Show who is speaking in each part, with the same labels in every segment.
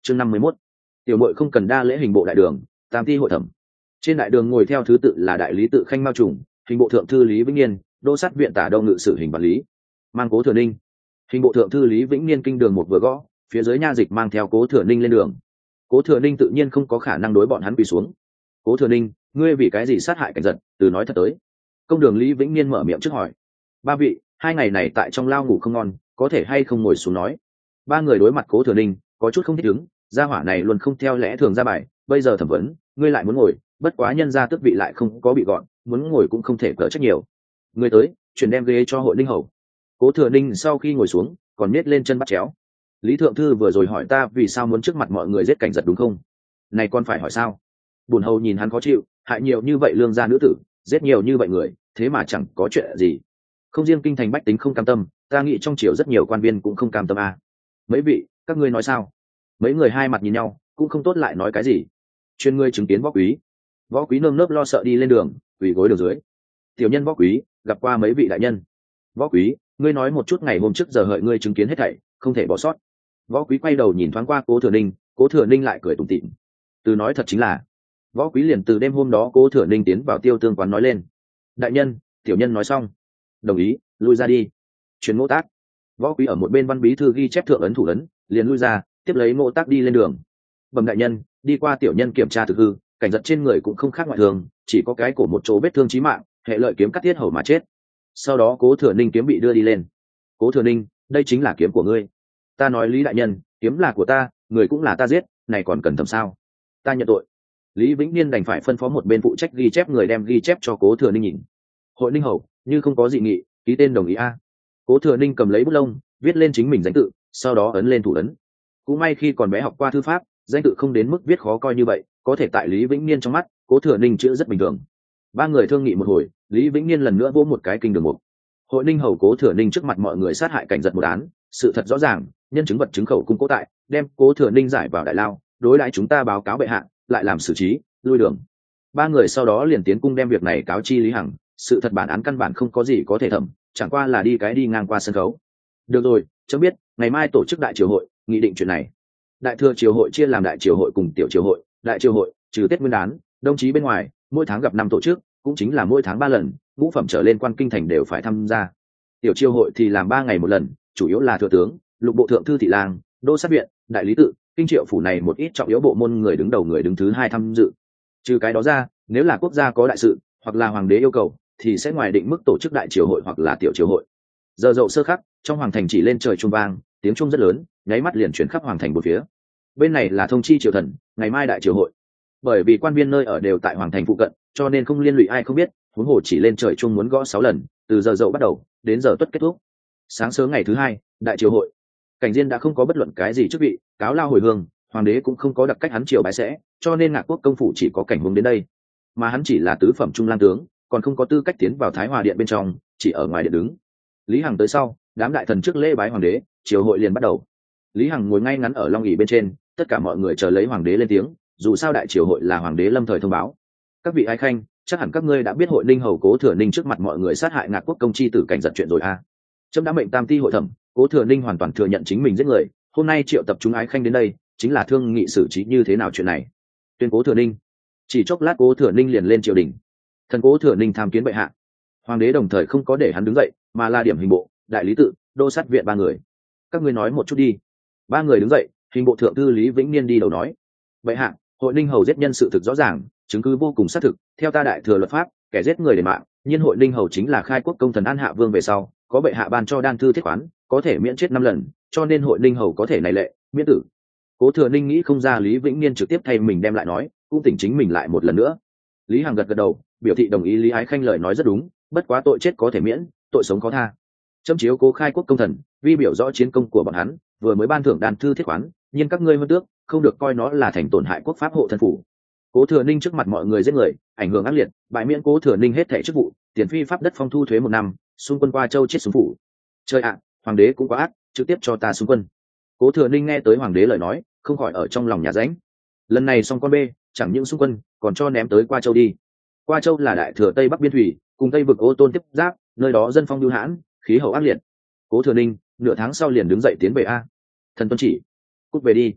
Speaker 1: chương 51. Tiểu muội không cần đa lễ hình bộ đại đường, tam ti hội thẩm. Trên đại đường ngồi theo thứ tự là đại lý tự Khanh Mao Trùng, hình bộ thượng thư Lý Vĩnh Niên, đô sát viện tả đông ngự sử hình quản lý mang Cố Thừa Ninh. Hình bộ thượng thư Lý Vĩnh Niên kinh đường một vừa gõ, phía dưới nha dịch mang theo Cố Thừa Ninh lên đường. Cố Thừa Ninh tự nhiên không có khả năng đối bọn hắn quỳ xuống. Cố Thừa Ninh, ngươi vì cái gì sát hại Cảnh Giật? Từ nói thật tới. Công đường Lý Vĩnh Niên mở miệng trước hỏi. Ba vị, 2 ngày này tại trong lao ngủ không ngon, có thể hay không ngồi xuống nói. Ba người đối mặt Cố Thừa Ninh, có chút không thích ứng, gia hỏa này luôn không theo lẽ thường ra bài, bây giờ thẩm vấn, ngươi lại muốn ngồi, bất quá nhân gia tước vị lại không có bị gọn, muốn ngồi cũng không thể cỡ trách nhiều. Người tới, chuyển đem ghế cho Hội Ninh hầu. Cố Thừa Ninh sau khi ngồi xuống, còn nhét lên chân bắt chéo. Lý thượng thư vừa rồi hỏi ta vì sao muốn trước mặt mọi người giết Cảnh Giật đúng không? Này con phải hỏi sao? Bổn hầu nhìn hắn khó chịu, hại nhiều như vậy lương gia nữ tử, giết nhiều như vậy người, thế mà chẳng có chuyện gì. Không riêng kinh thành bách tính không cam tâm, ta nghĩ trong triều rất nhiều quan viên cũng không cam tâm à. Mấy vị, các ngươi nói sao? Mấy người hai mặt nhìn nhau, cũng không tốt lại nói cái gì. Chuyên ngươi chứng kiến Võ Quý. Võ Quý nơm nớp lo sợ đi lên đường, quỳ gối đường dưới. Tiểu nhân Võ Quý gặp qua mấy vị đại nhân. Võ Quý, ngươi nói một chút ngày hôm trước giờ hợi ngươi chứng kiến hết thảy, không thể bỏ sót. Võ Quý quay đầu nhìn thoáng qua Cố Thừa Ninh, Cố Thừa Ninh lại cười tủm tỉm. Từ nói thật chính là, Võ Quý liền từ đêm hôm đó Cố Thừa Ninh tiến vào Tiêu Tương quán nói lên. Đại nhân, tiểu nhân nói xong, đồng ý, lui ra đi. Truyền Ngô Tác. Võ Quý ở một bên văn bí thư ghi chép thượng ấn thủ ấn, liền lui ra, tiếp lấy Ngô Tác đi lên đường. Bẩm đại nhân, đi qua tiểu nhân kiểm tra thực hư, Cảnh Giật trên người cũng không khác ngoại thường, chỉ có cái cổ một chỗ vết thương chí mạng, hệ lợi kiếm cắt tiết hầu mà chết. Sau đó Cố Thừa Ninh kiếm bị đưa đi lên. Cố Thừa Ninh, đây chính là kiếm của ngươi. Ta nói Lý đại nhân, kiếm là của ta, người cũng là ta giết, này còn cần thẩm sao? Ta nhận tội. Lý Vĩnh Niên đành phải phân phó một bên phụ trách ghi chép người đem ghi chép cho Cố Thừa Ninh nhìn. Hội Ninh hầu, như không có dị nghị, ký tên đồng ý a. Cố Thừa Ninh cầm lấy bút lông, viết lên chính mình danh tự, sau đó ấn lên thủ ấn. Cũng may khi còn bé học qua thư pháp, danh tự không đến mức viết khó coi như vậy, có thể tại Lý Vĩnh Niên trong mắt, Cố Thừa Ninh chữ rất bình thường. Ba người thương nghị một hồi, Lý Vĩnh Niên lần nữa vỗ một cái kinh đường mục. Hội Ninh hầu Cố Thừa Ninh trước mặt mọi người sát hại Cảnh Giật một án, sự thật rõ ràng, nhân chứng vật chứng khẩu cung cố tại, đem Cố Thừa Ninh giải vào đại lao, đối đãi chúng ta báo cáo bệ hạ, lại làm xử trí, lui đường. Ba người sau đó liền tiến cung đem việc này cáo chi Lý Hằng, sự thật bản án căn bản không có gì có thể thẩm, chẳng qua là đi ngang qua sân khấu. Được rồi, chấm biết, ngày mai tổ chức đại triều hội, nghị định chuyện này. Đại thừa triều hội chia làm đại triều hội cùng tiểu triều hội, đại triều hội trừ Tết Nguyên đán, đồng chí bên ngoài, mỗi tháng gặp 5 tổ chức, cũng chính là mỗi tháng 3 lần, ngũ phẩm trở lên quan kinh thành đều phải tham gia. Tiểu triều hội thì làm 3 ngày một lần, chủ yếu là thừa tướng, lục bộ thượng thư thị lang, đô sát viện, đại lý tự, kinh triệu phủ này một ít trọng yếu bộ môn người đứng đầu người đứng thứ 2 tham dự. Trừ cái đó ra, nếu là quốc gia có đại sự hoặc là hoàng đế yêu cầu, thì sẽ ngoài định mức tổ chức đại triều hội hoặc là tiểu triều hội. Giờ dậu sơ khắc, trong hoàng thành chỉ lên trời chuông vang, tiếng chuông rất lớn, nháy mắt liền chuyển khắp hoàng thành bốn phía. Bên này là thông chi triều thần, ngày mai đại triều hội. Bởi vì quan viên nơi ở đều tại hoàng thành phụ cận, cho nên không liên lụy ai không biết, huống hồ chỉ lên trời chuông muốn gõ 6 lần, từ giờ dậu bắt đầu đến giờ tuất kết thúc. Sáng sớm ngày thứ 2, đại triều hội. Cảnh Diên đã không có bất luận cái gì chức vị, cáo lao hồi hương, hoàng đế cũng không có đặc cách hắn triều bái sẽ, cho nên Ngạc Quốc công phủ chỉ có Cảnh Hướng đến đây. Mà hắn chỉ là tứ phẩm trung lang tướng, còn không có tư cách tiến vào Thái Hòa điện bên trong, chỉ ở ngoài điện đứng. Lý Hằng tới sau, đám đại thần trước lễ bái hoàng đế, triều hội liền bắt đầu. Lý Hằng ngồi ngay ngắn ở long ỷ bên trên, tất cả mọi người chờ lấy hoàng đế lên tiếng, dù sao đại triều hội là hoàng đế lâm thời thông báo. Các vị ái khanh, chắc hẳn các ngươi đã biết hội Ninh hầu Cố Thừa Ninh trước mặt mọi người sát hại Ngạc Quốc công chi tử Cảnh Giật chuyện rồi a. Trẫm đã mệnh tam ti hội thẩm, Cố Thừa Ninh hoàn toàn thừa nhận chính mình giết người, hôm nay triệu tập chúng ái khanh đến đây, chính là thương nghị xử trí như thế nào chuyện này. Tuyên Cố Thừa Ninh. Chỉ chốc lát Cố Thừa Ninh liền lên triều đình. Thần Cố Thừa Ninh tham kiến bệ hạ. Hoàng đế đồng thời không có để hắn đứng dậy, mà là điểm hình bộ, đại lý tự, đô sát viện 3 người. Các ngươi nói một chút đi. 3 người đứng dậy, hình bộ thượng thư Lý Vĩnh Niên đi đầu nói. Bệ hạ, hội Ninh hầu giết nhân sự thực rõ ràng, chứng cứ vô cùng xác thực, theo ta đại thừa luật pháp, kẻ giết người để mạng, nhưng hội Ninh hầu chính là khai quốc công thần An Hạ Vương về sau, có bệ hạ ban cho đan thư thiết khoán, có thể miễn chết 5 lần, cho nên hội Ninh hầu có thể này lệ, miễn tử. Cố Thừa Ninh nghĩ không ra Lý Vĩnh Niên trực tiếp thay mình đem lại nói, cũng tỉnh chính mình lại một lần nữa. Lý Hằng gật đầu, biểu thị đồng ý Lý Ái Khanh lời nói rất đúng, bất quá tội chết có thể miễn, tội sống khó tha. Châm chiếu cố khai quốc công thần, vi biểu rõ chiến công của bọn hắn, vừa mới ban thưởng đan thư thiết khoán, nhưng các ngươi hơn tước, không được coi nó là thành tổn hại quốc pháp hộ thân phủ. Cố Thừa Ninh trước mặt mọi người giết người, ảnh hưởng ác liệt, bãi miễn Cố Thừa Ninh hết thảy chức vụ, tiền phi pháp đất phong thu thuế 1 năm, xung quân qua châu chết xuống phủ. Trời ạ, hoàng đế cũng quá ác, trực tiếp cho ta xung quân. Cố Thừa Ninh nghe tới hoàng đế lời nói, không khỏi ở trong lòng nhà rãnh. Lần này xong con bê, chẳng những xung quân, còn cho ném tới qua châu đi. Qua châu là đại thừa tây bắc biên thủy, cùng tây vực Ô Tôn tiếp giáp, nơi đó dân phong lưu hãn, khí hậu ác liệt. Cố Thừa Ninh nửa tháng sau liền đứng dậy tiến về a. Thần tuân chỉ, cút về đi.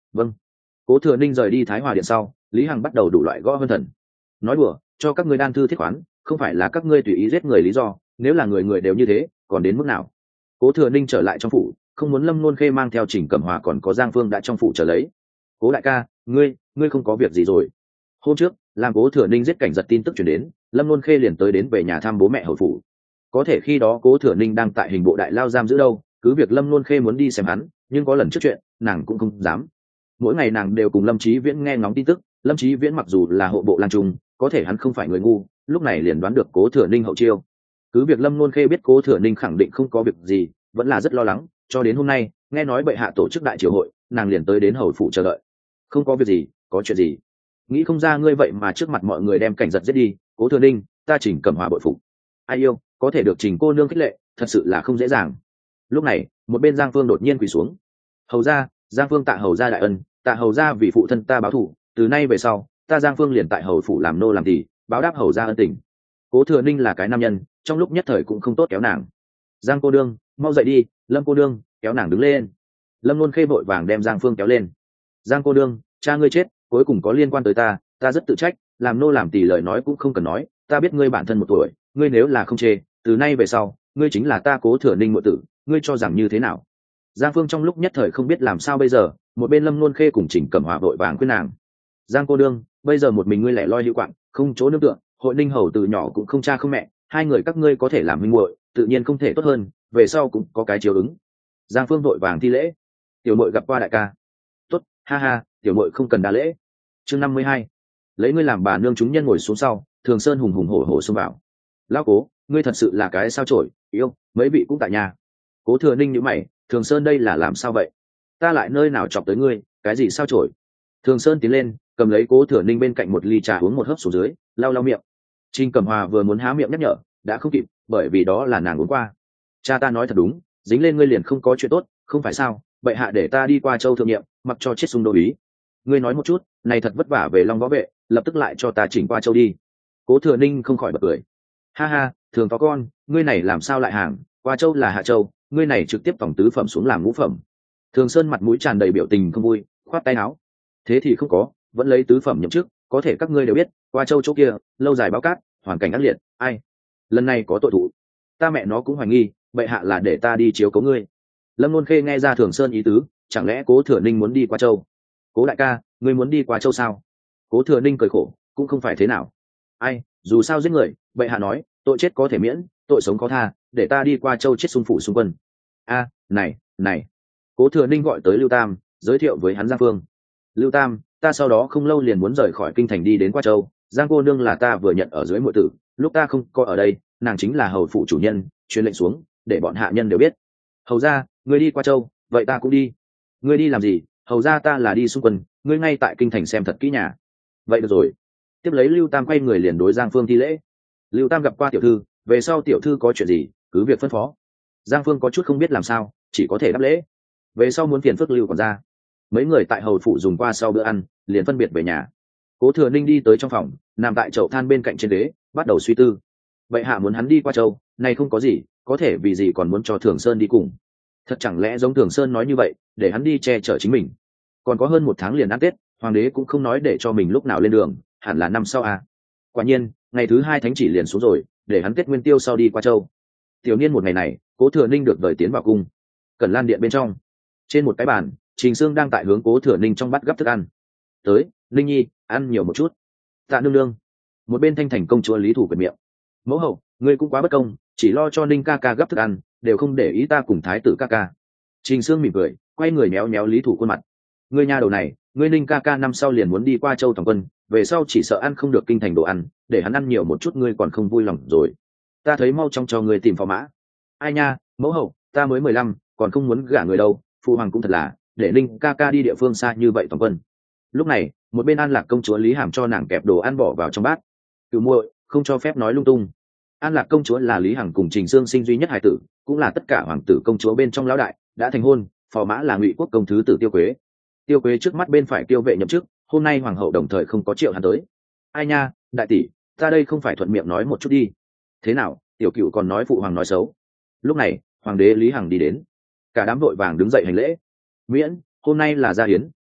Speaker 1: Vâng. Cố Thừa Ninh rời đi Thái Hòa điện sau, Lý Hằng bắt đầu đủ loại gõ vân thần. Nói đùa, cho các ngươi đan thư thiết khoán, không phải là các ngươi tùy ý giết người lý do, nếu là người người đều như thế, còn đến mức nào? Cố Thừa Ninh trở lại trong phủ, không muốn Lâm Nôn Khê mang theo Trình Cẩm Hòa còn có Giang Phương đã trong phủ chờ lấy. Cố đại ca, ngươi không có việc gì rồi? Hôm trước, làm Cố Thừa Ninh giết cảnh giật tin tức truyền đến, Lâm Nôn Khê liền tới đến về nhà thăm bố mẹ hầu phủ. Có thể khi đó Cố Thừa Ninh đang tại hình bộ đại lao giam giữ đâu, cứ việc Lâm Nôn Khê muốn đi xem hắn, nhưng có lần trước chuyện, nàng cũng không dám. Mỗi ngày nàng đều cùng Lâm Chí Viễn nghe ngóng tin tức. Lâm Chí Viễn mặc dù là hộ bộ lang trung, có thể hắn không phải người ngu, lúc này liền đoán được Cố Thừa Ninh hậu chiêu. Cứ việc Lâm Nôn Khê biết Cố Thừa Ninh khẳng định không có việc gì, vẫn là rất lo lắng, cho đến hôm nay nghe nói bệ hạ tổ chức đại triều hội, nàng liền tới đến hầu phủ chờ đợi. Không có việc gì, có chuyện gì? Nghĩ không ra ngươi vậy mà trước mặt mọi người đem cảnh giật giết đi. Cố Thừa Ninh, ta Trình Cẩm Hòa bội phục. Ai yêu, có thể được Trình cô nương khích lệ, thật sự là không dễ dàng. Lúc này một bên Giang Phương đột nhiên quỳ xuống. Hầu ra, Giang Phương tạ hầu ra đại ân, tạ hầu ra vì phụ thân ta báo thù, từ nay về sau ta Giang Phương liền tại hầu phủ làm nô làm tỳ, báo đáp hầu ra ân tình. Cố Thừa Ninh là cái nam nhân, trong lúc nhất thời cũng không tốt kéo nàng. Giang cô đương, mau dậy đi. Lâm cô đương, kéo nàng đứng lên. Lâm Luân Khê vội vàng đem Giang Phương kéo lên. Giang cô đương, cha ngươi chết cuối cùng có liên quan tới ta, ta rất tự trách, làm nô làm tỳ lời nói cũng không cần nói, ta biết ngươi bản thân 1 tuổi, ngươi nếu là không chê, từ nay về sau ngươi chính là ta Cố Thừa Ninh muội tử, ngươi cho rằng như thế nào? Giang Phương trong lúc nhất thời không biết làm sao bây giờ, một bên Lâm Luân Khê cùng Trình Cẩm Hòa vội vàng khuyên nàng. Giang cô đương, bây giờ một mình ngươi lẻ loi hữu quạng, không chỗ nương tựa, Hội Ninh hầu từ nhỏ cũng không cha không mẹ, hai người các ngươi có thể làm huynh muội, tự nhiên không thể tốt hơn, về sau cũng có cái chiếu ứng. Giang Phương vội vàng thi lễ. Tiểu muội gặp qua đại ca. Tốt, ha ha, tiểu muội không cần đa lễ. Chương 52. Lấy ngươi làm bà nương. Chúng nhân ngồi xuống sau, Thường Sơn hùng hùng hổ hổ xông vào. Lão Cố, ngươi thật sự là cái sao chổi, yêu, mấy vị cũng tại nhà. Cố Thừa Ninh nhíu mày, Thường Sơn đây là làm sao vậy? Ta lại nơi nào chọc tới ngươi, cái gì sao chổi? Thường Sơn tiến lên, cầm lấy Cố Thừa Ninh bên cạnh một ly trà uống một hớp xuống dưới, lau lau miệng. Trình Cẩm Hòa vừa muốn há miệng nhắc nhở, đã không kịp, bởi vì đó là nàng uống qua. Cha ta nói thật đúng, dính lên ngươi liền không có chuyện tốt, không phải sao? Bệ hạ để ta đi qua châu thượng nhiệm, mặc cho chết xung đô ý. Ngươi nói một chút, này thật vất vả về Long Võ vệ, lập tức lại cho ta chỉnh qua châu đi. Cố Thừa Ninh không khỏi bật cười. Ha ha, Thường to con, ngươi này làm sao lại hàng, qua châu là hạ châu, ngươi này trực tiếp tổng tứ phẩm xuống làm ngũ phẩm. Thường Sơn mặt mũi tràn đầy biểu tình không vui, khoát tay áo. Thế thì không có, vẫn lấy tứ phẩm nhậm chức, có thể các ngươi đều biết, qua châu chỗ kia, lâu dài báo cát, hoàn cảnh ác liệt, ai? Lần này có tội thủ, ta mẹ nó cũng hoài nghi, bệ hạ là để ta đi chiếu cố ngươi. Lâm Luân Khê nghe ra Thường Sơn ý tứ, chẳng lẽ Cố Thừa Ninh muốn đi qua châu? Cố đại ca, ngươi muốn đi qua châu sao? Cố Thừa Ninh cười khổ, cũng không phải thế nào. Ai, dù sao giết người, bệ hạ nói, tội chết có thể miễn, tội sống có tha, để ta đi qua châu chết xung phủ xung quân. A, này. Cố Thừa Ninh gọi tới Lưu Tam, giới thiệu với hắn Giang Phương. Lưu Tam, ta sau đó không lâu liền muốn rời khỏi kinh thành đi đến qua châu, Giang cô nương là ta vừa nhận ở dưới muội tử, lúc ta không có ở đây, nàng chính là hầu phụ chủ nhân, truyền lệnh xuống, để bọn hạ nhân đều biết. Hầu ra, ngươi đi qua châu, vậy ta cũng đi. Ngươi đi làm gì? Hầu ra ta là đi xung quân, ngươi ngay tại kinh thành xem thật kỹ nhà. Vậy được rồi. Tiếp lấy Lưu Tam quay người liền đối Giang Phương thi lễ. Lưu Tam gặp qua tiểu thư, về sau tiểu thư có chuyện gì cứ việc phân phó. Giang Phương có chút không biết làm sao, chỉ có thể đáp lễ. Về sau muốn phiền phức Lưu còn ra. Mấy người tại hầu phủ dùng qua sau bữa ăn, liền phân biệt về nhà. Cố Thừa Ninh đi tới trong phòng, nằm tại chậu than bên cạnh trên ghế, bắt đầu suy tư. Vậy hạ muốn hắn đi qua châu, này không có gì, có thể vì gì còn muốn cho Thường Sơn đi cùng? Thật chẳng lẽ giống Thường Sơn nói như vậy, để hắn đi che chở chính mình? Còn có hơn 1 tháng liền ăn Tết, hoàng đế cũng không nói để cho mình lúc nào lên đường, hẳn là năm sau à? Quả nhiên, ngày thứ 2 thánh chỉ liền xuống rồi, để hắn Tết Nguyên Tiêu sau đi qua châu. Tiểu niên một ngày này, Cố Thừa Ninh được đợi tiến vào cung. Cẩn Lan điện bên trong, trên một cái bàn, Trình Sương đang tại hướng Cố Thừa Ninh trong bát gấp thức ăn. Tới, Ninh nhi, ăn nhiều một chút. Tạ nương nương. Một bên Thanh Thành công chúa Lý Thủ quyệt miệng. Mẫu hậu, ngươi cũng quá bất công, chỉ lo cho Ninh ca ca gấp thức ăn, đều không để ý ta cùng thái tử ca ca. Trình Sương mỉm cười, quay người méo méo Lý Thủ khuôn mặt. Ngươi nha đầu này, ngươi Ninh ca ca năm sau liền muốn đi qua châu tổng quân, về sau chỉ sợ ăn không được kinh thành đồ ăn, để hắn ăn nhiều một chút ngươi còn không vui lòng rồi. Ta thấy mau trong cho ngươi tìm phò mã. Ai nha, mẫu hậu, ta mới 15, còn không muốn gả người đâu, phụ hoàng cũng thật là, để Ninh ca ca đi địa phương xa như vậy tổng quân. Lúc này, một bên An Lạc công chúa Lý Hàm cho nàng kẹp đồ ăn bỏ vào trong bát. Cửu muội, không cho phép nói lung tung. An Lạc công chúa là Lý Hằng cùng Trình Sương sinh duy nhất hài tử, cũng là tất cả hoàng tử công chúa bên trong lão đại, đã thành hôn, phò mã là Ngụy quốc công thứ tử Tiêu Quế. Tiêu Quế trước mắt bên phải Tiêu Vệ nhậm chức, hôm nay hoàng hậu đồng thời không có triệu hắn tới. Ai nha, đại tỷ, ta đây không phải thuận miệng nói một chút đi. Thế nào, tiểu cửu còn nói phụ hoàng nói xấu. Lúc này, hoàng đế Lý Hằng đi đến, cả đám vội vàng đứng dậy hành lễ. Miễn, hôm nay là gia hiến,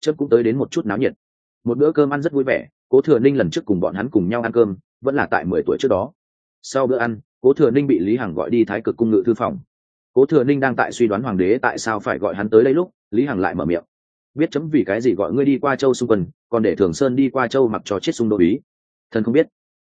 Speaker 1: chớp cũng tới đến một chút náo nhiệt. Một bữa cơm ăn rất vui vẻ, Cố Thừa Ninh lần trước cùng bọn hắn cùng nhau ăn cơm vẫn là tại 10 tuổi trước đó. Sau bữa ăn, Cố Thừa Ninh bị Lý Hằng gọi đi Thái Cực cung ngự thư phòng. Cố Thừa Ninh đang tại suy đoán hoàng đế tại sao phải gọi hắn tới đây lúc Lý Hằng lại mở miệng: biết chấm vì cái gì gọi ngươi đi qua châu xung quân, còn để Thường Sơn đi qua châu mặc cho chết xung đô ý? Thần không biết.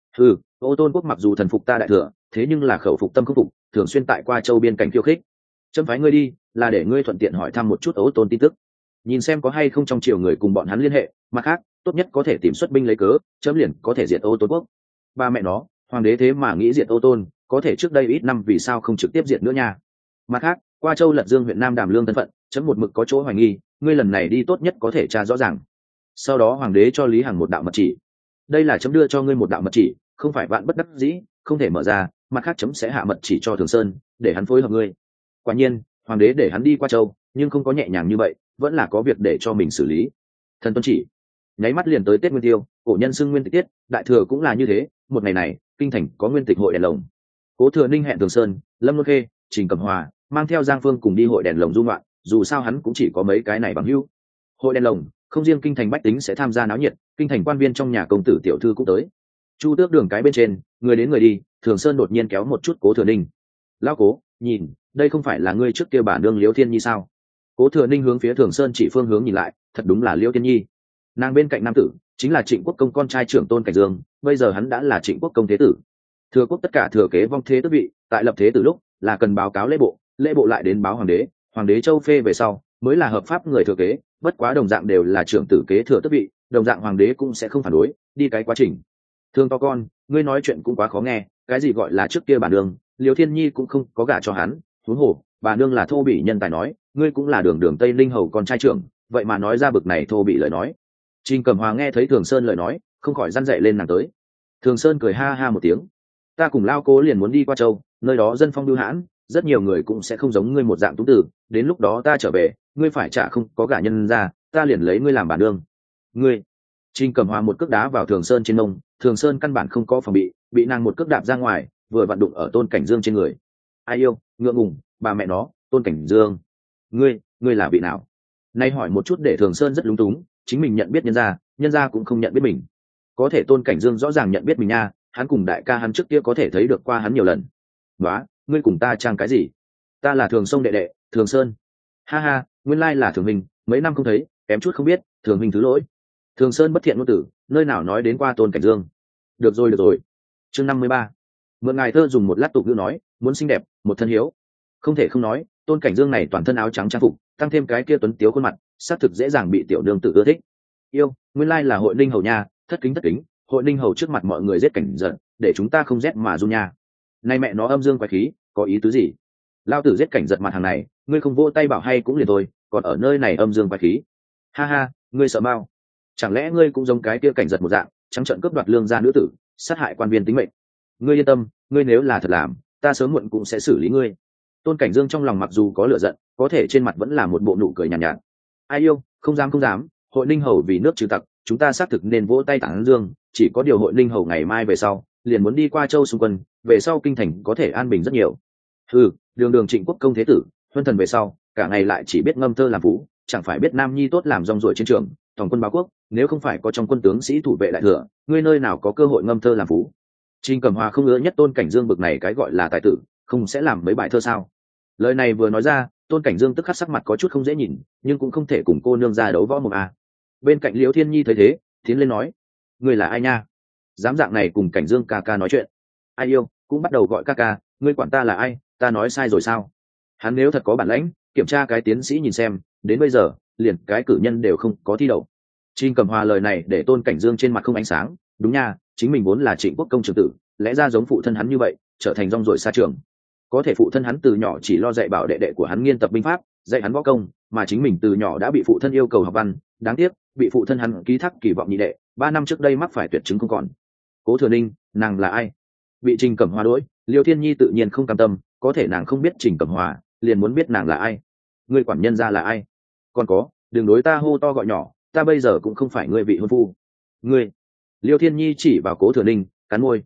Speaker 1: Ô Tôn quốc mặc dù thần phục ta đại thừa, thế nhưng là khẩu phục tâm không phục, thường xuyên tại qua châu biên cảnh khiêu khích. Chấm phái ngươi đi là để ngươi thuận tiện hỏi thăm một chút Ô Tôn tin tức, nhìn xem có hay không trong triều người cùng bọn hắn liên hệ, mặt khác tốt nhất có thể tìm xuất binh lấy cớ, chấm liền có thể diệt Ô Tôn quốc. Ba mẹ nó, hoàng đế thế mà nghĩ diệt Ô Tôn, có thể trước đây ít năm vì sao không trực tiếp diệt nữa nha? Mặt khác, qua châu Lật Dương huyện Nam Đàm Lương thân phận, chấm một mực có chỗ hoài nghi, ngươi lần này đi tốt nhất có thể tra rõ ràng. Sau đó hoàng đế cho Lý Hằng một đạo mật chỉ. Đây là chấm đưa cho ngươi một đạo mật chỉ, không phải vạn bất đắc dĩ không thể mở ra, mặt khác chấm sẽ hạ mật chỉ cho Thường Sơn để hắn phối hợp ngươi. Quả nhiên hoàng đế để hắn đi qua châu, nhưng không có nhẹ nhàng như vậy, vẫn là có việc để cho mình xử lý. Thần tuân chỉ. Nháy mắt liền tới Tết Nguyên Tiêu, cổ nhân xưng nguyên tịch tiết, đại thừa cũng là như thế. Một ngày này kinh thành có nguyên tịch hội đèn lồng. Cố Thừa Ninh hẹn Thường Sơn, Lâm Luân Khê, Trình Cẩm Hòa mang theo Giang Phương cùng đi hội đèn lồng du ngoạn, dù sao hắn cũng chỉ có mấy cái này bằng hữu. Hội đèn lồng không riêng kinh thành bách tính sẽ tham gia náo nhiệt, kinh thành quan viên trong nhà công tử tiểu thư cũng tới. Chu Tước đường cái bên trên, người đến người đi, Thường Sơn đột nhiên kéo một chút Cố Thừa Ninh. Lão Cố, nhìn, đây không phải là ngươi trước kia bà nương Liễu Thiên Nhi sao? Cố Thừa Ninh hướng phía Thường Sơn chỉ phương hướng nhìn lại, thật đúng là Liễu Thiên Nhi. Nàng bên cạnh nam tử chính là Trịnh Quốc công con trai trưởng Tôn Cảnh Dương, bây giờ hắn đã là Trịnh Quốc công thế tử. Thừa quốc tất cả thừa kế vong thế tước vị, tại lập thế tử lúc là cần báo cáo lễ bộ lại đến báo hoàng đế châu phê về sau mới là hợp pháp người thừa kế, bất quá đồng dạng đều là trưởng tử kế thừa tước vị, đồng dạng hoàng đế cũng sẽ không phản đối đi cái quá trình. Thương to con, ngươi nói chuyện cũng quá khó nghe, cái gì gọi là trước kia bà nương Liễu Thiên Nhi cũng không có gả cho hắn, huống hồ bà nương là thô bỉ nhân tài nói, ngươi cũng là đường Tây Ninh hầu con trai trưởng, vậy mà nói ra bực này thô bỉ lời nói. Trình Cẩm Hòa nghe thấy Thường Sơn lời nói, không khỏi răn dậy lên nàng tới. Thường Sơn cười ha ha một tiếng: ta cùng Lao Cố liền muốn đi qua châu, nơi đó dân phong bưu hãn, rất nhiều người cũng sẽ không giống ngươi một dạng túng tử, đến lúc đó ta trở về, ngươi phải trả không có gả nhân ra, ta liền lấy ngươi làm bà nương. Ngươi. Trình Cẩm Hòa một cước đá vào Thường Sơn trên mông, Thường Sơn căn bản không có phòng bị nàng một cước đạp ra ngoài, vừa vặn đụng ở Tôn Cảnh Dương trên người. Ai yêu, ngượng ngùng, bà mẹ nó, Tôn Cảnh Dương, ngươi là vị nào? Nay hỏi một chút để Thường Sơn rất lúng túng, chính mình nhận biết nhân gia cũng không nhận biết mình. Có thể Tôn Cảnh Dương rõ ràng nhận biết mình nha, hắn cùng đại ca hắn trước kia có thể thấy được qua hắn nhiều lần. Đó, ngươi cùng ta trang cái gì? Ta là Thường Sông đệ đệ, Thường Sơn. Ha ha, nguyên lai là Thường Minh, mấy năm không thấy, kém chút không biết, Thường Minh thứ lỗi. Thường Sơn bất thiện ngôn tử, nơi nào nói đến qua Tôn Cảnh Dương. Được rồi. Chương 53. Mượn ngài thơ dùng một lát tục ngữ nói, muốn xinh đẹp, một thân hiếu. Không thể không nói, Tôn Cảnh Dương này toàn thân áo trắng trang phục, tăng thêm cái kia tuấn tiếu khuôn mặt, xác thực dễ dàng bị tiểu nương tử ưa thích. Yêu, nguyên lai là Hội Ninh hầu nha, thất kính, Hội Ninh hầu trước mặt mọi người giết cảnh giận, để chúng ta không rét mà run nha. Này mẹ nó âm dương quái khí, có ý tứ gì? Lao tử giết cảnh giật mặt hàng này, ngươi không vỗ tay bảo hay cũng liền thôi, còn ở nơi này âm dương quái khí. Ha ha, ngươi sợ mau? Chẳng lẽ ngươi cũng giống cái kia cảnh giật một dạng, trắng trợn cướp đoạt lương gia nữ tử, sát hại quan viên tính mệnh? Ngươi yên tâm, ngươi nếu là thật làm, ta sớm muộn cũng sẽ xử lý ngươi. Tôn Cảnh Dương trong lòng mặc dù có lửa giận, có thể trên mặt vẫn là một bộ nụ cười nhàn nhạt. Ai yêu, không dám, Hội Ninh hầu vì nước trừ tặc, chúng ta xác thực nên vỗ tay tán dương, chỉ có điều Hội Ninh hầu ngày mai về sau liền muốn đi qua châu xung quân, về sau kinh thành có thể an bình rất nhiều. Đường Trịnh Quốc công thế tử, huân thần về sau cả ngày lại chỉ biết ngâm thơ làm phú, chẳng phải biết nam nhi tốt làm rong ruổi chiến trường, tổng quân báo quốc, nếu không phải có trong quân tướng sĩ thủ vệ đại thừa, ngươi nơi nào có cơ hội ngâm thơ làm phú? Trình Cẩm Hòa không ngứa nhất Tôn Cảnh Dương bực này cái gọi là tài tử, không sẽ làm mấy bài thơ sao? Lời này vừa nói ra, Tôn Cảnh Dương tức khắc sắc mặt có chút không dễ nhìn, nhưng cũng không thể cùng cô nương ra đấu võ mồm a. Bên cạnh Liễu Thiên Nhi thấy thế, tiến lên nói: ngươi là ai nha? Dám dạng này cùng Cảnh Dương ca ca nói chuyện? Ai yêu, cũng bắt đầu gọi ca ca, ngươi quản ta là ai, ta nói sai rồi sao? Hắn nếu thật có bản lãnh, kiểm tra cái tiến sĩ nhìn xem, đến bây giờ liền cái cử nhân đều không có thi đậu. Trình Cẩm Hòa lời này để Tôn Cảnh Dương trên mặt không ánh sáng, đúng nha, chính mình vốn là Trịnh Quốc công trưởng tử, lẽ ra giống phụ thân hắn như vậy, trở thành rong ruổi xa trường. Có thể phụ thân hắn từ nhỏ chỉ lo dạy bảo đệ đệ của hắn nghiên tập binh pháp, dạy hắn võ công, mà chính mình từ nhỏ đã bị phụ thân yêu cầu học văn, đáng tiếc, bị phụ thân hắn ký thác kỳ vọng nhị đệ, 3 năm trước đây mắc phải tuyệt chứng không còn. Cố Thừa Ninh, nàng là ai? Bị Trình Cẩm Hòa đối, Liêu Thiên Nhi tự nhiên không cam tâm, có thể nàng không biết Trình Cẩm Hòa, liền muốn biết nàng là ai. Ngươi quản nhân ra là ai? Còn có, đừng đối ta hô to gọi nhỏ, ta bây giờ cũng không phải ngươi vị hôn phu. Ngươi. Liêu Thiên Nhi chỉ vào Cố Thừa Ninh, cắn môi.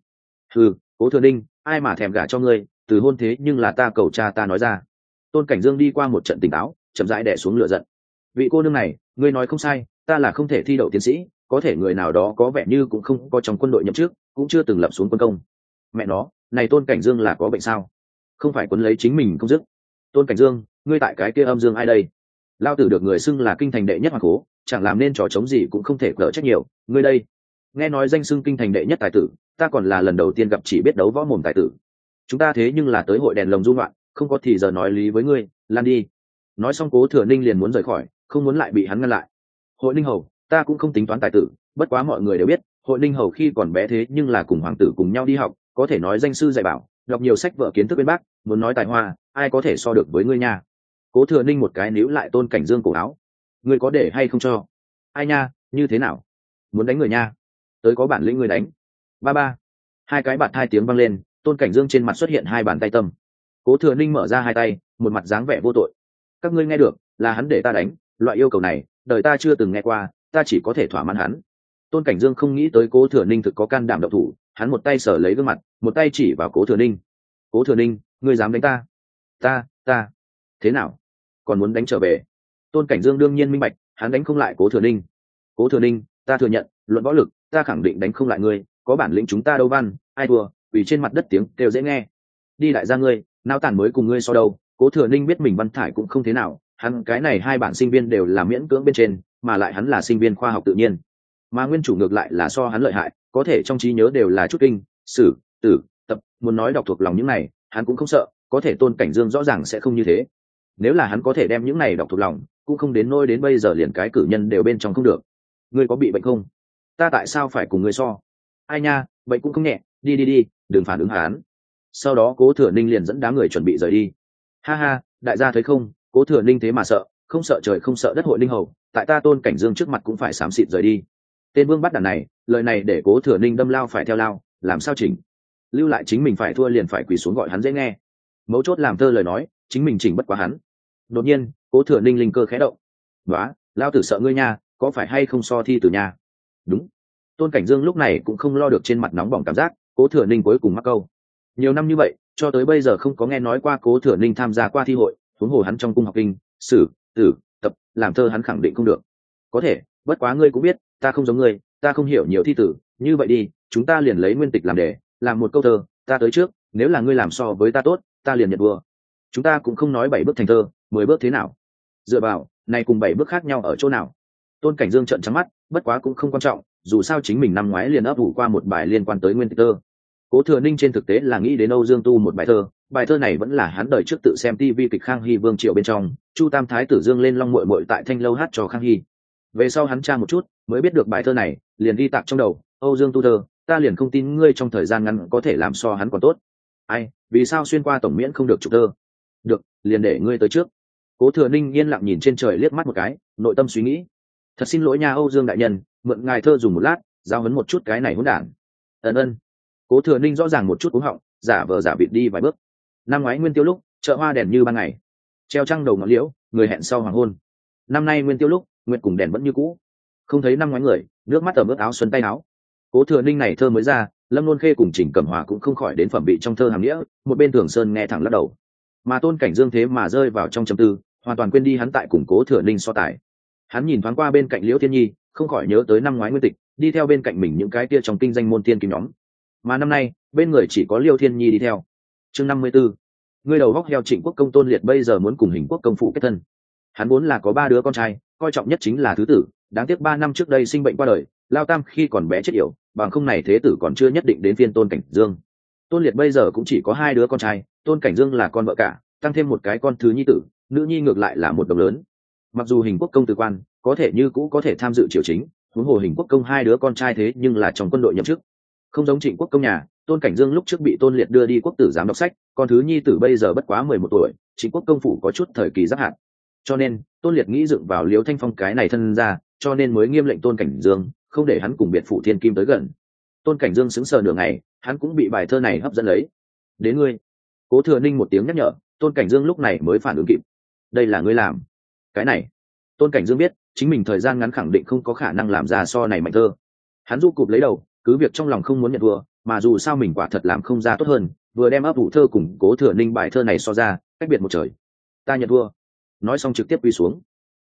Speaker 1: Cố Thừa Ninh, ai mà thèm gả cho ngươi, từ hôn thế nhưng là ta cầu cha ta nói ra. Tôn Cảnh Dương đi qua một trận tỉnh táo, chậm rãi đè xuống lửa giận. Vị cô nương này, ngươi nói không sai, ta là không thể thi đậu tiến sĩ, có thể người nào đó có vẻ như cũng không có trong quân đội nhậm chức, cũng chưa từng lập xuống quân công. Mẹ nó, này Tôn Cảnh Dương là có bệnh sao? Không phải quấn lấy chính mình không dứt. Tôn Cảnh Dương, ngươi tại cái kia âm dương ai đây? Lao tử được người xưng là kinh thành đệ nhất hoàng cố, chẳng làm nên trò chống gì cũng không thể cỡ trách nhiều. Ngươi đây, nghe nói danh xưng kinh thành đệ nhất tài tử, ta còn là lần đầu tiên gặp chỉ biết đấu võ mồm tài tử. Chúng ta thế nhưng là tới hội đèn lồng du ngoạn, không có thì giờ nói lý với ngươi, lan đi. Nói xong Cố Thừa Ninh liền muốn rời khỏi, không muốn lại bị hắn ngăn lại. Hội Ninh hầu, ta cũng không tính toán tài tử, bất quá mọi người đều biết, Hội Ninh hầu khi còn bé thế nhưng là cùng hoàng tử cùng nhau đi học, có thể nói danh sư dạy bảo, đọc nhiều sách vở kiến thức bên bác, muốn nói tài hoa, ai có thể so được với ngươi nha. Cố Thừa Ninh một cái níu lại Tôn Cảnh Dương cổ áo. Ngươi có để hay không cho? Ai nha, như thế nào? Muốn đánh người nha? Tới có bản lĩnh ngươi đánh. Ba ba. Hai cái bạt hai tiếng vang lên, Tôn Cảnh Dương trên mặt xuất hiện hai bàn tay tâm. Cố Thừa Ninh mở ra hai tay, một mặt dáng vẻ vô tội. Các ngươi nghe được, là hắn để ta đánh, loại yêu cầu này, đời ta chưa từng nghe qua, ta chỉ có thể thỏa mãn hắn. Tôn Cảnh Dương không nghĩ tới Cố Thừa Ninh thực có can đảm động thủ, hắn một tay sờ lấy gương mặt, một tay chỉ vào Cố Thừa Ninh. Cố Thừa Ninh, ngươi dám đánh ta? Ta, thế nào? Còn muốn đánh trở về? Tôn Cảnh Dương đương nhiên minh bạch, hắn đánh không lại Cố Thừa Ninh. Cố Thừa Ninh, ta thừa nhận, luận võ lực, ta khẳng định đánh không lại ngươi, có bản lĩnh chúng ta đâu văn, ai thua, vì trên mặt đất tiếng kêu dễ nghe. Đi đại gia ngươi, nao tản mới cùng ngươi so đâu. Cố Thừa Ninh biết mình văn thải cũng không thế nào, hắn cái này hai bạn sinh viên đều là miễn cưỡng bên trên, mà lại hắn là sinh viên khoa học tự nhiên, mà nguyên chủ ngược lại là so hắn lợi hại, có thể trong trí nhớ đều là chút kinh, sử, tử, tập, muốn nói đọc thuộc lòng những này, hắn cũng không sợ, có thể Tôn Cảnh Dương rõ ràng sẽ không như thế. Nếu là hắn có thể đem những này đọc thuộc lòng, cũng không đến nôi đến bây giờ liền cái cử nhân đều bên trong không được. Ngươi có bị bệnh không? Ta tại sao phải cùng ngươi so? Ai nha, bệnh cũng không nhẹ, đi, đừng phản ứng hắn. Sau đó Cố Thừa Ninh liền dẫn đám người chuẩn bị rời đi. Ha ha, đại gia thấy không, Cố Thừa Ninh thế mà sợ, không sợ trời không sợ đất Hội Ninh hầu, tại ta Tôn Cảnh Dương trước mặt cũng phải xám xịt rời đi. Tên vương bắt đàn này, lời này để Cố Thừa Ninh đâm lao phải theo lao, làm sao chỉnh? Lưu lại chính mình phải thua liền phải quỳ xuống gọi hắn dễ nghe. Mấu chốt làm thơ lời nói, chính mình chỉnh bất quá hắn. Đột nhiên, Cố Thừa Ninh linh cơ khẽ động. "Nóa, lao tử sợ ngươi nha, có phải hay không so thi từ nha?" Đúng. Tôn Cảnh Dương lúc này cũng không lo được trên mặt nóng bỏng cảm giác, Cố Thừa Ninh cuối cùng mắc câu. Nhiều năm như vậy, cho tới bây giờ không có nghe nói qua Cố Thừa Ninh tham gia qua thi hội, huống hồ hắn trong cung học kinh, sử, tử, tập, làm thơ hắn khẳng định không được. Có thể, bất quá ngươi cũng biết, ta không giống ngươi, ta không hiểu nhiều thi tử, như vậy đi, chúng ta liền lấy nguyên tịch làm đề, làm một câu thơ, ta tới trước, nếu là ngươi làm so với ta tốt, ta liền nhận vua. Chúng ta cũng không nói 7 bước thành thơ, 10 bước thế nào? Dựa vào, này cùng 7 bước khác nhau ở chỗ nào? Tôn Cảnh Dương trợn trắng mắt, bất quá cũng không quan trọng, dù sao chính mình năm ngoái liền ấp ủ qua một bài liên quan tới nguyên tịch thơ. Cố Thừa Ninh trên thực tế là nghĩ đến Âu Dương Tu một bài thơ này vẫn là hắn đời trước tự xem TV kịch Khang Hy Vương Triệu bên trong, Chu Tam Thái tử Dương lên long muội muội tại Thanh lâu hát cho Khang Hy. Về sau hắn tra một chút, mới biết được bài thơ này, liền ghi tạc trong đầu, Âu Dương Tu thơ, ta liền không tin ngươi trong thời gian ngắn có thể làm so hắn còn tốt. Ai, vì sao xuyên qua tổng miễn không được chụp thơ? Được, liền để ngươi tới trước. Cố Thừa Ninh yên lặng nhìn trên trời liếc mắt một cái, nội tâm suy nghĩ. Thật xin lỗi nha Âu Dương đại nhân, mượn ngài thơ dùng một lát, giao huấn một chút cái này hỗn đản. Ân. Cố Thừa Ninh rõ ràng một chút cú họng, giả vờ giả vịt đi vài bước. Năm ngoái nguyên tiêu lúc, chợ hoa đèn như ban ngày, treo trăng đầu ngọn liễu, người hẹn sau hoàng hôn. Năm nay nguyên tiêu lúc, nguyệt cùng đèn vẫn như cũ. Không thấy năm ngoái người, nước mắt ở bước áo xuân tay áo. Cố Thừa Ninh này thơ mới ra, Lâm Luân Khê cùng Trình Cẩm Hòa cũng không khỏi đến phẩm vị trong thơ hàm nghĩa, một bên Thường Sơn nghe thẳng lắc đầu. Mà Tôn Cảnh Dương thế mà rơi vào trong trầm tư, hoàn toàn quên đi hắn tại cùng Cố Thừa Ninh so tài. Hắn nhìn thoáng qua bên cạnh Liễu Thiên Nhi, không khỏi nhớ tới năm ngoái nguyên tịch, đi theo bên cạnh mình những cái kia trong kinh danh môn tiên kim nhóm. Mà năm nay, bên người chỉ có Liễu Thiên Nhi đi theo. Chương 54. Người đầu góc heo Trịnh Quốc công Tôn Liệt bây giờ muốn cùng Hình Quốc công phụ kết thân. Hắn vốn là có 3 đứa con trai, coi trọng nhất chính là thứ tử, đáng tiếc 3 năm trước đây sinh bệnh qua đời, lao tam khi còn bé chết yểu, bằng không này thế tử còn chưa nhất định đến phiên Tôn Cảnh Dương. Tôn Liệt bây giờ cũng chỉ có 2 đứa con trai, Tôn Cảnh Dương là con vợ cả, tăng thêm một cái con thứ nhi tử, nữ nhi ngược lại là một đồng lớn. Mặc dù Hình Quốc công từ quan, có thể như cũ có thể tham dự triều chính, huống hồ Hình Quốc công 2 đứa con trai thế nhưng là trong quân đội nhậm chức. Không giống Trịnh Quốc công nhà, Tôn Cảnh Dương lúc trước bị Tôn Liệt đưa đi quốc tử giám đọc sách, con thứ nhi tử bây giờ bất quá 11 tuổi, Trịnh Quốc công phủ có chút thời kỳ giáp hạn. Cho nên, Tôn Liệt nghĩ dựng vào Liễu Thanh Phong cái này thân ra, cho nên mới nghiêm lệnh Tôn Cảnh Dương, không để hắn cùng biệt phụ Thiên Kim tới gần. Tôn Cảnh Dương sững sờ nửa ngày, hắn cũng bị bài thơ này hấp dẫn lấy. Đến ngươi. Cố Thừa Ninh một tiếng nhắc nhở, Tôn Cảnh Dương lúc này mới phản ứng kịp. Đây là ngươi làm. Cái này. Tôn Cảnh Dương biết, chính mình thời gian ngắn khẳng định không có khả năng làm ra so này mạnh thơ. Hắn du cụp lấy đầu, cứ việc trong lòng không muốn nhận thua, mà dù sao mình quả thật làm không ra tốt hơn, vừa đem ấp ủ thơ cùng Cố Thừa Ninh bài thơ này so ra, cách biệt một trời. Ta nhận thua. Nói xong trực tiếp quy xuống.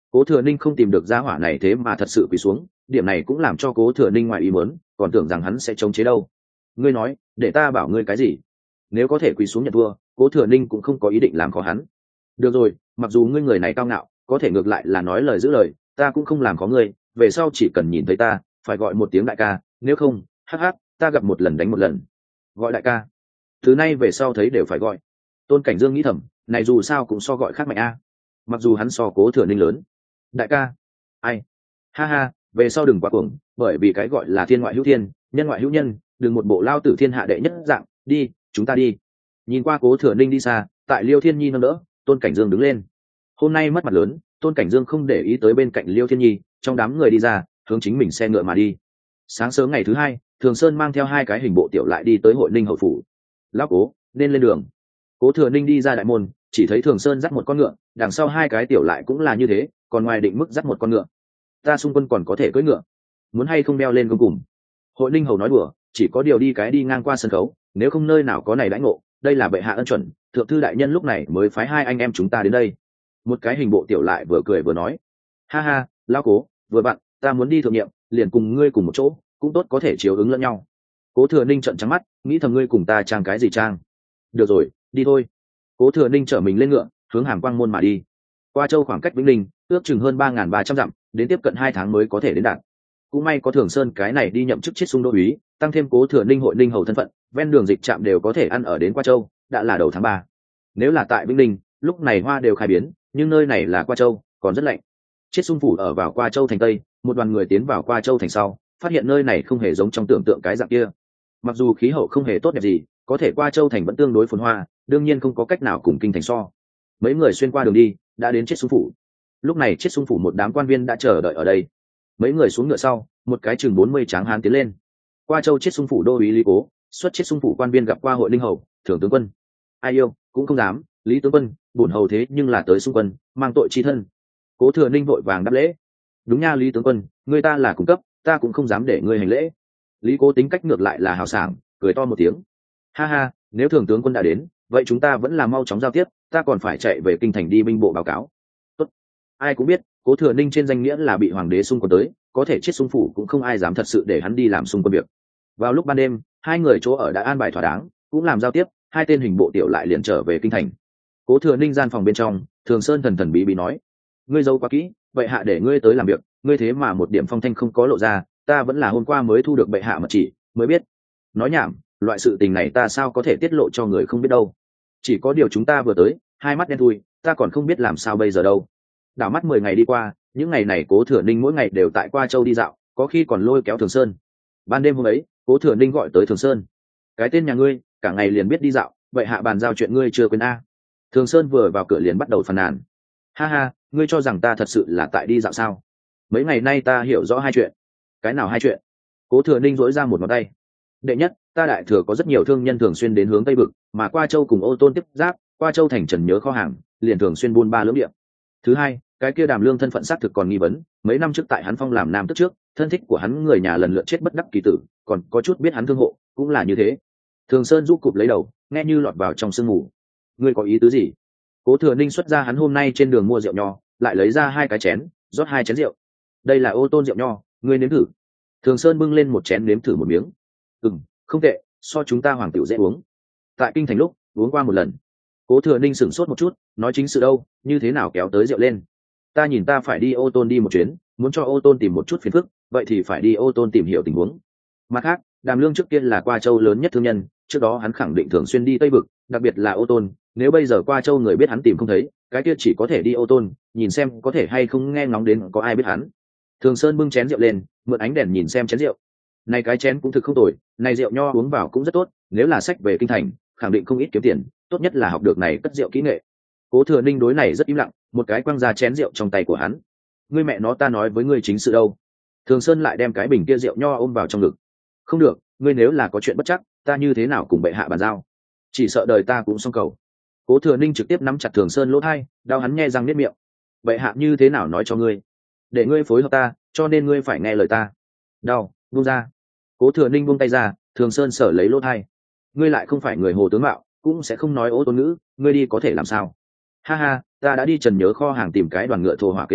Speaker 1: Cố Thừa Ninh không tìm được gia hỏa này thế mà thật sự quỳ xuống, điểm này cũng làm cho Cố Thừa Ninh ngoài ý muốn, còn tưởng rằng hắn sẽ chống chế đâu. Ngươi nói, để ta bảo ngươi cái gì? Nếu có thể quỳ xuống nhận thua, Cố Thừa Ninh cũng không có ý định làm khó hắn. Được rồi, mặc dù ngươi người này cao ngạo, có thể ngược lại là nói lời giữ lời, ta cũng không làm khó ngươi, về sau chỉ cần nhìn thấy ta, phải gọi một tiếng đại ca, nếu không, hắc hắc, ta gặp một lần đánh một lần. Gọi đại ca. Thứ nay về sau thấy đều phải gọi. Tôn Cảnh Dương nghĩ thầm, này dù sao cũng so gọi khác mạnh a. Mặc dù hắn so Cố Thừa Ninh lớn. Đại ca. Ai? Ha ha, về sau đừng quá cuồng, bởi vì cái gọi là thiên ngoại hữu thiên, nhân ngoại hữu nhân, đừng một bộ lao tử thiên hạ đệ nhất dạng, đi, chúng ta đi. Nhìn qua Cố Thừa Ninh đi xa, tại Liêu Thiên Nhi nâng đỡ, Tôn Cảnh Dương đứng lên. Hôm nay mất mặt lớn, Tôn Cảnh Dương không để ý tới bên cạnh Liêu Thiên Nhi, trong đám người đi ra, hướng chính mình xe ngựa mà đi. Sáng sớm ngày thứ hai, Thường Sơn mang theo hai cái hình bộ tiểu lại đi tới Hội Ninh hậu phủ. Lão Cố, nên lên đường. Cố Thừa Ninh đi ra đại môn, chỉ thấy Thường Sơn dắt một con ngựa, đằng sau hai cái tiểu lại cũng là như thế, còn ngoài định mức dắt một con ngựa. Ta xung quân còn có thể cưỡi ngựa, muốn hay không đeo lên công cùng. Hội Ninh hầu nói đùa, chỉ có điều đi cái đi ngang qua sân khấu, nếu không nơi nào có này đãi ngộ, đây là bệ hạ ân chuẩn, thượng thư đại nhân lúc này mới phái hai anh em chúng ta đến đây. Một cái hình bộ tiểu lại vừa cười vừa nói, ha ha, Lão Cố, vừa bạn, ta muốn đi thượng nhiệm, liền cùng ngươi cùng một chỗ, cũng tốt có thể chiếu ứng lẫn nhau. Cố Thừa Ninh trợn trắng mắt, nghĩ thầm ngươi cùng ta trang cái gì trang? Được rồi, đi thôi. Cố Thừa Ninh chở mình lên ngựa, hướng Hàm Quang môn mà đi. Qua châu khoảng cách Vĩnh Ninh ước chừng hơn 3.300 dặm, đến tiếp cận 2 tháng mới có thể đến đạt. Cũng may có Thường Sơn cái này đi nhậm chức chiết xung đô úy, tăng thêm Cố Thừa Ninh hội Ninh hầu thân phận, ven đường dịch trạm đều có thể ăn ở đến Qua Châu, đã là đầu tháng 3. Nếu là tại Vĩnh Ninh, lúc này hoa đều khai biến, nhưng nơi này là Qua Châu, còn rất lạnh. Chiết xung phủ ở vào Qua Châu thành Tây, một đoàn người tiến vào Qua Châu thành sau, phát hiện nơi này không hề giống trong tưởng tượng cái dạng kia. Mặc dù khí hậu không hề tốt đẹp gì, có thể Qua Châu thành vẫn tương đối phồn hoa, đương nhiên không có cách nào cùng kinh thành so. Mấy người xuyên qua đường đi, đã đến Chiết xung phủ. Lúc này Chiết xung phủ một đám quan viên đã chờ đợi ở đây. Mấy người xuống ngựa sau, một cái chừng 40 tráng hán tiến lên. Qua Châu Chiết xung phủ đô úy Lý Cố, xuất Chiết xung phủ quan viên gặp qua Hội Ninh hầu, thưởng tướng quân. Ai yêu, cũng không dám, Lý tướng quân, bổn hầu thế nhưng là tới xung quân, mang tội chi thân. Cố Thừa Ninh vội vàng đáp lễ. Đúng nha Lý tướng quân, người ta là cung cấp, ta cũng không dám để ngươi hành lễ. Lý Cố tính cách ngược lại là hào sảng, cười to một tiếng. Ha ha, nếu thường tướng quân đã đến, vậy chúng ta vẫn là mau chóng giao tiếp, ta còn phải chạy về kinh thành đi binh bộ báo cáo. Tốt. Ai cũng biết, Cố Thừa Ninh trên danh nghĩa là bị hoàng đế xung quân tới, có thể chết xung phủ cũng không ai dám thật sự để hắn đi làm xung quân việc. Vào lúc ban đêm, hai người chỗ ở đã an bài thỏa đáng, cũng làm giao tiếp, hai tên hình bộ tiểu lại liền trở về kinh thành. Cố Thừa Ninh gian phòng bên trong, Thường Sơn thần thần bí bí nói: ngươi giấu quá kỹ, bệ hạ để ngươi tới làm việc, ngươi thế mà một điểm phong thanh không có lộ ra, ta vẫn là hôm qua mới thu được bệ hạ mật chỉ, mới biết. Nói nhảm, loại sự tình này ta sao có thể tiết lộ cho người không biết đâu. Chỉ có điều chúng ta vừa tới, hai mắt đen thui, ta còn không biết làm sao bây giờ đâu. Đảo mắt 10 ngày đi qua, những ngày này Cố Thừa Ninh mỗi ngày đều tại Qua Châu đi dạo, có khi còn lôi kéo Thường Sơn. Ban đêm hôm ấy, Cố Thừa Ninh gọi tới Thường Sơn: cái tên nhà ngươi, cả ngày liền biết đi dạo, vậy hạ bàn giao chuyện ngươi chưa quên a? Thường Sơn vừa vào cửa liền bắt đầu phàn nàn: ha ha, ngươi cho rằng ta thật sự là tại đi dạo sao? Mấy ngày nay ta hiểu rõ hai chuyện. Cái nào hai chuyện? Cố Thừa Ninh dỗi ra một ngón tay. Đệ nhất, ta đại thừa có rất nhiều thương nhân thường xuyên đến hướng Tây Vực, mà Qua Châu cùng Ô Tôn tiếp giáp, Qua Châu thành trần nhớ kho hàng, liền thường xuyên buôn ba lưỡng địa. Thứ hai, cái kia Đàm Lương thân phận xác thực còn nghi vấn, mấy năm trước tại hắn phong làm nam tước trước, thân thích của hắn người nhà lần lượt chết bất đắc kỳ tử, còn có chút biết hắn thương hộ, cũng là như thế. Thường Sơn rũ cụp lấy đầu, nghe như lọt vào trong sương mù. Ngươi có ý tứ gì? Cố Thừa Ninh xuất ra hắn hôm nay trên đường mua rượu nho, lại lấy ra hai cái chén, rót hai chén rượu. Đây là Ô Tôn rượu nho, ngươi nếm thử. Thường Sơn bưng lên một chén nếm thử một miếng. Không tệ, so chúng ta hoàng tiểu dễ uống. Tại kinh thành lúc uống qua một lần. Cố Thừa Ninh sửng sốt một chút, nói chính sự đâu, như thế nào kéo tới rượu lên? Ta nhìn ta phải đi Ô Tôn đi một chuyến, muốn cho Ô Tôn tìm một chút phiền phức, vậy thì phải đi Ô Tôn tìm hiểu tình huống. Mặt khác, Đàm Lương trước kia là Qua Châu lớn nhất thương nhân, trước đó hắn khẳng định thường xuyên đi Tây Vực, đặc biệt là Ô Tôn, nếu bây giờ Qua Châu người biết hắn tìm không thấy, cái kia chỉ có thể đi Ô Tôn, nhìn xem có thể hay không nghe ngóng đến có ai biết hắn. Thường Sơn bưng chén rượu lên, mượn ánh đèn nhìn xem chén rượu. Này cái chén cũng thực không tồi, này rượu nho uống vào cũng rất tốt, nếu là sách về kinh thành, khẳng định không ít kiếm tiền, tốt nhất là học được này cất rượu kỹ nghệ. Cố Thừa Ninh đối này rất im lặng, một cái quăng ra chén rượu trong tay của hắn. Ngươi mẹ nó, ta nói với ngươi chính sự đâu. Thường Sơn lại đem cái bình kia rượu nho ôm vào trong ngực. Không được, ngươi nếu là có chuyện bất chắc, ta như thế nào cùng bệ hạ bàn giao? Chỉ sợ đời ta cũng xong cầu. Cố Thừa Ninh trực tiếp nắm chặt Thường Sơn lỗ tai, đau hắn nhe răng niết miệng. Bệ hạ như thế nào nói cho ngươi? Để ngươi phối hợp ta, cho nên ngươi phải nghe lời ta. Đau, buông ra. Cố Thừa Ninh buông tay ra, Thường Sơn sở lấy lỗ tai. Ngươi lại không phải người hồ tướng mạo, cũng sẽ không nói Ô Tôn ngữ, ngươi đi có thể làm sao? Ha ha, ta đã đi trần nhớ kho hàng tìm cái đoàn ngựa thổ hỏa kế việc,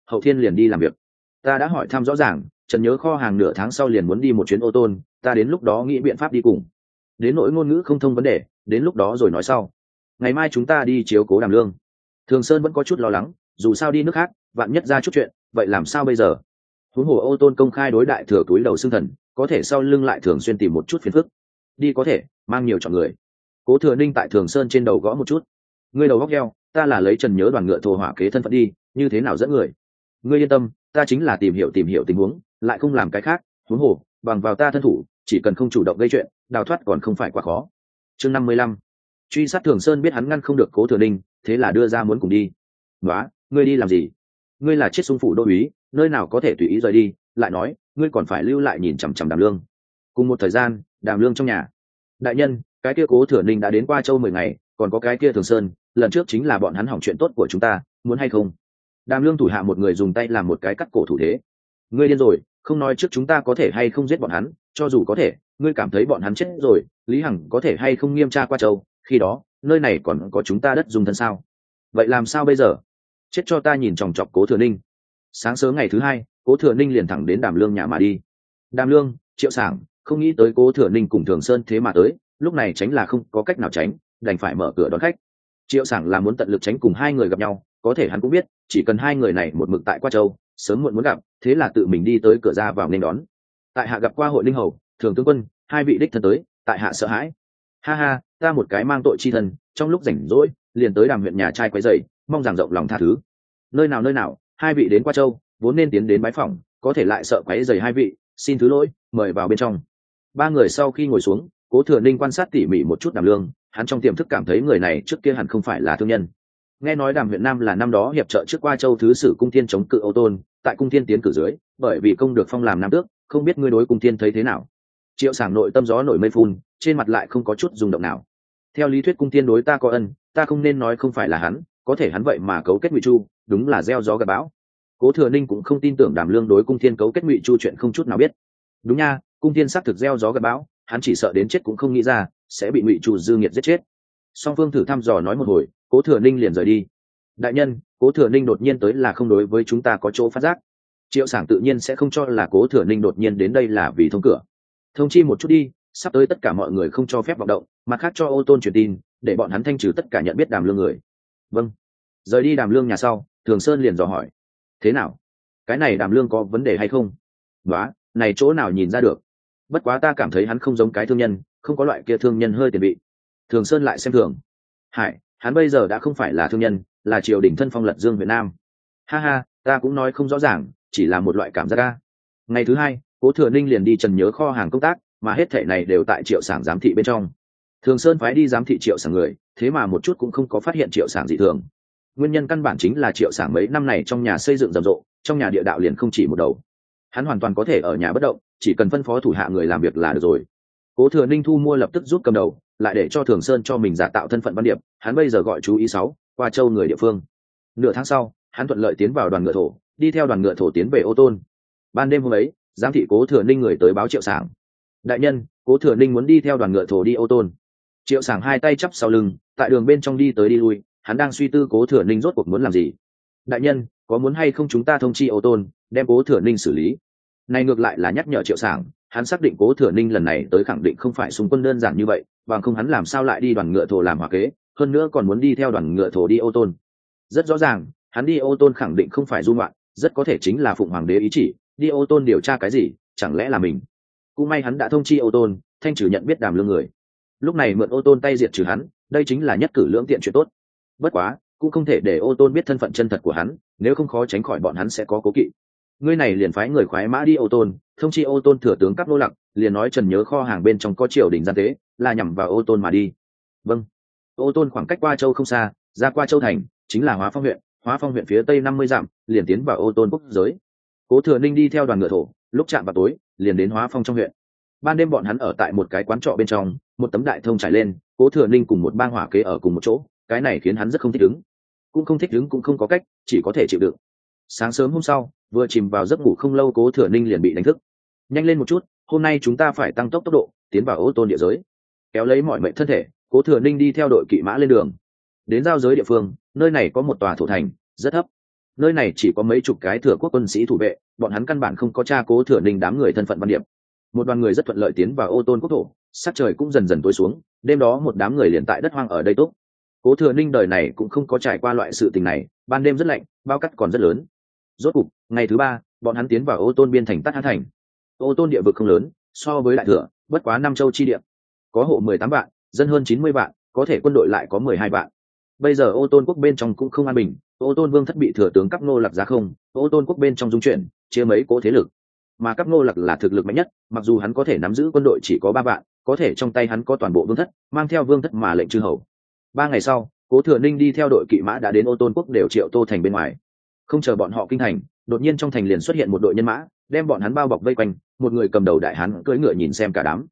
Speaker 1: hậu thiên liền đi làm việc. Ta đã hỏi thăm rõ ràng, Trần Nhớ kho hàng nửa tháng sau liền muốn đi một chuyến ô tôn, ta đến lúc đó nghĩ biện pháp đi cùng. Đến nỗi ngôn ngữ không thông vấn đề, đến lúc đó rồi nói sau. Ngày mai chúng ta đi chiếu cố Đàm Lương. Thường Sơn vẫn có chút lo lắng, dù sao đi nước khác, vạn nhất ra chút chuyện, vậy làm sao bây giờ? Huống hồ ô tôn công khai đối đại thừa túi đầu xương thần, có thể sau lưng lại thường xuyên tìm một chút phiền phức. Đi có thể, mang nhiều chọn người. Cố Thừa Ninh tại Thường Sơn trên đầu gõ một chút. Ngươi đầu góc heo, ta là lấy Trần Nhớ đoàn ngựa thổ hỏa kế thân phận đi, như thế nào dẫn người? Ngươi yên tâm, ta chính là tìm hiểu tình huống, lại không làm cái khác. Huống hồ, bằng vào ta thân thủ, chỉ cần không chủ động gây chuyện, đào thoát còn không phải quá khó. Chương 55. Truy sát Thường Sơn biết hắn ngăn không được Cố Thừa Ninh, thế là đưa ra muốn cùng đi. Nóa, ngươi đi làm gì? Ngươi là chết sung phủ đô úy, nơi nào có thể tùy ý rời đi? Lại nói, ngươi còn phải lưu lại nhìn chằm chằm Đàm Lương. Cùng một thời gian, Đàm Lương trong nhà. Đại nhân, cái kia Cố Thừa Ninh đã đến Qua Châu 10 ngày, còn có cái kia Thường Sơn, lần trước chính là bọn hắn hỏng chuyện tốt của chúng ta, muốn hay không? Đàm Lương thủ hạ một người dùng tay làm một cái cắt cổ thủ thế. Ngươi điên rồi, không nói trước chúng ta có thể hay không giết bọn hắn, cho dù có thể, ngươi cảm thấy bọn hắn chết rồi, Lý Hằng có thể hay không nghiêm tra Qua Châu, khi đó, nơi này còn có chúng ta đất dùng thân sao? Vậy làm sao bây giờ? Chết cho ta nhìn chòng chọc Cố Thừa Ninh. Sáng sớm ngày thứ hai, Cố Thừa Ninh liền thẳng đến Đàm Lương nhà mà đi. Đàm Lương, Triệu Sảng, không nghĩ tới Cố Thừa Ninh cùng Thường Sơn thế mà tới, lúc này tránh là không có cách nào tránh, đành phải mở cửa đón khách. Triệu Sảng là muốn tận lực tránh cùng hai người gặp nhau, có thể hắn cũng biết, chỉ cần hai người này một mực tại Qua Châu, sớm muộn muốn gặp, thế là tự mình đi tới cửa ra vào nên đón. Tại hạ gặp qua Hội Linh Hầu, Thường tướng quân, hai vị đích thân tới, tại hạ sợ hãi. Ha ha, ta một cái mang tội chi thân, trong lúc rảnh rỗi, liền tới Đàm huyện nhà trai quấy rầy, mong rằng rộng lòng tha thứ. Nơi nào, hai vị đến Qua Châu, vốn nên tiến đến bái phỏng, có thể lại sợ quấy rầy hai vị, xin thứ lỗi, mời vào bên trong. Ba người sau khi ngồi xuống, Cố Thừa Ninh quan sát tỉ mỉ một chút Đàm Lương, hắn trong tiềm thức cảm thấy người này trước kia hẳn không phải là thương nhân. Nghe nói Đàm huyện Nam là năm đó hiệp trợ trước Qua Châu thứ sử Cung Thiên chống cự Âu Tôn, tại Cung Thiên tiến cử dưới, bởi vì công được phong làm nam tước, không biết ngươi đối Cung Thiên thấy thế nào? Triệu Sảng nội tâm gió nổi mây phun, trên mặt lại không có chút rung động nào. Theo lý thuyết Cung Thiên đối ta có ân, ta không nên nói không phải là hắn, có thể hắn vậy mà cấu kết Ngụy Chu, đúng là gieo gió gặt bão. Cố Thừa Ninh cũng không tin tưởng Đàm Lương đối Cung Thiên cấu kết Ngụy Chu chuyện không chút nào biết. Đúng nha, Cung Thiên xác thực gieo gió gặt bão, hắn chỉ sợ đến chết cũng không nghĩ ra sẽ bị Ngụy Chu dư nghiệt giết chết. Song phương thử thăm dò nói một hồi, Cố Thừa Ninh liền rời đi. Đại nhân, Cố Thừa Ninh đột nhiên tới là không đối với chúng ta có chỗ phát giác. Triệu Sảng tự nhiên sẽ không cho là Cố Thừa Ninh đột nhiên đến đây là vì thông cửa. Thông chi một chút đi, sắp tới tất cả mọi người không cho phép vọng động, mặt khác cho Ô Tôn truyền tin, để bọn hắn thanh trừ tất cả nhận biết Đàm Lương người. Vâng. Rời đi Đàm Lương nhà sau, Thường Sơn liền dò hỏi. Thế nào? Cái này Đàm Lương có vấn đề hay không? Nóa, này chỗ nào nhìn ra được? Bất quá ta cảm thấy hắn không giống cái thương nhân, không có loại kia thương nhân hơi tiền vị. Thường Sơn lại xem thường. Hải, hắn bây giờ đã không phải là thương nhân, là triều đình thân phong lật dương Việt Nam. Ha ha, ta cũng nói không rõ ràng, chỉ là một loại cảm giác ca. Ngày thứ hai, Cố Thừa Ninh liền đi Trần Nhớ kho hàng công tác, mà hết thảy này đều tại Triệu Sảng giám thị bên trong. Thường Sơn phái đi giám thị Triệu Sảng người, thế mà một chút cũng không có phát hiện Triệu Sảng dị thường. Nguyên nhân căn bản chính là Triệu Sảng mấy năm này trong nhà xây dựng rầm rộ, trong nhà địa đạo liền không chỉ một đầu. Hắn hoàn toàn có thể ở nhà bất động, chỉ cần phân phó thủ hạ người làm việc là được rồi. Cố Thừa Ninh thu mua lập tức rút cầm đầu, lại để cho Thường Sơn cho mình giả tạo thân phận Văn Điệp, hắn bây giờ gọi chú ý 6, Qua Châu người địa phương. Nửa tháng sau, hắn thuận lợi tiến vào đoàn ngựa thổ, đi theo đoàn ngựa thổ tiến về Ô Tôn. Ban đêm hôm ấy, giám thị Cố Thừa Ninh người tới báo Triệu Sảng. Đại nhân, Cố Thừa Ninh muốn đi theo đoàn ngựa thổ đi Ô Tôn. Triệu Sảng hai tay chắp sau lưng, tại đường bên trong đi tới đi lui, hắn đang suy tư Cố Thừa Ninh rốt cuộc muốn làm gì. Đại nhân, có muốn hay không chúng ta thông chi Ô Tôn, đem Cố Thừa Ninh xử lý? Này ngược lại là nhắc nhở Triệu Sảng, hắn xác định Cố Thừa Ninh lần này tới khẳng định không phải xung quân đơn giản như vậy, bằng không hắn làm sao lại đi đoàn ngựa thổ làm hỏa kế, hơn nữa còn muốn đi theo đoàn ngựa thổ đi Ô Tôn. Rất rõ ràng, hắn đi Ô Tôn khẳng định không phải du ngoạn, rất có thể chính là phụng hoàng đế ý chỉ, đi Ô Tôn điều tra cái gì, chẳng lẽ là mình. Cũng may hắn đã thông chi Ô Tôn, thanh trừ nhận biết Đàm Lương người. Lúc này mượn Ô Tôn tay diệt trừ hắn, đây chính là nhất cử lưỡng tiện chuyện tốt. Bất quá, cũng không thể để Ô Tôn biết thân phận chân thật của hắn, nếu không khó tránh khỏi bọn hắn sẽ có cố kỵ. Ngươi này liền phái người khoái mã đi Ô Tôn, thông chi Ô Tôn thừa tướng các nô lặc, liền nói Trần Nhớ kho hàng bên trong có triều đình gian tế, là nhằm vào Ô Tôn mà đi. Vâng. Ô Tôn khoảng cách Qua Châu không xa, ra Qua Châu thành chính là Hóa Phong huyện, Hóa Phong huyện phía tây 50 dặm, liền tiến vào Ô Tôn quốc giới. Cố Thừa Ninh đi theo đoàn ngựa thổ, lúc chạm vào tối, liền đến Hóa Phong trong huyện. Ban đêm bọn hắn ở tại một cái quán trọ bên trong, một tấm đại thông trải lên, Cố Thừa Ninh cùng một bang hỏa kế ở cùng một chỗ, cái này khiến hắn rất không thích ứng. Cũng không thích ứng cũng không có cách, chỉ có thể chịu đựng. Sáng sớm hôm sau, vừa chìm vào giấc ngủ không lâu Cố Thừa Ninh liền bị đánh thức. Nhanh lên một chút, hôm nay chúng ta phải tăng tốc tốc độ, tiến vào Ô Tôn địa giới. Kéo lấy mọi mệnh thân thể, Cố Thừa Ninh đi theo đội kỵ mã lên đường. Đến giao giới địa phương, nơi này có một tòa thổ thành, rất thấp. nơi này chỉ có mấy chục cái thừa quốc quân sĩ thủ vệ, bọn hắn căn bản không có tra Cố Thừa Ninh đám người thân phận văn điệp. Một đoàn người rất thuận lợi tiến vào Ô Tôn quốc thổ, sắc trời cũng dần dần tối xuống, đêm đó một đám người liền tại đất hoang ở đây tốt. Cố Thừa Ninh đời này cũng không có trải qua loại sự tình này, ban đêm rất lạnh, bao cát còn rất lớn. Rốt cục, ngày thứ ba, bọn hắn tiến vào Ô Tôn biên thành Tát Hán thành. Ô Tôn địa vực không lớn, so với Đại Thừa, bất quá 5 châu chi địa. Có hộ 18 vạn, dân hơn 90 vạn, có thể quân đội lại có 12 vạn. Bây giờ Ô Tôn quốc bên trong cũng không an bình, Ô Tôn vương thất bị thừa tướng Cáp Nô Lạc giá không, Ô Tôn quốc bên trong dung chuyển, chia mấy cố thế lực. Mà Cáp Nô Lạc là thực lực mạnh nhất, mặc dù hắn có thể nắm giữ quân đội chỉ có 3 vạn, có thể trong tay hắn có toàn bộ vương thất, mang theo vương thất mà lệnh chư hầu. 3 ngày sau, Cố Thừa Ninh đi theo đội kỵ mã đã đến Ô Tôn quốc đều triệu Tô thành bên ngoài. Không chờ bọn họ kinh thành, đột nhiên trong thành liền xuất hiện một đội nhân mã, đem bọn hắn bao bọc vây quanh, một người cầm đầu đại hán cưỡi ngựa nhìn xem cả đám.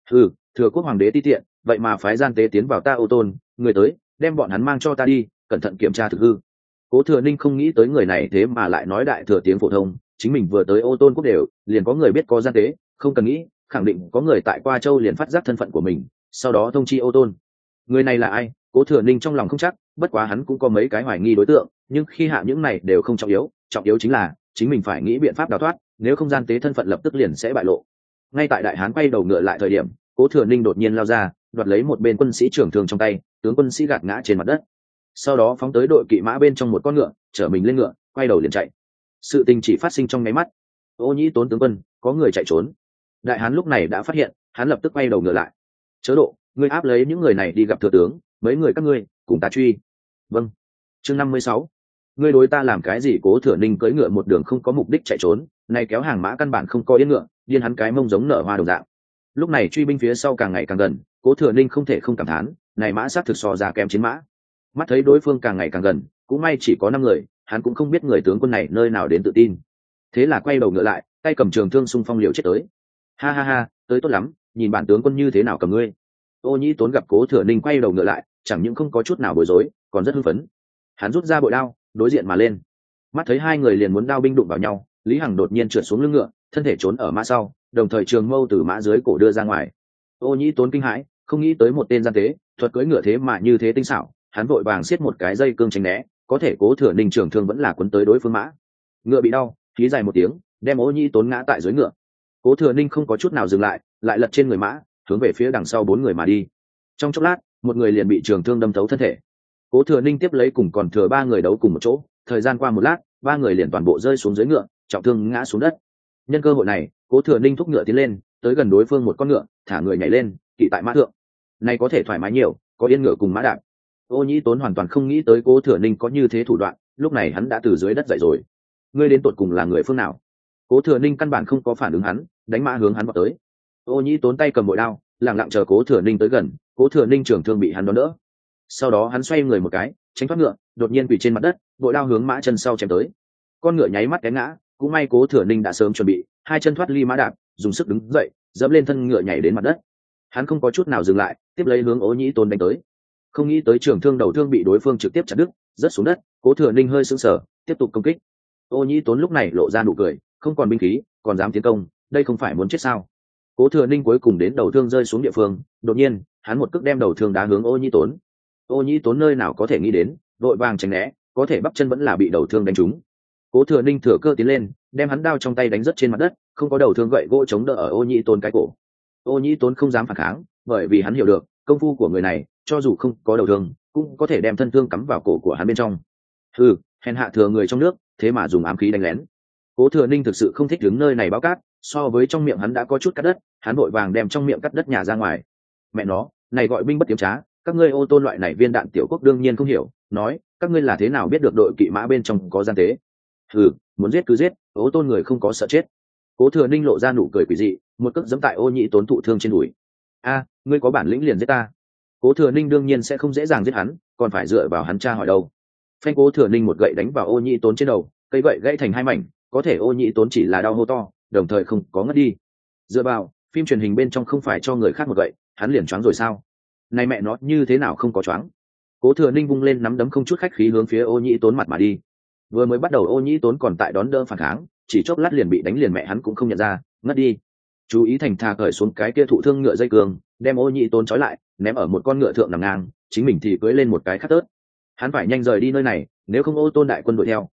Speaker 1: Thừa quốc hoàng đế ti tiện, vậy mà phái gian tế tiến vào ta Ô Tôn, người tới, đem bọn hắn mang cho ta đi, cẩn thận kiểm tra thực hư. Cố Thừa Ninh không nghĩ tới người này thế mà lại nói Đại Thừa tiếng phổ thông, chính mình vừa tới Ô Tôn quốc đều, liền có người biết có gian tế, không cần nghĩ, khẳng định có người tại Qua Châu liền phát giác thân phận của mình, sau đó thông chi Ô Tôn. Người này là ai? Cố Thừa Ninh trong lòng không chắc, bất quá hắn cũng có mấy cái hoài nghi đối tượng, nhưng khi hạ những này đều không trọng yếu chính là chính mình phải nghĩ biện pháp đào thoát, nếu không gian tế thân phận lập tức liền sẽ bại lộ. Ngay tại đại hán quay đầu ngựa lại thời điểm, Cố Thừa Ninh đột nhiên lao ra, đoạt lấy một bên quân sĩ trưởng thương trong tay, tướng quân sĩ gạt ngã trên mặt đất. Sau đó phóng tới đội kỵ mã bên trong một con ngựa, chở mình lên ngựa, quay đầu liền chạy. Sự tình chỉ phát sinh trong nháy mắt. Ô Nhĩ Tốn tướng quân, có người chạy trốn. Đại hán lúc này đã phát hiện, hắn lập tức quay đầu ngựa lại. Chớ độ, ngươi áp lấy những người này đi gặp thừa tướng, mấy người các ngươi cùng ta truy. Vâng. Chương 56. Ngươi đối ta làm cái gì? Cố Thừa Ninh cưỡi ngựa một đường không có mục đích chạy trốn, này kéo hàng mã căn bản không có yên ngựa, điên hắn cái mông giống nở hoa đồng dạng. Lúc này truy binh phía sau càng ngày càng gần, Cố Thừa Ninh không thể không cảm thán, này mã sát thực so ra kém chiến mã. Mắt thấy đối phương càng ngày càng gần, cũng may chỉ có 5 người, hắn cũng không biết người tướng quân này nơi nào đến tự tin. Thế là quay đầu ngựa lại, tay cầm trường thương xung phong liều chết tới. Ha ha ha, tới tốt lắm, nhìn bản tướng quân như thế nào cầm ngươi. Ô Nhĩ Tốn gặp Cố Thừa Ninh quay đầu ngựa lại, chẳng những không có chút nào bối rối, còn rất hưng phấn. Hắn rút ra bội đao, đối diện mà lên. Mắt thấy hai người liền muốn đao binh đụng vào nhau, Lý Hằng đột nhiên trượt xuống lưng ngựa, thân thể trốn ở mã sau, đồng thời trường mâu từ mã dưới cổ đưa ra ngoài. Ô Nhĩ Tốn kinh hãi, không nghĩ tới một tên gian tế, thuật cưỡi ngựa thế mà như thế tinh xảo, hắn vội vàng siết một cái dây cương tránh né, có thể Cố Thừa Ninh trường thương vẫn là cuốn tới đối phương mã. Ngựa bị đau, khí dài một tiếng, đem Ô Nhĩ Tốn ngã tại dưới ngựa. Cố Thừa Ninh không có chút nào dừng lại, lại lật trên người mã, hướng về phía đằng sau 4 người mà đi. Trong chốc lát, một người liền bị trường thương đâm thấu thân thể. Cố Thừa Ninh tiếp lấy cùng còn thừa 3 người đấu cùng một chỗ, thời gian qua một lát, 3 người liền toàn bộ rơi xuống dưới ngựa, trọng thương ngã xuống đất. Nhân cơ hội này, Cố Thừa Ninh thúc ngựa tiến lên, tới gần đối phương một con ngựa, thả người nhảy lên, kỵ tại mã thượng. Này có thể thoải mái nhiều, có yên ngựa cùng mã đạp. Ô Nhĩ Tốn hoàn toàn không nghĩ tới Cố Thừa Ninh có như thế thủ đoạn, lúc này hắn đã từ dưới đất dậy rồi. Ngươi đến tột cùng là người phương nào? Cố Thừa Ninh căn bản không có phản ứng hắn, đánh mã hướng hắn vào tới. Ô Nhĩ Tốn tay cầm bội đao, lặng lặng chờ Cố Thừa Ninh tới gần, Cố Thừa Ninh trường thương bị hắn đón đỡ. Sau đó hắn xoay người một cái, tránh thoát ngựa, đột nhiên quỳ trên mặt đất, bội đao hướng mã chân sau chém tới. Con ngựa nháy mắt té ngã, cũng may Cố Thừa Ninh đã sớm chuẩn bị, hai chân thoát ly mã đạp, dùng sức đứng dậy, dẫm lên thân ngựa nhảy đến mặt đất. Hắn không có chút nào dừng lại, tiếp lấy hướng Ô Nhĩ Tốn đánh tới. Không nghĩ tới trường thương đầu thương bị đối phương trực tiếp chặt đứt, rớt xuống đất. Cố Thừa Ninh hơi sững sờ, tiếp tục công kích. Ô Nhĩ Tốn lúc này lộ ra nụ cười, không còn binh khí, còn dám tiến công, đây không phải muốn chết sao? Cố Thừa Ninh cuối cùng đến đầu thương rơi xuống địa phương, đột nhiên, hắn một cước đem đầu thương đá hướng Ô Nhĩ Tốn. Ô Nhĩ Tốn nơi nào có thể nghĩ đến, vội vàng tránh né, có thể bắp chân vẫn là bị đầu thương đánh trúng. Cố Thừa Ninh thừa cơ tiến lên, đem hắn đao trong tay đánh rất trên mặt đất, không có đầu thương gậy gỗ chống đỡ ở Ô Nhĩ Tốn cái cổ. Ô Nhĩ Tốn không dám phản kháng, bởi vì hắn hiểu được, công phu của người này, cho dù không có đầu thương, cũng có thể đem thân thương cắm vào cổ của hắn bên trong. Hèn hạ thừa người trong nước, thế mà dùng ám khí đánh lén. Cố Thừa Ninh thực sự không thích đứng nơi này báo cát, so với trong miệng hắn đã có chút cắt đất, hắn vội vàng đem trong miệng cắt đất nhả ra ngoài. Mẹ nó, này gọi binh bất tiếm trá, các ngươi Ô Tôn loại này viên đạn tiểu quốc đương nhiên không hiểu, nói, các ngươi là thế nào biết được đội kỵ mã bên trong có gian tế? Muốn giết cứ giết, Ô Tôn người không có sợ chết. Cố Thừa Ninh lộ ra nụ cười quỷ dị, một cước giẫm tại Ô Nhĩ Tốn thụ thương trên đùi. Ngươi có bản lĩnh liền giết ta. Cố Thừa Ninh đương nhiên sẽ không dễ dàng giết hắn, còn phải dựa vào hắn tra hỏi đâu. Phanh, Cố Thừa Ninh một gậy đánh vào Ô Nhĩ Tốn trên đầu, cây gậy gãy thành 2 mảnh, có thể Ô Nhĩ Tốn chỉ là đau hô to, đồng thời không có ngất đi. Dựa vào, phim truyền hình bên trong không phải cho người khác một gậy, hắn liền choáng rồi sao? Này mẹ nó như thế nào không có choáng? Cố Thừa Ninh vung lên nắm đấm không chút khách khí hướng phía Ô Nhĩ Tốn mặt mà đi. Vừa mới bắt đầu Ô Nhĩ Tốn còn tại đón đỡ phản kháng, chỉ chốc lát liền bị đánh liền mẹ hắn cũng không nhận ra, ngất đi. Chú ý thành thà cởi xuống cái kia thụ thương ngựa dây cương, đem Ô Nhĩ Tốn trói lại, ném ở một con ngựa thượng nằm ngang, chính mình thì cưỡi lên một cái khác tớt. Hắn phải nhanh rời đi nơi này, nếu không Ô Tôn đại quân đuổi theo,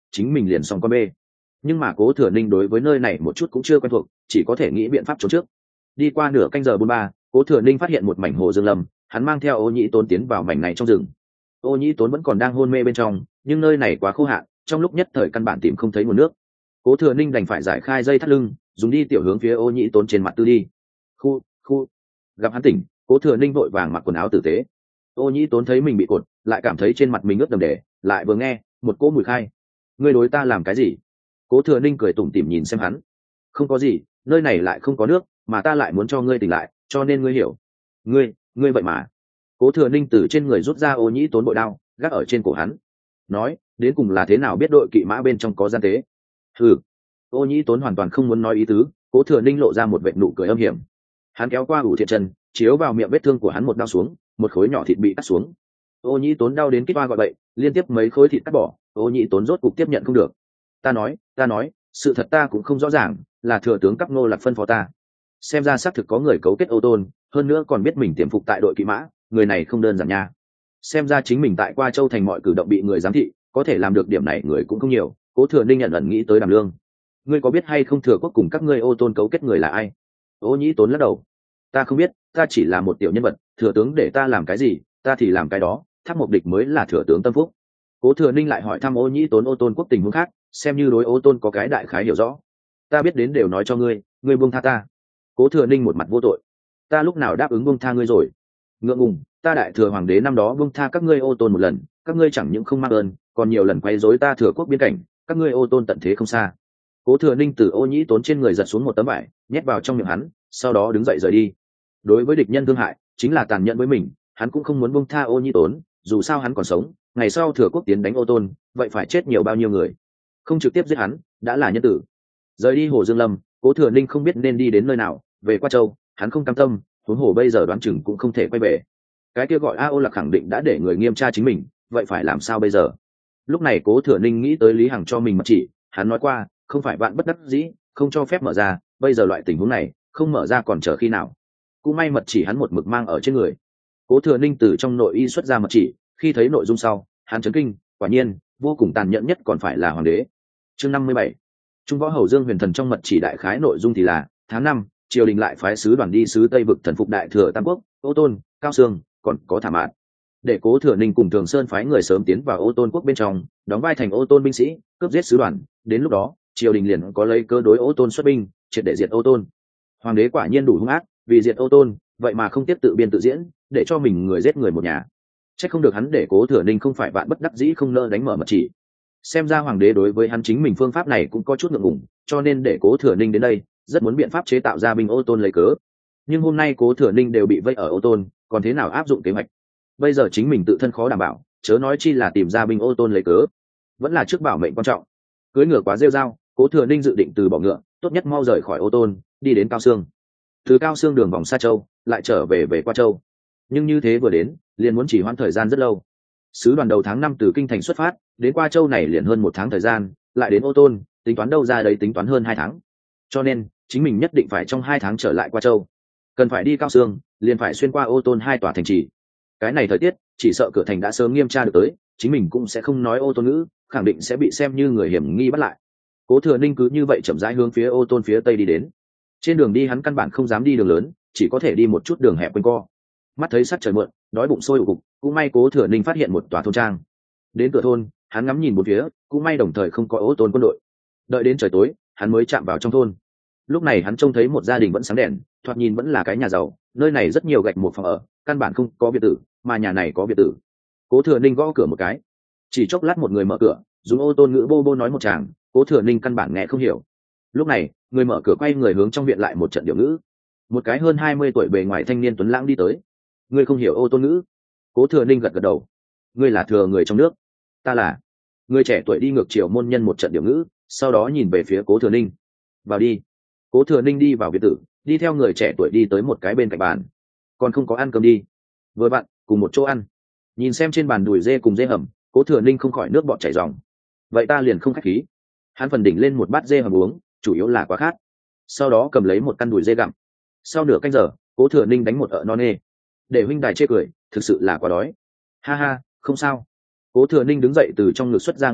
Speaker 1: chính mình liền xong con bê. Nhưng mà Cố Thừa Ninh đối với nơi này một chút cũng chưa quen thuộc, chỉ có thể nghĩ biện pháp trốn trước. Đi qua nửa canh giờ 43, Cố Thừa Ninh phát hiện một mảnh hồ dương lâm, hắn mang theo Ô Nhĩ Tốn tiến vào mảnh này trong rừng. Ô Nhĩ Tốn vẫn còn đang hôn mê bên trong, nhưng nơi này quá khô hạn, trong lúc nhất thời căn bản tìm không thấy nguồn nước. Cố Thừa Ninh đành phải giải khai dây thắt lưng, dùng đi tiểu hướng phía Ô Nhĩ Tốn trên mặt tư đi. Khu. Gặp hắn tỉnh, Cố Thừa Ninh vội vàng mặc quần áo tử tế. Ô Nhĩ Tốn thấy mình bị cột, lại cảm thấy trên mặt mình ướt đầm đề, lại vừa nghe một cỗ mùi khai. Ngươi đối ta làm cái gì? Cố Thừa Ninh cười tủm tỉm nhìn xem hắn. Không có gì, nơi này lại không có nước, mà ta lại muốn cho ngươi tỉnh lại, cho nên ngươi hiểu. Ngươi vậy mà. Cố Thừa Ninh từ trên người rút ra Ô Nhĩ Tốn bội đao, gác ở trên cổ hắn. Nói, đến cùng là thế nào biết đội kỵ mã bên trong có gian tế? Ừ. Ô Nhĩ Tốn hoàn toàn không muốn nói ý tứ. Cố Thừa Ninh lộ ra một vệt nụ cười âm hiểm. Hắn kéo qua ủ thiện chân, chiếu vào miệng vết thương của hắn một đao xuống, một khối nhỏ thịt bị cắt xuống. Ô Nhĩ Tốn đau đến kít toa gọi bậy, liên tiếp mấy khối thịt cắt bỏ. Ô Nhĩ Tốn rốt cục tiếp nhận không được. Ta nói, sự thật ta cũng không rõ ràng, là thừa tướng Cáp Ngô Lạc phân phó ta. Xem ra xác thực có người cấu kết Ô Tôn, hơn nữa còn biết mình tiềm phục tại đội kỵ mã, người này không đơn giản nha. Xem ra chính mình tại Qua Châu thành mọi cử động bị người giám thị, có thể làm được điểm này người cũng không nhiều. Cố Thừa Ninh nhận ẩn nghĩ tới Đàm Lương. Ngươi có biết hay không Thừa Quốc cùng các ngươi Ô Tôn cấu kết người là ai? Ô Nhĩ Tốn lắc đầu. Ta không biết, ta chỉ là một tiểu nhân vật, thừa tướng để ta làm cái gì, ta thì làm cái đó, Thác Mộc Địch mới là thừa tướng tâm phúc. Cố Thừa Ninh lại hỏi thăm Ô Nhĩ Tốn Ô Tôn quốc tình huống khác, xem như đối Ô Tôn có cái đại khái hiểu rõ. Ta biết đến đều nói cho ngươi, ngươi buông tha ta. Cố Thừa Ninh một mặt vô tội. Ta lúc nào đáp ứng buông tha ngươi rồi? Ngượng ngùng, ta đại thừa hoàng đế năm đó buông tha các ngươi Ô Tôn một lần, các ngươi chẳng những không mang ơn, còn nhiều lần quấy rối ta Thừa quốc biên cảnh, các ngươi Ô Tôn tận thế không xa. Cố Thừa Ninh từ Ô Nhĩ Tốn trên người giật xuống một tấm vải, nhét vào trong miệng hắn, sau đó đứng dậy rời đi. Đối với địch nhân thương hại, chính là tàn nhẫn với mình, hắn cũng không muốn buông tha Ô Nhĩ Tốn, dù sao hắn còn sống, ngày sau Thừa quốc tiến đánh Ô Tôn, vậy phải chết nhiều bao nhiêu người. Không trực tiếp giết hắn, đã là nhân tử. Rời đi Hồ Dương Lâm, Cố Thừa Ninh không biết nên đi đến nơi nào, về Qua Châu, hắn không cam tâm, huống hồ bây giờ đoán chừng cũng không thể quay về. Cái kia gọi A Ô Lạc khẳng định đã để người nghiêm tra chính mình, vậy phải làm sao bây giờ? Lúc này Cố Thừa Ninh nghĩ tới Lý Hằng cho mình mật chỉ, hắn nói qua, không phải vạn bất đắc dĩ, không cho phép mở ra, bây giờ loại tình huống này, không mở ra còn chờ khi nào? Cũng may mật chỉ hắn một mực mang ở trên người. Cố Thừa Ninh từ trong nội y xuất ra mật chỉ, khi thấy nội dung sau, hắn chấn kinh, quả nhiên, vô cùng tàn nhẫn nhất còn phải là hoàng đế. Chương 57. Trung Võ Hầu Dương Huyền Thần trong mật chỉ đại khái nội dung thì là, tháng 5, triều đình lại phái sứ đoàn đi sứ Tây vực thần phục đại thừa Tam Quốc, Ô Tôn, Cao Sương, còn có Thả Mạn. Để Cố Thừa Ninh cùng Thường Sơn phái người sớm tiến vào Ô Tôn quốc bên trong, đóng vai thành Ô Tôn binh sĩ, cướp giết sứ đoàn, đến lúc đó, triều đình liền có lấy cớ đối Ô Tôn xuất binh, triệt để diệt Ô Tôn. Hoàng đế quả nhiên đủ hung ác, vì diệt Ô Tôn, vậy mà không tiếp tự biên tự diễn, để cho mình người giết người một nhà. Chắc không được hắn để Cố Thừa Ninh không phải vạn bất đắc dĩ không nỡ đánh mở mật chỉ. Xem ra hoàng đế đối với hắn chính mình phương pháp này cũng có chút ngượng ngùng, cho nên để Cố Thừa Ninh đến đây, rất muốn biện pháp chế tạo ra binh Ô Tôn lấy cớ. Nhưng hôm nay Cố Thừa Ninh đều bị vây ở Ô Tôn, còn thế nào áp dụng kế hoạch? Bây giờ chính mình tự thân khó đảm bảo, chớ nói chi là tìm ra binh Ô Tôn lấy cớ. Vẫn là trước bảo mệnh quan trọng. Cưỡi ngựa quá rêu rao, Cố Thừa Ninh dự định từ bỏ ngựa, tốt nhất mau rời khỏi Ô Tôn, đi đến Cao Sương. Từ Cao Sương đường vòng Sa Châu, lại trở về Qua Châu. Nhưng như thế vừa đến, liền muốn chỉ hoãn thời gian rất lâu. Sứ đoàn đầu tháng 5 từ kinh thành xuất phát, đến Qua Châu này liền hơn 1 tháng thời gian, lại đến Ô Tôn, tính toán đâu ra đấy tính toán hơn 2 tháng. Cho nên, chính mình nhất định phải trong 2 tháng trở lại Qua Châu. Cần phải đi Cao Sương, liền phải xuyên qua Ô Tôn 2 tòa thành trì. Cái này thời tiết, chỉ sợ cửa thành đã sớm nghiêm tra được tới, chính mình cũng sẽ không nói Ô Tôn ngữ, khẳng định sẽ bị xem như người hiểm nghi bắt lại. Cố Thừa Ninh cứ như vậy chậm rãi hướng phía Ô Tôn phía tây đi đến. Trên đường đi hắn căn bản không dám đi đường lớn, chỉ có thể đi một chút đường hẹp quanh co. Mắt thấy sắc trời muộn, đói bụng sôi ù cục, cũng may Cố Thừa Ninh phát hiện một tòa thôn trang. Đến cửa thôn, hắn ngắm nhìn bốn phía, cũng may đồng thời không có Ô Tôn quân đội. Đợi đến trời tối, hắn mới chạm vào trong thôn. Lúc này hắn trông thấy một gia đình vẫn sáng đèn, thoạt nhìn vẫn là cái nhà giàu, nơi này rất nhiều gạch một phòng ở, căn bản không có biệt tử, mà nhà này có biệt tử. Cố Thừa Ninh gõ cửa một cái, chỉ chốc lát một người mở cửa, dùng Ô Tôn ngữ bô bô nói một tràng, Cố Thừa Ninh căn bản nghe không hiểu. Lúc này, người mở cửa quay người hướng trong viện lại một trận điệu ngữ. Một cái hơn 20 tuổi bề ngoài thanh niên tuấn lãng đi tới. Ngươi không hiểu Ô Tôn ngữ? Cố Thừa Ninh gật gật đầu. Ngươi là thừa người trong nước? Ta là. Người trẻ tuổi đi ngược chiều môn nhân một trận điệu ngữ, sau đó nhìn về phía Cố Thừa Ninh. Vào đi. Cố Thừa Ninh đi vào biệt tử, đi theo người trẻ tuổi đi tới một cái bên cạnh bàn. Còn không có ăn cơm đi. Vừa bạn, cùng một chỗ ăn. Nhìn xem trên bàn đùi dê cùng dê hầm, Cố Thừa Ninh không khỏi nước bọt chảy ròng. Vậy ta liền không khách khí. Hắn phần đỉnh lên một bát dê hầm uống, chủ yếu là quá khát. Sau đó cầm lấy một căn đùi dê gặm. Sau nửa canh giờ, Cố Thừa Ninh đánh một ợ non nê. Để huynh đài chê cười, thực sự là quá đói. Ha ha, không sao. Cố Thừa Ninh đứng dậy từ trong ngực xuất ra ngân đại,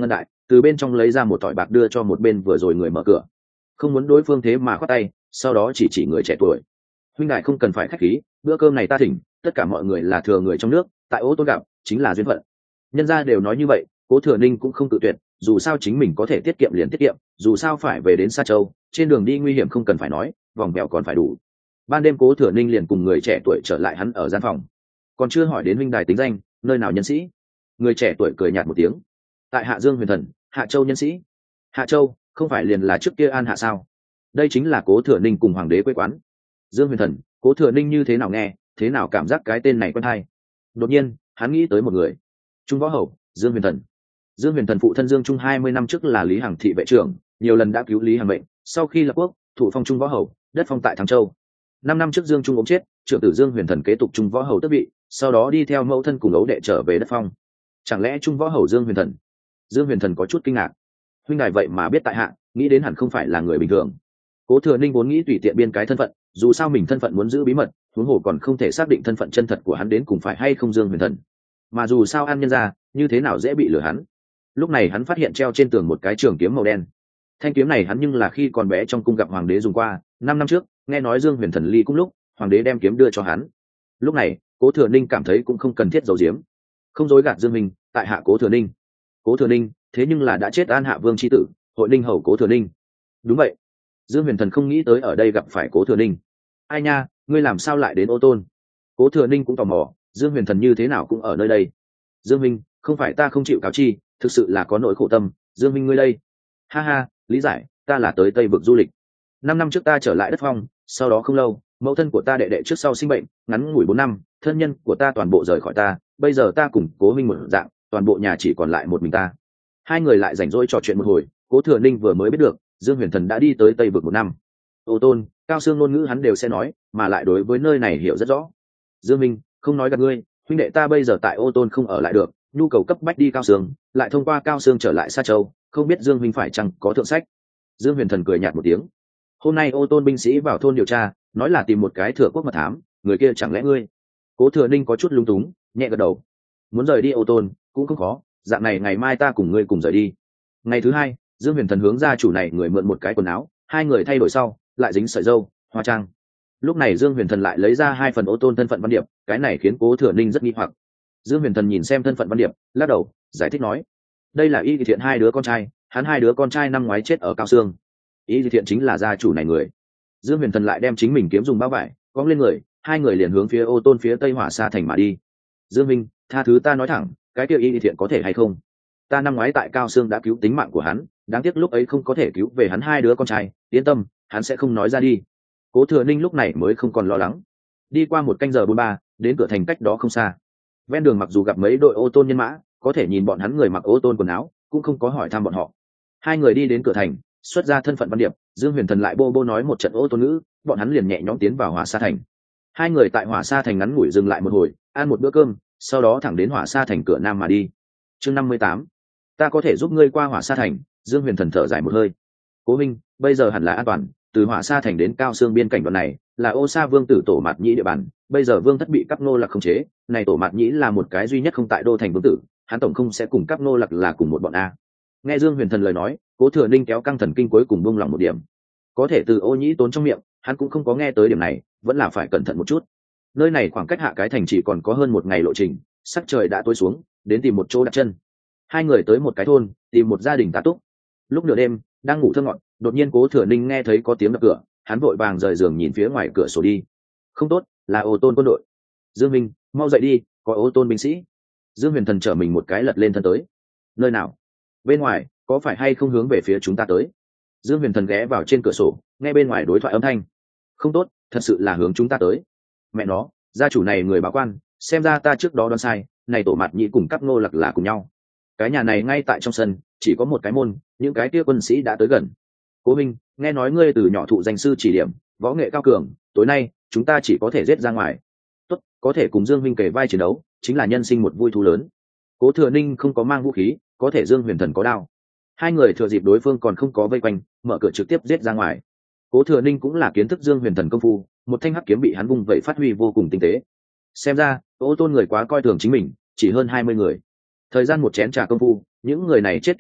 Speaker 1: từ bên trong lấy ra một thỏi bạc đưa cho một bên vừa rồi người mở cửa, không muốn đối phương thế mà khoát tay, sau đó chỉ người trẻ tuổi. Huynh đại không cần phải khách khí, bữa cơm này ta thỉnh, tất cả mọi người là thừa người trong nước, tại Ô Tôn gặp chính là duyên phận. Nhân gia đều nói như vậy, Cố Thừa Ninh cũng không tự tuyệt, dù sao chính mình có thể tiết kiệm liền tiết kiệm, dù sao phải về đến Sa Châu, trên đường đi nguy hiểm không cần phải nói, vòng vèo còn phải đủ. Ban đêm Cố Thừa Ninh liền cùng người trẻ tuổi trở lại hắn ở gian phòng, còn chưa hỏi đến huynh đài tính danh, nơi nào nhân sĩ. Người trẻ tuổi cười nhạt một tiếng, tại Hạ Dương Huyền Thần, Hạ Châu nhân sĩ. Hạ Châu không phải liền là trước kia An Hạ sao? Đây chính là Cố Thừa Ninh cùng hoàng đế quê quán. Dương Huyền Thần, Cố Thừa Ninh như thế nào nghe, thế nào cảm giác cái tên này quen hay. Đột nhiên hắn nghĩ tới một người, Trung Võ Hầu Dương Huyền Thần. Dương Huyền Thần phụ thân Dương Trung 20 năm trước là Lý Hằng thị vệ trưởng, nhiều lần đã cứu Lý Hằng mệnh, sau khi lập quốc thụ phong Trung Võ Hầu, đất phong tại Thăng Châu. 5 năm trước Dương Trung ốm chết, trưởng tử Dương Huyền Thần kế tục Trung Võ Hầu tước vị, sau đó đi theo mẫu thân cùng ấu đệ trở về đất phong. Chẳng lẽ Trung Võ Hầu Dương Huyền Thần? Dương Huyền Thần có chút kinh ngạc, huynh đài vậy mà biết tại hạ, nghĩ đến hẳn không phải là người bình thường. Cố Thừa Ninh vốn nghĩ tùy tiện biên cái thân phận, dù sao mình thân phận muốn giữ bí mật, huống hồ còn không thể xác định thân phận chân thật của hắn đến cùng phải hay không Dương Huyền Thần. Mà dù sao an nhân ra, như thế nào dễ bị lừa hắn. Lúc này hắn phát hiện treo trên tường một cái trường kiếm màu đen. Thanh kiếm này hắn nhưng là khi còn bé trong cung gặp hoàng đế dùng qua, 5 năm trước, nghe nói Dương Huyền Thần ly cung lúc, hoàng đế đem kiếm đưa cho hắn. Lúc này, Cố Thừa Ninh cảm thấy cũng không cần thiết giấu giếm, không dối gạt Dương Minh, tại hạ Cố Thừa Ninh. Cố Thừa Ninh, thế nhưng là đã chết An Hạ Vương chi tử, Hội Ninh hầu Cố Thừa Ninh. Đúng vậy. Dương Huyền Thần không nghĩ tới ở đây gặp phải Cố Thừa Ninh. Ai nha, ngươi làm sao lại đến Ô Tôn? Cố Thừa Ninh cũng tò mò, Dương Huyền Thần như thế nào cũng ở nơi đây. Dương Minh, không phải ta không chịu cáo chi, thực sự là có nỗi khổ tâm. Dương Minh ngươi đây. Ha ha, lý giải, ta là tới Tây vực du lịch. 5 năm trước ta trở lại đất phong, sau đó không lâu, mẫu thân của ta đệ đệ trước sau sinh bệnh, ngắn ngủi 4 năm, thân nhân của ta toàn bộ rời khỏi ta, bây giờ ta cùng Cố Minh một dạng, toàn bộ nhà chỉ còn lại một mình ta. Hai người lại rảnh rỗi trò chuyện một hồi, Cố Thừa Ninh vừa mới biết được, Dương Huyền Thần đã đi tới Tây vực 1 năm. Ô Tôn, Cao Xương ngôn ngữ hắn đều sẽ nói, mà lại đối với nơi này hiểu rất rõ. Dương Minh, không nói gạt ngươi, huynh đệ ta bây giờ tại Ô Tôn không ở lại được, nhu cầu cấp bách đi Cao Xương, lại thông qua Cao Xương trở lại Sa Châu, không biết Dương Minh phải chăng có thượng sách. Dương Huyền Thần cười nhạt một tiếng. Hôm nay Ô Tôn binh sĩ vào thôn điều tra, nói là tìm một cái thừa quốc mật thám, người kia chẳng lẽ ngươi? Cố Thừa Ninh có chút lung túng, nhẹ gật đầu. Muốn rời đi Ô Tôn cũng không khó, dạng này ngày mai ta cùng ngươi cùng rời đi. Ngày thứ hai, Dương Huyền Thần hướng gia chủ này người mượn một cái quần áo, hai người thay đổi sau, lại dính sợi râu, hóa trang. Lúc này Dương Huyền Thần lại lấy ra 2 phần Ô Tôn thân phận văn điệp, cái này khiến Cố Thừa Ninh rất nghi hoặc. Dương Huyền Thần nhìn xem thân phận văn điệp, lắc đầu, giải thích nói: đây là Y Dị Thiện 2 đứa con trai, hắn 2 đứa con trai năm ngoái chết ở Cao Xương. Y Dị Thiện chính là gia chủ này người. Dương Huyền Thần lại đem chính mình kiếm dùng bao vải cong lên người, hai người liền hướng phía Ô Tôn phía Tây Hỏa Sa thành mà đi. Dương Minh, tha thứ ta nói thẳng, cái kia Y Dị Thiện có thể hay không? Ta năm ngoái tại Cao Xương đã cứu tính mạng của hắn, đáng tiếc lúc ấy không có thể cứu về hắn 2 đứa con trai, yên tâm, hắn sẽ không nói ra đi. Cố Thừa Ninh lúc này mới không còn lo lắng. Đi qua 1 canh giờ 43, đến cửa thành cách đó không xa. Ven đường mặc dù gặp mấy đội Ô Tôn nhân mã, có thể nhìn bọn hắn người mặc Ô Tôn quần áo, cũng không có hỏi thăm bọn họ. Hai người đi đến cửa thành, xuất ra thân phận văn điệp, Dương Huyền Thần lại bô bô nói một trận Ô Tôn ngữ, bọn hắn liền nhẹ nhõm tiến vào Hỏa Sa thành. Hai người tại Hỏa Sa thành ngắn ngủi dừng lại một hồi, ăn một bữa cơm, sau đó thẳng đến Hỏa Sa thành cửa nam mà đi. Chương 58, ta có thể giúp ngươi qua Hỏa Sa thành. Dương Huyền Thần thở dài một hơi. Cố Minh, bây giờ hẳn là an toàn, từ Hỏa Sa thành đến Cao Xương biên cảnh đoạn này là Ô Sa Vương tử Tổ Mạt Nhĩ địa bàn, bây giờ Vương thất bị các nô lạc khống chế, này Tổ Mạt Nhĩ là một cái duy nhất không tại đô thành vương tử, hắn tổng không sẽ cùng các nô lạc là cùng một bọn a. Nghe Dương Huyền Thần lời nói, Cố Thừa Ninh kéo căng thần kinh cuối cùng buông lòng một điểm. Có thể từ Ô Nhĩ Tốn trong miệng, hắn cũng không có nghe tới điểm này, vẫn là phải cẩn thận một chút. Nơi này khoảng cách Hạ cái thành chỉ còn có hơn 1 ngày lộ trình, sắc trời đã tối xuống, đến tìm một chỗ đặt chân. Hai người tới một cái thôn, tìm một gia đình tá túc. Lúc nửa đêm, đang ngủ thơ ngọt, đột nhiên Cố Thừa Ninh nghe thấy có tiếng đập cửa, hắn vội vàng rời giường nhìn phía ngoài cửa sổ đi. Không tốt, là Ô Tôn quân đội. Dương Minh, mau dậy đi, có Ô Tôn binh sĩ. Dương Huyền Thần trở mình một cái lật lên thân tới. Nơi nào? Bên ngoài, có phải hay không hướng về phía chúng ta tới? Dương Huyền Thần ghé vào trên cửa sổ, nghe bên ngoài đối thoại âm thanh. Không tốt, thật sự là hướng chúng ta tới. Mẹ nó, gia chủ này người báo quan, xem ra ta trước đó đoán sai, này Tổ Mạt Nhĩ cùng các nô lạc là cùng nhau. Cái nhà này ngay tại trong sân, chỉ có một cái môn, những cái kia quân sĩ đã tới gần. Cố Minh, nghe nói ngươi từ nhỏ thụ danh sư chỉ điểm, võ nghệ cao cường, tối nay chúng ta chỉ có thể giết ra ngoài. Tốt, có thể cùng Dương Minh kề vai chiến đấu, chính là nhân sinh một vui thú lớn. Cố Thừa Ninh không có mang vũ khí, có thể Dương Huyền Thần có đao. Hai người thừa dịp đối phương còn không có vây quanh, mở cửa trực tiếp giết ra ngoài. Cố Thừa Ninh cũng là kiến thức Dương Huyền Thần công phu, một thanh hắc kiếm bị hắn vung vậy phát huy vô cùng tinh tế. Xem ra, Ô Tôn người quá coi thường chính mình, chỉ hơn 20 người. Thời gian một chén trà công phu, những người này chết thì chết,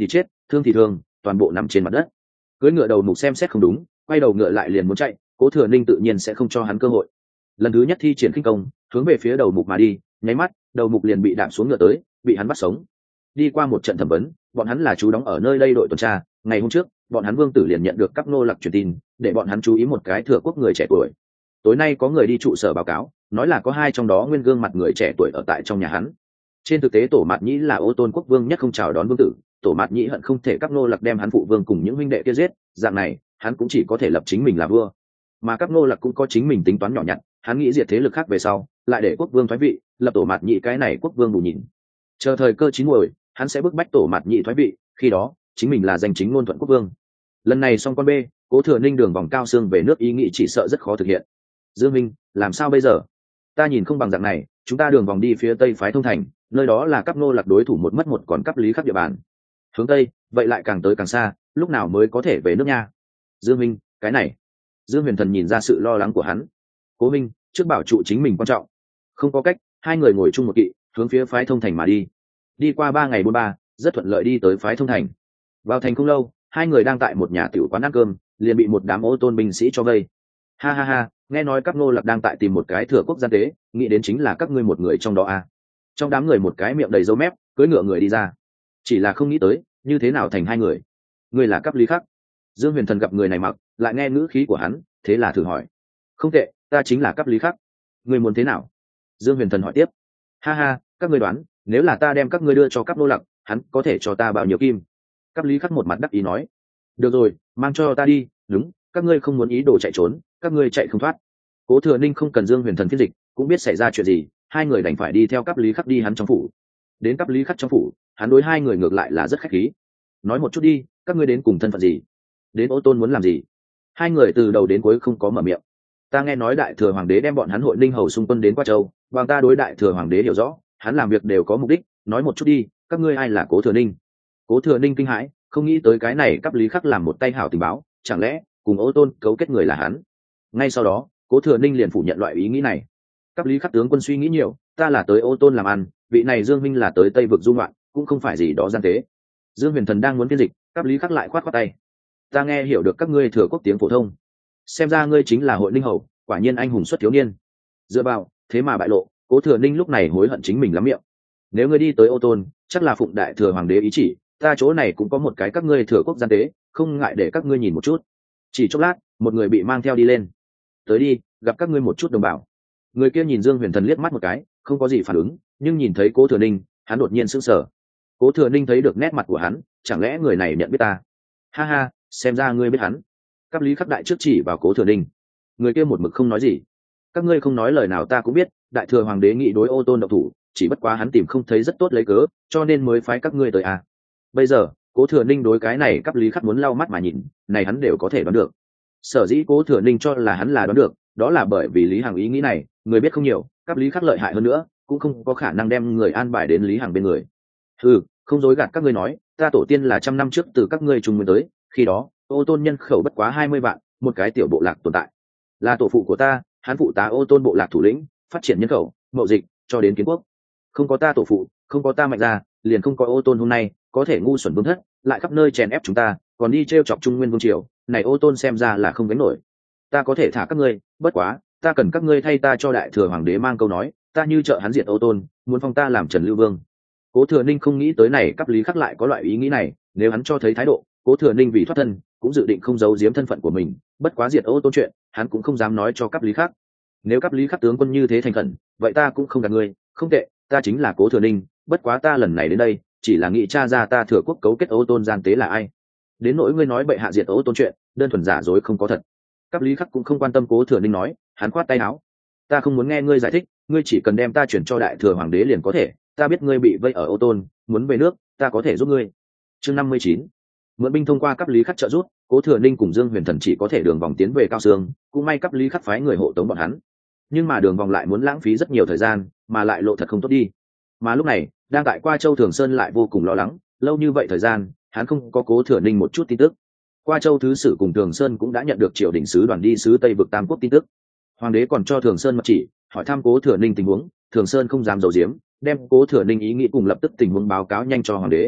Speaker 1: thương thì thương, toàn bộ nằm trên mặt đất. Cưỡi ngựa đầu mục xem xét không đúng, quay đầu ngựa lại liền muốn chạy, Cố Thừa Ninh tự nhiên sẽ không cho hắn cơ hội. Lần thứ nhất thi triển khinh công, hướng về phía đầu mục mà đi, nháy mắt, đầu mục liền bị đạp xuống ngựa tới, bị hắn bắt sống. Đi qua một trận thẩm vấn, bọn hắn là chú đóng ở nơi đây đội tuần tra, ngày hôm trước, bọn hắn Vương Tử liền nhận được các nô lặc truyền tin, để bọn hắn chú ý một cái thừa quốc người trẻ tuổi. Tối nay có người đi trụ sở báo cáo, nói là có hai trong đó nguyên gương mặt người trẻ tuổi ở tại trong nhà hắn. Trên thực tế Tổ Mạt Nhĩ là Ô Tôn quốc vương nhất không chào đón Vương Tử, Tổ Mạt Nhĩ hận không thể các nô lặc đem hắn phụ vương cùng những huynh đệ kia giết, dạng này, hắn cũng chỉ có thể lập chính mình là vua. Mà các nô lặc cũng có chính mình tính toán nhỏ nhặt, hắn nghĩ diệt thế lực khác về sau, lại để quốc vương thoái vị, lập Tổ Mạt Nhĩ cái này quốc vương bù nhìn. Chờ thời cơ chín muồi, hắn sẽ bức bách Tổ Mạt Nhĩ thoái vị, khi đó, chính mình là danh chính ngôn thuận quốc vương. Lần này xong con bê, Cố Thừa Ninh đường vòng cao xương về nước ý nghĩ chỉ sợ rất khó thực hiện. Dương Minh, làm sao bây giờ? Ta nhìn không bằng dạng này, chúng ta đường vòng đi phía tây phái thông thành, nơi đó là các nô lạc đối thủ một mất một còn cấp lý khắp địa bàn. Hướng tây, vậy lại càng tới càng xa, lúc nào mới có thể về nước nha? Dương Minh, cái này. Dương Huyền Thần nhìn ra sự lo lắng của hắn. Cố Minh, trước bảo trụ chính mình quan trọng. Không có cách, hai người ngồi chung một kỵ, hướng phía phái thông thành mà đi. Đi qua 3 ngày 4 rất thuận lợi đi tới phái thông thành. Vào thành không lâu, hai người đang tại một nhà tiểu quán ăn cơm, liền bị một đám Ô Tôn binh sĩ cho vây. Ha ha ha, nghe nói các nô lạc đang tại tìm một cái thừa quốc gian tế, nghĩ đến chính là các ngươi một người trong đó à? Trong đám người một cái miệng đầy râu mép, cưỡi ngựa người đi ra. Chỉ là không nghĩ tới, như thế nào thành hai người? Ngươi là Cấp Lý Khắc. Dương Huyền Thần gặp người này mặc, lại nghe ngữ khí của hắn, thế là thử hỏi. Không tệ, ta chính là Cấp Lý Khắc. Ngươi muốn thế nào? Dương Huyền Thần hỏi tiếp. Ha ha, các ngươi đoán, nếu là ta đem các ngươi đưa cho Cấp nô lạc, hắn có thể cho ta bao nhiêu kim? Cấp Lý Khắc một mặt đắc ý nói. Được rồi, mang cho ta đi, đúng, các ngươi không muốn ý đồ chạy trốn, các ngươi chạy không thoát. Cố Thừa Ninh không cần Dương Huyền Thần phiên dịch, cũng biết xảy ra chuyện gì, hai người đành phải đi theo Cấp Lý Khắc đi hắn trong phủ. Đến Cấp Lý Khắc trong phủ, hắn đối hai người ngược lại là rất khách khí. Nói một chút đi, các ngươi đến cùng thân phận gì? Đến Ô Tôn muốn làm gì? Hai người từ đầu đến cuối không có mở miệng. Ta nghe nói Đại Thừa Hoàng đế đem bọn hắn Hội Ninh hầu xung quân đến Qua Châu, bằng ta đối Đại Thừa Hoàng đế hiểu rõ, hắn làm việc đều có mục đích, nói một chút đi, các ngươi ai là Cố Thừa Ninh? Cố Thừa Ninh kinh hãi, không nghĩ tới cái này Cấp Lý Khắc làm một tay hảo tình báo, chẳng lẽ cùng Ô Tôn cấu kết người là hắn? Ngay sau đó, Cố Thừa Ninh liền phủ nhận loại ý nghĩ này. Cấp Lý Khắc tướng quân suy nghĩ nhiều, ta là tới Ô Tôn làm ăn, vị này Dương Minh là tới Tây vực du ngoạn, cũng không phải gì đó gian tế. Dương Huyền Thần đang muốn phiên dịch, Cấp Lý Khắc lại khoát khoát tay. Ta nghe hiểu được các ngươi thừa quốc tiếng phổ thông, xem ra ngươi chính là Hội Ninh hầu, quả nhiên anh hùng xuất thiếu niên. Dựa vào, thế mà bại lộ, Cố Thừa Ninh lúc này hối hận chính mình lắm miệng. Nếu ngươi đi tới Ô Tôn, chắc là phụng Đại Thừa Hoàng đế ý chỉ, ta chỗ này cũng có một cái các ngươi thừa quốc gian tế, không ngại để các ngươi nhìn một chút. Chỉ chốc lát, một người bị mang theo đi lên. Tới đi, gặp các ngươi một chút đồng bào. Người kia nhìn Dương Huyền Thần liếc mắt một cái, không có gì phản ứng, nhưng nhìn thấy Cố Thừa Ninh, hắn đột nhiên sững sờ. Cố Thừa Ninh thấy được nét mặt của hắn, chẳng lẽ người này nhận biết ta? Ha ha, xem ra ngươi biết hắn. Cấp Lý Khắc đại trước chỉ vào Cố Thừa Ninh. Người kia một mực không nói gì. Các ngươi không nói lời nào ta cũng biết, Đại Thừa Hoàng đế nghị đối Ô Tôn độc thủ, chỉ bất quá hắn tìm không thấy rất tốt lấy cớ, cho nên mới phái các ngươi tới à. Bây giờ, Cố Thừa Ninh đối cái này Cấp Lý Khắc muốn lau mắt mà nhìn, này hắn đều có thể đoán được. Sở dĩ Cố Thừa Ninh cho là hắn là đoán được, đó là bởi vì Lý Hằng ý nghĩ này, người biết không nhiều, Cấp Lý Khắc lợi hại hơn nữa, cũng không có khả năng đem người an bài đến Lý Hằng bên người. Không dối gạt các ngươi nói, ta tổ tiên là 100 năm trước từ các ngươi trung nguyên tới, khi đó, Ô Tôn nhân khẩu bất quá 20 vạn, một cái tiểu bộ lạc tồn tại. Là tổ phụ của ta, hắn phụ tá Ô Tôn bộ lạc thủ lĩnh, phát triển nhân khẩu, mậu dịch, cho đến kiến quốc. Không có ta tổ phụ, không có ta Mạnh gia, liền không có Ô Tôn hôm nay, có thể ngu xuẩn vương thất, lại khắp nơi chèn ép chúng ta, còn đi trêu chọc Trung Nguyên vương triều, này Ô Tôn xem ra là không gánh nổi. Ta có thể thả các ngươi, bất quá, ta cần các ngươi thay ta cho Đại Thừa Hoàng đế mang câu nói, ta như trợ hắn diệt Ô Tôn, muốn phong ta làm Trần Lưu Vương. Cố Thừa Ninh không nghĩ tới này Cấp Lý Khắc lại có loại ý nghĩ này, nếu hắn cho thấy thái độ, Cố Thừa Ninh vì thoát thân, cũng dự định không giấu giếm thân phận của mình, bất quá diệt Ô Tôn chuyện, hắn cũng không dám nói cho Cấp Lý Khắc. Nếu Cấp Lý Khắc tướng quân như thế thành khẩn, vậy ta cũng không gạt ngươi, không tệ, ta chính là Cố Thừa Ninh, bất quá ta lần này đến đây, chỉ là nghĩ tra ra ta thừa quốc cấu kết Ô Tôn gian tế là ai. Đến nỗi ngươi nói bệ hạ diệt Ô Tôn chuyện, đơn thuần giả dối không có thật. Cấp Lý Khắc cũng không quan tâm Cố Thừa Ninh nói, hắn khoát tay áo. Ta không muốn nghe ngươi giải thích, ngươi chỉ cần đem ta chuyển cho Đại Thừa Hoàng đế liền có thể, ta biết ngươi bị vây ở Ô Tôn, muốn về nước, ta có thể giúp ngươi. Chương 59. Mượn binh thông qua Cấp Lý Khắc trợ giúp, Cố Thừa Ninh cùng Dương Huyền Thần chỉ có thể đường vòng tiến về Cao Sương, cũng may Cấp Lý Khắc phái người hộ tống bọn hắn. Nhưng mà đường vòng lại muốn lãng phí rất nhiều thời gian, mà lại lộ thật không tốt đi. Mà lúc này, đang tại Qua Châu Thường Sơn lại vô cùng lo lắng, lâu như vậy thời gian, hắn không có Cố Thừa Ninh một chút tin tức. Qua Châu thứ sử cùng Thường Sơn cũng đã nhận được triều đình sứ đoàn đi sứ Tây vực Tam Quốc tin tức. Hoàng đế còn cho Thường Sơn mật chỉ, hỏi thăm Cố Thừa Ninh tình huống, Thường Sơn không dám giấu giếm, đem Cố Thừa Ninh ý nghĩ cùng lập tức tình huống báo cáo nhanh cho hoàng đế.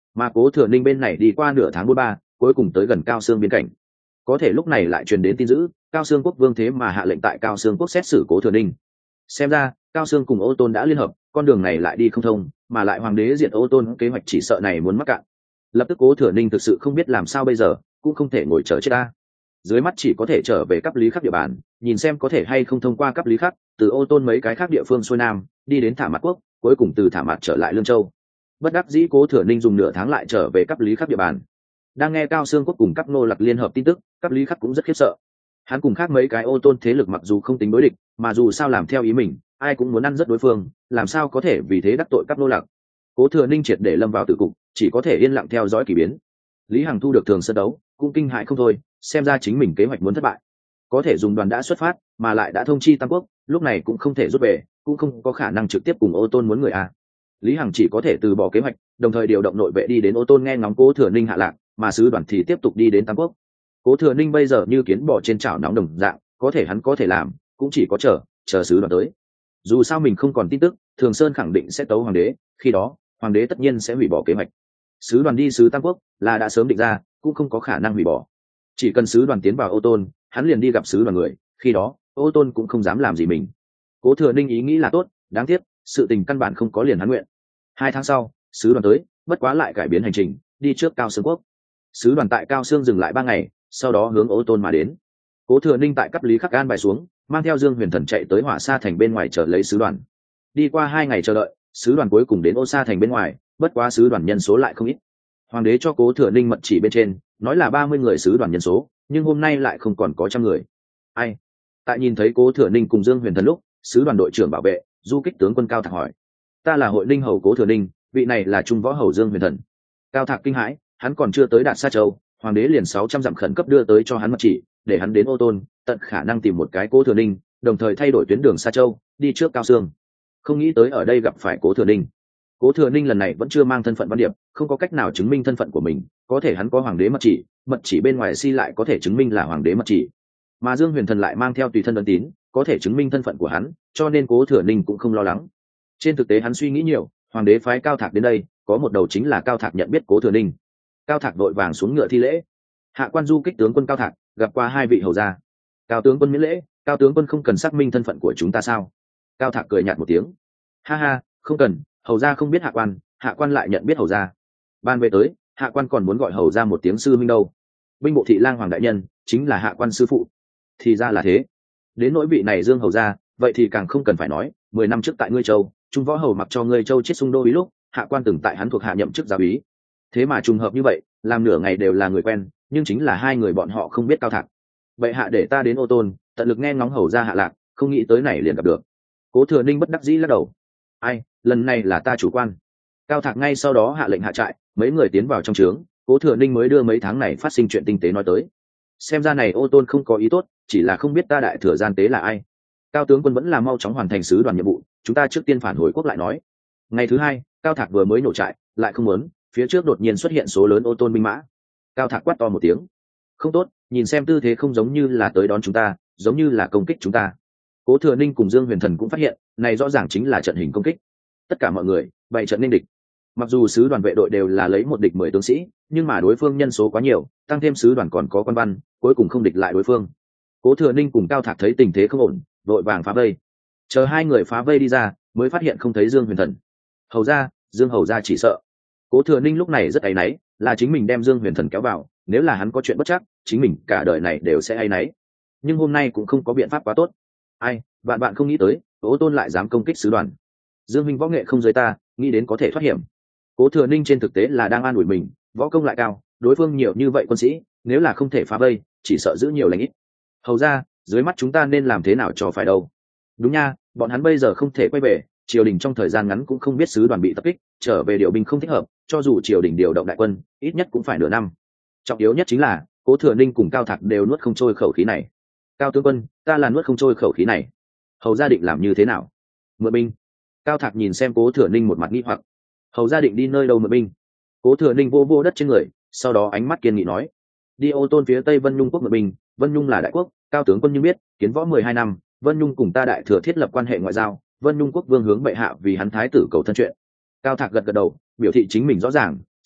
Speaker 1: mà Cố Thừa Ninh bên này đi qua nửa tháng 3, cuối cùng tới gần Cao Xương biên cảnh. Có thể lúc này lại truyền đến tin dữ, Cao Xương quốc vương thế mà hạ lệnh tại Cao Xương quốc xét xử Cố Thừa Ninh. Xem ra Cao Xương cùng Ô Tôn đã liên hợp, con đường này lại đi không thông, mà lại hoàng đế diệt Ô Tôn kế hoạch chỉ sợ này muốn mắc cạn. Lập tức Cố Thừa Ninh thực sự không biết làm sao bây giờ, cũng không thể ngồi chờ chết ta. Dưới mắt chỉ có thể trở về cấp lý khắc địa bàn, nhìn xem có thể hay không thông qua cấp lý khắc, từ Ô Tôn mấy cái khác địa phương xuôi nam, đi đến Thả Mạt quốc, cuối cùng từ Thả Mạt trở lại Lương Châu. Bất đắc dĩ Cố Thừa Ninh dùng nửa tháng lại trở về cấp lý khắc địa bàn. Đang nghe Cao Xương quốc cùng cấp nô lạc liên hợp tin tức, cấp lý khắc cũng rất khiếp sợ. Hắn cùng khác mấy cái Ô Tôn thế lực mặc dù không tính đối địch, mà dù sao làm theo ý mình, ai cũng muốn ăn rất đối phương, làm sao có thể vì thế đắc tội cấp nô lạc. Cố Thừa Ninh triệt để lâm vào tử cục, chỉ có thể yên lặng theo dõi kỳ biến. Lý Hằng thu được Thường Sơn đấu, cũng kinh hãi không thôi, xem ra chính mình kế hoạch muốn thất bại. Có thể dùng đoàn đã xuất phát, mà lại đã thông chi Tam Quốc, lúc này cũng không thể rút về, cũng không có khả năng trực tiếp cùng Ô Tôn muốn người a. Lý Hằng chỉ có thể từ bỏ kế hoạch, đồng thời điều động nội vệ đi đến Ô Tôn nghe ngóng Cố Thừa Ninh hạ lạc, mà sứ đoàn thì tiếp tục đi đến Tam Quốc. Cố Thừa Ninh bây giờ như kiến bò trên chảo nóng đồng dạng, có thể hắn có thể làm, cũng chỉ có chờ sứ đoàn tới. Dù sao mình không còn tin tức, Thường Sơn khẳng định sẽ tấu hoàng đế, khi đó hoàng đế tất nhiên sẽ hủy bỏ kế hoạch. Sứ đoàn đi sứ Tam Quốc là đã sớm định ra, cũng không có khả năng hủy bỏ. Chỉ cần sứ đoàn tiến vào Ô Tôn, hắn liền đi gặp sứ đoàn người, khi đó Ô Tôn cũng không dám làm gì mình. Cố Thừa Ninh ý nghĩ là tốt, đáng tiếc sự tình căn bản không có liền hắn nguyện. 2 tháng sau, sứ đoàn tới, bất quá lại cải biến hành trình, đi trước Cao Xương quốc. Sứ đoàn tại Cao Xương dừng lại 3 ngày, sau đó hướng Ô Tôn mà đến. Cố Thừa Ninh tại cấp lý khắc an bài xuống, mang theo Dương Huyền Thần chạy tới Hỏa Sa thành bên ngoài chờ lấy sứ đoàn. Đi qua 2 ngày chờ đợi, sứ đoàn cuối cùng đến Ô Sa thành bên ngoài, bất quá sứ đoàn nhân số lại không ít. Hoàng đế cho Cố Thừa Ninh mật chỉ bên trên, nói là 30 người sứ đoàn nhân số, nhưng hôm nay lại không còn có trăm người. Ai? Tại nhìn thấy Cố Thừa Ninh cùng Dương Huyền Thần lúc, sứ đoàn đội trưởng bảo vệ, du kích tướng quân Cao Thạc hỏi: "Ta là Hội Ninh hầu Cố Thừa Ninh, vị này là Trung võ hầu Dương Huyền Thần." Cao Thạc kinh hãi, hắn còn chưa tới Đạt Sa Châu, hoàng đế liền 600 dặm khẩn cấp đưa tới cho hắn mật chỉ, để hắn đến Ô Tôn, tận khả năng tìm một cái Cố Thừa Ninh, đồng thời thay đổi tuyến đường Sa Châu, đi trước Cao Xương. Không nghĩ tới ở đây gặp phải Cố Thừa Ninh. Cố Thừa Ninh lần này vẫn chưa mang thân phận văn điệp, không có cách nào chứng minh thân phận của mình, có thể hắn có hoàng đế mật chỉ bên ngoài si lại có thể chứng minh là hoàng đế mật chỉ. Mà Dương Huyền Thần lại mang theo tùy thân ấn tín, có thể chứng minh thân phận của hắn, cho nên Cố Thừa Ninh cũng không lo lắng. Trên thực tế hắn suy nghĩ nhiều, hoàng đế phái Cao Thạc đến đây, có một đầu chính là Cao Thạc nhận biết Cố Thừa Ninh. Cao Thạc vội vàng xuống ngựa thi lễ: "Hạ quan du kích tướng quân Cao Thạc, gặp qua 2 vị hầu gia." "Cao tướng quân miễn lễ, Cao tướng quân không cần xác minh thân phận của chúng ta sao?" Cao Thạc cười nhạt một tiếng: "Ha ha, không cần, hầu gia không biết hạ quan lại nhận biết hầu gia. Ban về tới, hạ quan còn muốn gọi hầu gia một tiếng sư minh đâu. Binh bộ thị lang hoàng đại nhân chính là hạ quan sư phụ." "Thì ra là thế. Đến nỗi vị này Dương hầu gia, vậy thì càng không cần phải nói, 10 năm trước tại ngươi châu, Trung võ hầu mặc cho ngươi châu chết xung đô ý lúc, hạ quan từng tại hắn thuộc hạ nhậm chức giáo úy. Thế mà trùng hợp như vậy, làm nửa ngày đều là người quen, nhưng chính là 2 người bọn họ không biết Cao Thạc. Vậy hạ để ta đến Ô Tôn, tận lực nghe ngóng hầu gia hạ lạc, không nghĩ tới này liền gặp được." Cố Thừa Ninh bất đắc dĩ lắc đầu: "Ai, lần này là ta chủ quan." Cao Thạc ngay sau đó hạ lệnh hạ trại, mấy người tiến vào trong trướng, Cố Thừa Ninh mới đưa mấy tháng này phát sinh chuyện tinh tế nói tới. Xem ra này Ô Tôn không có ý tốt, chỉ là không biết ta đại thừa gian tế là ai. Cao tướng quân vẫn là mau chóng hoàn thành sứ đoàn nhiệm vụ, chúng ta trước tiên phản hồi quốc lại nói. Ngày thứ 2, Cao Thạc vừa mới nổ trại, lại không muốn, phía trước đột nhiên xuất hiện số lớn Ô Tôn binh mã. Cao Thạc quát to một tiếng: "Không tốt, nhìn xem tư thế không giống như là tới đón chúng ta, giống như là công kích chúng ta." Cố Thừa Ninh cùng Dương Huyền Thần cũng phát hiện, này rõ ràng chính là trận hình công kích. Tất cả mọi người bày trận nên địch. Mặc dù sứ đoàn vệ đội đều là lấy 1 địch 10 tướng sĩ, nhưng mà đối phương nhân số quá nhiều, tăng thêm sứ đoàn còn có quan văn, cuối cùng không địch lại đối phương. Cố Thừa Ninh cùng Cao Thạc thấy tình thế không ổn, vội vàng phá vây. Chờ 2 người phá vây đi ra, mới phát hiện không thấy Dương Huyền Thần. Hầu ra, Dương hầu ra chỉ sợ. Cố Thừa Ninh lúc này rất áy náy, là chính mình đem Dương Huyền Thần kéo vào, nếu là hắn có chuyện bất trắc, chính mình cả đời này đều sẽ áy náy. Nhưng hôm nay cũng không có biện pháp quá tốt. Ai, bạn không nghĩ tới, Ô Tôn lại dám công kích sứ đoàn. Dương minh võ nghệ không giới ta, nghĩ đến có thể thoát hiểm. Cố Thừa Ninh trên thực tế là đang an ủi mình, võ công lại cao, đối phương nhiều như vậy quân sĩ, nếu là không thể phá vây, chỉ sợ giữ nhiều lành ít. Hầu ra, dưới mắt chúng ta nên làm thế nào cho phải đâu? Đúng nha, bọn hắn bây giờ không thể quay về, triều đình trong thời gian ngắn cũng không biết sứ đoàn bị tập kích, trở về điều binh không thích hợp, cho dù triều đình điều động đại quân, ít nhất cũng phải nửa năm. Trọng yếu nhất chính là Cố Thừa Ninh cùng Cao Thạc đều nuốt không trôi khẩu khí này. Cao tướng quân, ta là nuốt không trôi khẩu khí này. Hầu gia định làm như thế nào? Mượn binh. Cao Thạc nhìn xem Cố Thừa Ninh một mặt nghi hoặc. Hầu gia định đi nơi đâu mượn binh? Cố Thừa Ninh vô vô đất trên người, sau đó ánh mắt kiên nghị nói: đi Ô Tôn phía tây Vân Nhung quốc mượn binh. Vân Nhung là đại quốc, Cao tướng quân như biết, kiến võ 12 năm, Vân Nhung cùng ta đại thừa thiết lập quan hệ ngoại giao, Vân Nhung quốc vương hướng bệ hạ vì hắn thái tử cầu thân chuyện. Cao Thạc gật gật đầu, biểu thị chính mình rõ ràng,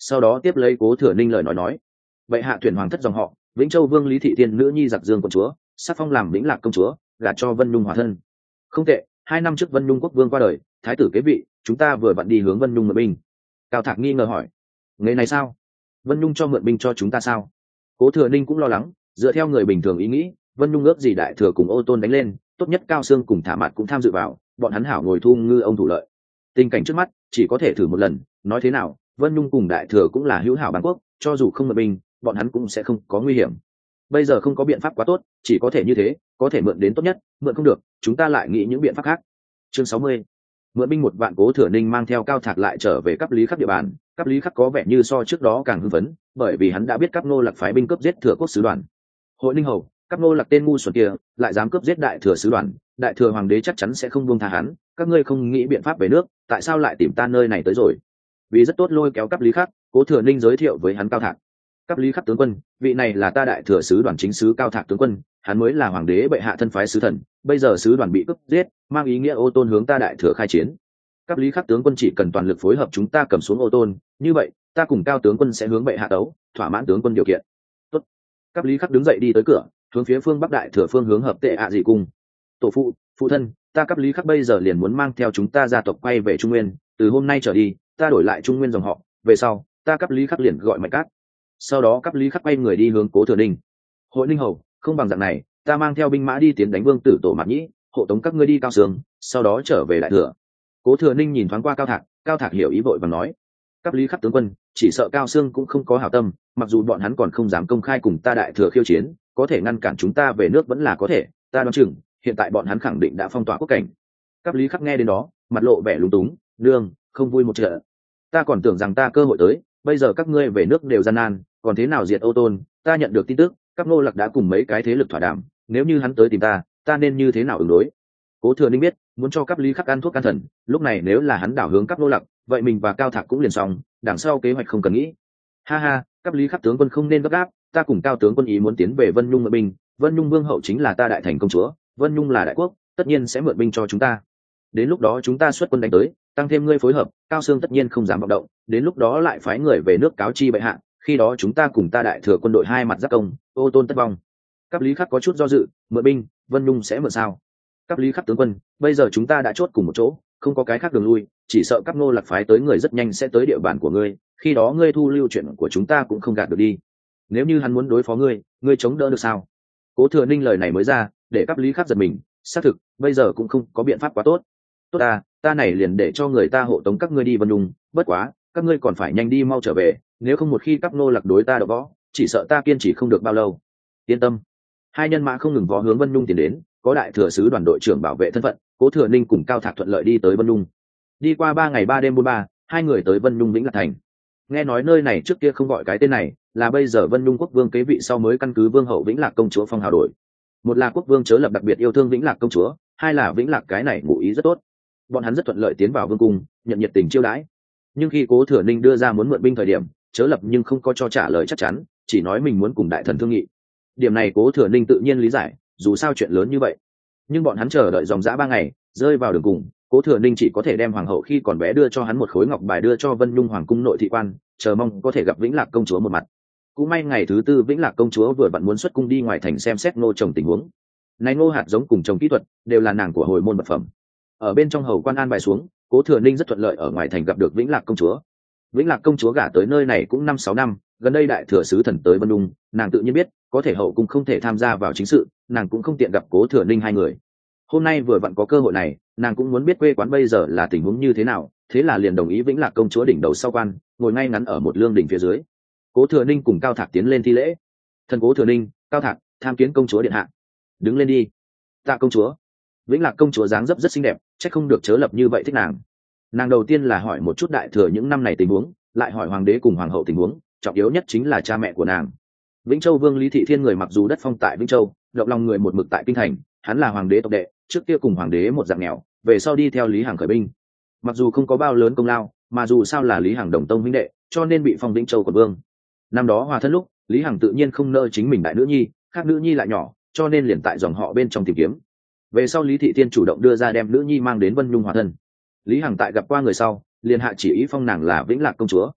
Speaker 1: sau đó tiếp lấy Cố Thừa Ninh lời nói bệ hạ tuyển hoàng thất dòng họ Vĩnh Châu vương Lý Thị Tiên nữ nhi giặc dương quận chúa, sắc phong làm Vĩnh Lạc công chúa, gả cho Vân Nhung hòa thân. Không tệ, 2 năm trước Vân Nhung quốc vương qua đời, thái tử kế vị, chúng ta vừa vặn đi hướng Vân Nhung mượn binh. Cao Thạc nghi ngờ hỏi, ngày này sao? Vân Nhung cho mượn binh cho chúng ta sao? Cố Thừa Ninh cũng lo lắng, dựa theo người bình thường ý nghĩ, Vân Nhung ước gì đại thừa cùng Ô Tôn đánh lên, tốt nhất Cao Xương cùng Thả Mạt cũng tham dự vào, bọn hắn hảo ngồi thu ngư ông thủ lợi. Tình cảnh trước mắt chỉ có thể thử một lần, nói thế nào, Vân Nhung cùng đại thừa cũng là hữu hảo bản quốc, cho dù không mượn binh, bọn hắn cũng sẽ không có nguy hiểm. Bây giờ không có biện pháp quá tốt, chỉ có thể như thế, có thể mượn đến tốt nhất, mượn không được, chúng ta lại nghĩ những biện pháp khác. Chương 60. Mượn binh 1 vạn. Cố Thừa Ninh mang theo Cao Thạc lại trở về Cáp Lý Khắc địa bàn. Cáp Lý Khắc có vẻ như so trước đó càng hưng phấn, bởi vì hắn đã biết Cáp Nô Lạc phái binh cướp giết Thừa Quốc sứ đoàn. Hội Ninh Hầu, Cáp Nô Lạc tên ngu xuẩn kia, lại dám cướp giết đại thừa sứ đoàn, đại thừa hoàng đế chắc chắn sẽ không buông tha hắn, các ngươi không nghĩ biện pháp về nước, tại sao lại tìm ta nơi này tới rồi? Vì rất tốt lôi kéo Cáp Lý Khắc, Cố Thừa Ninh giới thiệu với hắn Cao Thạc. Cáp Lý Khắc tướng quân, vị này là ta đại thừa sứ đoàn chính sứ Cao Thạc tướng quân, hắn mới là hoàng đế bệ hạ thân phái sứ thần, bây giờ sứ đoàn bị cướp giết, mang ý nghĩa Ô Tôn hướng ta đại thừa khai chiến. Cáp Lý Khắc tướng quân chỉ cần toàn lực phối hợp chúng ta cầm xuống Ô Tôn, như vậy, ta cùng Cao tướng quân sẽ hướng bệ hạ tấu, thỏa mãn tướng quân điều kiện. Tốt. Cáp Lý Khắc đứng dậy đi tới cửa, hướng phía phương bắc đại thừa phương hướng hợp tệ dị cung. Tổ phụ thân, ta Cáp Lý Khắc bây giờ liền muốn mang theo chúng ta gia tộc quay về Trung Nguyên, từ hôm nay trở đi, ta đổi lại Trung Nguyên dòng họ, về sau, ta Cáp Lý Khắc liền gọi Mạnh Cát. Sau đó Cáp Lý Khắc quay người đi hướng Cố Thừa Ninh. Hội Ninh Hầu, không bằng dạng này, ta mang theo binh mã đi tiến đánh vương tử Tổ Mạc Nhĩ, hộ tống các ngươi đi Cao Sương, sau đó trở về đại thừa. Cố Thừa Ninh nhìn thoáng qua Cao Thạc hiểu ý vội và nói, Cáp Lý Khắc tướng quân, chỉ sợ Cao Sương cũng không có hảo tâm, mặc dù bọn hắn còn không dám công khai cùng ta đại thừa khiêu chiến, có thể ngăn cản chúng ta về nước vẫn là có thể, ta đoán chừng hiện tại bọn hắn khẳng định đã phong tỏa quốc cảnh. Cáp Lý Khắc nghe đến đó, mặt lộ vẻ lúng túng, nương, không vui một trận. Ta còn tưởng rằng ta cơ hội tới, bây giờ các ngươi về nước đều gian nan, còn thế nào diệt Ô Tôn? Ta nhận được tin tức, các Nô Lạc đã cùng mấy cái thế lực thỏa đàm, nếu như hắn tới tìm ta nên như thế nào ứng đối? Cố Thừa Ninh biết, muốn cho Cáp Lý Khắc ăn thuốc can thần, lúc này nếu là hắn đảo hướng các Nô Lạc, vậy mình và Cao Thạc cũng liền xong, đằng sau kế hoạch không cần nghĩ. Ha ha, Cáp Lý Khắc tướng quân không nên gấp gáp, ta cùng Cao tướng quân ý muốn tiến về Vân Nhung mượn binh, Vân Nhung vương hậu chính là ta đại thành công chúa, Vân Nhung là đại quốc, tất nhiên sẽ mượn binh cho chúng ta. Đến lúc đó chúng ta xuất quân đánh tới, tăng thêm ngươi phối hợp, Cao Sương tất nhiên không dám vọng động, đến lúc đó lại phái người về nước cáo chi bệ hạ, khi đó chúng ta cùng ta đại thừa quân đội hai mặt giáp công, Ô Tôn tất vong. Cáp Lý Khắc có chút do dự, mượn binh, Vân Nhung sẽ mượn sao? Cáp Lý Khắc tướng quân, bây giờ chúng ta đã chốt cùng một chỗ, không có cái khác đường lui, chỉ sợ các Nô Lạc phái tới người rất nhanh sẽ tới địa bàn của ngươi, khi đó ngươi thu lưu chuyện của chúng ta cũng không gạt được đi. Nếu như hắn muốn đối phó ngươi chống đỡ được sao? Cố Thừa Ninh lời này mới ra, để Cáp Lý Khắc giật mình, xác thực, bây giờ cũng không có biện pháp quá tốt. Tốt ta này liền để cho người ta hộ tống các ngươi đi Vân Nhung, bất quá, các ngươi còn phải nhanh đi mau trở về, nếu không một khi các Nô Lạc đối ta đọ võ, chỉ sợ ta kiên trì không được bao lâu. Yên tâm. Hai nhân mã không ngừng vó hướng Vân Nhung tiến đến, có đại thừa sứ đoàn đội trưởng bảo vệ thân phận, Cố Thừa Ninh cùng Cao Thạc thuận lợi đi tới Vân Nhung. Đi qua 3 ngày 3 đêm buôn ba, hai người tới Vân Nhung Vĩnh Lạc thành. Nghe nói nơi này trước kia không gọi cái tên này, là bây giờ Vân Nhung quốc vương kế vị sau mới căn cứ vương hậu Vĩnh Lạc công chúa phong hào đổi. Một là quốc vương chớ lập đặc biệt yêu thương Vĩnh Lạc công chúa, hai là Vĩnh Lạc cái này ngụ ý rất tốt. Bọn hắn rất thuận lợi tiến vào vương cung, nhận nhiệt tình chiêu đãi. Nhưng khi Cố Thừa Ninh đưa ra muốn mượn binh thời điểm, chớ lập nhưng không có cho trả lời chắc chắn, chỉ nói mình muốn cùng đại thần thương nghị. Điểm này Cố Thừa Ninh tự nhiên lý giải, dù sao chuyện lớn như vậy. Nhưng bọn hắn chờ đợi dòng dã 3 ngày, rơi vào đường cùng, Cố Thừa Ninh chỉ có thể đem hoàng hậu khi còn bé đưa cho hắn một khối ngọc bài đưa cho Vân Nhung hoàng cung nội thị quan, chờ mong có thể gặp Vĩnh Lạc công chúa một mặt. Cũng may ngày thứ 4 Vĩnh Lạc công chúa vừa vặn muốn xuất cung đi ngoài thành xem xét ngô trồng tình huống. Này ngô hạt giống cùng trồng kỹ thuật đều là nàng của hồi môn vật phẩm. Ở bên trong hầu quan an bài xuống, Cố Thừa Ninh rất thuận lợi ở ngoài thành gặp được Vĩnh Lạc công chúa. Vĩnh Lạc công chúa gả tới nơi này cũng 5-6 năm, gần đây đại thừa sứ thần tới Vân Nhung, nàng tự nhiên biết, có thể hậu cung không thể tham gia vào chính sự, nàng cũng không tiện gặp Cố Thừa Ninh hai người. Hôm nay vừa vặn có cơ hội này, nàng cũng muốn biết quê quán bây giờ là tình huống như thế nào, thế là liền đồng ý Vĩnh Lạc công chúa đỉnh đầu sau quan, ngồi ngay ngắn ở một lương đỉnh phía dưới. Cố Thừa Ninh cùng Cao Thạc tiến lên thi lễ. Thần Cố Thừa Ninh, Cao Thạc, tham kiến công chúa điện hạ. Đứng lên đi. Tạ công chúa. Vĩnh Lạc công chúa dáng dấp rất xinh đẹp, chắc không được chớ lập như vậy thích nàng. Nàng đầu tiên là hỏi một chút đại thừa những năm này tình huống, lại hỏi hoàng đế cùng hoàng hậu tình huống, trọng yếu nhất chính là cha mẹ của nàng. Vĩnh Châu vương Lý Thị Thiên người mặc dù đất phong tại Vĩnh Châu, động lòng người một mực tại kinh thành, hắn là hoàng đế tộc đệ, trước kia cùng hoàng đế một dạng nghèo, về sau đi theo Lý Hằng khởi binh. Mặc dù không có bao lớn công lao, mà dù sao là Lý Hằng đồng tông huynh đệ, cho nên bị phong Vĩnh Châu quận vương. Năm đó hòa thân lúc, Lý Hằng tự nhiên không nỡ chính mình đại nữ nhi, khác nữ nhi lại nhỏ, cho nên liền tại dòng họ bên trong tìm kiếm. Về sau Lý Thị Thiên chủ động đưa ra đem nữ nhi mang đến Vân Nhung hòa thân. Lý Hằng tại gặp qua người sau, liền hạ chỉ ý phong nàng là Vĩnh Lạc công chúa.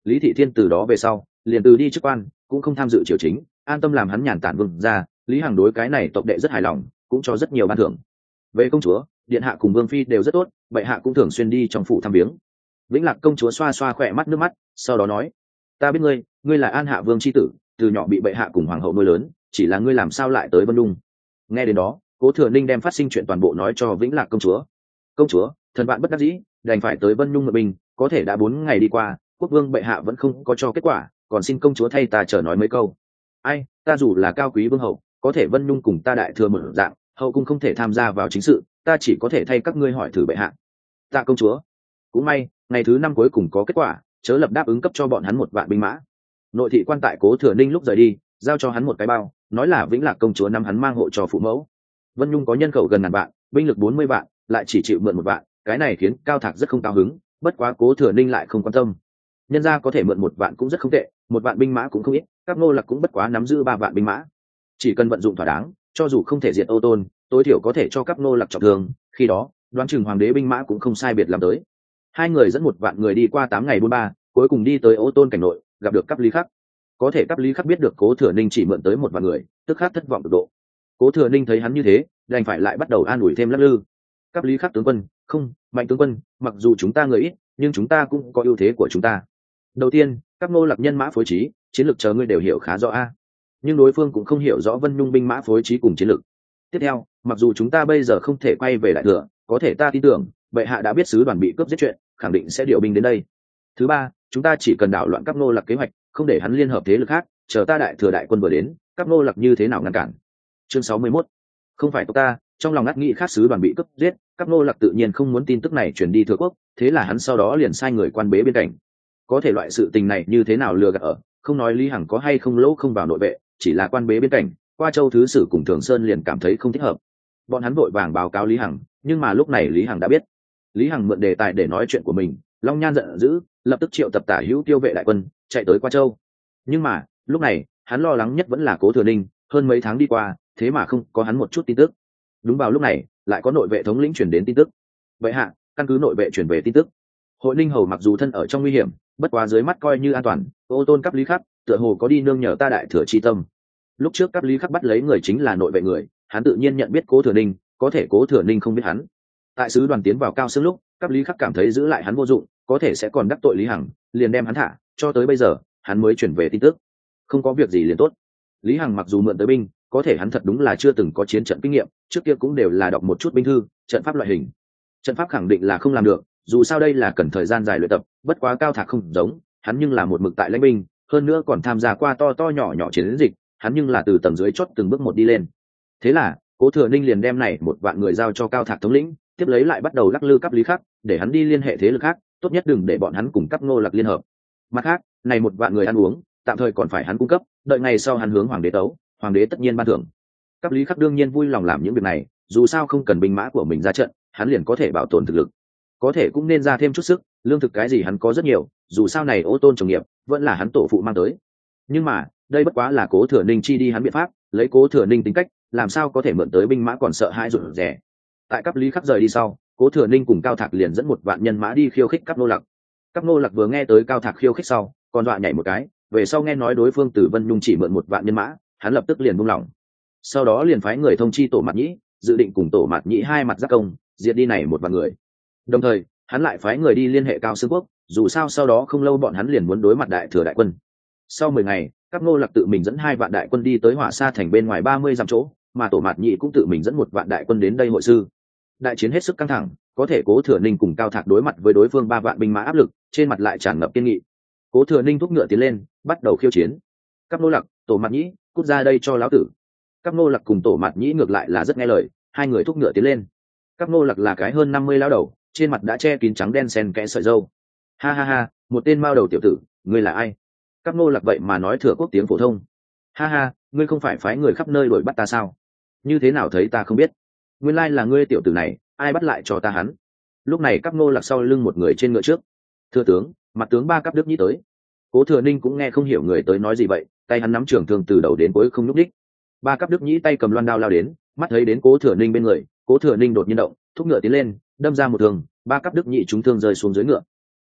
Speaker 1: Lý Thị Thiên từ đó về sau liền từ đi chức quan, cũng không tham dự triều chính, an tâm làm hắn nhàn tản vương gia. Lý Hằng đối cái này tộc đệ rất hài lòng, cũng cho rất nhiều ban thưởng. Về công chúa, điện hạ cùng vương phi đều rất tốt, bệ hạ cũng thường xuyên đi trong phủ thăm viếng. Vĩnh Lạc công chúa xoa xoa khỏe mắt nước mắt, sau đó nói: ta biết ngươi là An Hạ vương chi tử, từ nhỏ bị bệ hạ cùng hoàng hậu nuôi lớn, chỉ là ngươi làm sao lại tới Vân Dung? Nghe đến đó, Cố Thừa Ninh đem phát sinh chuyện toàn bộ nói cho Vĩnh Lạc công chúa. Công chúa, thần bạn bất đắc dĩ, đành phải tới Vân Nhung mượn binh, có thể đã 4 ngày đi qua, quốc vương bệ hạ vẫn không có cho kết quả, còn xin công chúa thay ta chờ nói mấy câu. Ai, ta dù là cao quý vương hậu, có thể Vân Nhung cùng ta đại thừa một dạng, hậu cung không thể tham gia vào chính sự, ta chỉ có thể thay các ngươi hỏi thử bệ hạ. Tạ công chúa. Cũng may, ngày thứ 5 cuối cùng có kết quả, chớ lập đáp ứng cấp cho bọn hắn 1 vạn binh mã. Nội thị quan tại Cố Thừa Ninh lúc rời đi, giao cho hắn một cái bao, nói là Vĩnh Lạc công chúa năm hắn mang hộ cho phụ mẫu. Vân Nhung có nhân khẩu gần 1000 vạn, binh lực 40 vạn, lại chỉ chịu mượn 1 vạn, cái này khiến Cao Thạc rất không cao hứng, bất quá Cố Thừa Ninh lại không quan tâm. Nhân gia có thể mượn 1 vạn cũng rất không tệ, 1 vạn binh mã cũng không ít, các nô lạc cũng bất quá nắm giữ 3 vạn binh mã. Chỉ cần vận dụng thỏa đáng, cho dù không thể diệt Ô Tôn, tối thiểu có thể cho các nô lạc trọng thương, khi đó, đoán chừng hoàng đế binh mã cũng không sai biệt làm tới. Hai người dẫn 1 vạn người đi qua 8 ngày 43, cuối cùng đi tới Ô Tôn cảnh nội, gặp được Cáp Lý Khắc. Có thể Cáp Lý Khắc biết được Cố Thừa Ninh chỉ mượn tới 1 vạn người, tức khắc thất vọng cực độ. Cố Thừa Ninh thấy hắn như thế, đành phải lại bắt đầu an ủi thêm lắc lư. Cáp Lý Khắc tướng quân, không, Mạnh tướng quân, mặc dù chúng ta người ít, nhưng chúng ta cũng có ưu thế của chúng ta. Đầu tiên, các nô lạc nhân mã phối trí, chiến lược chờ ngươi đều hiểu khá rõ a. Nhưng đối phương cũng không hiểu rõ Vân Nhung binh mã phối trí cùng chiến lược. Tiếp theo, mặc dù chúng ta bây giờ không thể quay về đại thừa, có thể ta tin tưởng, bệ hạ đã biết sứ đoàn bị cướp giết chuyện, khẳng định sẽ điều binh đến đây. Thứ ba, chúng ta chỉ cần đảo loạn các nô lạc kế hoạch, không để hắn liên hợp thế lực khác, chờ ta đại thừa đại quân vừa đến, các nô lạc như thế nào ngăn cản. Chương 61. Không phải tộc ta, trong lòng ngắt nghĩ khác sứ đoàn bị cướp giết, các nô lạc tự nhiên không muốn tin tức này truyền đi thừa quốc, thế là hắn sau đó liền sai người quan bế bên cạnh. Có thể loại sự tình này như thế nào lừa gạt ở, không nói Lý Hằng có hay không lỗ không vào nội vệ, chỉ là quan bế bên cạnh, qua Châu thứ sử cùng Thường Sơn liền cảm thấy không thích hợp. Bọn hắn vội vàng báo cáo Lý Hằng, nhưng mà lúc này Lý Hằng đã biết. Lý Hằng mượn đề tài để nói chuyện của mình, Long Nhan giận dữ, lập tức triệu tập tả hữu tiêu vệ đại quân, chạy tới qua Châu. Nhưng mà, lúc này, hắn lo lắng nhất vẫn là Cố Thừa Ninh, hơn mấy tháng đi qua, thế mà không có hắn một chút tin tức. Đúng vào lúc này, lại có nội vệ thống lĩnh truyền đến tin tức. Vậy hạ, căn cứ nội vệ truyền về tin tức. Hội Ninh hầu mặc dù thân ở trong nguy hiểm, bất quá dưới mắt coi như an toàn, Ô Tôn Cáp Lý Khắc tựa hồ có đi nương nhờ ta đại thừa chi tâm. Lúc trước Cáp Lý Khắc bắt lấy người chính là nội vệ người, hắn tự nhiên nhận biết Cố Thừa Ninh, có thể Cố Thừa Ninh không biết hắn. Tại sứ đoàn tiến vào Cao Sương lúc, Cáp Lý Khắc cảm thấy giữ lại hắn vô dụng, có thể sẽ còn đắc tội Lý Hằng, liền đem hắn thả, cho tới bây giờ, hắn mới chuyển về tin tức. Không có việc gì liền tốt. Lý Hằng mặc dù mượn tới binh, có thể hắn thật đúng là chưa từng có chiến trận kinh nghiệm, trước kia cũng đều là đọc một chút binh thư, trận pháp loại hình. Trận pháp khẳng định là không làm được, dù sao đây là cần thời gian dài luyện tập, bất quá Cao Thạc không giống, hắn nhưng là một mực tại lãnh binh, hơn nữa còn tham gia qua to to nhỏ nhỏ chiến dịch, hắn nhưng là từ tầng dưới chót từng bước một đi lên. Thế là, Cố Thừa Ninh liền đem này 1 vạn người giao cho Cao Thạc thống lĩnh, tiếp lấy lại bắt đầu lắc lư Cáp Lý Khắc, để hắn đi liên hệ thế lực khác, tốt nhất đừng để bọn hắn cùng Cáp nô lạc liên hợp. Mặt khác, này 1 vạn người ăn uống, tạm thời còn phải hắn cung cấp, đợi ngày sau hắn hướng hoàng đế tấu, hoàng đế tất nhiên ban thưởng. Cáp Lý Khắc đương nhiên vui lòng làm những việc này, dù sao không cần binh mã của mình ra trận, hắn liền có thể bảo tồn thực lực. Có thể cũng nên ra thêm chút sức, lương thực cái gì hắn có rất nhiều, dù sao này Ô Tôn trồng nghiệp vẫn là hắn tổ phụ mang tới. Nhưng mà, đây bất quá là Cố Thừa Ninh chi đi hắn biện pháp, lấy Cố Thừa Ninh tính cách, làm sao có thể mượn tới binh mã còn sợ hãi rụt rè. Tại Cáp Lý Khắc rời đi sau, Cố Thừa Ninh cùng Cao Thạc liền dẫn 1 vạn nhân mã đi khiêu khích Cáp nô lạc. Cáp nô lạc vừa nghe tới Cao Thạc khiêu khích sau, còn dọa nhảy một cái, về sau nghe nói đối phương từ Vân Nhung chỉ mượn 1 vạn nhân mã, hắn lập tức liền buông lỏng. Sau đó liền phái người thông chi Tổ Mạt Nhĩ, dự định cùng Tổ Mạt Nhĩ hai mặt giáp công, diệt đi này 1 vạn người. Đồng thời, hắn lại phái người đi liên hệ Cao Xương Quốc, dù sao sau đó không lâu bọn hắn liền muốn đối mặt đại thừa đại quân. Sau 10 ngày, Cáp nô lạc tự mình dẫn 2 vạn đại quân đi tới Hỏa Sa thành bên ngoài 30 dặm chỗ, mà Tổ Mạt Nhĩ cũng tự mình dẫn 1 vạn đại quân đến đây hội sư. Đại chiến hết sức căng thẳng, có thể Cố Thừa Ninh cùng Cao Thạc đối mặt với đối phương 3 vạn binh mã áp lực, trên mặt lại tràn ngập kiên nghị. Cố Thừa Ninh thúc ngựa tiến lên, bắt đầu khiêu chiến. Cáp nô lạc, Tổ Mạt Nhĩ, cút ra đây cho lão tử. Cáp nô lạc cùng Tổ Mạt Nhĩ ngược lại là rất nghe lời, hai người thúc ngựa tiến lên. Cáp nô lạc là cái hơn 50 lão đầu, trên mặt đã che kín trắng đen xen kẽ sợi râu. Ha ha ha, một tên mao đầu tiểu tử, ngươi là ai? Cáp nô lạc vậy mà nói thừa quốc tiếng phổ thông. Ha ha, ngươi không phải phái người khắp nơi đuổi bắt ta sao? Như thế nào thấy ta không biết? Nguyên lai là ngươi tiểu tử này, ai bắt lại cho ta hắn? Lúc này Cáp nô lạc sau lưng một người trên ngựa trước. Thưa tướng, mặt tướng Ba Cáp Đức Nhĩ tới. Cố Thừa Ninh cũng nghe không hiểu người tới nói gì vậy, tay hắn nắm trường thương từ đầu đến cuối không nhúc nhích. Ba Cáp Đức Nhĩ tay cầm loan đao lao đến, mắt thấy đến Cố Thừa Ninh bên người, Cố Thừa Ninh đột nhiên động, thúc ngựa tiến lên, đâm ra một thương, Ba Cáp Đức Nhĩ trúng thương rơi xuống dưới ngựa.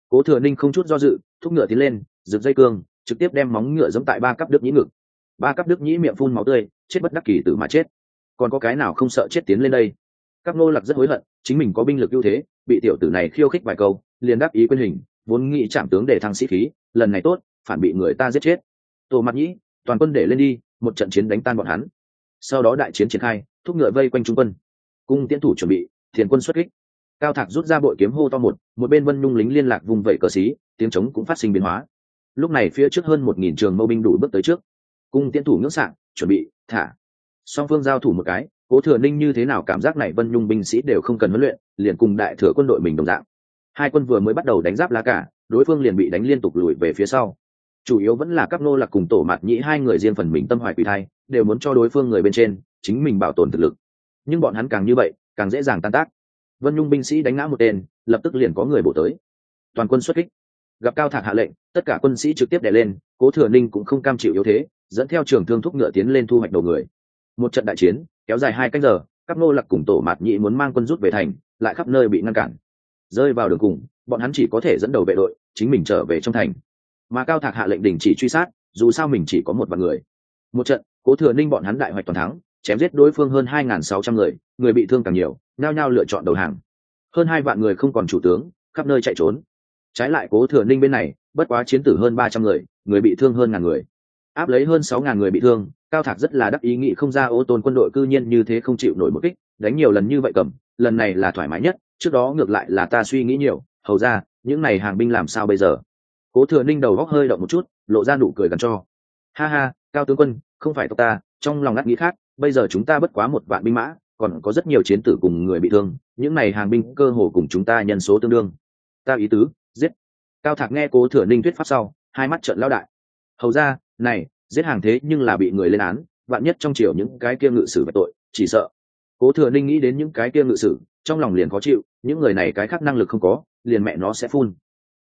Speaker 1: Cố Thừa Ninh không chút do dự, thúc ngựa tiến lên, giật dây cương, trực tiếp đem móng ngựa giẫm tại Ba Cấp Đức Nhĩ ngực. Ba Cấp Đức Nhĩ miệng phun máu tươi, chết bất đắc kỳ tử mà chết. Còn có cái nào không sợ chết tiến lên đây? Các nô lặc rất hối hận, chính mình có binh lực ưu thế, bị tiểu tử này khiêu khích vài câu, liền đáp ý quên hình, vốn nghĩ chạm tướng để thăng sĩ khí, lần này tốt, phản bị người ta giết chết. Tổ Mạt Nhĩ, toàn quân để lên đi, một trận chiến đánh tan bọn hắn. Sau đó đại chiến triển khai, thúc ngựa vây quanh trung quân. Cung tiễn thủ chuẩn bị, thiền quân xuất kích. Cao Thạc rút ra bội kiếm hô to một bên Vân Nhung lính liên lạc vùng vẩy cờ xí, tiếng trống cũng phát sinh biến hóa. Lúc này phía trước hơn 1000 trường mâu binh đủ bước tới trước. Cung tiễn thủ ngưỡng sạng, chuẩn bị, thả. Song phương giao thủ một cái, Cố Thừa Ninh như thế nào cảm giác này Vân Nhung binh sĩ đều không cần huấn luyện, liền cùng đại thừa quân đội mình đồng dạng. Hai quân vừa mới bắt đầu đánh giáp lá cả, đối phương liền bị đánh liên tục lùi về phía sau. Chủ yếu vẫn là các nô lạc cùng Tổ Mạt Nhĩ hai người riêng phần mình tâm hoài quỷ thai, đều muốn cho đối phương người bên trên, chính mình bảo tồn thực lực. Nhưng bọn hắn càng như vậy, càng dễ dàng tan tác. Vân Nhung binh sĩ đánh ngã một tên, lập tức liền có người bổ tới. Toàn quân xuất kích. Gặp Cao Thạc hạ lệnh, tất cả quân sĩ trực tiếp đè lên, Cố Thừa Ninh cũng không cam chịu yếu thế, dẫn theo trường thương thúc ngựa tiến lên thu hoạch đầu người. Một trận đại chiến kéo dài 2 canh giờ, các nô lạc cùng Tổ Mạt Nhĩ muốn mang quân rút về thành, lại khắp nơi bị ngăn cản. Rơi vào đường cùng, bọn hắn chỉ có thể dẫn đầu vệ đội, chính mình trở về trong thành. Mà Cao Thạc hạ lệnh đình chỉ truy sát, dù sao mình chỉ có một vạn người. Một trận, Cố Thừa Ninh bọn hắn đại hoạch toàn thắng, chém giết đối phương hơn 2600 người, người bị thương càng nhiều, nhao nhao lựa chọn đầu hàng. Hơn 2 vạn người không còn chủ tướng, khắp nơi chạy trốn. Trái lại Cố Thừa Ninh bên này, bất quá chiến tử hơn 300 người, người bị thương hơn ngàn người. Áp lấy hơn 6000 người bị thương, Cao Thạc rất là đắc ý nghĩ không ra Ô Tôn quân đội cư nhiên như thế không chịu nổi một kích, đánh nhiều lần như vậy cầm, lần này là thoải mái nhất, trước đó ngược lại là ta suy nghĩ nhiều, hầu ra, những này hàng binh làm sao bây giờ? Cố Thừa Ninh đầu góc hơi động một chút, lộ ra nụ cười gằn cho. Ha ha, Cao tướng quân, không phải tộc ta, trong lòng ngắt nghĩ khác, bây giờ chúng ta bất quá 1 vạn binh mã, còn có rất nhiều chiến tử cùng người bị thương, những này hàng binh cơ hồ cùng chúng ta nhân số tương đương. Ta ý tứ, giết. Cao Thạc nghe Cố Thừa Ninh thuyết pháp sau, hai mắt trợn lao đại. Hầu ra, này, giết hàng thế nhưng là bị người lên án, vạn nhất trong triều những cái kia ngự sử về tội, chỉ sợ. Cố Thừa Ninh nghĩ đến những cái kia ngự sử, trong lòng liền khó chịu, những người này cái khác năng lực không có, liền mẹ nó sẽ phun.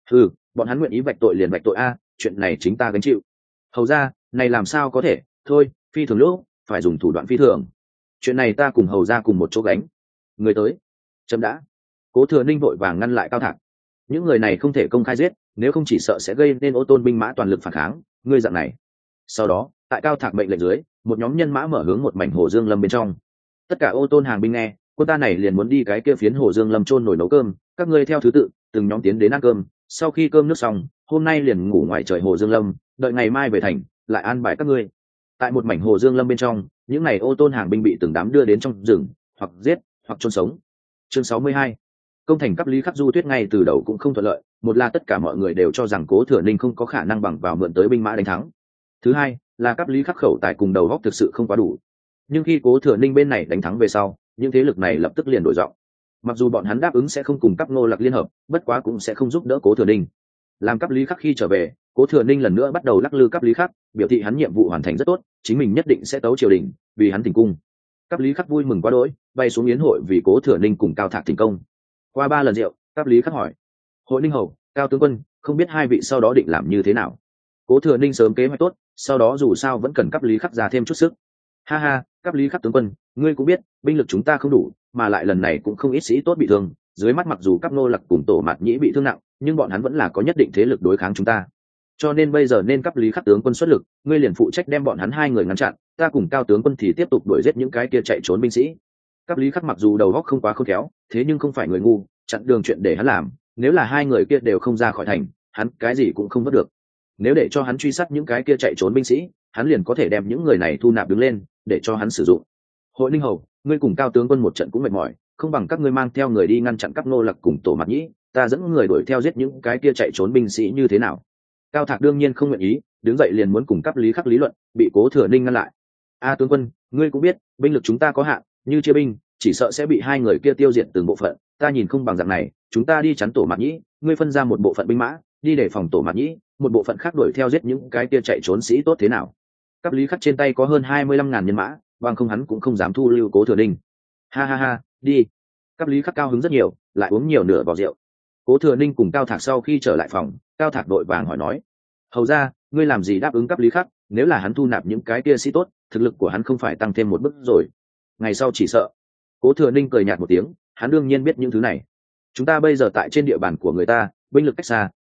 Speaker 1: Bọn hắn nguyện ý vạch tội liền vạch tội a, chuyện này chính ta gánh chịu. Hầu ra, này làm sao có thể, thôi, phi thường lúc, phải dùng thủ đoạn phi thường. Chuyện này ta cùng hầu ra cùng một chỗ gánh. Người tới. Chấm đã. Cố Thừa Ninh vội vàng ngăn lại Cao Thạc. Những người này không thể công khai giết, nếu không chỉ sợ sẽ gây nên Ô Tôn binh mã toàn lực phản kháng, ngươi dạng này. Sau đó, tại Cao Thạc mệnh lệnh dưới, một nhóm nhân mã mở hướng một mảnh hồ dương lâm bên trong. Tất cả Ô Tôn hàng binh nghe, quân ta này liền muốn đi cái kia phiến hồ dương lâm chôn nồi nấu cơm, các ngươi theo thứ tự, từng nhóm tiến đến ăn cơm, sau khi cơm nước xong, hôm nay liền ngủ ngoài trời hồ dương lâm, đợi ngày mai về thành, lại an bài các ngươi. Tại một mảnh hồ dương lâm bên trong, những này Ô Tôn hàng binh bị từng đám đưa đến trong rừng, hoặc giết, hoặc chôn sống. Chương 62. Công thành cấp Lý Khắc Du Tuyết ngay từ đầu cũng không thuận lợi, một là tất cả mọi người đều cho rằng Cố Thừa Ninh không có khả năng bằng vào mượn tới binh mã đánh thắng. Thứ hai, là cấp Lý Khắc khẩu tài cùng đầu óc thực sự không quá đủ. Nhưng khi Cố Thừa Ninh bên này đánh thắng về sau, những thế lực này lập tức liền đổi giọng. Mặc dù bọn hắn đáp ứng sẽ không cùng cấp Ngô Lạc liên hợp, bất quá cũng sẽ không giúp đỡ Cố Thừa Ninh. Làm cấp Lý Khắc khi trở về, Cố Thừa Ninh lần nữa bắt đầu lắc lư cấp Lý Khắc, biểu thị hắn nhiệm vụ hoàn thành rất tốt, chính mình nhất định sẽ tấu triều đình, vì hắn thành cung. Cấp Lý Khắc vui mừng quá đỗi, bay xuống yến hội vì Cố Thừa Ninh cùng Cao Thạc thành công. Qua 3 lần rượu, cấp Lý Khắc hỏi: "Hội Ninh hầu, Cao tướng quân, không biết hai vị sau đó định làm như thế nào?" Cố Thừa Ninh sớm kế hoạch tốt, sau đó dù sao vẫn cần cấp Lý Khắc ra thêm chút sức. Ha ha, cấp Lý Khắc tướng quân, ngươi cũng biết, binh lực chúng ta không đủ, mà lại lần này cũng không ít sĩ tốt bị thương, dưới mắt mặc dù cấp Nô Lạc cùng Tổ Mạt Nhĩ bị thương nặng, nhưng bọn hắn vẫn là có nhất định thế lực đối kháng chúng ta. Cho nên bây giờ nên cấp Lý Khắc tướng quân xuất lực, ngươi liền phụ trách đem bọn hắn hai người ngăn chặn, ta cùng Cao tướng quân thì tiếp tục đuổi giết những cái kia chạy trốn binh sĩ. Cấp Lý Khắc mặc dù đầu óc không quá khôn khéo, thế nhưng không phải người ngu, chặn đường chuyện để hắn làm, nếu là hai người kia đều không ra khỏi thành, hắn cái gì cũng không vớt được. Nếu để cho hắn truy sát những cái kia chạy trốn binh sĩ, hắn liền có thể đem những người này thu nạp đứng lên, để cho hắn sử dụng. Hội Ninh hầu, ngươi cùng Cao tướng quân một trận cũng mệt mỏi, không bằng các ngươi mang theo người đi ngăn chặn các Nô Lạc cùng Tổ Mạt Nhĩ, ta dẫn người đuổi theo giết những cái kia chạy trốn binh sĩ như thế nào? Cao Thạc đương nhiên không nguyện ý, đứng dậy liền muốn cùng cấp Lý Khắc lý luận, bị Cố Thừa Ninh ngăn lại. Tướng quân, ngươi cũng biết, binh lực chúng ta có hạn, như chia binh, chỉ sợ sẽ bị hai người kia tiêu diệt từng bộ phận, ta nhìn không bằng dạng này, chúng ta đi chắn Tổ Mạt Nhĩ, ngươi phân ra một bộ phận binh mã, đi để phòng Tổ Mạt Nhĩ, một bộ phận khác đuổi theo giết những cái kia chạy trốn sĩ tốt thế nào? Cấp Lý Khắc trên tay có hơn 25.000 nhân mã, bằng không hắn cũng không dám thu lưu Cố Thừa Ninh. Ha ha ha, đi. Cấp Lý Khắc cao hứng rất nhiều, lại uống nhiều nửa vò rượu. Cố Thừa Ninh cùng Cao Thạc sau khi trở lại phòng, Cao Thạc đội vàng hỏi nói: "Hầu ra, ngươi làm gì đáp ứng cấp Lý Khắc, nếu là hắn thu nạp những cái kia sĩ tốt, thực lực của hắn không phải tăng thêm một bước rồi. Ngày sau chỉ sợ." Cố Thừa Ninh cười nhạt một tiếng, hắn đương nhiên biết những thứ này. Chúng ta bây giờ tại trên địa bàn của người ta, binh lực cách xa,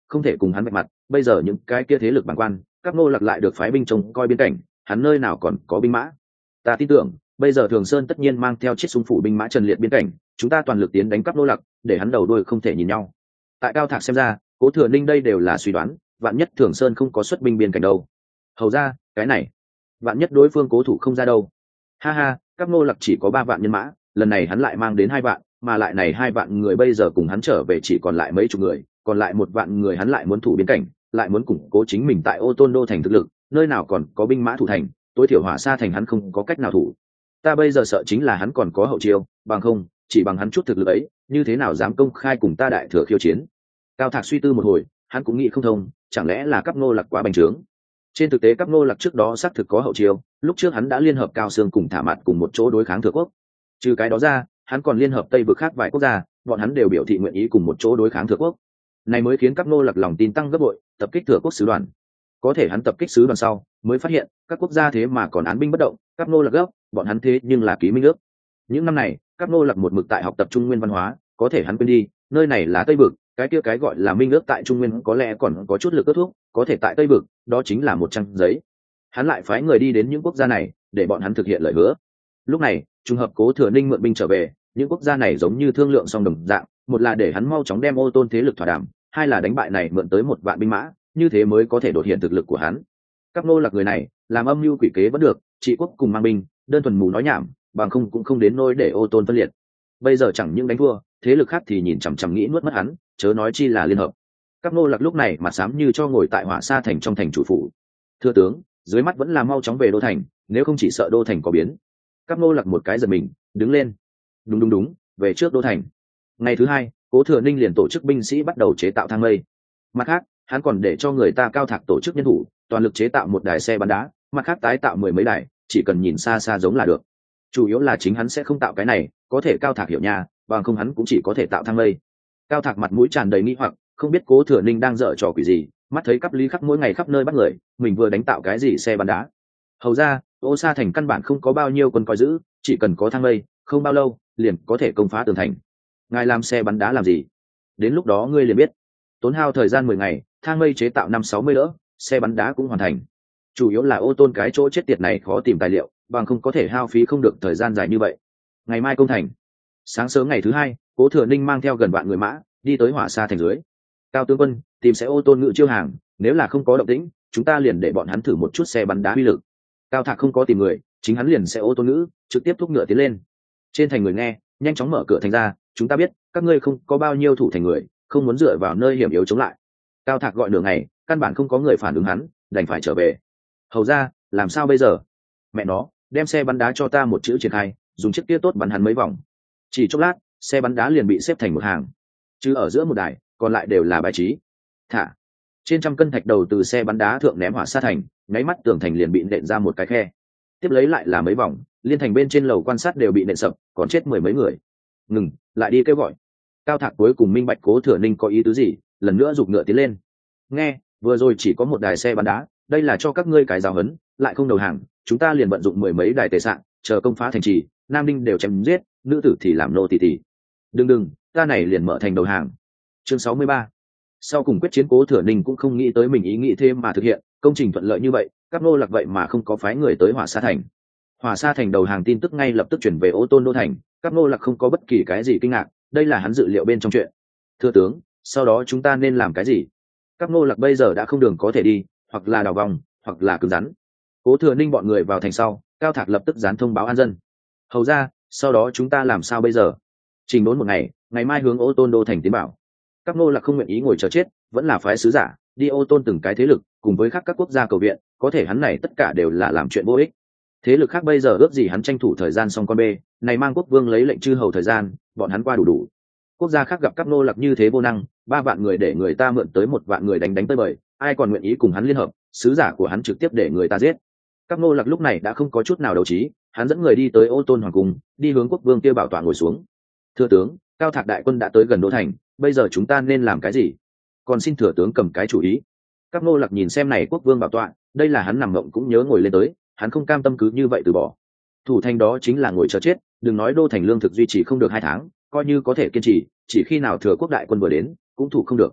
Speaker 1: không thể cùng hắn vạch mặt. Bây giờ những cái kia thế lực bản quan, các nô lặc lại được phái binh trông coi biên cảnh, hắn nơi nào còn có binh mã. Ta tin tưởng bây giờ Thường Sơn tất nhiên mang theo chiếc súng phủ binh mã trần liệt biên cảnh, chúng ta toàn lực tiến đánh cắp nô lặc, để hắn đầu đuôi không thể nhìn nhau. Tại Cao Thạc xem ra, Cố Thừa Ninh đây đều là suy đoán, vạn nhất Thường Sơn không có xuất binh biên cảnh đâu. Hầu ra, cái này, vạn nhất đối phương cố thủ không ra đâu. Ha ha, các nô lặc chỉ có 3 vạn nhân mã, lần này hắn lại mang đến 2 vạn, mà lại này 2 vạn người bây giờ cùng hắn trở về chỉ còn lại mấy chục người, còn lại 1 vạn người hắn lại muốn thủ biên cảnh, lại muốn củng cố chính mình tại Ô Tôn đô thành thực lực, nơi nào còn có binh mã thủ thành, tối thiểu Hỏa Sa thành hắn không có cách nào thủ. Ta bây giờ sợ chính là hắn còn có hậu chiêu, bằng không, chỉ bằng hắn chút thực lực ấy, như thế nào dám công khai cùng ta đại thừa khiêu chiến. Cao Thạc suy tư một hồi, hắn cũng nghĩ không thông, chẳng lẽ là các nô lặc quá bành trướng. Trên thực tế các nô lặc trước đó xác thực có hậu chiêu, lúc trước hắn đã liên hợp Cao Sương cùng Thả Mặt cùng một chỗ đối kháng Thừa Quốc. Trừ cái đó ra, hắn còn liên hợp Tây vực khác vài quốc gia, bọn hắn đều biểu thị nguyện ý cùng một chỗ đối kháng Thừa Quốc. Này mới khiến các nô lặc lòng tin tăng gấp bội, tập kích Thừa Quốc sứ đoàn. Có thể hắn tập kích sứ đoàn sau, mới phát hiện các quốc gia thế mà còn án binh bất động, các nô lặc gấp, bọn hắn thế nhưng là ký minh ước. Những năm này, các nô lặc một mực tại học tập Trung Nguyên văn hóa, có thể hắn quên đi, nơi này là Tây vực, cái kia cái gọi là minh ước tại Trung Nguyên có lẽ còn có chút lực kết thúc, có thể tại Tây vực, đó chính là một trang giấy. Hắn lại phái người đi đến những quốc gia này, để bọn hắn thực hiện lời hứa. Lúc này, trùng hợp Cố Thừa Ninh mượn binh trở về, những quốc gia này giống như thương lượng xong đồng dạng, một là để hắn mau chóng đem Ô Tôn thế lực thỏa đàm, hai là đánh bại này mượn tới 1 vạn binh mã, như thế mới có thể đột hiện thực lực của hắn. Các nô lặc người này, làm âm mưu quỷ kế vẫn được, trị quốc cùng mang binh, đơn thuần mù nói nhảm, bằng không cũng không đến nỗi để Ô Tôn phân liệt. Bây giờ chẳng những đánh thua, thế lực khác thì nhìn chằm chằm nghĩ nuốt mất hắn, chớ nói chi là liên hợp. Các nô lặc lúc này mặt xám như cho ngồi tại Hỏa Sa thành trong thành chủ phủ. Thưa tướng, dưới mắt vẫn là mau chóng về đô thành, nếu không chỉ sợ đô thành có biến. Các nô lặc một cái giật mình, đứng lên. Đúng, về trước đô thành. Ngày thứ 2, Cố Thừa Ninh liền tổ chức binh sĩ bắt đầu chế tạo thang mây. Mặt khác, hắn còn để cho người ta Cao Thạc tổ chức nhân thủ, toàn lực chế tạo một đài xe bắn đá, mặt khác tái tạo 10 mấy đài, chỉ cần nhìn xa xa giống là được. Chủ yếu là chính hắn sẽ không tạo cái này, có thể Cao Thạc hiểu nha, bằng không hắn cũng chỉ có thể tạo thang mây. Cao Thạc mặt mũi tràn đầy nghi hoặc, không biết Cố Thừa Ninh đang dở trò quỷ gì, mắt thấy Cắp Lý Khắc mỗi ngày khắp nơi bắt người, mình vừa đánh tạo cái gì xe bắn đá. Hầu ra, Ô Sa thành căn bản không có bao nhiêu quân coi giữ, chỉ cần có thang mây, không bao lâu liền có thể công phá tường thành. Ngài làm xe bắn đá làm gì? Đến lúc đó ngươi liền biết. Tốn hao thời gian 10 ngày, thang mây chế tạo 5-60 đỡ, xe bắn đá cũng hoàn thành. Chủ yếu là Ô Tôn cái chỗ chết tiệt này khó tìm tài liệu, bằng không có thể hao phí không được thời gian dài như vậy. Ngày mai công thành. Sáng sớm ngày thứ 2, Cố Thừa Ninh mang theo gần vạn người mã đi tới Hỏa Sa thành dưới. Cao tướng quân, tìm sẽ Ô Tôn ngự chiêu hàng, nếu là không có động tĩnh, chúng ta liền để bọn hắn thử một chút xe bắn đá uy lực. Cao Thạc không có tìm người, chính hắn liền sẽ Ô Tôn ngữ trực tiếp thúc ngựa tiến lên. Trên thành người nghe, nhanh chóng mở cửa thành ra, chúng ta biết các ngươi không có bao nhiêu thủ thành người, không muốn dựa vào nơi hiểm yếu chống lại. Cao Thạc gọi nửa ngày, căn bản không có người phản ứng hắn, đành phải trở về. Hầu ra, làm sao bây giờ? Mẹ nó, đem xe bắn đá cho ta một chữ triển khai, dùng chiếc kia tốt bắn hắn mấy vòng. Chỉ chốc lát, xe bắn đá liền bị xếp thành một hàng, chứ ở giữa một đài, còn lại đều là bài trí. Thả. Trên trăm cân thạch đầu từ xe bắn đá thượng ném Hỏa Sa thành, nháy mắt tường thành liền bị nện ra một cái khe. Tiếp lấy lại là mấy vòng, liên thành bên trên lầu quan sát đều bị nện sập, còn chết 10 mấy người. Ngừng, lại đi kêu gọi. Cao Thạc cuối cùng minh bạch Cố Thừa Ninh có ý tứ gì, lần nữa giục ngựa tiến lên. Nghe, vừa rồi chỉ có một đài xe bắn đá, đây là cho các ngươi cái giáo huấn, lại không đầu hàng, chúng ta liền vận dụng 10 mấy đài tề sạn, chờ công phá thành trì, nam đinh đều chém giết, nữ tử thì làm nô tỳ. Đừng, ta này liền mở thành đầu hàng. Chương 63. Sau cùng quyết chiến, Cố Thừa Ninh cũng không nghĩ tới mình ý nghĩ thêm mà thực hiện, công trình thuận lợi như vậy, các nô lặc vậy mà không có phái người tới Hỏa Sa thành. Hỏa Sa thành đầu hàng tin tức ngay lập tức chuyển về Ô Tôn đô thành, các nô lặc không có bất kỳ cái gì kinh ngạc, đây là hắn dự liệu bên trong chuyện. Thưa tướng, sau đó chúng ta nên làm cái gì? Các nô lặc bây giờ đã không đường có thể đi, hoặc là đào vòng, hoặc là cứng rắn. Cố Thừa Ninh bọn người vào thành sau, Cao Thạc lập tức dán thông báo an dân. Hầu ra, sau đó chúng ta làm sao bây giờ? Trình đốn một ngày, ngày mai hướng Ô Tôn đô thành tiến bảo. Các nô lặc không nguyện ý ngồi chờ chết, vẫn là phái sứ giả đi Ô Tôn từng cái thế lực, cùng với các quốc gia cầu viện, có thể hắn này tất cả đều là làm chuyện vô ích. Thế lực khác bây giờ ước gì hắn tranh thủ thời gian xong con bê, này mang quốc vương lấy lệnh chư hầu thời gian, bọn hắn qua đủ. Quốc gia khác gặp các nô lặc như thế vô năng, 3 vạn người để người ta mượn tới 1 vạn người đánh tới bời, ai còn nguyện ý cùng hắn liên hợp, sứ giả của hắn trực tiếp để người ta giết. Các nô lặc lúc này đã không có chút nào đấu trí, hắn dẫn người đi tới Ô Tôn hoàng cung, đi hướng quốc vương kia bảo tọa ngồi xuống. Thưa tướng, Cao Thạc đại quân đã tới gần đô thành, bây giờ chúng ta nên làm cái gì? Còn xin thừa tướng cầm cái chủ ý. Các nô lặc nhìn xem này quốc vương bảo tọa, đây là hắn nằm mộng cũng nhớ ngồi lên tới, hắn không cam tâm cứ như vậy từ bỏ. Thủ thành đó chính là ngồi chờ chết, đừng nói đô thành lương thực duy trì không được 2 tháng, coi như có thể kiên trì, chỉ khi nào thừa quốc đại quân vừa đến, cũng thủ không được.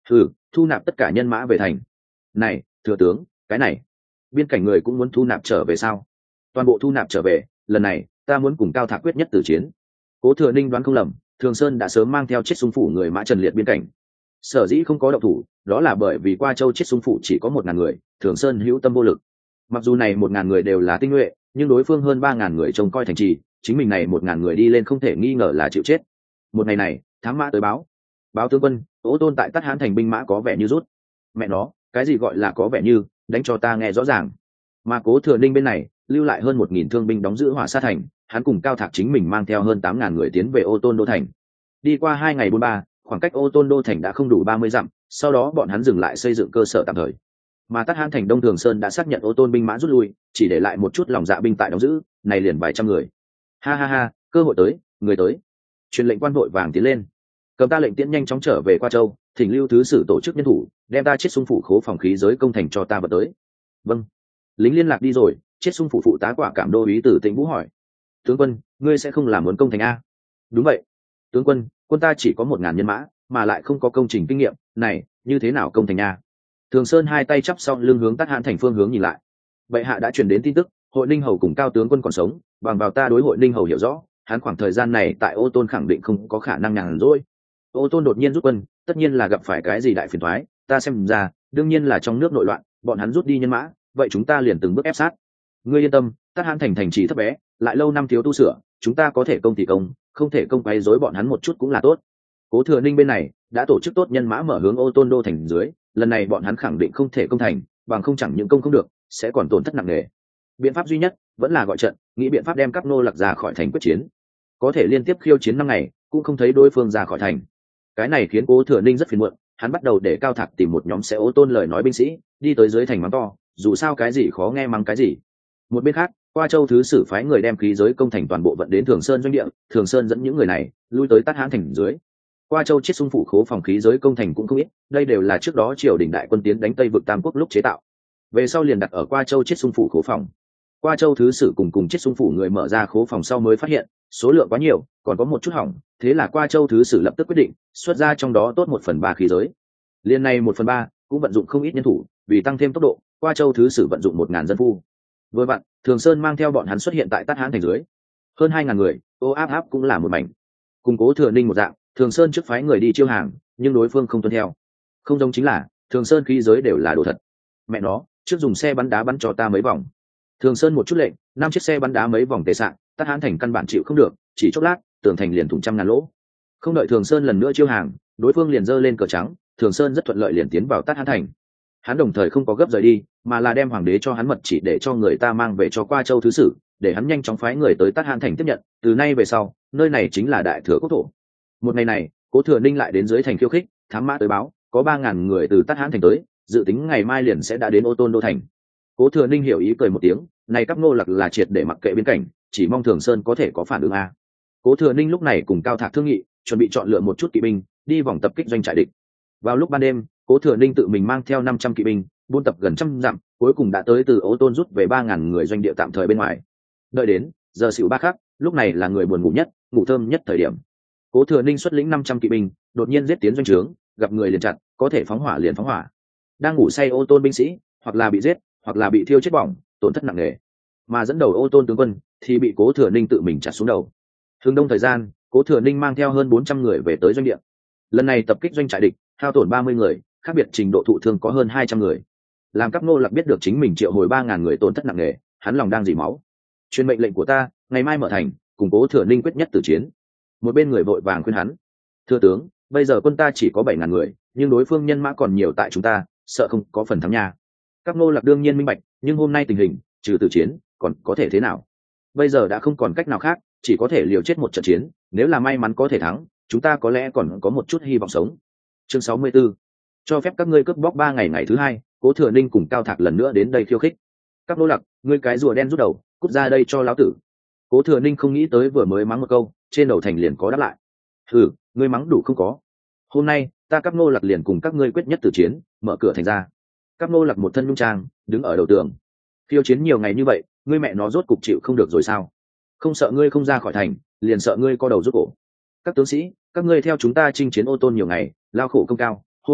Speaker 1: Thu nạp tất cả nhân mã về thành. Này thừa tướng, cái này biên cảnh người cũng muốn thu nạp trở về sao? Toàn bộ thu nạp trở về, lần này ta muốn cùng Cao Thạc quyết nhất tử chiến. Cố Thừa Ninh đoán không lầm, Thường Sơn đã sớm mang theo chết xung phủ người mã trần liệt biên cảnh. Sở dĩ không có động thủ, đó là bởi vì qua châu chết xung phủ chỉ có 1.000 người, Thường Sơn hữu tâm vô lực. Mặc dù này 1.000 người đều là tinh nhuệ, nhưng đối phương hơn 3.000 người trông coi thành trì, chính mình này 1.000 người đi lên không thể nghi ngờ là chịu chết. Một ngày này, thám mã tới báo tướng quân, Ô Tôn tại Tát Hán thành binh mã có vẻ như rút. Mẹ nó, cái gì gọi là có vẻ như, đánh cho ta nghe rõ ràng. Mà Cố Thừa Ninh bên này lưu lại hơn 1.000 thương binh đóng giữ Hỏa Sa thành, hắn cùng Cao Thạc chính mình mang theo hơn 8.000 người tiến về Ô Tôn đô thành. Đi qua 2 ngày 43, khoảng cách Ô Tôn đô thành đã không đủ 30 dặm, sau đó bọn hắn dừng lại xây dựng cơ sở tạm thời. Mà Tát Hán thành Đông Thường Sơn đã xác nhận Ô Tôn binh mã rút lui, chỉ để lại một chút lòng dạ binh tại đóng giữ, này liền vài trăm người. Ha ha ha, cơ hội tới, người tới. Truyền lệnh quan vội vàng tiến lên. Cầm ta lệnh tiễn nhanh chóng trở về Qua Châu, thỉnh Lưu thứ sử tổ chức nhân thủ, đem ta chết xung phủ khố phòng khí giới công thành cho ta vật tới. Vâng. Lính liên lạc đi rồi, chết xung phủ phụ tá Quả Cảm đô úy Tử Tĩnh Vũ hỏi: tướng quân, ngươi sẽ không làm muốn công thành a? Đúng vậy. Tướng quân, quân ta chỉ có 1.000 nhân mã, mà lại không có công trình kinh nghiệm, này như thế nào công thành a? Thường Sơn hai tay chắp sau lưng hướng Tát Hán thành phương hướng nhìn lại. Bệ hạ đã truyền đến tin tức, Hội Ninh hầu cùng Cao tướng quân còn sống, bằng vào ta đối Hội Ninh hầu hiểu rõ, hắn khoảng thời gian này tại Ô Tôn khẳng định không có khả năng nhàn rỗi. Ô Tôn đột nhiên rút quân, tất nhiên là gặp phải cái gì đại phiền toái, ta xem ra, đương nhiên là trong nước nội loạn, bọn hắn rút đi nhân mã, vậy chúng ta liền từng bước ép sát. Ngươi yên tâm, Tát Hán thành thành trì thấp bé, lại lâu năm thiếu tu sửa, chúng ta có thể công thì công, không thể công quấy rối bọn hắn một chút cũng là tốt. Cố Thừa Ninh bên này đã tổ chức tốt nhân mã mở hướng Ô Tôn đô thành dưới, lần này bọn hắn khẳng định không thể công thành, bằng không chẳng những công không được, sẽ còn tổn thất nặng nề. Biện pháp duy nhất vẫn là gọi trận, nghĩ biện pháp đem các nô lạc ra khỏi thành quyết chiến. Có thể liên tiếp khiêu chiến 5 ngày, cũng không thấy đối phương ra khỏi thành. Cái này khiến Cố Thừa Ninh rất phiền muộn, hắn bắt đầu để Cao Thạc tìm một nhóm sẽ Ô Tôn lời nói binh sĩ, đi tới dưới thành mắng to, dù sao cái gì khó nghe mắng cái gì. Một bên khác, Qua Châu thứ sử phái người đem khí giới công thành toàn bộ vận đến Thường Sơn doanh địa, Thường Sơn dẫn những người này lui tới Tát Hán thành dưới. Qua Châu chiết xung phủ khố phòng khí giới công thành cũng không ít, đây đều là trước đó triều đình đại quân tiến đánh Tây vực Tam Quốc lúc chế tạo. Về sau liền đặt ở Qua Châu chiết xung phủ khố phòng. Qua Châu thứ sử cùng chiết xung phủ người mở ra khố phòng sau mới phát hiện số lượng quá nhiều, còn có một chút hỏng, thế là Qua Châu thứ sử lập tức quyết định xuất ra trong đó tốt 1/3 khí giới. Liên này 1/3 cũng vận dụng không ít nhân thủ, vì tăng thêm tốc độ, Qua Châu thứ sử vận dụng 1.000 dân phu. Vừa vặn, Thường Sơn mang theo bọn hắn xuất hiện tại Tát Hán thành dưới. Hơn 2.000 người, ô áp áp cũng là một mảnh. Cùng Cố Thừa Ninh một dạng, Thường Sơn trước phái người đi chiêu hàng, nhưng đối phương không tuân theo. Không giống chính là, Thường Sơn khí giới đều là đồ thật. Mẹ nó, trước dùng xe bắn đá bắn cho ta mấy vòng. Thường Sơn một chút lệnh, 5 chiếc xe bắn đá mấy vòng tề sạng, Tát Hán thành căn bản chịu không được, chỉ chốc lát, tường thành liền thủng 100.000 lỗ. Không đợi Thường Sơn lần nữa chiêu hàng, đối phương liền giơ lên cờ trắng, Thường Sơn rất thuận lợi liền tiến vào Tát Hán thành. Hắn đồng thời không có gấp rời đi, mà là đem hoàng đế cho hắn mật chỉ để cho người ta mang về cho Qua Châu thứ sử, để hắn nhanh chóng phái người tới Tát Hán thành tiếp nhận, từ nay về sau, nơi này chính là đại thừa quốc thổ. Một ngày này, Cố Thừa Ninh lại đến dưới thành khiêu khích, thám mã tới báo, có 3.000 người từ Tát Hán thành tới, dự tính ngày mai liền sẽ đã đến Ô Tôn đô thành. Cố Thừa Ninh hiểu ý cười một tiếng, này các nô lặc là triệt để mặc kệ biên cảnh, chỉ mong Thường Sơn có thể có phản ứng a. Cố Thừa Ninh lúc này cùng Cao Thạc thương nghị, chuẩn bị chọn lựa một chút kỵ binh, đi vòng tập kích doanh trại địch. Vào lúc ban đêm, Cố Thừa Ninh tự mình mang theo 500 kỵ binh, buôn tập gần 100 dặm, cuối cùng đã tới từ Ô Tôn rút về 3.000 người doanh địa tạm thời bên ngoài. Đợi đến giờ xỉu 3 khắc, lúc này là người buồn ngủ nhất, ngủ thơm nhất thời điểm. Cố Thừa Ninh xuất lĩnh 500 kỵ binh, đột nhiên giết tiến doanh trướng, gặp người liền chặn, có thể phóng hỏa liền phóng hỏa. Đang ngủ say Ô Tôn binh sĩ, hoặc là bị giết, hoặc là bị thiêu chết bỏng, tổn thất nặng nề. Mà dẫn đầu Ô Tôn tướng quân thì bị Cố Thừa Ninh tự mình chặt xuống đầu. Hướng đông thời gian, Cố Thừa Ninh mang theo hơn 400 người về tới doanh địa. Lần này tập kích doanh trại địch, hao tổn 30 người, khác biệt trình độ thụ thương có hơn 200 người. Làm các nô lặc biết được chính mình triệu hồi 3.000 người tổn thất nặng nề, hắn lòng đang dỉ máu. Truyền mệnh lệnh của ta, ngày mai mở thành, cùng Cố Thừa Ninh quyết nhất tử chiến. Một bên người vội vàng khuyên hắn: thưa tướng, bây giờ quân ta chỉ có 7.000 người, nhưng đối phương nhân mã còn nhiều tại chúng ta, sợ không có phần thắng nha. Các nô lặc đương nhiên minh bạch, nhưng hôm nay tình hình, trừ tử chiến, còn có thể thế nào? Bây giờ đã không còn cách nào khác, chỉ có thể liều chết một trận chiến, nếu là may mắn có thể thắng, chúng ta có lẽ còn có một chút hy vọng sống. Chương 64. Cho phép các ngươi cướp bóc 3 ngày, ngày thứ 2, Cố Thừa Ninh cùng Cao Thạc lần nữa đến đây khiêu khích. Các nô lặc, ngươi cái rùa đen rút đầu, cút ra đây cho lão tử. Cố Thừa Ninh không nghĩ tới vừa mới mắng một câu, trên đầu thành liền có đáp lại. Ngươi mắng đủ không có? Hôm nay, ta các nô lặc liền cùng các ngươi quyết nhất tử chiến, mở cửa thành ra. Các nô lặc một thân nhung trang, đứng ở đầu tường. Khiêu chiến nhiều ngày như vậy, ngươi mẹ nó rốt cục chịu không được rồi sao? Không sợ ngươi không ra khỏi thành, liền sợ ngươi co đầu rút cổ. Các tướng sĩ, các ngươi theo chúng ta chinh chiến Ô Tôn nhiều ngày, lao khổ công cao, hôm nay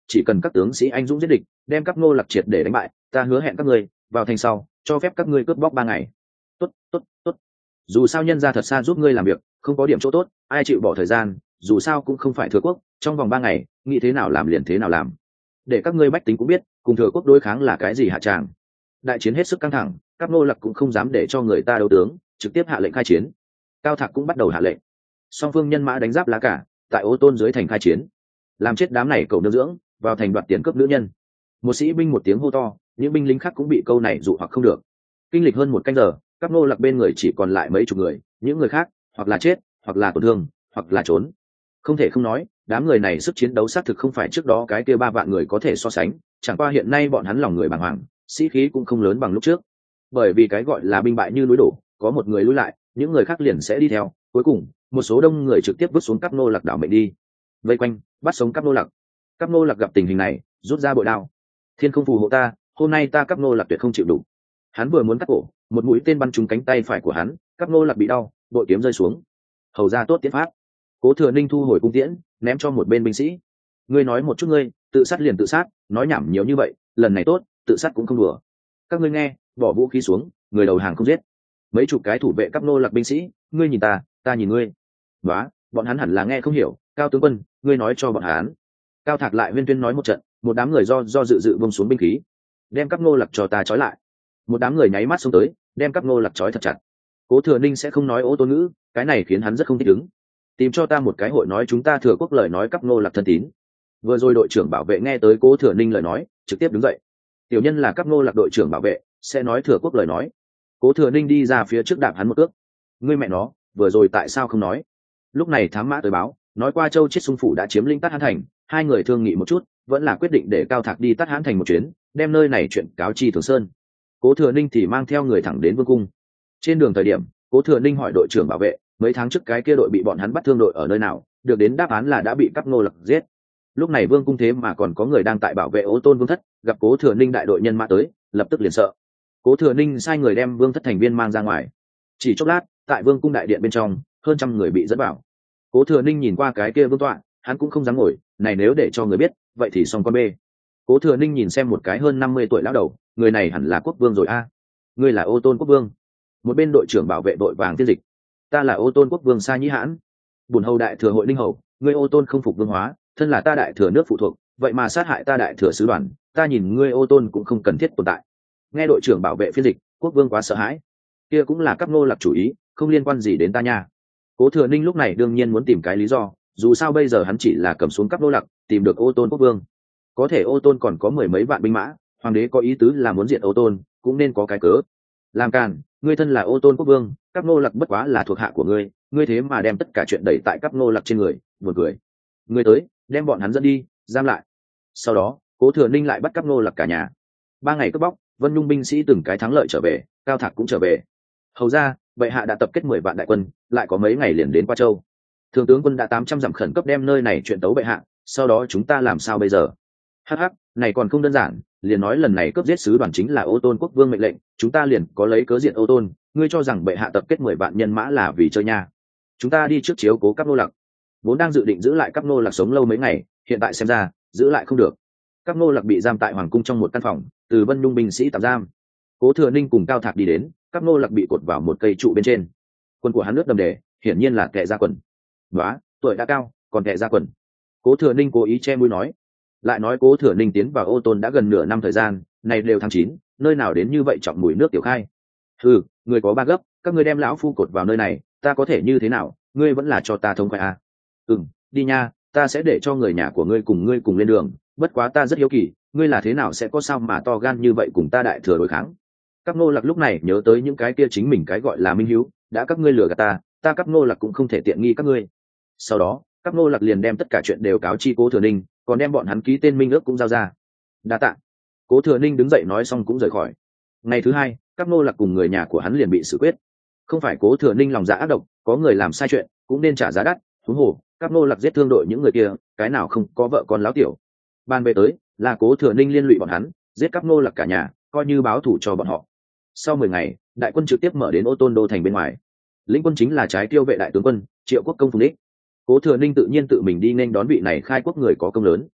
Speaker 1: chỉ cần các tướng sĩ anh dũng giết địch, đem các nô lạc triệt để đánh bại, ta hứa hẹn các ngươi vào thành sau cho phép các ngươi cướp bóc 3 ngày. Tốt tốt tốt, dù sao nhân gia thật xa giúp ngươi làm việc, không có điểm chỗ tốt ai chịu bỏ thời gian, dù sao cũng không phải thừa quốc, trong vòng 3 ngày nghĩ thế nào làm liền thế nào làm, để các ngươi bách tính cũng biết cùng thừa quốc đối kháng là cái gì hạ tràng. Đại chiến hết sức căng thẳng, các nô lạc cũng không dám để cho người ta đấu tướng, trực tiếp hạ lệnh khai chiến. Cao Thạc cũng bắt đầu hạ lệnh, song phương nhân mã đánh giáp lá cả, tại Ô Tôn dưới thành khai chiến, làm chết đám này cầu nương dưỡng, vào thành đoạt tiền cướp nữ nhân. Một sĩ binh một tiếng hô to, những binh lính khác cũng bị câu này dụ hoặc không được. Kinh lịch hơn 1 canh giờ, các nô lạc bên người chỉ còn lại mấy chục người, những người khác hoặc là chết, hoặc là tổn thương, hoặc là trốn. Không thể không nói, đám người này sức chiến đấu xác thực không phải trước đó cái kia 3 vạn người có thể so sánh, chẳng qua hiện nay bọn hắn lòng người bàng hoàng, sĩ khí cũng không lớn bằng lúc trước. Bởi vì cái gọi là binh bại như núi đổ, có một người lùi lại, những người khác liền sẽ đi theo, cuối cùng, một số đông người trực tiếp vứt xuống các nô lạc đảo mệnh đi. Vây quanh, bắt sống các nô lạc. Các nô lạc gặp tình hình này, rút ra bội đao. Thiên không phù hộ ta, hôm nay ta các nô lạc tuyệt không chịu đủ. Hắn vừa muốn cắt cổ, một mũi tên bắn trúng cánh tay phải của hắn, các nô lạc bị đau, bội kiếm rơi xuống. Hầu ra tốt tiến pháp. Cố Thừa Ninh thu hồi cung tiễn, ném cho một bên binh sĩ. Ngươi nói một chút ngươi, tự sát liền tự sát, nói nhảm nhiều như vậy, lần này tốt, tự sát cũng không đùa. Các ngươi nghe, bỏ vũ khí xuống, người đầu hàng không giết. Mấy chục cái thủ vệ các nô lạc binh sĩ, ngươi nhìn ta, ta nhìn ngươi. Đó, bọn hắn hẳn là nghe không hiểu, Cao tướng quân, ngươi nói cho bọn hắn. Cao Thạc lại huyên tuyên nói một trận, một đám người do dự bông xuống binh khí, đem các nô lạc cho ta trói lại. Một đám người nháy mắt xông tới, đem các nô lạc trói thật chặt. Cố Thừa Ninh sẽ không nói Ô Tôn ngữ, cái này khiến hắn rất không thích ứng. Tìm cho ta một cái hội nói chúng ta thừa quốc lời nói các nô lạc thân tín. Vừa rồi đội trưởng bảo vệ nghe tới Cố Thừa Ninh lời nói, trực tiếp đứng dậy. Tiểu nhân là các nô lạc đội trưởng bảo vệ, sẽ nói thừa quốc lời nói. Cố Thừa Ninh đi ra phía trước đạp hắn một cước. Ngươi mẹ nó, vừa rồi tại sao không nói? Lúc này thám mã tới báo, nói qua Châu Chiết Xung phủ đã chiếm lĩnh Tát Hán thành, hai người thương nghị một chút, vẫn là quyết định để Cao Thạc đi Tát Hán thành một chuyến, đem nơi này chuyện cáo chi Thường Sơn. Cố Thừa Ninh thì mang theo người thẳng đến vương cung. Trên đường thời điểm, Cố Thừa Ninh hỏi đội trưởng bảo vệ, mấy tháng trước cái kia đội bị bọn hắn bắt thương đội ở nơi nào, được đến đáp án là đã bị các nô lạc giết. Lúc này vương cung thế mà còn có người đang tại bảo vệ Ô Tôn vương thất, gặp Cố Thừa Ninh đại đội nhân mã tới, lập tức liền sợ. Cố Thừa Ninh sai người đem vương thất thành viên mang ra ngoài. Chỉ chốc lát, tại vương cung đại điện bên trong, hơn trăm người bị dẫn vào. Cố Thừa Ninh nhìn qua cái kia vương tọa, hắn cũng không dám ngồi, này nếu để cho người biết, vậy thì xong con bê. Cố Thừa Ninh nhìn xem một cái hơn 50 tuổi lão đầu, người này hẳn là quốc vương rồi a. Ngươi là Ô Tôn quốc vương. Một bên đội trưởng bảo vệ đội vàng tiên dịch. Ta là Ô Tôn quốc vương Sa Nhĩ Hãn. Bổn hầu đại thừa hội Ninh hầu, ngươi Ô Tôn không phục vương hóa, thân là ta đại thừa nước phụ thuộc, vậy mà sát hại ta đại thừa sứ đoàn, ta nhìn ngươi Ô Tôn cũng không cần thiết tồn tại. Nghe đội trưởng bảo vệ phiên dịch, quốc vương quá sợ hãi. Kia cũng là các nô lạc chủ ý, không liên quan gì đến ta nha. Cố Thừa Ninh lúc này đương nhiên muốn tìm cái lý do, dù sao bây giờ hắn chỉ là cầm xuống các nô lạc, tìm được Ô Tôn quốc vương. Có thể Ô Tôn còn có 10 mấy vạn binh mã, hoàng đế có ý tứ là muốn diệt Ô Tôn, cũng nên có cái cớ. Làm càn, ngươi thân là Ô Tôn quốc vương, các nô lạc bất quá là thuộc hạ của ngươi, ngươi thế mà đem tất cả chuyện đẩy tại các nô lạc trên người, buồn cười. Ngươi tới, đem bọn hắn dẫn đi, giam lại. Sau đó, Cố Thừa Ninh lại bắt các nô lạc cả nhà. 3 ngày cướp bóc, Vân Nhung binh sĩ từng cái thắng lợi trở về, Cao Thạc cũng trở về. Hầu ra, bệ hạ đã tập kết 10 vạn đại quân, lại có mấy ngày liền đến Qua Châu. Thường tướng quân đã 800 dặm khẩn cấp đem nơi này chuyện tấu bệ hạ, sau đó chúng ta làm sao bây giờ? Hắc, này còn không đơn giản, liền nói lần này cướp giết sứ đoàn chính là Ô Tôn quốc vương mệnh lệnh, chúng ta liền có lấy cớ diện Ô Tôn, ngươi cho rằng bệ hạ tập kết 10 vạn nhân mã là vì chơi nha? Chúng ta đi trước chiếu cố các nô lạc. Vốn đang dự định giữ lại các nô lạc sống lâu mấy ngày, hiện tại xem ra, giữ lại không được. Các nô lạc bị giam tại hoàng cung trong một căn phòng, từ Vân Nhung binh sĩ tạm giam. Cố Thừa Ninh cùng Cao Thạc đi đến, các nô lạc bị cột vào một cây trụ bên trên. Quần của hắn nước đầm đề, hiển nhiên là kệ ra quần. Nóa, tuổi đã cao, còn kệ ra quần. Cố Thừa Ninh cố ý che mũi nói. Lại nói Cố Thừa Ninh tiến vào Ô Tôn đã gần nửa năm thời gian, này đều tháng 9, nơi nào đến như vậy trọng mùi nước tiểu khai. Ừ, người có 3 gấp, các ngươi đem lão phu cột vào nơi này, ta có thể như thế nào, ngươi vẫn là cho ta thông khoái à? Đi nha, ta sẽ để cho người nhà của ngươi cùng lên đường, bất quá ta rất hiếu kỳ, ngươi là thế nào sẽ có sao mà to gan như vậy cùng ta đại thừa đối kháng? Các nô lạc lúc này nhớ tới những cái kia chính mình cái gọi là minh hiếu, đã các ngươi lừa gạt ta các nô lạc cũng không thể tiện nghi các ngươi. Sau đó, các nô lạc liền đem tất cả chuyện đều cáo chi Cố Thừa Ninh, còn đem bọn hắn ký tên minh ước cũng giao ra. Đa tạ. Cố Thừa Ninh đứng dậy nói xong cũng rời khỏi. Ngày thứ 2, các nô lạc cùng người nhà của hắn liền bị xử quyết. Không phải Cố Thừa Ninh lòng dạ ác độc, có người làm sai chuyện cũng nên trả giá đắt, huống hồ các nô lạc giết thương đội những người kia, cái nào không có vợ con láo tiểu. Ban về tới là Cố Thừa Ninh liên lụy bọn hắn, giết các nô lạc cả nhà, coi như báo thù cho bọn họ. Sau 10 ngày, đại quân trực tiếp mở đến Ô Tôn đô thành bên ngoài. Lĩnh quân chính là trái tiêu vệ đại tướng quân Triệu Quốc công Phùng Đích. Cố Thừa Ninh tự nhiên tự mình đi nên đón vị này khai quốc người có công lớn.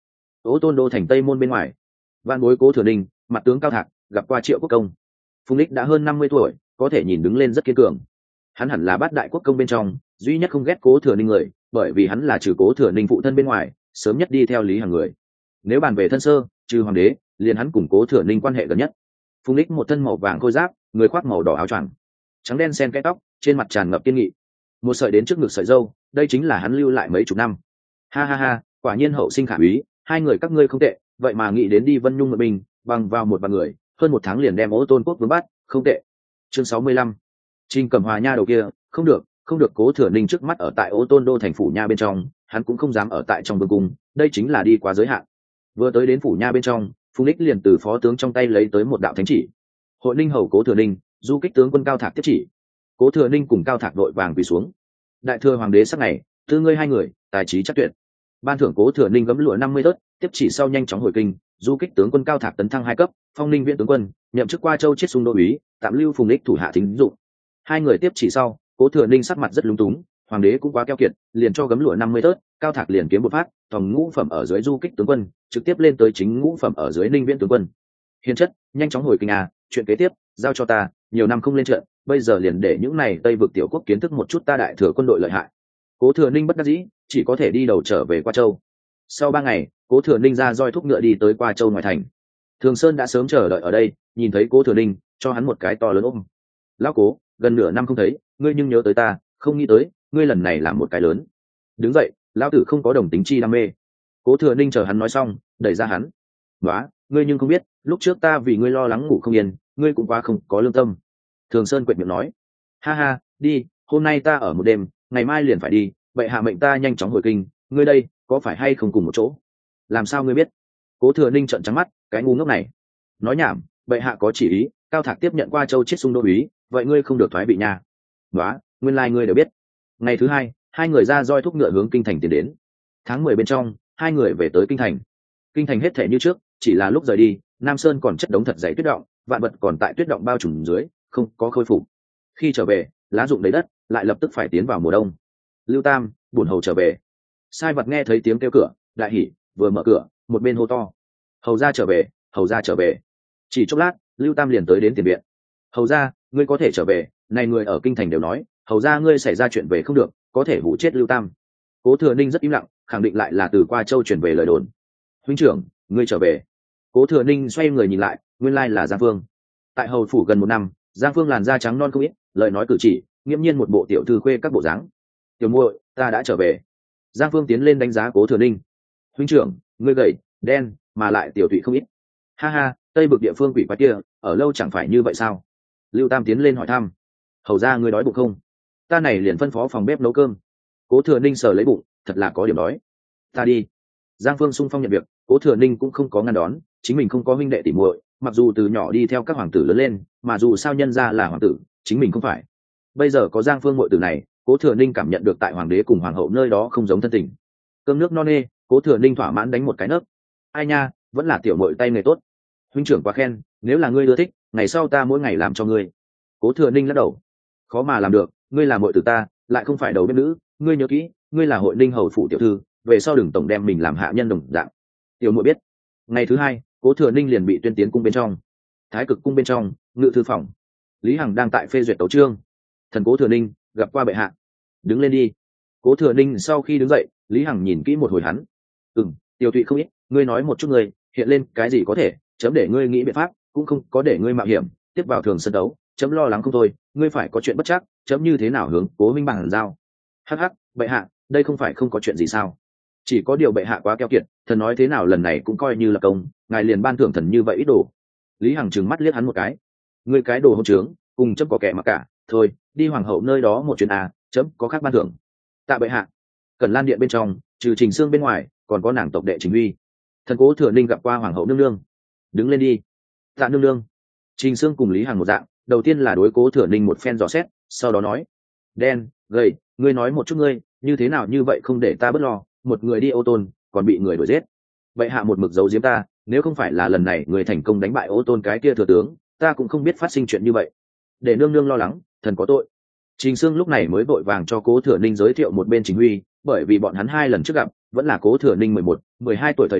Speaker 1: Ô Tôn đô thành Tây môn bên ngoài, vạn bối Cố Thừa Ninh, mặt tướng Cao Thạc, gặp qua Triệu Quốc Công. Phùng Lịch đã hơn 50 tuổi, có thể nhìn đứng lên rất kiên cường. Hắn hẳn là bát đại quốc công bên trong duy nhất không ghét Cố Thừa Ninh người, bởi vì hắn là trừ Cố Thừa Ninh phụ thân bên ngoài sớm nhất đi theo Lý Hằng người. Nếu bàn về thân sơ, trừ hoàng đế, liền hắn cùng Cố Thừa Ninh quan hệ gần nhất. Phùng Lịch một thân màu vàng khôi giáp, người khoác màu đỏ áo choàng, trắng đen xen kẽ tóc, trên mặt tràn ngập kiên nghị. Một sợi đến trước ngực sợi râu, đây chính là hắn lưu lại mấy chục năm. Ha ha ha, quả nhiên hậu sinh khả úy, hai người các ngươi không tệ, vậy mà nghĩ đến đi Vân Nhung một mình, bằng vào một vài người, hơn một tháng liền đem Ô Tôn quốc vướng bắt, không tệ. Chương 65. Trình Cẩm Hòa nha đầu kia, không được, không được. Cố Thừa Ninh trước mắt ở tại Ô Tôn đô thành phủ nha bên trong, hắn cũng không dám ở tại trong vương cung, đây chính là đi quá giới hạn. Vừa tới đến phủ nha bên trong, Phùng Lịch liền từ phó tướng trong tay lấy tới một đạo thánh chỉ. Hội Ninh hầu Cố Thừa Ninh, du kích tướng quân Cao Thạc tiếp chỉ. Cố Thừa Ninh cùng Cao Thạc đội vàng quỳ xuống. Đại thừa hoàng đế sắc này, tư ngươi hai người, tài trí chắc tuyệt. Ban thưởng Cố Thừa Ninh gấm lụa 50 tớt, tiếp chỉ sau nhanh chóng hồi kinh, du kích tướng quân Cao Thạc tấn thăng 2 cấp, phong ninh viện tướng quân, nhậm chức Qua Châu chiết xung đô úy, tạm lưu Phùng Lịch thủ hạ thính dụng. Hai người tiếp chỉ sau, Cố Thừa Ninh sắc mặt rất lúng túng, hoàng đế cũng quá keo kiệt, liền cho gấm lụa 50 tớt, Cao Thạc liền kiếm một phát, tòng ngũ phẩm ở dưới du kích tướng quân, trực tiếp lên tới chính ngũ phẩm ở dưới ninh viện tướng quân. Hiền chất, nhanh chóng hồi kinh à, chuyện kế tiếp giao cho ta, nhiều năm không lên trận, bây giờ liền để những này Tây vực tiểu quốc kiến thức một chút ta đại thừa quân đội lợi hại. Cố Thừa Ninh bất đắc dĩ, chỉ có thể đi đầu trở về Qua Châu. Sau 3 ngày, Cố Thừa Ninh ra roi thúc ngựa đi tới Qua Châu ngoài thành. Thường Sơn đã sớm chờ đợi ở đây, nhìn thấy Cố Thừa Ninh, cho hắn một cái to lớn ôm. Lão Cố, gần nửa năm không thấy, ngươi nhưng nhớ tới ta, không nghĩ tới, ngươi lần này làm một cái lớn. Đứng dậy, lão tử không có đồng tính chi đam mê. Cố Thừa Ninh chờ hắn nói xong, đẩy ra hắn. Nóa, ngươi nhưng không biết, lúc trước ta vì ngươi lo lắng ngủ không yên, ngươi cũng quá không có lương tâm. Thường Sơn quệt miệng nói. Ha ha, đi, hôm nay ta ở một đêm, ngày mai liền phải đi, vậy hạ mệnh ta nhanh chóng hồi kinh, ngươi đây, có phải hay không cùng một chỗ? Làm sao ngươi biết? Cố Thừa Ninh trợn trắng mắt, cái ngu ngốc này. Nói nhảm, vậy hạ có chỉ ý, Cao Thạc tiếp nhận Qua Châu chiết xung đô úy, vậy ngươi không được thoái vị nha. Nóa, nguyên lai ngươi đều biết. Ngày thứ hai, hai người ra roi thúc ngựa hướng kinh thành tiến đến. Tháng 10 bên trong, hai người về tới kinh thành. Kinh thành hết thể như trước, chỉ là lúc rời đi, Nam Sơn còn chất đống thật dày tuyết động, vạn vật còn tại tuyết động bao trùm dưới, không có khôi phục. Khi trở về, lá rụng đầy đất, lại lập tức phải tiến vào mùa đông. Lưu Tam, bổn hầu trở về. Sai vật nghe thấy tiếng kêu cửa, đại hỉ, vừa mở cửa, một bên hô to: hầu ra trở về, hầu ra trở về. Chỉ chốc lát, Lưu Tam liền tới đến tiền viện. Hầu ra, ngươi có thể trở về, này người ở kinh thành đều nói, hầu ra ngươi xảy ra chuyện về không được, có thể hủ chết Lưu Tam. Cố Thừa Ninh rất im lặng, khẳng định lại là từ Qua Châu chuyển về lời đồn. Huynh trưởng, ngươi trở về. Cố Thừa Ninh xoay người nhìn lại, nguyên lai là Giang Phương. Tại hầu phủ gần 1 năm, Giang Phương làn da trắng non không ít, lời nói cử chỉ nghiễm nhiên một bộ tiểu thư khuê các bộ dáng. Tiểu muội, ta đã trở về. Giang Phương tiến lên đánh giá Cố Thừa Ninh. Huynh trưởng, ngươi gầy, đen, mà lại tiểu thụy không ít. Ha ha, Tây vực địa phương quỷ quái kia, ở lâu chẳng phải như vậy sao? Lưu Tam tiến lên hỏi thăm. Hầu ra ngươi đói bụng không? Ta này liền phân phó phòng bếp nấu cơm. Cố Thừa Ninh sờ lấy bụng, thật là có điểm đói. Ta đi. Giang Phương sung phong nhận việc, Cố Thừa Ninh cũng không có ngăn đón, chính mình không có huynh đệ tỉ muội, mặc dù từ nhỏ đi theo các hoàng tử lớn lên, mà dù sao nhân ra là hoàng tử, chính mình không phải. Bây giờ có Giang Phương muội tử này, Cố Thừa Ninh cảm nhận được tại hoàng đế cùng hoàng hậu nơi đó không giống thân tình. Cơm nước no nê, Cố Thừa Ninh thỏa mãn đánh một cái nấc. Ai nha, vẫn là tiểu muội tay nghề tốt. Huynh trưởng quá khen, nếu là ngươi ưa thích, ngày sau ta mỗi ngày làm cho ngươi. Cố Thừa Ninh lắc đầu. Khó mà làm được, ngươi là muội tử ta, lại không phải đầu bếp nữ, ngươi nhớ kỹ, ngươi là Hội Ninh hầu phủ tiểu thư, về sau đừng tổng đem mình làm hạ nhân đồng dạng. Tiểu muội biết. Ngày thứ hai, Cố Thừa Ninh liền bị tuyên tiến cung bên trong. Thái Cực cung bên trong, ngự thư phòng. Lý Hằng đang tại phê duyệt tấu chương. Thần Cố Thừa Ninh, gặp qua bệ hạ. Đứng lên đi. Cố Thừa Ninh sau khi đứng dậy, Lý Hằng nhìn kỹ một hồi hắn. Tiểu thụy không ít, ngươi nói một chút ngươi hiện lên cái gì có thể, chấm để ngươi nghĩ biện pháp, cũng không có để ngươi mạo hiểm tiếp vào thường sân đấu, chấm lo lắng không thôi, ngươi phải có chuyện bất chắc, chấm như thế nào hướng Cố minh bằng giao. Hắc hắc, bệ hạ, đây không phải không có chuyện gì sao? Chỉ có điều bệ hạ quá keo kiệt, thần nói thế nào lần này cũng coi như là công, ngài liền ban thưởng thần như vậy ít đồ. Lý Hằng trừng mắt liếc hắn một cái. Ngươi cái đồ hỗn trướng, cùng chấm có kẻ mà cả, thôi, đi hoàng hậu nơi đó một chuyến à, chấm có khác ban thưởng. Tạ bệ hạ. Cẩn Lan điện bên trong, trừ Trình Sương bên ngoài, còn có nàng tộc đệ Trình Huy. Thần Cố Thừa Ninh gặp qua hoàng hậu nương nương. Đứng lên đi. Tạ nương nương. Trình Sương cùng Lý Hằng một dạng, đầu tiên là đối Cố Thừa Ninh một phen dò xét, sau đó nói: đen, gầy, ngươi nói một chút ngươi, như thế nào như vậy không để ta bớt lo, một người đi Ô Tôn, còn bị người đuổi giết. Bệ hạ một mực giấu giếm ta, nếu không phải là lần này người thành công đánh bại Ô Tôn cái kia thừa tướng, ta cũng không biết phát sinh chuyện như vậy. Để nương nương lo lắng, thần có tội. Trình Sương lúc này mới vội vàng cho Cố Thừa Ninh giới thiệu một bên Trình Huy, bởi vì bọn hắn 2 lần trước gặp, vẫn là Cố Thừa Ninh 11, 12 tuổi thời điểm,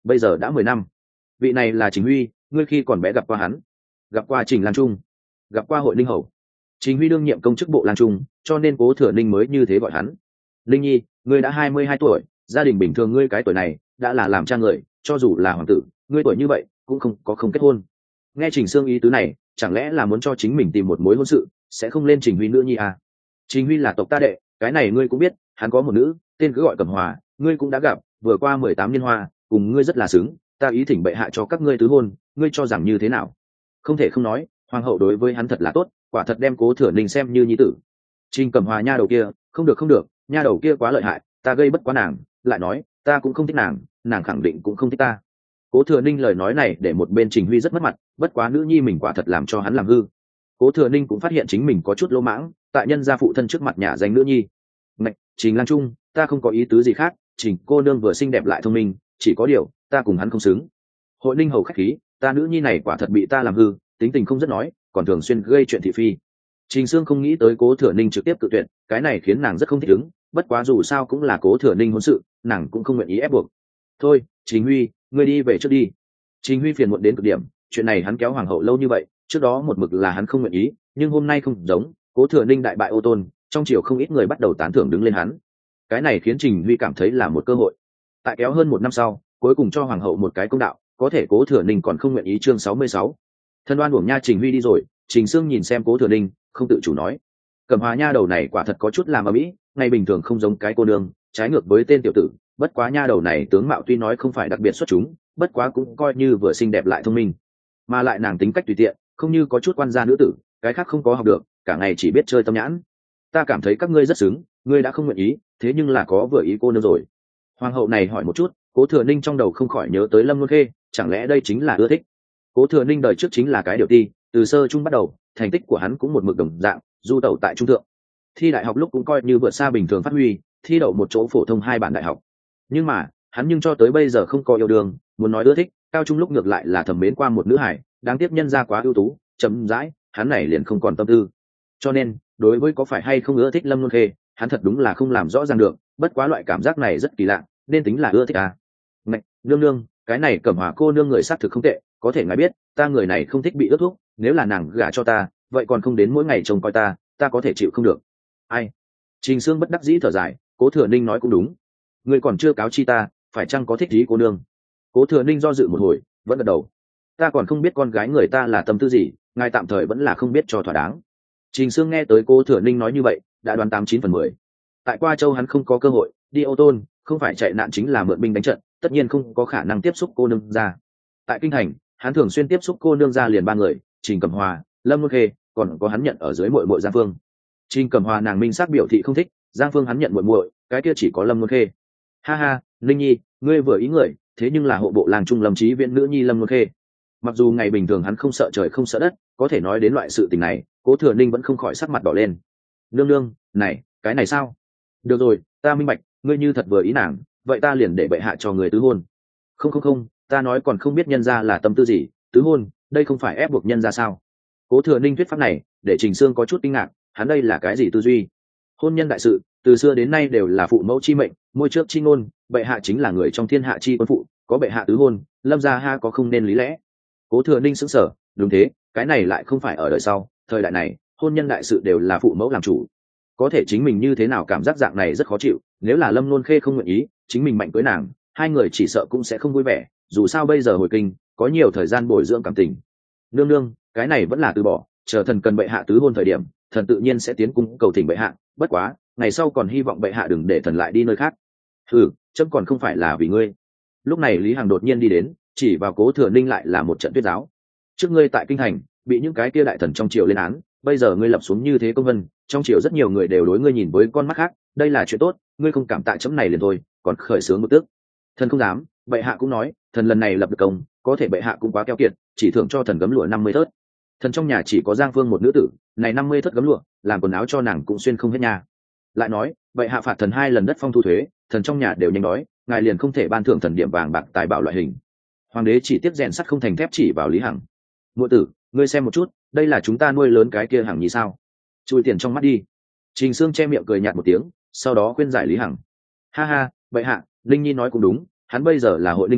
Speaker 1: bây giờ đã 10 năm. Vị này là Trình Huy, ngươi khi còn bé gặp qua hắn. Gặp qua Trình Lang Trung, gặp qua Hội Ninh Hầu. Trình Huy đương nhiệm công chức bộ Lang Trung, cho nên Cố Thừa Ninh mới như thế gọi hắn. Linh Nhi, ngươi đã 22 tuổi, gia đình bình thường ngươi cái tuổi này đã là làm cha người, cho dù là hoàng tử, ngươi tuổi như vậy cũng không kết hôn. Nghe Trình Sương ý tứ này, chẳng lẽ là muốn cho chính mình tìm một mối hôn sự, sẽ không lên Trình Huy nữa nhi à? Trình Huy là tộc ta đệ, cái này ngươi cũng biết, hắn có một nữ, tên cứ gọi Cẩm Hòa, ngươi cũng đã gặp, vừa qua 18 niên hoa, cùng ngươi rất là xứng, ta ý thỉnh bệ hạ cho các ngươi tứ hôn, ngươi cho rằng như thế nào? Không thể không nói, hoàng hậu đối với hắn thật là tốt, quả thật đem Cố Thừa Ninh xem như nhi tử. Trình Cẩm Hòa nha đầu kia, không được, nha đầu kia quá lợi hại, ta gây bất quá nàng, lại nói, ta cũng không thích nàng, nàng khẳng định cũng không thích ta. Cố Thừa Ninh lời nói này để một bên Trình Huy rất mất mặt, bất quá nữ nhi mình quả thật làm cho hắn làm hư. Cố Thừa Ninh cũng phát hiện chính mình có chút lỗ mãng, tại nhân gia phụ thân trước mặt nhà danh nữ nhi. Ngạch, Trình Lang Trung, ta không có ý tứ gì khác, Trình cô nương vừa xinh đẹp lại thông minh, chỉ có điều, ta cùng hắn không xứng. Hội Ninh hầu khách khí, ta nữ nhi này quả thật bị ta làm hư, tính tình không rất nói, còn thường xuyên gây chuyện thị phi. Trình Sương không nghĩ tới Cố Thừa Ninh trực tiếp tự tuyệt, cái này khiến nàng rất không thích ứng, bất quá dù sao cũng là Cố Thừa Ninh hôn sự, nàng cũng không nguyện ý ép buộc. Thôi, Trình Huy, ngươi đi về trước đi. Trình Huy phiền muộn đến cực điểm, chuyện này hắn kéo hoàng hậu lâu như vậy, trước đó một mực là hắn không nguyện ý, nhưng hôm nay không giống, Cố Thừa Ninh đại bại ô tôn, trong triều không ít người bắt đầu tán thưởng đứng lên hắn. Cái này khiến Trình Huy cảm thấy là một cơ hội. Tại kéo hơn 1 năm sau, cuối cùng cho hoàng hậu một cái công đạo, có thể Cố Thừa Ninh còn không nguyện ý. Chương 66. Thân oan uổng nha. Trình Huy đi rồi, Trình Sương nhìn xem Cố Thừa Ninh, không tự chủ nói, Cẩm Hòa nha đầu này quả thật có chút làm ở mỹ, ngày bình thường không giống cái cô nương, trái ngược với tên tiểu tử, bất quá nha đầu này tướng mạo tuy nói không phải đặc biệt xuất chúng, bất quá cũng coi như vừa xinh đẹp lại thông minh, mà lại nàng tính cách tùy tiện, không như có chút quan gia nữ tử, cái khác không có học được, cả ngày chỉ biết chơi tâm nhãn. Ta cảm thấy các ngươi rất xứng, ngươi đã không nguyện ý, thế nhưng là có vừa ý cô nương rồi. Hoàng hậu này hỏi một chút, Cố Thừa Ninh trong đầu không khỏi nhớ tới Lâm Luân Khê, chẳng lẽ đây chính là ưa thích? Cố Thừa Ninh đời trước chính là cái điều ti, từ sơ trung bắt đầu, thành tích của hắn cũng một mực đồng dạng, du tẩu tại trung thượng. Thi đại học lúc cũng coi như vượt xa bình thường phát huy, thi đậu một chỗ phổ thông 2 bản đại học. Nhưng mà, hắn nhưng cho tới bây giờ không có yêu đương, muốn nói ưa thích, cao trung lúc ngược lại là thầm mến qua một nữ hải, đáng tiếc nhân gia quá ưu tú, chậm rãi, hắn này liền không còn tâm tư. Cho nên, đối với có phải hay không ưa thích Lâm Luân Khê, hắn thật đúng là không làm rõ ràng được, bất quá loại cảm giác này rất kỳ lạ, nên tính là ưa thích à. Ngạch, nương nương, cái này Cẩm Hòa cô nương người xác thực không tệ, có thể ngài biết, ta người này không thích bị ước thúc, nếu là nàng gả cho ta, vậy còn không đến mỗi ngày trông coi ta có thể chịu không được. Ai? Trình Sương bất đắc dĩ thở dài, Cố Thừa Ninh nói cũng đúng, ngươi còn chưa cáo chi ta, phải chăng có thích ý cô nương? Cố Thừa Ninh do dự một hồi, vẫn gật đầu. Ta còn không biết con gái người ta là tâm tư gì, ngài tạm thời vẫn là không biết cho thỏa đáng. Trình Sương nghe tới Cố Thừa Ninh nói như vậy, đã đoán 89/10. Tại Qua Châu hắn không có cơ hội đi ô tôn, không phải chạy nạn chính là mượn binh đánh trận, tất nhiên không có khả năng tiếp xúc cô nương ra. Tại kinh thành, hắn thường xuyên tiếp xúc cô nương ra liền 3 người, Trình Cẩm Hòa, Lâm Luân Khê, còn có hắn nhận ở dưới muội muội Giang Phương. Trình Cẩm Hòa nàng minh xác biểu thị không thích, Giang Phương hắn nhận muội muội, cái kia chỉ có Lâm Luân Khê. Ha ha, Linh Nhi, ngươi vừa ý người, thế nhưng là hộ bộ làng trung Lâm Chí Viễn nữ nhi Lâm Luân Khê. Mặc dù ngày bình thường hắn không sợ trời không sợ đất, có thể nói đến loại sự tình này, Cố Thừa Ninh vẫn không khỏi sắc mặt đỏ lên. Nương nương, này, cái này sao? Được rồi, ta minh bạch, ngươi như thật vừa ý nàng, vậy ta liền để bệ hạ cho người tứ hôn. Không, ta nói còn không biết nhân gia là tâm tư gì, tứ hôn, đây không phải ép buộc nhân gia sao? Cố Thừa Ninh thuyết pháp này, để Trình Sương có chút kinh ngạc, hắn đây là cái gì tư duy? Hôn nhân đại sự, từ xưa đến nay đều là phụ mẫu chi mệnh, môi trước chi ngôn, bệ hạ chính là người trong thiên hạ chi quân phụ, có bệ hạ tứ hôn, Lâm gia ha có không nên lý lẽ. Cố Thừa Ninh sững sờ, đúng thế, cái này lại không phải ở đời sau, thời đại này, hôn nhân đại sự đều là phụ mẫu làm chủ. Có thể chính mình như thế nào cảm giác dạng này rất khó chịu, nếu là Lâm Luân Khê không nguyện ý, chính mình mạnh cưới nàng, hai người chỉ sợ cũng sẽ không vui vẻ, dù sao bây giờ hồi kinh, có nhiều thời gian bồi dưỡng cảm tình. Nương nương, cái này vẫn là từ bỏ, chờ thần cần bệ hạ tứ hôn thời điểm, thần tự nhiên sẽ tiến cung cầu thỉnh bệ hạ, bất quá, ngày sau còn hy vọng bệ hạ đừng để thần lại đi nơi khác. Chấm còn không phải là vì ngươi. Lúc này Lý Hằng đột nhiên đi đến, chỉ vào Cố Thừa Ninh lại là một trận tuyết giáo. Trước ngươi tại kinh thành, bị những cái kia đại thần trong triều lên án, bây giờ ngươi lập xuống như thế công vân, trong triều rất nhiều người đều đối ngươi nhìn với con mắt khác, đây là chuyện tốt, ngươi không cảm tạ chấm này liền thôi, còn khởi sướng một tước. Thần không dám, bệ hạ cũng nói, thần lần này lập được công, có thể bệ hạ cũng quá keo kiệt, chỉ thưởng cho thần gấm lụa 50 thớt. Thần trong nhà chỉ có Giang Phương một nữ tử, này 50 thớt gấm lụa, làm quần áo cho nàng cũng xuyên không hết nhà. Lại nói, bệ hạ phạt thần 2 lần đất phong thu thuế, thần trong nhà đều nhanh đói, ngài liền không thể ban thưởng thần điểm vàng bạc tài bảo loại hình. Hoàng đế chỉ tiếp rèn sắt không thành thép chỉ vào Lý Hằng. Muội tử, ngươi xem một chút, đây là chúng ta nuôi lớn cái kia Hằng Nhi sao? Chui tiền trong mắt đi. Trình Sương che miệng cười nhạt một tiếng, sau đó khuyên giải Lý Hằng. Ha ha, bệ hạ, Linh Nhi nói cũng đúng, hắn bây giờ là hội linh hầu,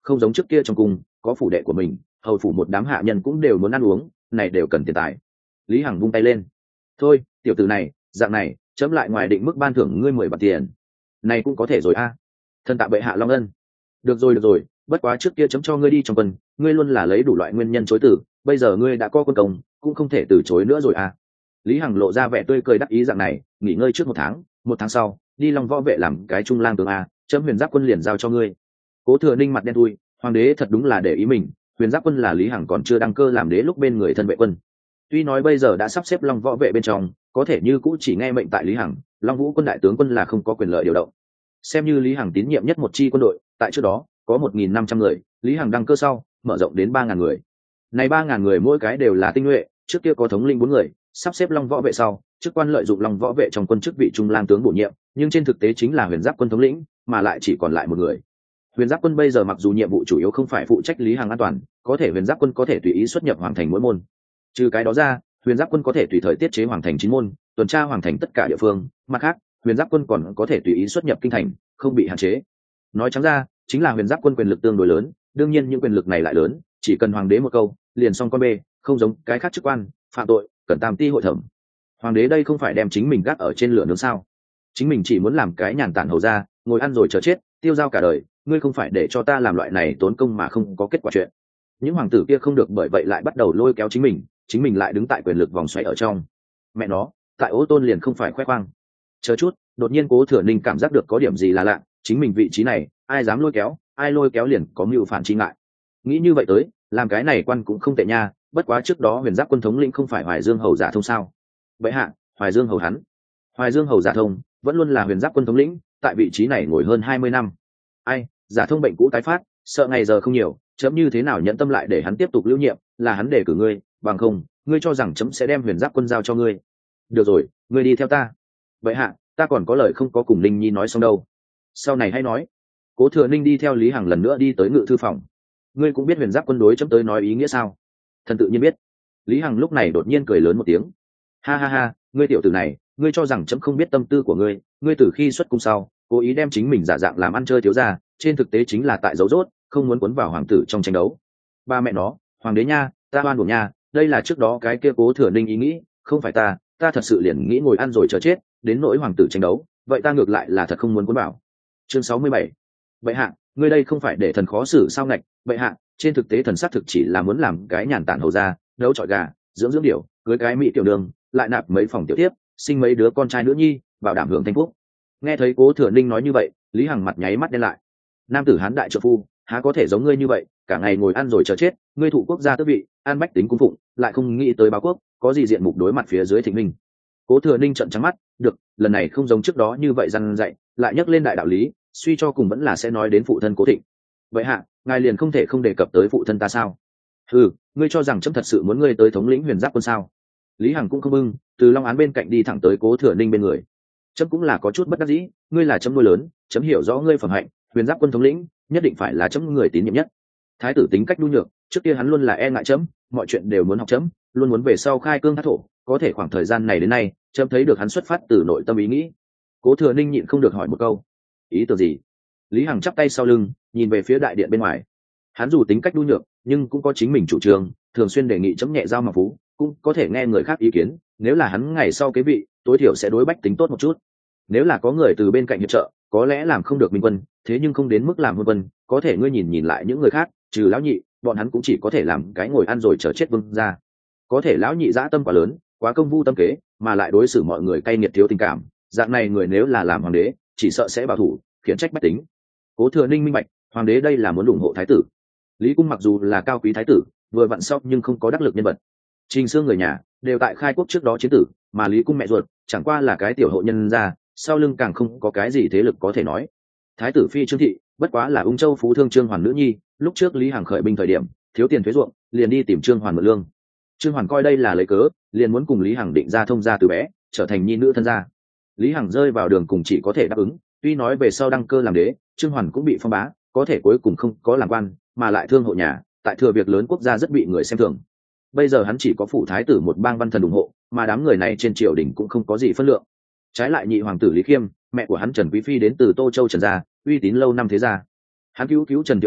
Speaker 1: không giống trước kia trong cung có phủ đệ của mình, hầu phủ một đám hạ nhân cũng đều muốn ăn uống, này đều cần tiền tài. Lý Hằng vung tay lên, thôi tiểu tử này, dạng này chấm lại ngoài định mức ban thưởng ngươi 10 bạc tiền, này cũng có thể rồi a. Thần tạ bệ hạ long ân. Được rồi, bất quá trước kia chấm cho ngươi đi trong quân, ngươi luôn là lấy đủ loại nguyên nhân chối từ, bây giờ ngươi đã có quân công, cũng không thể từ chối nữa rồi à. Lý Hằng lộ ra vẻ tươi cười đắc ý dạng này, nghỉ ngơi trước 1 tháng sau đi Long Võ vệ làm cái trung lang tướng a, chấm Huyền Giáp quân liền giao cho ngươi. Cố Thừa Ninh mặt đen thui, hoàng đế thật đúng là để ý mình, Huyền Giáp quân là Lý Hằng còn chưa đăng cơ làm đế lúc bên người thân vệ quân, tuy nói bây giờ đã sắp xếp Long Võ vệ bên trong, có thể như cũ chỉ nghe mệnh tại Lý Hằng, Long Vũ quân đại tướng quân là không có quyền lợi điều động. Xem như Lý Hằng tín nhiệm nhất một chi quân đội, tại trước đó có 1.500 người, Lý Hằng đăng cơ sau mở rộng đến 3.000 người. Này 3.000 người mỗi cái đều là tinh nhuệ, trước kia có thống lĩnh 4 người, sắp xếp Long Võ vệ sau, chức quan lợi dụng Long Võ vệ trong quân chức vị trung lang tướng bổ nhiệm, nhưng trên thực tế chính là Huyền Giáp quân thống lĩnh, mà lại chỉ còn lại một người. Huyền Giáp quân bây giờ mặc dù nhiệm vụ chủ yếu không phải phụ trách Lý Hằng an toàn, có thể Huyền Giáp quân có thể tùy ý xuất nhập hoàng thành mỗi môn. Trừ cái đó ra, Huyền Giáp quân có thể tùy thời tiết chế hoàng thành 9 môn, tuần tra hoàng thành tất cả địa phương, mặt khác, Huyền Giáp quân còn có thể tùy ý xuất nhập kinh thành, không bị hạn chế. Nói trắng ra, chính là Huyền Giáp quân quyền lực tương đối lớn, đương nhiên những quyền lực này lại lớn, chỉ cần hoàng đế một câu, liền xong con bê, không giống cái khác chức quan, phạm tội, cần tam ti hội thẩm. Hoàng đế đây không phải đem chính mình gác ở trên lửa nướng sao? Chính mình chỉ muốn làm cái nhàn tản hầu ra, ngồi ăn rồi chờ chết, tiêu dao cả đời, ngươi không phải để cho ta làm loại này tốn công mà không có kết quả chuyện. Những hoàng tử kia không được bởi vậy lại bắt đầu lôi kéo chính mình lại đứng tại quyền lực vòng xoáy ở trong. Mẹ nó, tại Ô Tôn liền không phải khoe khoang. Chờ chút, đột nhiên Cố Thừa Ninh cảm giác được có điểm gì là lạ, chính mình vị trí này, ai dám lôi kéo, ai lôi kéo liền có mưu phản chi ngại. Nghĩ như vậy tới, làm cái này quan cũng không tệ nha, bất quá trước đó Huyền Giáp quân thống lĩnh không phải Hoài Dương hầu Giả Thông sao? Vậy hạ, Hoài Dương hầu hắn. Hoài Dương hầu Giả Thông vẫn luôn là Huyền Giáp quân thống lĩnh, tại vị trí này ngồi hơn 20 năm. Ai, Giả Thông bệnh cũ tái phát, sợ ngày giờ không nhiều, chấm như thế nào nhận tâm lại để hắn tiếp tục lưu nhiệm, là hắn để cử ngươi, bằng không, ngươi cho rằng chấm sẽ đem Huyền Giáp quân giao cho ngươi. Được rồi, ngươi đi theo ta. Vậy hạ, ta còn có lời không có cùng Linh Nhi nói xong đâu. Sau này hãy nói. Cố Thừa Ninh đi theo Lý Hằng lần nữa đi tới ngự thư phòng. Ngươi cũng biết Huyền Giáp quân đối chấm tới nói ý nghĩa sao? Thần tự nhiên biết. Lý Hằng lúc này đột nhiên cười lớn một tiếng. Ha ha ha, ngươi tiểu tử này, ngươi cho rằng chấm không biết tâm tư của ngươi, ngươi từ khi xuất cung sau, cố ý đem chính mình giả dạng làm ăn chơi thiếu gia, trên thực tế chính là tại dấu rốt, không muốn cuốn vào hoàng tử trong tranh đấu. Ba mẹ nó, hoàng đế nha, ta oan uổng nha, đây là trước đó cái kia Cố Thừa Ninh ý nghĩ, không phải ta thật sự liền nghĩ ngồi ăn rồi chờ chết, đến nỗi hoàng tử tranh đấu, vậy ta ngược lại là thật không muốn cuốn vào. Chương 67. Bệ hạ, ngươi đây không phải để thần khó xử sao ngạch, bệ hạ, trên thực tế thần xác thực chỉ là muốn làm cái nhàn tản hầu ra, đấu chọi gà, dưỡng điểu, cưới cái mỹ tiểu đường, lại nạp mấy phòng tiểu tiếp, sinh mấy đứa con trai nữ nhi, bảo đảm hưởng thanh phúc. Nghe thấy Cố Thừa Ninh nói như vậy, Lý Hằng mặt nháy mắt đen lại. Nam tử hán đại trợ phu, há có thể giống ngươi như vậy, cả ngày ngồi ăn rồi chờ chết, ngươi thụ quốc gia tước vị, an bách tính cung phụng, lại không nghĩ tới báo quốc, có gì diện mục đối mặt phía dưới thịnh minh. Cố Thừa Ninh trợn trắng mắt, được, lần này không giống trước đó như vậy răn dạy, lại nhắc lên đại đạo lý, suy cho cùng vẫn là sẽ nói đến phụ thân Cố Thịnh. Vậy hạ, ngài liền không thể không đề cập tới phụ thân ta sao? Ừ, ngươi cho rằng chấm thật sự muốn ngươi tới thống lĩnh Huyền Giáp quân sao? Lý Hằng cũng không bưng, từ Long Án bên cạnh đi thẳng tới Cố Thừa Ninh bên người. Chấm cũng là có chút bất đắc dĩ, ngươi là chấm nuôi lớn, chấm hiểu rõ ngươi phẩm hạnh, Huyền Giáp quân thống lĩnh nhất định phải là chấm người tín nhiệm nhất. Thái tử tính cách nhu nhược, trước kia hắn luôn là e ngại chấm, mọi chuyện đều muốn học chấm, luôn muốn về sau khai cương thác thổ, có thể khoảng thời gian này đến nay, chấm thấy được hắn xuất phát từ nội tâm ý nghĩ. Cố Thừa Ninh nhịn không được hỏi một câu, ý tưởng gì? Lý Hằng chắp tay sau lưng, nhìn về phía đại điện bên ngoài. Hắn dù tính cách nhu nhược, nhưng cũng có chính mình chủ trương, thường xuyên đề nghị chấm nhẹ giao mà phú, cũng có thể nghe người khác ý kiến. Nếu là hắn ngày sau kế vị, tối thiểu sẽ đối bách tính tốt một chút. Nếu là có người từ bên cạnh hiệp trợ, có lẽ làm không được minh quân, thế nhưng không đến mức làm hôn quân. Có thể ngươi nhìn lại những người khác, trừ lão nhị, bọn hắn cũng chỉ có thể làm cái ngồi ăn rồi chờ chết vương ra. Có thể lão nhị dã tâm quá lớn, quá công vu tâm kế, mà lại đối xử mọi người cay nghiệt thiếu tình cảm. Dạng này người nếu là làm hoàng đế, chỉ sợ sẽ bảo thủ, khiển trách bách tính. Cố Thừa Ninh minh bạch, hoàng đế đây là muốn ủng hộ thái tử. Lý Cung mặc dù là cao quý thái tử, vừa vặn sóc nhưng không có đắc lực nhân vật. Trình xương người nhà đều tại khai quốc trước đó chiến tử, mà Lý Cung mẹ ruột chẳng qua là cái tiểu hộ nhân gia, sau lưng càng không có cái gì thế lực có thể nói. Thái tử phi Trương thị bất quá là Ung Châu phú thương Trương Hoàn nữ nhi, lúc trước Lý Hằng khởi binh thời điểm thiếu tiền thuế ruộng, liền đi tìm Trương Hoàn mượn lương. Trương Hoàn coi đây là lấy cớ, liền muốn cùng Lý Hằng định ra thông gia từ bé, trở thành nhi nữ thân gia. Lý Hằng rơi vào đường cùng chỉ có thể đáp ứng, tuy nói về sau đăng cơ làm đế, Trương Hoàn cũng bị phong bá, có thể cuối cùng không có làm quan, mà lại thương hộ nhà, tại thừa việc lớn quốc gia rất bị người xem thường. Bây giờ hắn chỉ có phụ thái tử một bang văn thần ủng hộ, mà đám người này trên triều đình cũng không có gì phân lượng. Trái lại nhị hoàng tử Lý Khiêm, mẹ của hắn Trần Quý phi đến từ Tô Châu Trần gia, uy tín lâu năm thế gia. Hắn cứu Trần Tiệu Bình,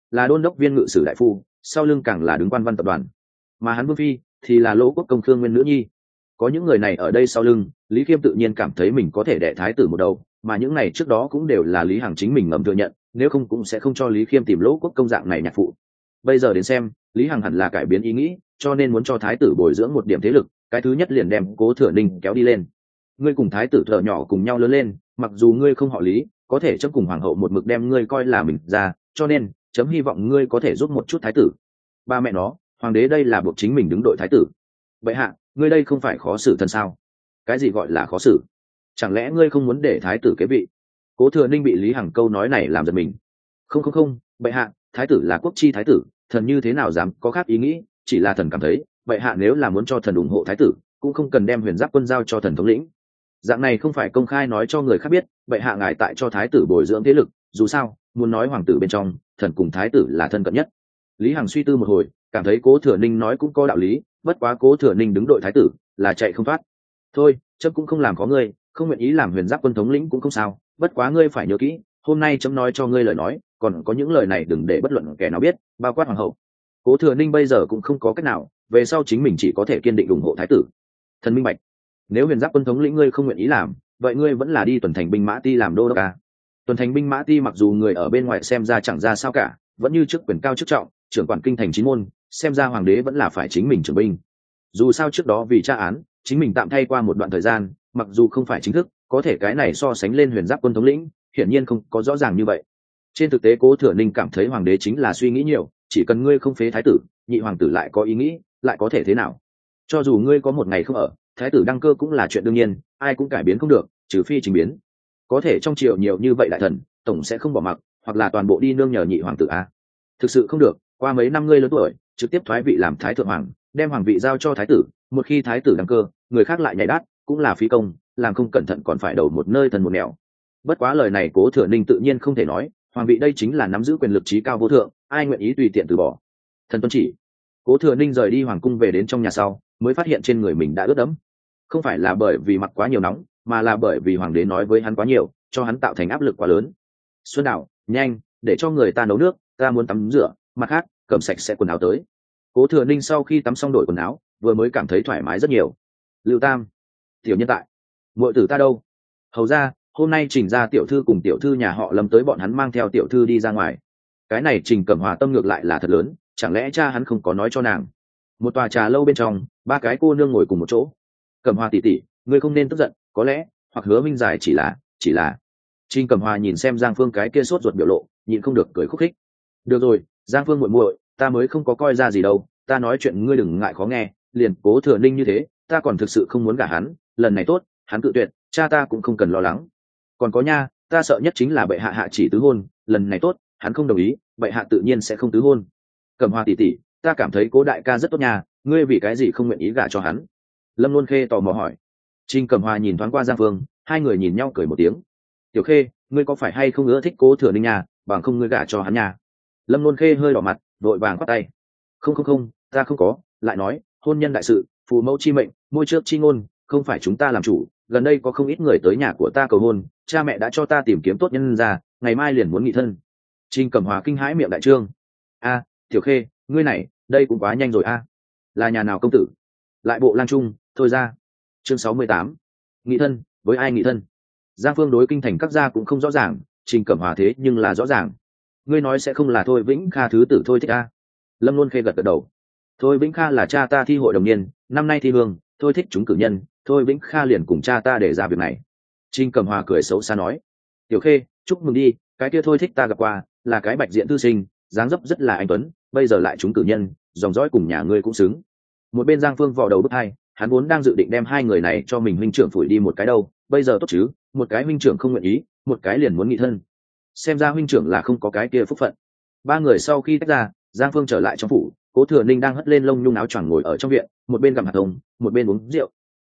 Speaker 1: là đôn đốc viên ngự sử đại phu, sau lưng càng là đứng quan văn tập đoàn. Mà hắn vương phi thì là Lỗ Quốc công Khương Nguyên nữ nhi. Có những người này ở đây sau lưng, Lý Khiêm tự nhiên cảm thấy mình có thể đẻ thái tử một đầu, mà những này trước đó cũng đều là Lý Hằng chính mình ngầm thừa nhận, nếu không cũng sẽ không cho Lý Khiêm tìm Lỗ Quốc công dạng này nhạc phụ. Bây giờ đến xem, Lý Hằng hẳn là cải biến ý nghĩ, cho nên muốn cho thái tử bồi dưỡng một điểm thế lực, cái thứ nhất liền đem Cố Thừa Ninh kéo đi lên. Ngươi cùng thái tử thợ nhỏ cùng nhau lớn lên, mặc dù ngươi không họ Lý, có thể chấm cùng hoàng hậu một mực đem ngươi coi là mình ra, cho nên chấm hy vọng ngươi có thể giúp một chút thái tử. Ba mẹ nó, hoàng đế đây là buộc chính mình đứng đội thái tử. Vậy hạ, ngươi đây không phải khó xử thân sao? Cái gì gọi là khó xử? Chẳng lẽ ngươi không muốn để thái tử kế vị? Cố Thừa Ninh bị Lý Hằng câu nói này làm giật mình. Không, bệ hạ, thái tử là quốc chi thái tử, thần như thế nào dám có khác ý nghĩ, chỉ là thần cảm thấy, bệ hạ nếu là muốn cho thần ủng hộ thái tử, cũng không cần đem Huyền Giáp quân giao cho thần thống lĩnh. Dạng này không phải công khai nói cho người khác biết, bệ hạ ngài tại cho thái tử bồi dưỡng thế lực, dù sao, muốn nói hoàng tử bên trong, thần cùng thái tử là thân cận nhất. Lý Hằng suy tư một hồi, cảm thấy Cố Thừa Ninh nói cũng có đạo lý, bất quá Cố Thừa Ninh đứng đội thái tử, là chạy không thoát. Thôi, chấm cũng không làm khó ngươi, không nguyện ý làm Huyền Giáp quân thống lĩnh cũng không sao, bất quá ngươi phải nhớ kỹ, hôm nay chấm nói cho ngươi lời nói, còn có những lời này đừng để bất luận kẻ nào biết, bao quát hoàng hậu. Cố Thừa Ninh bây giờ cũng không có cách nào, về sau chính mình chỉ có thể kiên định ủng hộ thái tử. Thần minh bạch, nếu Huyền Giáp quân thống lĩnh ngươi không nguyện ý làm, vậy ngươi vẫn là đi tuần thành binh mã ti làm đô đốc à? Tuần thành binh mã ti mặc dù người ở bên ngoài xem ra chẳng ra sao cả, vẫn như chức quyền cao chức trọng, trưởng quản kinh thành 9 môn, xem ra hoàng đế vẫn là phải chính mình trưởng binh. Dù sao trước đó vì tra án, chính mình tạm thay qua một đoạn thời gian, mặc dù không phải chính thức, có thể cái này so sánh lên Huyền Giáp quân thống lĩnh, hiển nhiên không có rõ ràng như vậy. Trên thực tế Cố Thừa Ninh cảm thấy hoàng đế chính là suy nghĩ nhiều, chỉ cần ngươi không phế thái tử, nhị hoàng tử lại có ý nghĩ, lại có thể thế nào? Cho dù ngươi có một ngày không ở, thái tử đăng cơ cũng là chuyện đương nhiên, ai cũng cải biến không được, trừ phi trình biến. Có thể trong triều nhiều như vậy đại thần, tổng sẽ không bỏ mặc, hoặc là toàn bộ đi nương nhờ nhị hoàng tử a. Thực sự không được, qua mấy năm ngươi lớn tuổi, trực tiếp thoái vị làm thái thượng hoàng, đem hoàng vị giao cho thái tử, một khi thái tử đăng cơ, người khác lại nhảy đát, cũng là phí công, làm không cẩn thận còn phải đầu một nơi thần một nẻo. Bất quá lời này Cố Thừa Ninh tự nhiên không thể nói, hoàng vị đây chính là nắm giữ quyền lực trí cao vô thượng, ai nguyện ý tùy tiện từ bỏ. Thần tuân chỉ. Cố Thừa Ninh rời đi hoàng cung về đến trong nhà sau, mới phát hiện trên người mình đã ướt đẫm. Không phải là bởi vì mặc quá nhiều nóng, mà là bởi vì hoàng đế nói với hắn quá nhiều, cho hắn tạo thành áp lực quá lớn. Xuân Đào, nhanh, để cho người ta nấu nước, ta muốn tắm rửa, mặt khác, cầm sạch sẽ quần áo tới. Cố Thừa Ninh sau khi tắm xong đổi quần áo, vừa mới cảm thấy thoải mái rất nhiều. Lưu Tam, tiểu nhân tại, muội tử ta đâu? Hầu ra, hôm nay Trình gia tiểu thư cùng tiểu thư nhà họ Lâm tới, bọn hắn mang theo tiểu thư đi ra ngoài. Cái này Trình Cẩm Hòa tâm ngược lại là thật lớn, chẳng lẽ cha hắn không có nói cho nàng? Một tòa trà lâu bên trong, ba cái cô nương ngồi cùng một chỗ. Cẩm Hòa tỷ tỷ, ngươi không nên tức giận, có lẽ hoặc Hứa minh giải chỉ là. Trình Cẩm Hòa nhìn xem Giang Phương cái kia sốt ruột biểu lộ, nhịn không được cười khúc khích. Được rồi, Giang Phương muội muội, ta mới không có coi ra gì đâu, ta nói chuyện ngươi đừng ngại khó nghe, liền Cố Thừa Ninh như thế, ta còn thực sự không muốn gả hắn, lần này tốt, hắn cự tuyệt, cha ta cũng không cần lo lắng. Còn có nha, ta sợ nhất chính là bệ hạ hạ chỉ tứ hôn, lần này tốt, hắn không đồng ý, bệ hạ tự nhiên sẽ không tứ hôn. Cẩm Hòa tỷ tỷ, ta cảm thấy Cố đại ca rất tốt nha, ngươi vì cái gì không nguyện ý gả cho hắn? Lâm Luân Khê tò mò hỏi. Trình Cẩm Hòa nhìn thoáng qua Giang Phương, hai người nhìn nhau cười một tiếng. Tiểu Khê, ngươi có phải hay không ưa thích Cố Thừa Ninh nha, bằng không ngươi gả cho hắn nha? Lâm Luân Khê hơi đỏ mặt, vội vàng khoát tay. Không, ta không có, lại nói, hôn nhân đại sự, phụ mẫu chi mệnh, môi trước chi ngôn, không phải chúng ta làm chủ. Gần đây có không ít người tới nhà của ta cầu hôn, cha mẹ đã cho ta tìm kiếm tốt nhân ra, ngày mai liền muốn nghị thân. Trình Cẩm Hòa kinh hãi miệng đại trương. A, Tiểu Khê, ngươi này, đây cũng quá nhanh rồi a. Là nhà nào công tử? Lại Bộ Lang Trung, thôi ra. Chương 68. Nghị thân, với ai nghị thân? Giang Phương đối kinh thành các gia cũng không rõ ràng, Trình Cẩm Hòa thế nhưng là rõ ràng. Ngươi nói sẽ không là Thôi Vĩnh Kha thứ tử Thôi Thích a? Lâm Luân Khê gật gật đầu. Thôi Vĩnh Kha là cha ta thi hội đồng niên, năm nay thi hương, Thôi Thích chúng cử nhân, Thôi Vĩnh Kha liền cùng cha ta để ra việc này. Trình Cẩm Hòa cười xấu xa nói. Tiểu Khê, chúc mừng đi, cái kia Thôi Thích ta gặp qua, là cái bạch diện thư sinh, dáng dấp rất là anh tuấn, bây giờ lại chúng cử nhân, dòng dõi cùng nhà ngươi cũng xứng. Một bên Giang Phương vò đầu bứt tai, hắn vốn đang dự định đem hai người này cho mình huynh trưởng phủi đi một cái đâu, bây giờ tốt chứ, một cái huynh trưởng không nguyện ý, một cái liền muốn nghị thân. Xem ra huynh trưởng là không có cái kia phúc phận. Ba người sau khi tách ra, Giang Phương trở lại trong phủ, Cố Thừa Ninh đang hất lên lông nhung áo choàng ngồi ở trong viện, một bên gặm hạt thông, một bên uống rượu.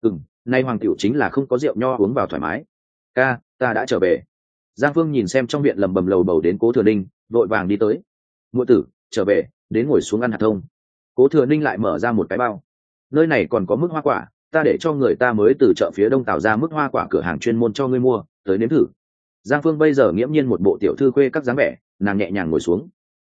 Speaker 1: Nay hoàng tiểu chính là không có rượu nho uống vào thoải mái. Ca, ta đã trở về. Giang Phương nhìn xem trong viện lầm bầm lầu bầu đến Cố Thừa Ninh, vội vàng đi tới. Muội tử, trở về, đến ngồi xuống ăn hạt thông. Cố Thừa Ninh lại mở ra một cái bao. Nơi này còn có mức hoa quả, ta để cho người ta mới từ chợ phía đông tạo ra mức hoa quả cửa hàng chuyên môn cho ngươi mua, tới nếm thử. Giang Phương bây giờ nghiễm nhiên một bộ tiểu thư khuê các dáng vẻ, nàng nhẹ nhàng ngồi xuống.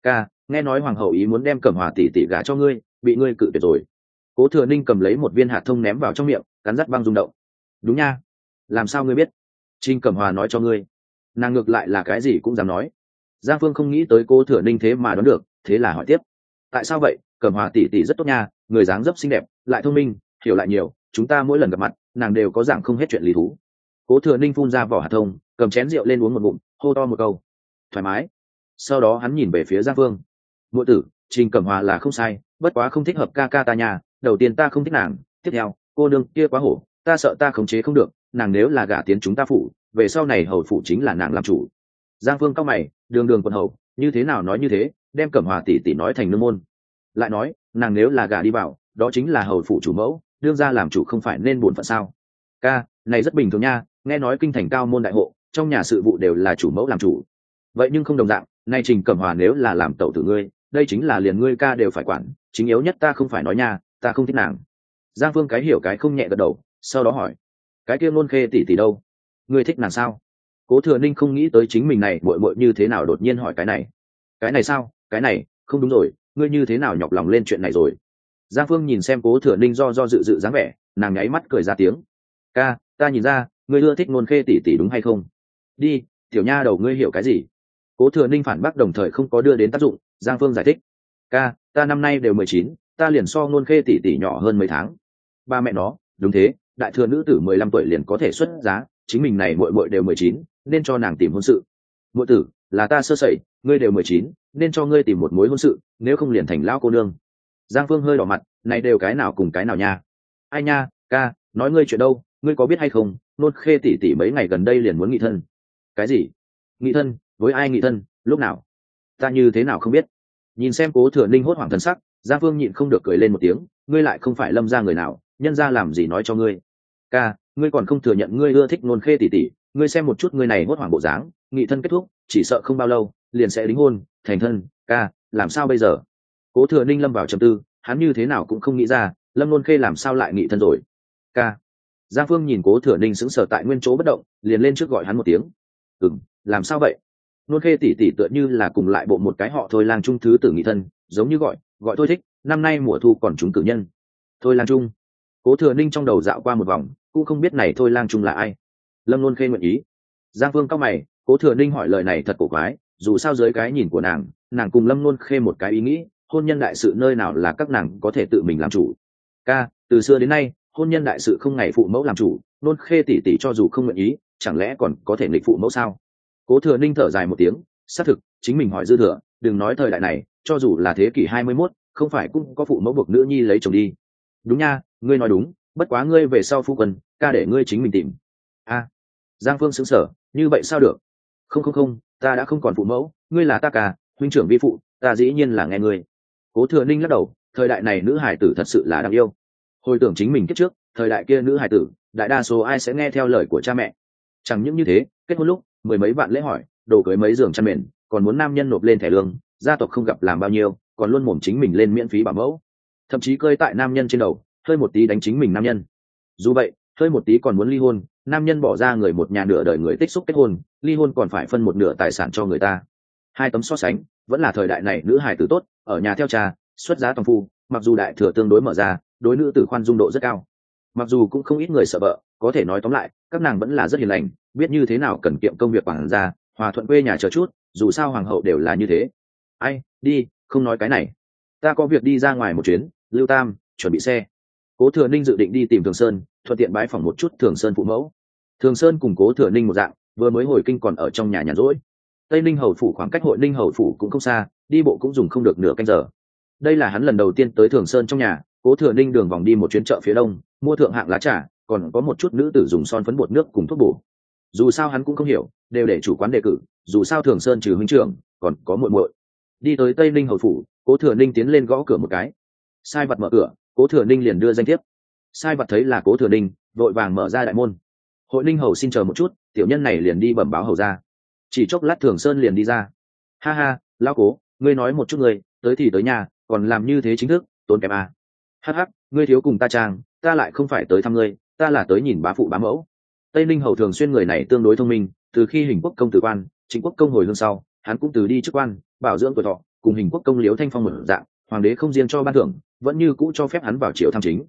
Speaker 1: Ca, nghe nói hoàng hậu ý muốn đem Cẩm Hòa tỷ tỷ gả cho ngươi, bị ngươi cự tuyệt rồi. Cố Thừa Ninh cầm lấy một viên hạt thông ném vào trong miệng, cắn rắt băng rung động. Đúng nha, làm sao ngươi biết? Trình Cẩm Hòa nói cho ngươi. Nàng ngược lại là cái gì cũng dám nói. Giang Phương không nghĩ tới Cố Thừa Ninh thế mà đoán được, thế là hỏi tiếp. Tại sao vậy? Cẩm Hòa tỷ tỷ rất tốt nha, người dáng dấp xinh đẹp, lại thông minh, hiểu lại nhiều, chúng ta mỗi lần gặp mặt, nàng đều có giảng không hết chuyện lý thú. Cố Thừa Ninh phun ra vỏ hạt thông, cầm chén rượu lên uống một ngụm, hô to một câu. Thoải mái. Sau đó hắn nhìn về phía Giang Phương. Muội tử, Trình Cẩm Hòa là không sai, bất quá không thích hợp ca ca ta nhà, đầu tiên ta không thích nàng, tiếp theo, cô nương kia quá hổ, ta sợ ta khống chế không được, nàng nếu là gả tiến chúng ta phủ, về sau này hầu phủ chính là nàng làm chủ. Giang Phương cao mày, đường đường quân hầu, như thế nào nói như thế, đem Cẩm Hòa tỷ tỷ nói thành nương môn. Lại nói, nàng nếu là gả đi vào, đó chính là hầu phủ chủ mẫu, đương ra làm chủ không phải nên buồn phận sao? Ca, này rất bình thường nha, nghe nói kinh thành cao môn đại hộ, trong nhà sự vụ đều là chủ mẫu làm chủ. Vậy nhưng không đồng dạng, nay Trình Cẩm Hòa nếu là làm tẩu tử ngươi, đây chính là liền ngươi ca đều phải quản, chính yếu nhất ta không phải nói nha, ta không thích nàng. Giang Phương cái hiểu cái không nhẹ gật đầu, sau đó hỏi, cái kia Nôn Khê tỷ tỷ đâu? Ngươi thích nàng sao? Cố Thừa Ninh không nghĩ tới chính mình này muội muội như thế nào đột nhiên hỏi cái này. Cái này sao? Cái này, không đúng rồi, ngươi như thế nào nhọc lòng lên chuyện này rồi? Giang Phương nhìn xem Cố Thừa Ninh do dự dự dáng vẻ, nàng nháy mắt cười ra tiếng. Ca, ta nhìn ra, ngươi ưa thích Nôn Khê tỷ tỷ đúng hay không? Đi, tiểu nha đầu ngươi hiểu cái gì? Cố Thừa Ninh phản bác đồng thời không có đưa đến tác dụng. Giang Phương giải thích. Ca, ta năm nay đều 19, ta liền so Nôn Khê tỷ tỷ nhỏ hơn mấy tháng. Ba mẹ nó, đúng thế, đại thừa nữ tử 15 tuổi liền có thể xuất giá, chính mình này muội muội đều 19, nên cho nàng tìm hôn sự. Muội tử, là ta sơ sẩy, ngươi đều 19, nên cho ngươi tìm một mối hôn sự, nếu không liền thành lão cô nương. Giang Phương hơi đỏ mặt, này đều cái nào cùng cái nào nha? Ai nha, ca, nói ngươi chuyện đâu, ngươi có biết hay không, Nôn Khê tỷ tỷ mấy ngày gần đây liền muốn nghị thân. Cái gì? Nghị thân? Với ai nghị thân? Lúc nào? Ta như thế nào không biết? Nhìn xem Cố Thừa Ninh hốt hoảng thần sắc, Giang Phương nhịn không được cười lên một tiếng, ngươi lại không phải Lâm gia người nào, nhân gia làm gì nói cho ngươi? Ca, ngươi còn không thừa nhận ngươi ưa thích Nôn Khê tỷ tỷ, ngươi xem một chút ngươi này hốt hoảng bộ dáng, nghị thân kết thúc, chỉ sợ không bao lâu liền sẽ đính hôn, thành thân, ca, làm sao bây giờ? Cố Thừa Ninh lâm vào trầm tư, hắn như thế nào cũng không nghĩ ra, Lâm Nôn Khê làm sao lại nghị thân rồi? Ca. Giang Phương nhìn Cố Thừa Ninh sững sờ tại nguyên chỗ bất động, liền lên trước gọi hắn một tiếng. Làm sao vậy? Nôn Khê tỷ tỷ tựa như là cùng lại bộ một cái họ Thôi Lang Trung thứ tử nghị thân, giống như gọi Thôi thích, năm nay mùa thu còn trúng cử nhân. Thôi Lang Trung. Cố Thừa Ninh trong đầu dạo qua một vòng, cũng không biết này Thôi Lang Trung là ai. Lâm Nôn Khê nguyện ý. Giang Phương cao mày, Cố Thừa Ninh hỏi lời này thật cổ quái, dù sao dưới cái nhìn của nàng cùng Lâm Nôn Khê một cái ý nghĩ, hôn nhân đại sự nơi nào là các nàng có thể tự mình làm chủ. Ca, từ xưa đến nay, hôn nhân đại sự không ngày phụ mẫu làm chủ, Nôn Khê tỷ tỷ cho dù không nguyện ý, chẳng lẽ còn có thể nghịch phụ mẫu sao? Cố Thừa Ninh thở dài một tiếng, xác thực, chính mình hỏi dư thừa, đừng nói thời đại này, cho dù là thế kỷ 21, không phải cũng có phụ mẫu buộc nữ nhi lấy chồng đi. Đúng nha, ngươi nói đúng, bất quá ngươi về sau phu quân, ca để ngươi chính mình tìm. Giang Phương sững sờ, như vậy sao được? Không, ta đã không còn phụ mẫu, ngươi là ta ca, huynh trưởng vi phụ, ta dĩ nhiên là nghe ngươi. Cố Thừa Ninh lắc đầu, thời đại này nữ hải tử thật sự là đáng yêu. Hồi tưởng chính mình kiếp trước, thời đại kia nữ hải tử, đại đa số ai sẽ nghe theo lời của cha mẹ. Chẳng những như thế, kết hôn lúc, mười mấy vạn lễ hỏi, đồ cưới mấy giường chăn mền, còn muốn nam nhân nộp lên thẻ lương, gia tộc không gặp làm bao nhiêu, còn luôn mồm chính mình lên miễn phí bảo mẫu. Thậm chí cơi tại nam nhân trên đầu, hơi một tí đánh chính mình nam nhân. Dù vậy, hơi một tí còn muốn ly hôn, nam nhân bỏ ra người một nhà nửa đời người tích xúc kết hôn, ly hôn còn phải phân một nửa tài sản cho người ta. Hai tấm so sánh, vẫn là thời đại này nữ hài tử tốt, ở nhà theo cha, xuất giá toàn phu, mặc dù đại thừa tương đối mở ra, đối nữ tử khoan dung độ rất cao. Mặc dù cũng không ít người sợ vợ, có thể nói tóm lại, các nàng vẫn là rất hiền lành, biết như thế nào cần kiệm công việc quản gia, hòa thuận quê nhà chờ chút, dù sao hoàng hậu đều là như thế. Ai, đi, không nói cái này. Ta có việc đi ra ngoài một chuyến, Lưu Tam, chuẩn bị xe. Cố Thừa Ninh dự định đi tìm Thường Sơn, thuận tiện bái phỏng một chút Thường Sơn phụ mẫu. Thường Sơn cùng Cố Thừa Ninh một dạng, vừa mới hồi kinh còn ở trong nhà nhàn rỗi. Tây Ninh hầu phủ khoảng cách Hội Ninh hầu phủ cũng không xa, đi bộ cũng dùng không được nửa canh giờ. Đây là hắn lần đầu tiên tới Thường Sơn trong nhà. Cố Thừa Ninh đường vòng đi một chuyến chợ phía đông, mua thượng hạng lá trà, còn có một chút nữ tử dùng son phấn bột nước cùng thuốc bổ. Dù sao hắn cũng không hiểu, đều để chủ quán đề cử, dù sao Thường Sơn trừ huynh trưởng, còn có muội muội. Đi tới Tây Ninh hầu phủ, Cố Thừa Ninh tiến lên gõ cửa một cái. Sai vật mở cửa, Cố Thừa Ninh liền đưa danh thiếp. Sai vật thấy là Cố Thừa Ninh, vội vàng mở ra đại môn. Hội Ninh hầu xin chờ một chút, tiểu nhân này liền đi bẩm báo hầu ra. Chỉ chốc lát Thường Sơn liền đi ra. Ha ha, lão Cố, ngươi nói một chút ngươi, tới thì tới nhà, còn làm như thế chính thức, tốn kém à. Hắc hắc, ngươi thiếu cùng ta trang, ta lại không phải tới thăm ngươi, ta là tới nhìn bá phụ bá mẫu. Tây Ninh hầu Thường Xuyên người này tương đối thông minh, từ khi Hình Quốc công từ quan, Trịnh Quốc công hồi hương sau, hắn cũng từ đi chức quan, bảo dưỡng tuổi thọ, cùng hình quốc công Liễu Thanh Phong một dạng, hoàng đế không riêng cho ban thưởng, vẫn như cũ cho phép hắn vào triều tham chính.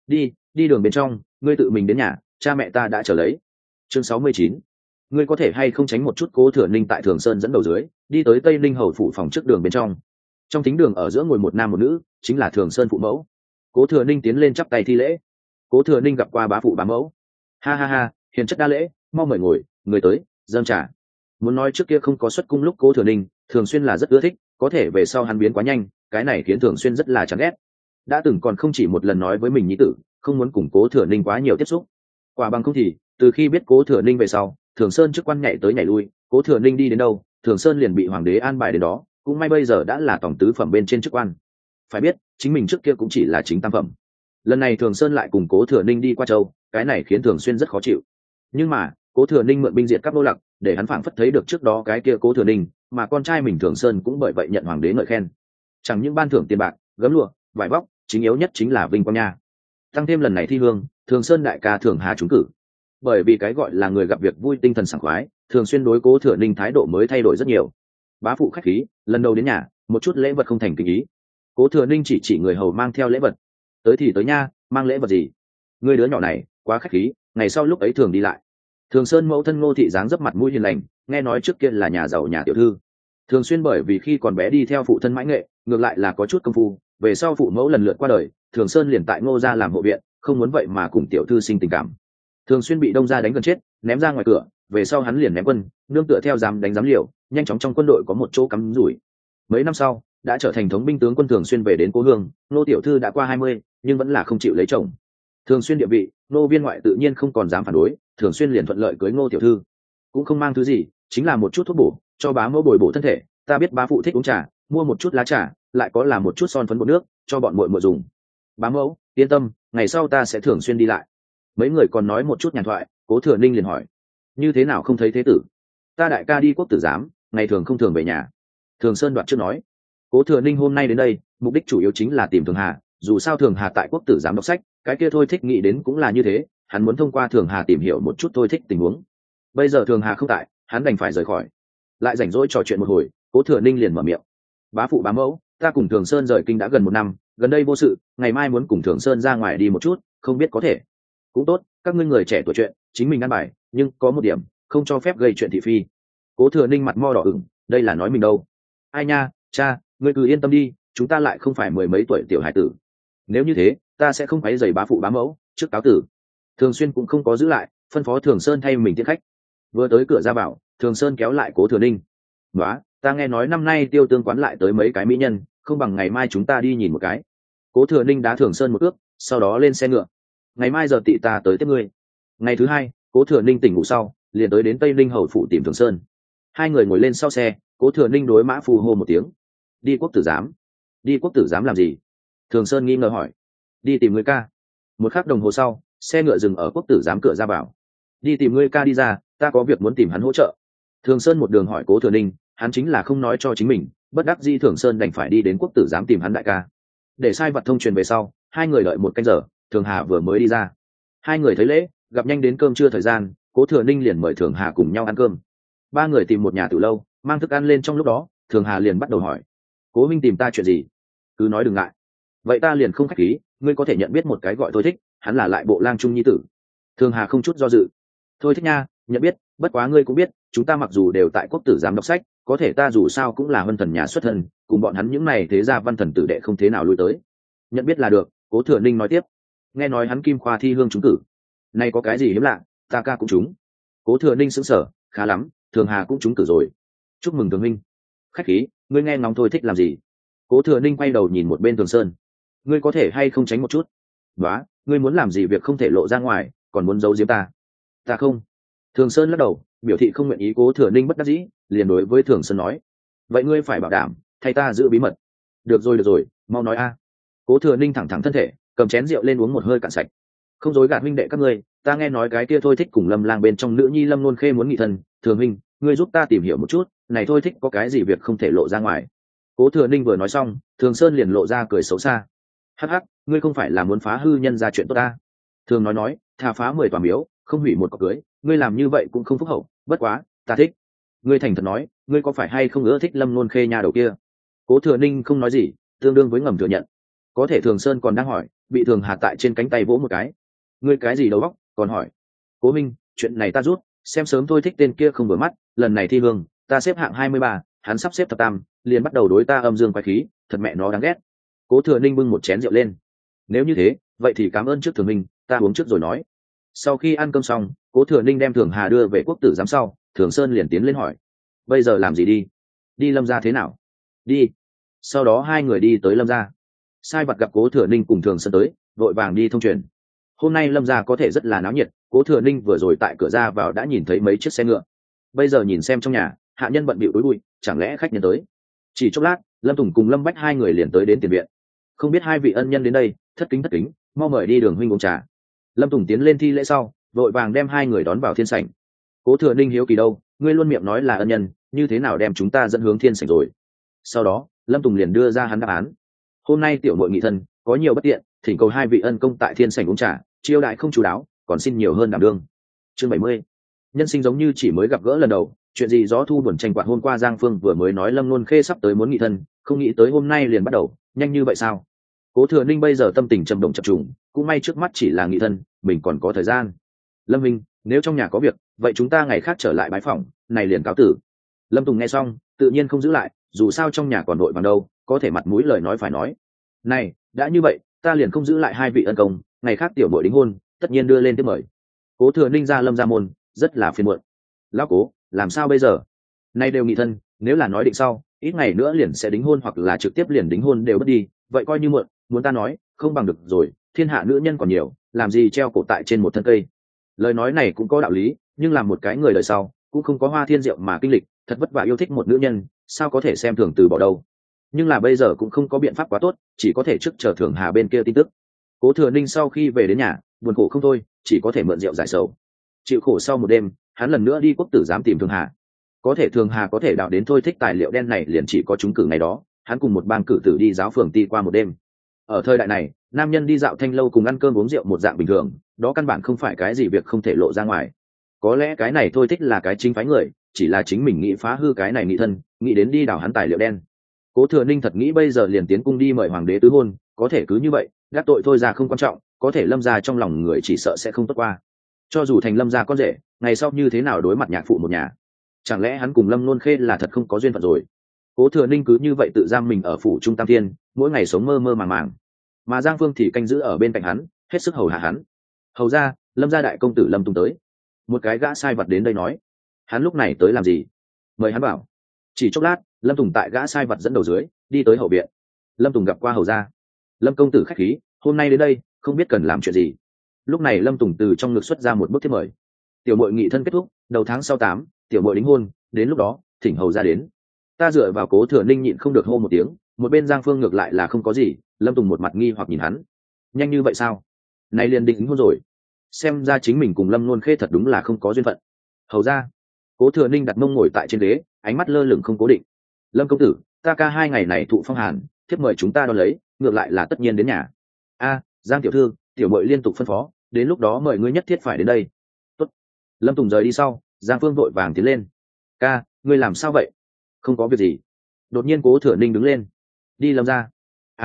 Speaker 1: Đi đường bên trong, ngươi tự mình đến nhà, cha mẹ ta đã trở lấy. Chương 69. Ngươi có thể hay không tránh một chút. Cố Thừa Ninh tại Thường Sơn dẫn đầu dưới, đi tới Tây Ninh hầu phủ phòng trước đường bên trong. Trong thính đường ở giữa ngồi một nam một nữ, chính là Thường Sơn phụ mẫu. Cố Thừa Ninh tiến lên chắp tay thi lễ. Cố Thừa Ninh gặp qua bá phụ bá mẫu. Ha ha ha, hiền chất đa lễ, mau mời ngồi, người tới, dâng trà. Muốn nói trước kia không có xuất cung lúc Cố Thừa Ninh thường xuyên là rất ưa thích, có thể về sau hắn biến quá nhanh, cái này khiến Thường xuyên rất là chán ghét. Đã từng còn không chỉ một lần nói với mình nhi tử, không muốn cùng Cố Thừa Ninh quá nhiều tiếp xúc. Quả bằng không thì, từ khi biết Cố Thừa Ninh về sau, Thường Sơn chức quan nhảy tới nhảy lui, Cố Thừa Ninh đi đến đâu, Thường Sơn liền bị hoàng đế an bài đến đó, cũng may bây giờ đã là tổng tứ phẩm bên trên chức quan. Phải biết, chính mình trước kia cũng chỉ là chính tam phẩm. Lần này Thường Sơn lại cùng Cố Thừa Ninh đi qua châu, cái này khiến Thường Xuyên rất khó chịu. Nhưng mà, Cố Thừa Ninh mượn binh diệt các nô lặc, để hắn phảng phất thấy được trước đó cái kia Cố Thừa Ninh, mà con trai mình Thường Sơn cũng bởi vậy nhận hoàng đế ngợi khen. Chẳng những ban thưởng tiền bạc, gấm lụa, vải vóc, chính yếu nhất chính là vinh quang nha. Tăng thêm lần này thi hương, Thường Sơn đại ca Thường Hà trúng cử. Bởi vì cái gọi là người gặp việc vui tinh thần sảng khoái, Thường Xuyên đối Cố Thừa Ninh thái độ mới thay đổi rất nhiều. Bá phụ khách khí, lần đầu đến nhà, một chút lễ vật không thành kinh ý. Cố Thừa Ninh chỉ người hầu mang theo lễ vật. Tới thì tới nha, mang lễ vật gì? Ngươi đứa nhỏ này quá khách khí, ngày sau lúc ấy thường đi lại. Thường Sơn mẫu thân Ngô thị dáng dấp mặt mũi hiền lành, nghe nói trước kia là nhà giàu nhà tiểu thư. Thường Xuyên bởi vì khi còn bé đi theo phụ thân mãi nghệ, ngược lại là có chút công phu, về sau phụ mẫu lần lượt qua đời, Thường Sơn liền tại Ngô gia làm hộ viện, không muốn vậy mà cùng tiểu thư sinh tình cảm. Thường Xuyên bị Đông gia đánh gần chết, ném ra ngoài cửa, về sau hắn liền ném quân, nương tựa theo dám đánh dám liều, nhanh chóng trong quân đội có một chỗ cắm rủi. Mấy năm sau, đã trở thành thống binh tướng quân. Thường Xuyên về đến cố hương, Ngô tiểu thư đã qua 20, nhưng vẫn là không chịu lấy chồng. Thường Xuyên địa vị, Ngô viên ngoại tự nhiên không còn dám phản đối, Thường Xuyên liền thuận lợi cưới Ngô tiểu thư. Cũng không mang thứ gì, chính là một chút thuốc bổ, cho bá mẫu bồi bổ thân thể. Ta biết bá phụ thích uống trà, mua một chút lá trà, lại có là một chút son phấn bột nước, cho bọn muội muội dùng. Bá mẫu, yên tâm, ngày sau ta sẽ thường xuyên đi lại. Mấy người còn nói một chút nhàn thoại, Cố Thừa Ninh liền hỏi: như thế nào không thấy thế tử? Ta đại ca đi quốc tử giám, ngày thường không thường về nhà. Thường Sơn đoạt trước nói. Cố Thừa Ninh hôm nay đến đây, mục đích chủ yếu chính là tìm Thường Hà, dù sao Thường Hà tại quốc tử giám đọc sách, cái kia Thôi Thích nghĩ đến cũng là như thế, hắn muốn thông qua Thường Hà tìm hiểu một chút Thôi Thích tình huống. Bây giờ Thường Hà không tại, hắn đành phải rời khỏi. Lại rảnh rỗi trò chuyện một hồi, Cố Thừa Ninh liền mở miệng: bá phụ bá mẫu, ta cùng Thường Sơn rời kinh đã gần 1 năm, gần đây vô sự, ngày mai muốn cùng Thường Sơn ra ngoài đi một chút, không biết có thể. Cũng tốt, các ngươi người trẻ tuổi chuyện chính mình ăn bài, nhưng có một điểm, không cho phép gây chuyện thị phi. Cố Thừa Ninh mặt mo đỏ ửng, đây là nói mình đâu. Ai nha, cha, ngươi cứ yên tâm đi, chúng ta lại không phải mười mấy tuổi tiểu hải tử. Nếu như thế, ta sẽ không quấy rầy bá phụ bá mẫu, trước cáo tử. Thường Xuyên cũng không có giữ lại, phân phó Thường Sơn thay mình tiễn khách. Vừa tới cửa ra bảo, Thường Sơn kéo lại Cố Thừa Ninh: "Nóa, ta nghe nói năm nay Tiêu Tương quán lại tới mấy cái mỹ nhân, không bằng ngày mai chúng ta đi nhìn một cái." Cố Thừa Ninh đá Thường Sơn một ước, sau đó lên xe ngựa: "Ngày mai giờ tị ta tới tiếp ngươi." Ngày thứ hai, Cố Thừa Ninh tỉnh ngủ sau, liền tới đến Tây Ninh hầu phủ tìm Thường Sơn. Hai người ngồi lên sau xe, Cố Thừa Ninh đối mã phu hô một tiếng: "Đi quốc tử giám." "Đi quốc tử giám làm gì?" Thường Sơn nghi ngờ hỏi. "Đi tìm ngươi ca." Một khắc đồng hồ sau, xe ngựa dừng ở quốc tử giám cửa ra vào. "Đi tìm ngươi ca đi ra, ta có việc muốn tìm hắn hỗ trợ." Thường Sơn một đường hỏi Cố Thừa Ninh, hắn chính là không nói cho chính mình, bất đắc dĩ Thường Sơn đành phải đi đến quốc tử giám tìm hắn đại ca. Để sai vật thông truyền về sau, hai người đợi 1 canh giờ, Thường Hà vừa mới đi ra. Hai người thấy lễ, gặp nhanh đến cơm trưa thời gian, Cố Thừa Ninh liền mời Thường Hà cùng nhau ăn cơm. Ba người tìm một nhà từ lâu, mang thức ăn lên. Trong lúc đó, Thường Hà liền bắt đầu hỏi: "Cố minh tìm ta chuyện gì?" "Cứ nói đừng ngại." "Vậy ta liền không khách khí, ngươi có thể nhận biết một cái gọi Thôi Thích, hắn là lại bộ lang trung nhi tử." Thường Hà không chút do dự: "Thôi Thích nha, nhận biết, bất quá ngươi cũng biết, chúng ta mặc dù đều tại quốc tử giám đọc sách, có thể ta dù sao cũng là vân thần nhà xuất thân, cùng bọn hắn những này thế gia văn thần tử đệ không thế nào lui tới." "Nhận biết là được." Cố Thừa Ninh nói tiếp: "Nghe nói hắn kim khoa thi hương trúng cử, nay có cái gì hiếm lạ, ta ca cũng trúng." Cố Thừa Ninh sững sờ: "Khá lắm, Thường Hà cũng trúng cử rồi. Chúc mừng Thường huynh." "Khách khí, ngươi nghe ngóng Thôi Thích làm gì?" Cố Thừa Ninh quay đầu nhìn một bên Thường Sơn: "Ngươi có thể hay không tránh một chút?" "Đó, ngươi muốn làm gì việc không thể lộ ra ngoài, còn muốn giấu giếm ta?" "Ta không." Thường Sơn lắc đầu, biểu thị không nguyện ý. Cố Thừa Ninh bất đắc dĩ, liền đối với Thường Sơn nói: "Vậy ngươi phải bảo đảm, thay ta giữ bí mật." Được rồi, mau nói a." Cố Thừa Ninh thẳng thắn thân thể, cầm chén rượu lên uống một hơi cạn sạch. "Không dối gạt huynh đệ các ngươi, ta nghe nói cái kia Thôi Thích cùng Lâm Lang bên trong nữ nhi Lâm Nôn Khê muốn nghị thân, Thường huynh, ngươi giúp ta tìm hiểu một chút, này Thôi Thích có cái gì việc không thể lộ ra ngoài." Cố Thừa Ninh vừa nói xong, Thường Sơn liền lộ ra cười xấu xa: "Hắc hắc, ngươi không phải là muốn phá hư nhân ra chuyện tốt ta?" Thường nói, thà phá 10 tòa miếu, không hủy một cọc cưới, ngươi làm như vậy cũng không phúc hậu, bất quá, ta thích. Ngươi thành thật nói, ngươi có phải hay không ưa thích Lâm Nôn Khê nha đầu kia?" Cố Thừa Ninh không nói gì, tương đương với ngầm thừa nhận. Có thể Thường Sơn còn đang hỏi, bị Thường Hà tại trên cánh tay vỗ một cái. Ngươi cái gì đầu óc, còn hỏi? Cố Minh, chuyện này ta rút, xem sớm thôi thích tên kia không vừa mắt, lần này thi hương, ta xếp hạng 23, hắn sắp xếp thập tam, liền bắt đầu đối ta âm dương quái khí, thật mẹ nó đáng ghét. Cố Thừa Ninh bưng một chén rượu lên. Nếu như thế, vậy thì cảm ơn trước Thường Minh, ta uống trước rồi nói. Sau khi ăn cơm xong, Cố Thừa Ninh đem Thường Hà đưa về quốc tử giám sau, Thường Sơn liền tiến lên hỏi: bây giờ làm gì đi? Đi Lâm gia thế nào? Đi. Sau đó hai người đi tới Lâm gia. Sai Vật gặp Cố Thừa Ninh cùng Thường Sơn tới, vội vàng đi thông truyền. Hôm nay Lâm gia có thể rất là náo nhiệt, Cố Thừa Ninh vừa rồi tại cửa ra vào đã nhìn thấy mấy chiếc xe ngựa. Bây giờ nhìn xem trong nhà, hạ nhân bận bịu tối bụi, chẳng lẽ khách nhân tới? Chỉ chốc lát, Lâm Tùng cùng Lâm Bách hai người liền tới đến tiền viện. Không biết hai vị ân nhân đến đây, thất kính, mau mời đi đường huynh uống trà. Lâm Tùng tiến lên thi lễ sau, vội vàng đem hai người đón vào thiên sảnh. Cố Thừa Ninh hiếu kỳ đâu, ngươi luôn miệng nói là ân nhân, như thế nào đem chúng ta dẫn hướng thiên sảnh rồi? Sau đó, Lâm Tùng liền đưa ra hắn đáp án. Hôm nay tiểu muội nghị thân, có nhiều bất tiện, thỉnh cầu hai vị ân công tại thiên sảnh uống trà, chiêu đại không chú đáo, còn xin nhiều hơn đảm đương. Chương 70. Nhân sinh giống như chỉ mới gặp gỡ lần đầu, chuyện gì gió thu buồn tranh quạt. Hôm qua Giang Phương vừa mới nói Lâm Luân Khê sắp tới muốn nghị thân, không nghĩ tới hôm nay liền bắt đầu, nhanh như vậy sao? Cố Thừa Ninh bây giờ tâm tình trầm động chập trùng, cũng may trước mắt chỉ là nghị thân, mình còn có thời gian. Lâm Minh, nếu trong nhà có việc, vậy chúng ta ngày khác trở lại bái phỏng, này liền cáo tử. Lâm Tùng nghe xong, tự nhiên không giữ lại, dù sao trong nhà còn đội bằng đâu, có thể mặt mũi lời nói phải nói. Này, đã như vậy, ta liền không giữ lại hai vị ân công, ngày khác tiểu muội đính hôn, tất nhiên đưa lên tiếp mời. Cố Thừa Ninh ra Lâm gia môn, rất là phiền muộn. Lão Cố, làm sao bây giờ? Nay đều nghị thân, nếu là nói định sau, ít ngày nữa liền sẽ đính hôn hoặc là trực tiếp liền đính hôn đều bất đi, vậy coi như muộn, muốn ta nói, không bằng được rồi, thiên hạ nữ nhân còn nhiều, làm gì treo cổ tại trên một thân cây. Lời nói này cũng có đạo lý, nhưng làm một cái người đời sau, cũng không có hoa thiên diệu mà kinh lịch, thật vất vả yêu thích một nữ nhân, sao có thể xem thường từ bỏ đâu. Nhưng là bây giờ cũng không có biện pháp quá tốt, chỉ có thể trước chờ Thường Hà bên kia tin tức. Cố Thừa Ninh sau khi về đến nhà, buồn khổ không thôi, chỉ có thể mượn rượu giải sầu. Chịu khổ sau một đêm, hắn lần nữa đi quốc tử giám tìm Thường Hà. Có thể Thường Hà có thể đạo đến thôi thích tài liệu đen này liền chỉ có trúng cử ngày đó, hắn cùng một bang cử tử đi giáo phường ti qua một đêm. Ở thời đại này, nam nhân đi dạo thanh lâu cùng ăn cơm uống rượu một dạng bình thường, đó căn bản không phải cái gì việc không thể lộ ra ngoài. Có lẽ cái này thôi thích là cái chính phái người, chỉ là chính mình nghĩ phá hư cái này nghị thân, nghĩ đến đi đào hắn tài liệu đen. Cố Thừa Ninh thật nghĩ bây giờ liền tiến cung đi mời hoàng đế tứ hôn, có thể cứ như vậy, gác tội thôi ra không quan trọng, có thể Lâm gia trong lòng người chỉ sợ sẽ không tốt qua. Cho dù thành Lâm gia con rể, ngày sau như thế nào đối mặt nhạc phụ một nhà? Chẳng lẽ hắn cùng Lâm Luân Khê là thật không có duyên phận rồi? Cố Thừa Ninh cứ như vậy tự giam mình ở phủ Trung Tam Thiên, mỗi ngày sống mơ mơ màng màng. Mà Giang Phương thì canh giữ ở bên cạnh hắn, hết sức hầu hạ hắn. Hầu ra, Lâm gia đại công tử Lâm Tùng tới. Một cái gã sai vật đến đây nói. Hắn lúc này tới làm gì? Mời hắn bảo. Chỉ chốc lát, Lâm Tùng tại gã sai vật dẫn đầu dưới, đi tới hậu viện. Lâm Tùng gặp qua hầu ra. Lâm công tử khách khí, hôm nay đến đây, không biết cần làm chuyện gì. Lúc này Lâm Tùng từ trong ngực xuất ra một bức thiếp mời. Tiểu muội nghị thân kết thúc, đầu tháng sau 8, tiểu muội đính hôn, đến lúc đó, thỉnh hầu ra đến. Ta dựa vào. Cố Thừa Ninh nhịn không được hô một tiếng, một bên Giang Phương ngược lại là không có gì. Lâm Tùng một mặt nghi hoặc nhìn hắn. Nhanh như vậy sao? Này liền định đính hôn rồi. Xem ra chính mình cùng Lâm Luân Khê thật đúng là không có duyên phận. Hầu ra. Cố Thừa Ninh đặt mông ngồi tại trên ghế, ánh mắt lơ lửng không cố định. Lâm công tử, ta ca 2 ngày này thụ phong hàn, thiếp mời chúng ta đón lấy, ngược lại là tất nhiên đến nhà. Giang tiểu thư, tiểu muội liên tục phân phó, đến lúc đó mời ngươi nhất thiết phải đến đây. Tốt. Lâm Tùng rời đi sau, Giang Phương vội vàng tiến lên. Ca, ngươi làm sao vậy? Không có việc gì. Đột nhiên Cố Thừa Ninh đứng lên. Đi Lâm ra.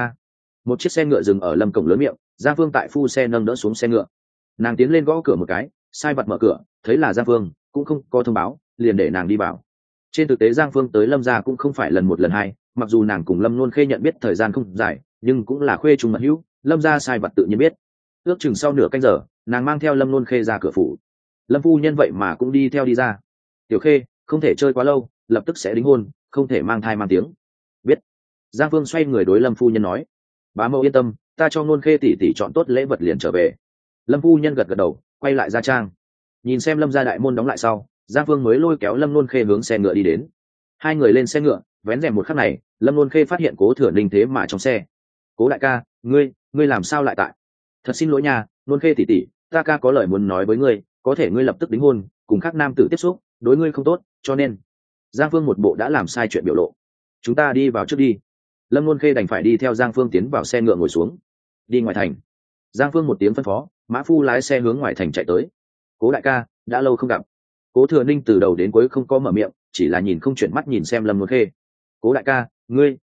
Speaker 1: Một chiếc xe ngựa dừng ở Lâm cổng lớn miệng, Giang Phương tại phu xe nâng đỡ xuống xe ngựa. Nàng tiến lên gõ cửa một cái, sai vật mở cửa, thấy là Giang Phương, cũng không có thông báo, liền để nàng đi vào. Trên thực tế Giang Phương tới Lâm gia cũng không phải lần một lần hai, mặc dù nàng cùng Lâm Luân Khê nhận biết thời gian không dài, nhưng cũng là khuê trùng mật hữu, Lâm gia sai vật tự nhiên biết. Ước chừng sau nửa canh giờ, nàng mang theo Lâm Luân Khê ra cửa phủ. Lâm phu nhân vậy mà cũng đi theo đi ra. Tiểu Khê, không thể chơi quá lâu, lập tức sẽ đính hôn, không thể mang thai mang tiếng. Biết. Giang Phương xoay người đối Lâm phu nhân nói. Bá mẫu yên tâm, ta cho Luân Khê tỷ tỷ chọn tốt lễ vật liền trở về. Lâm phu nhân gật gật đầu, quay lại ra trang. Nhìn xem Lâm gia đại môn đóng lại sau, Giang Phương mới lôi kéo Lâm Luân Khê hướng xe ngựa đi đến. Hai người lên xe ngựa, vén rèm một khắc này, Lâm Luân Khê phát hiện Cố Thừa Ninh thế mà trong xe. Cố đại ca, ngươi làm sao lại tại? Thật xin lỗi nha, Luân Khê tỷ tỷ, ta ca có lời muốn nói với ngươi, có thể ngươi lập tức đính hôn, cùng khác nam tử tiếp xúc, đối ngươi không tốt, cho nên. Giang Phương một bộ đã làm sai chuyện biểu lộ. Chúng ta đi vào trước đi. Lâm Luân Khê đành phải đi theo Giang Phương tiến vào xe ngựa ngồi xuống. Đi ngoài thành. Giang Phương một tiếng phân phó, mã phu lái xe hướng ngoài thành chạy tới. Cố đại ca, đã lâu không gặp. Cố Thừa Ninh từ đầu đến cuối không có mở miệng, chỉ là nhìn không chuyển mắt nhìn xem Lâm Luân Khê. Cố đại ca, ngươi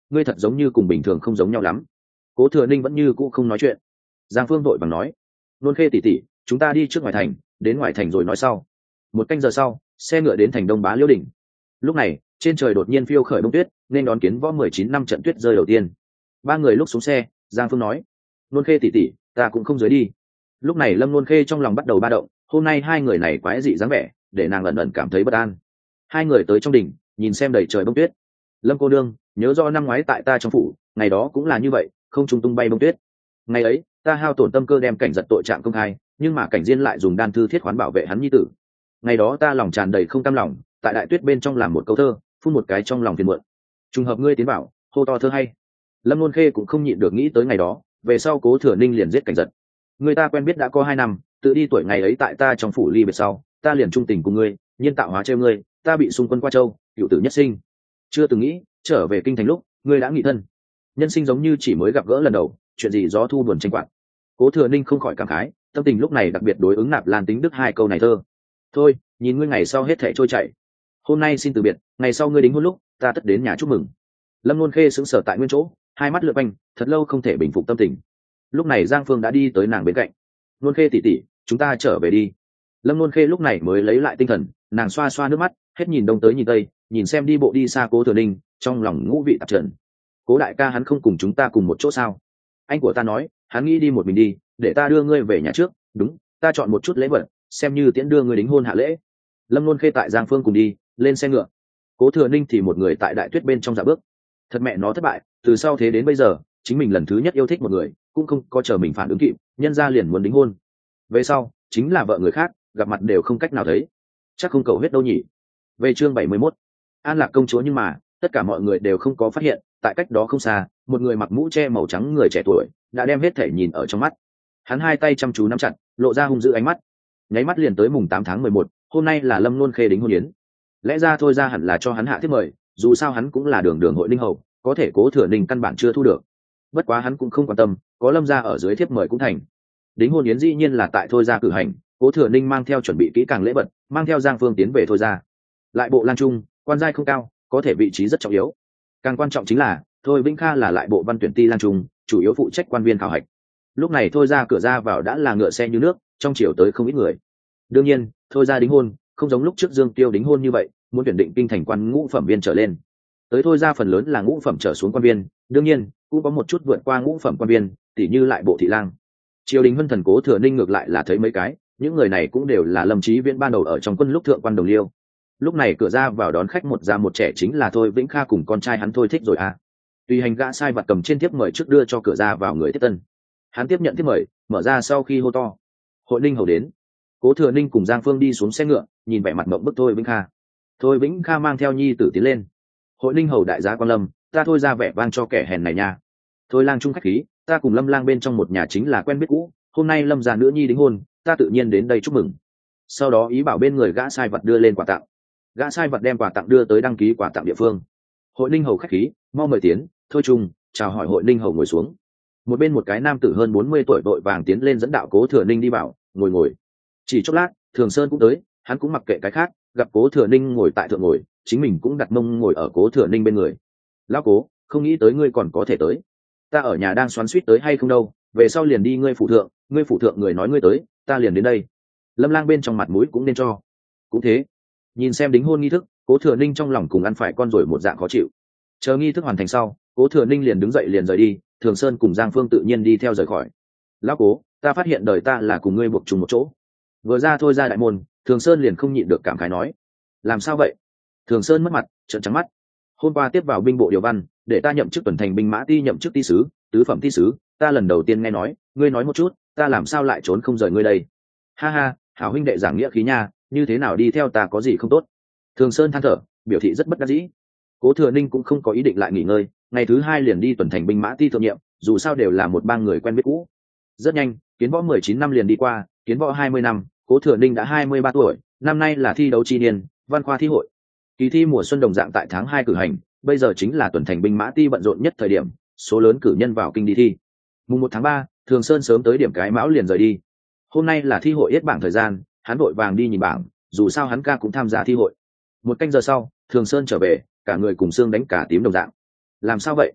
Speaker 1: ngươi thật giống như cùng bình thường không giống nhau lắm. Cố Thừa Ninh vẫn như cũ không nói chuyện. Giang Phương vội vàng nói, Nôn Khê tỷ tỷ, chúng ta đi trước ngoài thành, đến ngoài thành rồi nói sau. Một canh giờ sau, xe ngựa đến thành Đông Bá Liễu Đỉnh. Lúc này, trên trời đột nhiên phiêu khởi bông tuyết, nên đón Kiến Võ 19 năm trận tuyết rơi đầu tiên. Ba người lúc xuống xe, Giang Phương nói, Nôn Khê tỷ tỷ, ta cũng không dưới đi. Lúc này Lâm Nôn Khê trong lòng bắt đầu ba động, hôm nay hai người này quái dị dáng vẻ, để nàng ẩn ẩn cảm thấy bất an. Hai người tới trong đỉnh, nhìn xem đầy trời bông tuyết. Lâm cô nương, nhớ do năm ngoái tại ta trong phủ, ngày đó cũng là như vậy, không trung tung bay bông tuyết. Ngày ấy, ta hao tổn tâm cơ đem cảnh giật tội trạng công khai, nhưng mà cảnh diên lại dùng đan thư thiết khoán bảo vệ hắn nhi tử. Ngày đó ta lòng tràn đầy không cam lòng, tại đại tuyết bên trong làm một câu thơ, phun một cái trong lòng phiền muộn. Trùng hợp ngươi tiến bảo, hô to thơ hay. Lâm Luân Khê cũng không nhịn được nghĩ tới ngày đó, về sau Cố Thừa Ninh liền giết cảnh giật. Người ta quen biết đã có 2 năm, tự đi tuổi ngày ấy tại ta trong phủ ly biệt sau, ta liền trung tình cùng ngươi, nhiên tạo hóa trêu ngươi, ta bị xung quân qua châu, cựu tử nhất sinh. Chưa từng nghĩ, trở về kinh thành lúc, ngươi đã nghị thân. Nhân sinh giống như chỉ mới gặp gỡ lần đầu, chuyện gì gió thu buồn tranh quạt. Cố Thừa Ninh không khỏi cảm khái, tâm tình lúc này đặc biệt đối ứng Nạp Lan Tính Đức 2 câu này thơ. Thôi, nhìn ngươi ngày sau hết thảy trôi chảy. Hôm nay xin từ biệt, ngày sau ngươi đính hôn lúc, ta tất đến nhà chúc mừng. Lâm Luân Khê sững sờ tại nguyên chỗ, hai mắt lượn quanh, thật lâu không thể bình phục tâm tình. Lúc này Giang Phương đã đi tới nàng bên cạnh. Luân Khê tỷ tỷ, chúng ta trở về đi. Lâm Luân Khê lúc này mới lấy lại tinh thần, nàng xoa xoa nước mắt, hết nhìn đông tới nhìn tây, nhìn xem đi bộ đi xa Cố Thừa Ninh, trong lòng ngũ vị tạp trần. Cố đại ca hắn không cùng chúng ta cùng một chỗ sao? Anh của ta nói, hắn nghĩ đi một mình đi, để ta đưa ngươi về nhà trước. Đúng, ta chọn một chút lễ vật, xem như tiễn đưa ngươi đính hôn hạ lễ. Lâm Luân Khê tại Giang Phương cùng đi, lên xe ngựa. Cố Thừa Ninh thì một người tại đại tuyết bên trong dạ bước. Thật mẹ nó thất bại, từ sau thế đến bây giờ, chính mình lần thứ nhất yêu thích một người, cũng không có chờ mình phản ứng kịp, nhân ra liền muốn đính hôn. Về sau, chính là vợ người khác, gặp mặt đều không cách nào thấy. Chắc không cầu huyết đâu nhỉ. Về chương 71, An Lạc công chúa, nhưng mà tất cả mọi người đều không có phát hiện, tại cách đó không xa, một người mặc mũ che màu trắng người trẻ tuổi đã đem hết thể nhìn ở trong mắt. Hắn hai tay chăm chú nắm chặt, lộ ra hung dữ ánh mắt. Nháy mắt liền tới mùng 8 tháng 11, hôm nay là Lâm Luân Khê đính hôn yến. Lẽ ra thôi ra hẳn là cho hắn hạ thiếp mời, dù sao hắn cũng là đường đường hội ninh hầu, có thể Cố Thừa Ninh căn bản chưa thu được. Bất quá hắn cũng không quan tâm, có Lâm gia ở dưới thiếp mời cũng thành. Đính hôn yến dĩ nhiên là tại thôi ra cử hành, Cố Thừa Ninh mang theo chuẩn bị kỹ càng lễ vật, mang theo Giang Phương tiến về thôi ra. Lại bộ lang trung, quan giai không cao, có thể vị trí rất trọng yếu. Càng quan trọng chính là thôi Vĩnh Kha là lại bộ văn tuyển ti lang trung, chủ yếu phụ trách quan viên khảo hạch. Lúc này thôi ra cửa ra vào đã là ngựa xe như nước, trong chiều tới không ít người. Đương nhiên, thôi ra đính hôn không giống lúc trước Dương Tiêu đính hôn như vậy, muốn tuyển định kinh thành quan ngũ phẩm viên trở lên. Tới thôi ra phần lớn là ngũ phẩm trở xuống quan viên, đương nhiên cũng có một chút vượt qua ngũ phẩm quan viên, tỉ như lại bộ thị lang. Triều đình Vân Thần Cố Thừa Ninh ngược lại là thấy mấy cái, những người này cũng đều là Lâm Chí Viễn ban đầu ở trong quân lúc thượng quan đồng liêu. Lúc này cửa ra vào đón khách một già một trẻ chính là thôi Vĩnh Kha cùng con trai hắn Thôi Thích rồi à. Tùy hành gã sai vặt cầm trên thiếp mời trước đưa cho cửa ra vào người tiếp tân. Hắn tiếp nhận thiếp mời, mở ra sau khi hô to, hội ninh hầu đến. Cố Thừa Ninh cùng Giang Phương đi xuống xe ngựa, nhìn vẻ mặt mộng bức Thôi Vĩnh Kha. Thôi Vĩnh Kha mang theo nhi tử tiến lên. Hội ninh hầu đại giá quan Lâm, ta thôi ra vẻ vang cho kẻ hèn này nha. Thôi lang trung khách khí, ta cùng Lâm lang bên trong một nhà chính là quen biết cũ, hôm nay Lâm già nữ nhi đính hôn, ta tự nhiên đến đây chúc mừng. Sau đó ý bảo bên người gã sai vật đưa lên quà tặng. Gã sai vật đem quà tặng đưa tới đăng ký quà tặng địa phương. Hội ninh hầu khách khí, mau mời tiến. Thôi Trung chào hỏi hội ninh hầu ngồi xuống. Một bên một cái nam tử hơn 40 tuổi vội vàng tiến lên dẫn đạo Cố Thừa Ninh đi bảo, ngồi ngồi. Chỉ chốc lát, Thường Sơn cũng tới, hắn cũng mặc kệ cái khác, gặp Cố Thừa Ninh ngồi tại thượng ngồi, chính mình cũng đặt mông ngồi ở Cố Thừa Ninh bên người. Lão Cố, không nghĩ tới ngươi còn có thể tới. Ta ở nhà đang xoắn xuýt tới hay không đâu, về sau liền đi ngươi phủ thượng người nói ngươi tới, ta liền đến đây. Lâm Lang bên trong mặt mũi cũng nên cho. Cũng thế. Nhìn xem đính hôn nghi thức, Cố Thừa Ninh trong lòng cùng ăn phải con rồi một dạng khó chịu. Chờ nghi thức hoàn thành sau, Cố Thừa Ninh liền đứng dậy liền rời đi, Thường Sơn cùng Giang Phương tự nhiên đi theo rời khỏi. Lão Cố, ta phát hiện đời ta là cùng ngươi buộc chung một chỗ. Vừa ra thôi ra đại môn, Thường Sơn liền không nhịn được cảm khái nói. Làm sao vậy? Thường Sơn mất mặt, trợn trắng mắt. Hôm qua tiếp vào binh bộ điều văn, để ta nhậm chức tuần thành binh mã ti, nhậm chức ti sứ, tứ phẩm ti sứ, ta lần đầu tiên nghe nói, ngươi nói một chút, ta làm sao lại trốn không rời ngươi đây? Ha ha, hảo huynh đệ giảng nghĩa khí nha, như thế nào đi theo ta có gì không tốt? Thường Sơn than thở, biểu thị rất bất đắc dĩ. Cố Thừa Ninh cũng không có ý định lại nghỉ ngơi, ngày thứ 2 liền đi tuần thành binh mã ti thượng nhiệm, dù sao đều là một bang người quen biết cũ. Rất nhanh, Kiến Võ 19 năm liền đi qua, Kiến Võ 20 năm, Cố Thừa Ninh đã 23 tuổi, năm nay là thi đấu chi niên, văn khoa thi hội. Kỳ thi mùa xuân đồng dạng tại tháng 2 cử hành, bây giờ chính là tuần thành binh mã ti bận rộn nhất thời điểm, số lớn cử nhân vào kinh đi thi. Mùng 1 tháng 3, Thường Sơn sớm tới điểm cái mão liền rời đi. Hôm nay là thi hội yết bảng thời gian, hắn vội vàng đi nhìn bảng, dù sao hắn ca cũng tham gia thi hội. Một canh giờ sau, Thường Sơn trở về, cả người cùng xương đánh cả tím đồng dạng. Làm sao vậy?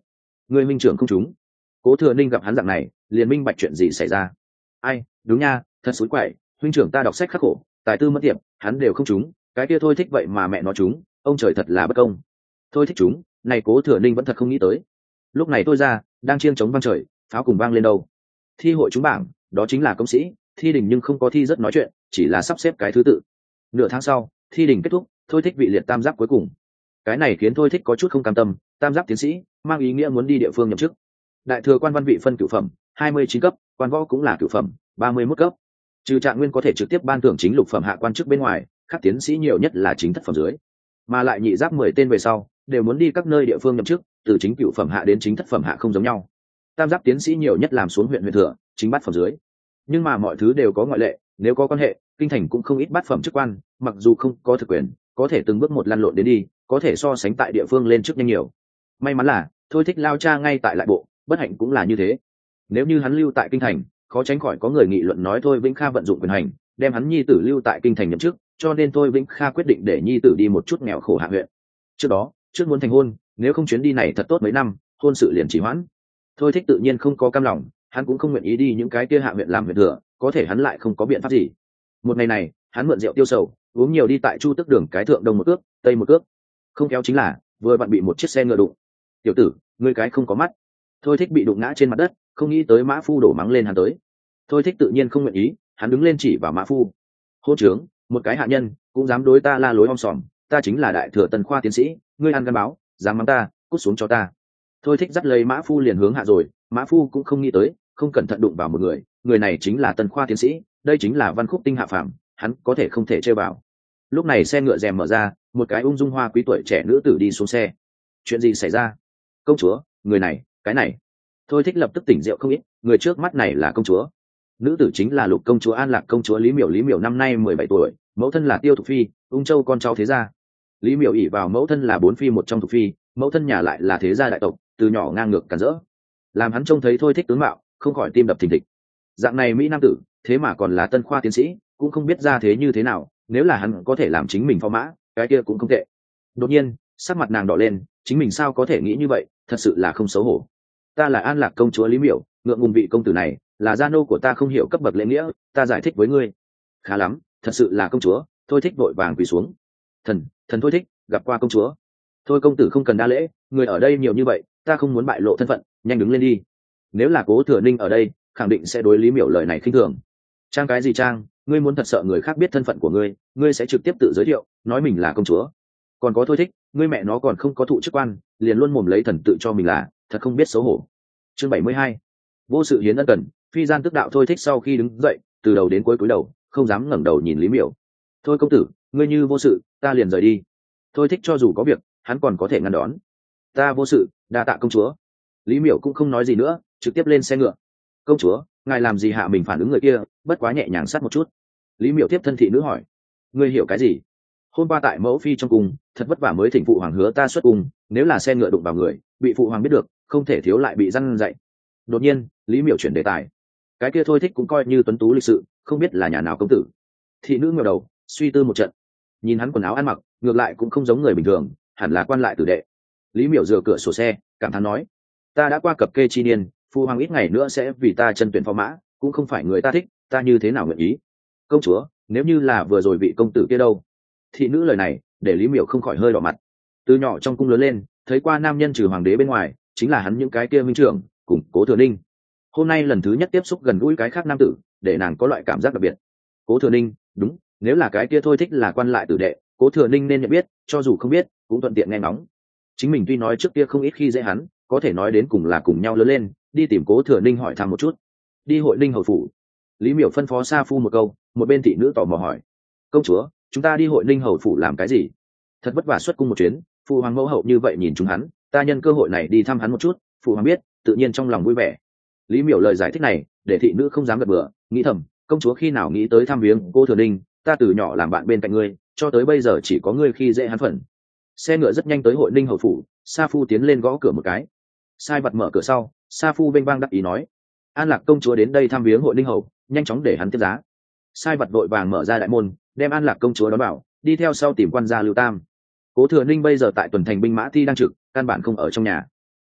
Speaker 1: người minh trưởng không trúng. Cố Thừa Ninh gặp hắn dạng này liền minh bạch chuyện gì xảy ra. Ai, đúng nha, thật xối quậy, huynh trưởng ta đọc sách khắc khổ, tài tư mất tiệp, hắn đều không trúng, cái kia Thôi Thích vậy mà mẹ nó trúng, ông trời thật là bất công. Thôi Thích trúng, này Cố Thừa Ninh vẫn thật không nghĩ tới. Lúc này tôi ra đang chiêng chống vang trời, pháo cùng vang lên đâu. Thi hội trúng bảng, đó chính là công sĩ, thi đình nhưng không có thi rất nói chuyện, chỉ là sắp xếp cái thứ tự. Nửa tháng sau, thi đình kết thúc, Thôi Thích vị liệt tam giáp cuối cùng. Cái này khiến Thôi Thích có chút không cam tâm, tam giáp tiến sĩ mang ý nghĩa muốn đi địa phương nhậm chức. Đại thừa quan văn vị phân cửu phẩm 29 cấp, quan võ cũng là cửu phẩm 31 cấp. Trừ Trạng Nguyên có thể trực tiếp ban thưởng chính lục phẩm hạ quan chức bên ngoài, các tiến sĩ nhiều nhất là chính thất phẩm dưới, mà lại nhị giáp 10 tên về sau đều muốn đi các nơi địa phương nhậm chức, từ chính cửu phẩm hạ đến chính thất phẩm hạ không giống nhau. Tam giáp tiến sĩ nhiều nhất làm xuống huyện thừa, chính bát phẩm dưới. Nhưng mà mọi thứ đều có ngoại lệ, nếu có quan hệ, kinh thành cũng không ít bát phẩm chức quan, mặc dù không có thực quyền, có thể từng bước một lăn lộn đến đi, có thể so sánh tại địa phương lên chức nhanh nhiều. May mắn là Thôi Thích lao cha ngay tại lại bộ, bất hạnh cũng là như thế. Nếu như hắn lưu tại kinh thành, khó tránh khỏi có người nghị luận nói Thôi Vĩnh Kha vận dụng quyền hành, đem hắn nhi tử lưu tại kinh thành nhậm chức, cho nên Thôi Vĩnh Kha quyết định để nhi tử đi một chút nghèo khổ hạ huyện. Trước đó, trước muốn thành hôn, nếu không chuyến đi này thật tốt mấy năm, hôn sự liền trì hoãn. Thôi Thích tự nhiên không có cam lòng, hắn cũng không nguyện ý đi những cái kia hạ huyện làm huyện thừa, có thể hắn lại không có biện pháp gì. Một ngày này, hắn mượn rượu tiêu sầu, uống nhiều đi tại Chu Tức đường cái thượng đông một cước, tây một cước. Không kéo chính là vừa vặn bị một chiếc xe ngựa đụng. Tiểu tử, ngươi cái không có mắt. Thôi Thích bị đụng ngã trên mặt đất, không nghĩ tới mã phu đổ mắng lên hắn tới. Thôi Thích tự nhiên không nguyện ý, hắn đứng lên chỉ vào mã phu. Hôn trướng, một cái hạ nhân cũng dám đối ta la lối om sòm, ta chính là đại thừa tần khoa tiến sĩ, ngươi ăn gan báo, dám mắng ta, cút xuống cho ta. Thôi Thích dắt lấy mã phu liền hướng hạ rồi, mã phu cũng không nghĩ tới, không cẩn thận đụng vào một người, người này chính là tần khoa tiến sĩ, đây chính là văn khúc tinh hạ phàm, hắn có thể không thể chơi vào. Lúc này xe ngựa rèm mở ra, một cái ung dung hoa quý tuổi trẻ nữ tử đi xuống xe. Chuyện gì xảy ra? Công chúa, người này, cái này. Thôi Thích lập tức tỉnh rượu không ít, người trước mắt này là công chúa. Nữ tử chính là Lục công chúa An Lạc công chúa Lý Miểu. Lý Miểu năm nay 17 tuổi, mẫu thân là Tiêu Thục Phi, Ung Châu con cháu thế gia. Lý Miểu ỷ vào mẫu thân là bốn phi một trong Thục Phi, mẫu thân nhà lại là thế gia đại tộc, từ nhỏ ngang ngược cản rỡ, làm hắn trông thấy Thôi Thích tướng mạo, không khỏi tim đập thình thịch. Dạng này mỹ nam tử, thế mà còn là tân khoa tiến sĩ, cũng không biết ra thế như thế nào, nếu là hắn có thể làm chính mình phò mã, cái kia cũng không tệ. Đột nhiên, sắc mặt nàng đỏ lên, chính mình sao có thể nghĩ như vậy, thật sự là không xấu hổ. Ta là An Lạc công chúa Lý Miểu, ngượng ngùng vị công tử này là gia nô của ta không hiểu cấp bậc lễ nghĩa, ta giải thích với ngươi. Khá lắm, thật sự là công chúa. Thôi Thích vội vàng quỳ xuống. Thần Thôi Thích gặp qua công chúa. Thôi công tử không cần đa lễ, người ở đây nhiều như vậy, ta không muốn bại lộ thân phận, nhanh đứng lên đi. Nếu là Cố Thừa Ninh ở đây, khẳng định sẽ đối Lý Miểu lời này khinh thường. Trang cái gì trang, ngươi muốn thật sợ người khác biết thân phận của ngươi, ngươi sẽ trực tiếp tự giới thiệu, nói mình là công chúa. Còn có Thôi Thích, ngươi mẹ nó còn không có thụ chức quan, liền luôn mồm lấy thần tự cho mình là, thật không biết xấu hổ. Chương 72. Vô sự hiến ân cần. Phi gian tức đạo Thôi Thích sau khi đứng dậy, từ đầu đến cuối cúi đầu, không dám ngẩng đầu nhìn Lý Miểu. Thôi công tử, ngươi như vô sự, ta liền rời đi. Thôi Thích cho dù có việc, hắn còn có thể ngăn đón. Ta vô sự, đa tạ công chúa. Lý Miểu cũng không nói gì nữa, trực tiếp lên xe ngựa. Công chúa, ngài làm gì hạ mình phản ứng người kia, bất quá nhẹ nhàng sát một chút. Lý Miểu tiếp thân thị nữ hỏi. Ngươi hiểu cái gì? Hôm qua tại mẫu phi trong cung, thật vất vả mới thỉnh phụ hoàng hứa ta xuất cung, nếu là xe ngựa đụng vào người, bị phụ hoàng biết được, không thể thiếu lại bị răn dạy. Đột nhiên, Lý Miểu chuyển đề tài. Cái kia Thôi Thích cũng coi như tuấn tú lịch sự, không biết là nhà nào công tử. Thị nữ ngẩng đầu, suy tư một trận. Nhìn hắn quần áo ăn mặc, ngược lại cũng không giống người bình thường, hẳn là quan lại tử đệ. Lý Miểu dựa cửa sổ xe, cảm thán nói: ta đã qua cập kê chi niên, phụ hoàng ít ngày nữa sẽ vì ta chân tuyển phò mã, cũng không phải người ta thích, ta như thế nào nguyện ý. Công chúa, nếu như là vừa rồi vị công tử kia đâu? Thị nữ lời này để Lý Miểu không khỏi hơi đỏ mặt. Từ nhỏ trong cung lớn lên, thấy qua nam nhân trừ hoàng đế bên ngoài, chính là hắn những cái kia minh trưởng cùng Cố Thừa Ninh. Hôm nay lần thứ nhất tiếp xúc gần gũi cái khác nam tử, để nàng có loại cảm giác đặc biệt. Cố Thừa Ninh, đúng, nếu là cái kia Thôi Thích là quan lại tử đệ, Cố Thừa Ninh nên nhận biết, cho dù không biết cũng thuận tiện nghe ngóng. Chính mình tuy nói trước kia không ít khi dễ hắn, có thể nói đến cùng là cùng nhau lớn lên, đi tìm Cố Thừa Ninh hỏi thăm một chút. Đi Hội Ninh hầu phủ. Lý Miểu phân phó Sa Phu một câu, một bên thị nữ tò mò hỏi: công chúa, chúng ta đi Hội Ninh hầu phủ làm cái gì? Thật vất vả xuất cung một chuyến, phụ hoàng mẫu hậu như vậy nhìn chúng hắn, ta nhân cơ hội này đi thăm hắn một chút, phụ hoàng biết, tự nhiên trong lòng vui vẻ. Lý Miểu lời giải thích này để thị nữ không dám gật bừa, nghĩ thầm, công chúa khi nào nghĩ tới thăm viếng Cố Thừa Ninh, ta từ nhỏ làm bạn bên cạnh ngươi, cho tới bây giờ chỉ có ngươi khi dễ hắn phần. Xe ngựa rất nhanh tới Hội Ninh hầu phủ, Sa Phu tiến lên gõ cửa một cái. Sai Vật mở cửa sau, Sa Phu vênh vang đắc ý nói: An Lạc công chúa đến đây thăm viếng Hội Ninh hầu, nhanh chóng để hắn tiếp giá. Sai Vật vội vàng mở ra đại môn, đem An Lạc công chúa đón vào, đi theo sau tìm quan gia Lưu Tam. Cố Thừa Ninh bây giờ tại tuần thành binh mã thi đang trực, căn bản không ở trong nhà.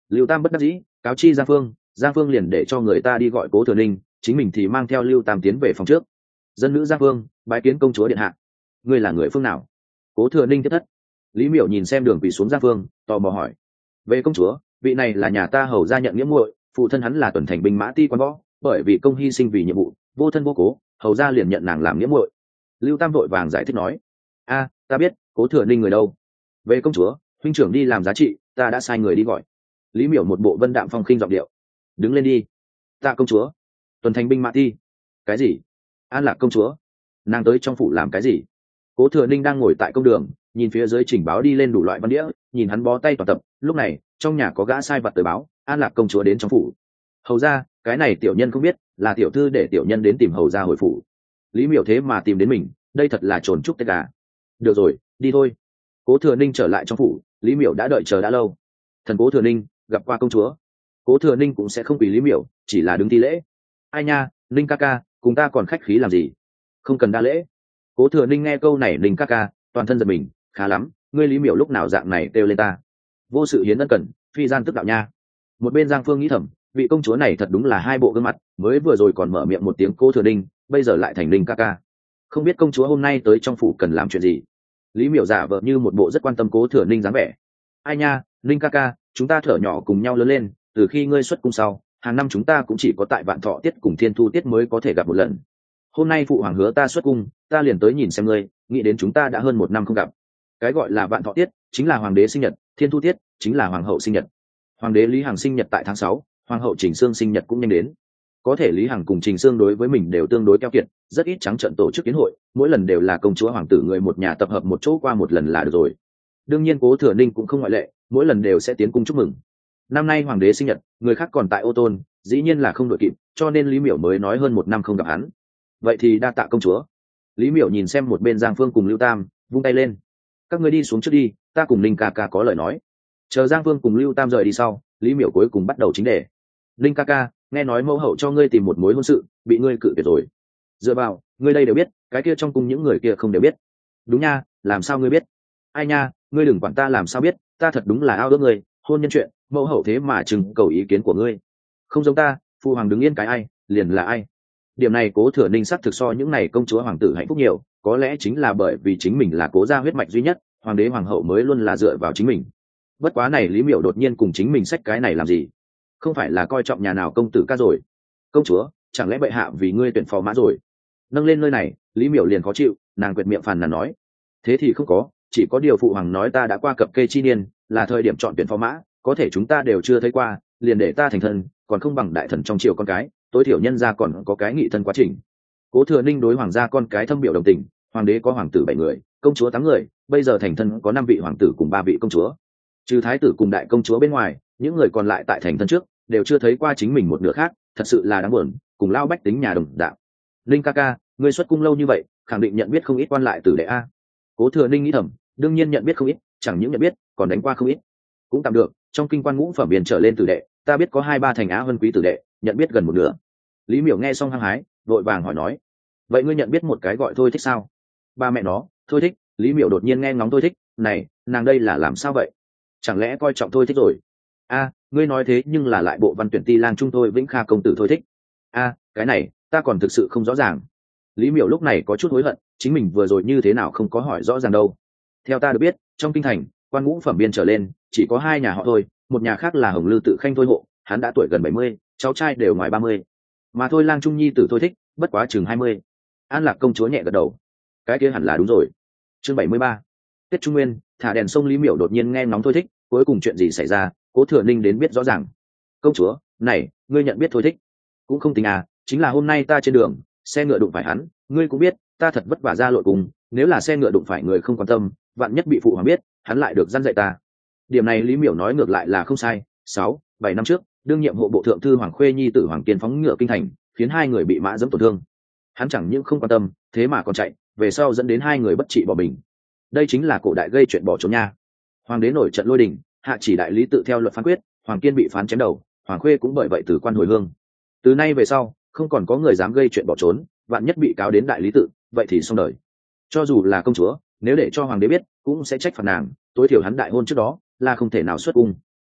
Speaker 1: Lưu Tam bất đắc dĩ cáo chi Giang Phương liền để cho người ta đi gọi Cố Thừa Ninh, chính mình thì mang theo Lưu Tam tiến về phòng trước. Dân nữ Giang Phương bái kiến công chúa điện hạ. Ngươi là người phương nào? Cố Thừa Ninh tiếp thất. Lý Miểu nhìn xem đường quỳ xuống Giang Phương, tò mò hỏi: về công chúa, vị này là nhà ta hầu gia nhận nghĩa muội, phụ thân hắn là tuần thành binh mã ti quan võ, bởi vì công hy sinh vì nhiệm vụ, vô thân vô cố, hầu gia liền nhận nàng làm nghĩa muội. Lưu Tam vội vàng giải thích nói: a, ta biết, Cố Thừa Ninh người đâu? Về công chúa, huynh trưởng đi làm giá trị, ta đã sai người đi gọi. Lý Miểu một bộ vân đạm phong khinh giọng điệu. Đứng lên đi. Ta công chúa. Tuần thành binh mã ti. Cái gì? An Lạc công chúa? Nàng tới trong phủ làm cái gì? Cố Thừa Ninh đang ngồi tại công đường, nhìn phía dưới trình báo đi lên đủ loại văn đĩa, nhìn hắn bó tay toàn tập. Lúc này trong nhà có gã sai vặt tới báo An Lạc công chúa đến trong phủ. Hầu ra, cái này tiểu nhân không biết, là tiểu thư để tiểu nhân đến tìm hầu ra hồi phủ. Lý Miểu thế mà tìm đến mình, đây thật là trồn chúc tết gà. Được rồi, đi thôi. Cố Thừa Ninh trở lại trong phủ, Lý Miểu đã đợi chờ đã lâu. Thần Cố Thừa Ninh gặp qua công chúa. Cố Thừa Ninh cũng sẽ không quỳ Lý Miểu, chỉ là đứng thi lễ. Ai nha, Ninh ca ca, cùng ta còn khách khí làm gì? Không cần đa lễ. Cố Thừa Ninh nghe câu này, Ninh ca ca toàn thân giật mình. Khá lắm, ngươi Lý Miểu lúc nào dạng này kêu lên ta? Vô sự hiến ân cần, phi gian tức đạo nha. Một bên Giang Phương nghĩ thầm, vị công chúa này thật đúng là hai bộ gương mặt, mới vừa rồi còn mở miệng một tiếng Cố Thừa Ninh, bây giờ lại thành Ninh ca ca. Không biết công chúa hôm nay tới trong phủ cần làm chuyện gì? Lý Miểu giả vờ như một bộ rất quan tâm Cố Thừa Ninh dáng vẻ. Ai nha, Ninh ca ca, chúng ta thở nhỏ cùng nhau lớn lên, từ khi ngươi xuất cung sau, hàng năm chúng ta cũng chỉ có tại Vạn Thọ tiết cùng Thiên Thu tiết mới có thể gặp một lần. Hôm nay phụ hoàng hứa ta xuất cung, ta liền tới nhìn xem ngươi, nghĩ đến chúng ta đã hơn một năm không gặp. Cái gọi là Vạn Thọ tiết chính là hoàng đế sinh nhật, Thiên Thu tiết chính là hoàng hậu sinh nhật. Hoàng đế Lý Hằng sinh nhật tại tháng 6, hoàng hậu Trình Xương sinh nhật cũng nhanh đến. Có thể Lý Hằng cùng Trình Xương đối với mình đều tương đối keo kiệt, rất ít trắng trợn tổ chức yến hội, mỗi lần đều là công chúa hoàng tử người một nhà tập hợp một chỗ qua một lần là được rồi. Đương nhiên Cố Thừa Ninh cũng không ngoại lệ, mỗi lần đều sẽ tiến cung chúc mừng. Năm nay hoàng đế sinh nhật, người khác còn tại Ô Tôn, dĩ nhiên là không đội kịp, cho nên Lý Miểu mới nói hơn một năm không gặp hắn. Vậy thì đa tạ công chúa. Lý Miểu nhìn xem một bên Giang Phương cùng Lưu Tam, vung tay lên. Các ngươi đi xuống trước đi, ta cùng Ninh ca ca có lời nói. Chờ Giang Phương cùng Lưu Tam rời đi sau, Lý Miểu cuối cùng bắt đầu chính đề. Ninh ca ca, nghe nói mẫu hậu cho ngươi tìm một mối hôn sự, bị ngươi cự tuyệt rồi. Dựa vào, ngươi đây đều biết, cái kia trong cung những người kia không đều biết. Đúng nha, làm sao ngươi biết? Ai nha, ngươi đừng quản ta làm sao biết, ta thật đúng là ao ước ngươi, hôn nhân chuyện, mẫu hậu thế mà chừng cầu ý kiến của ngươi. Không giống ta, phu hoàng đứng yên cái ai, liền là ai. Điểm này Cố Thừa Ninh sắc thực so những này công chúa hoàng tử hạnh phúc nhiều, có lẽ chính là bởi vì chính mình là Cố gia huyết mạch duy nhất, hoàng đế hoàng hậu mới luôn là dựa vào chính mình. Bất quá này Lý Miểu đột nhiên cùng chính mình xách cái này làm gì? Không phải là coi trọng nhà nào công tử ca rồi? Công chúa, chẳng lẽ bệ hạ vì ngươi tuyển phò mã rồi? Nâng lên nơi này, Lý Miểu liền khó chịu, nàng quệt miệng phàn nàn nói. Thế thì không có, chỉ có điều phụ hoàng nói ta đã qua cập kê chi niên, là thời điểm chọn tuyển phò mã, có thể chúng ta đều chưa thấy qua, liền để ta thành thân, còn không bằng đại thần trong triều con cái, tối thiểu nhân gia còn có cái nghị thân quá trình. Cố Thừa Ninh đối hoàng gia con cái thâm biểu đồng tình, hoàng đế có hoàng tử 7 người, công chúa 8 người, bây giờ thành thân có 5 vị hoàng tử cùng 3 vị công chúa. Trừ thái tử cùng đại công chúa bên ngoài, những người còn lại tại thành thân trước đều chưa thấy qua chính mình một nửa khác, thật sự là đáng buồn, cùng lao bách tính nhà đồng đạo. Linh ca ca, ngươi xuất cung lâu như vậy, khẳng định nhận biết không ít quan lại tử đệ a. Cố Thừa Ninh nghĩ thầm, đương nhiên nhận biết không ít, chẳng những nhận biết, còn đánh qua không ít. Cũng tạm được, trong kinh quan ngũ phẩm biên trở lên tử đệ, ta biết có 2-3 thành á vân quý tử đệ, nhận biết gần một nửa. Lý Miểu nghe xong hăng hái, vội vàng hỏi nói, vậy ngươi nhận biết một cái gọi Thôi Thích sao? Ba mẹ nó, Thôi Thích. Lý Miểu đột nhiên nghe ngóng Thôi Thích, này, nàng đây là làm sao vậy? Chẳng lẽ coi trọng Thôi Thích rồi? A, ngươi nói thế nhưng là lại bộ văn tuyển ti lang trung thôi Vĩnh Kha công tử Thôi Thích. A, cái này ta còn thực sự không rõ ràng. Lý Miểu lúc này có chút hối hận, chính mình vừa rồi như thế nào không có hỏi rõ ràng đâu. Theo ta được biết, trong kinh thành quan ngũ phẩm biên trở lên chỉ có 2 nhà họ thôi, một nhà khác là Hồng Lư Tự Khanh Thôi Hộ, hắn đã tuổi gần 70, cháu trai đều ngoài 30, mà Thôi lang trung nhi tử Thôi Thích bất quá chừng 20. An Lạc công chúa nhẹ gật đầu, cái kia hẳn là đúng rồi. Chương 73. Tết Trung Nguyên, thả đèn sông. Lý Miểu đột nhiên nghe ngóng Thôi Thích, cuối cùng chuyện gì xảy ra, Cố Thừa Ninh đến biết rõ ràng. Công chúa, này, ngươi nhận biết Thôi Thích? Cũng không tính à, chính là hôm nay ta trên đường, xe ngựa đụng phải hắn, ngươi cũng biết, ta thật vất vả ra lội cùng, nếu là xe ngựa đụng phải người không quan tâm, vạn nhất bị phụ hoàng biết, hắn lại được răn dạy ta. Điểm này Lý Miểu nói ngược lại là không sai. 6-7 năm trước, đương nhiệm hộ bộ thượng thư Hoàng Khuê nhi tử Hoàng Kiên phóng ngựa kinh thành, khiến 2 người bị mã dẫm tổn thương. Hắn chẳng những không quan tâm, thế mà còn chạy, về sau dẫn đến 2 người bất trị bỏ mình. Đây chính là cổ đại gây chuyện bỏ trốn nha. Hoàng đế nổi trận lôi đình, hạ chỉ đại lý tự theo luật phán quyết, Hoàng Kiên bị phán chém đầu, Hoàng Khuê cũng bởi vậy từ quan hồi hương. Từ nay về sau, không còn có người dám gây chuyện bỏ trốn, vạn nhất bị cáo đến đại lý tự, vậy thì xong đời. Cho dù là công chúa, nếu để cho hoàng đế biết, cũng sẽ trách phạt nàng, tối thiểu hắn đại hôn trước đó là không thể nào xuất cung.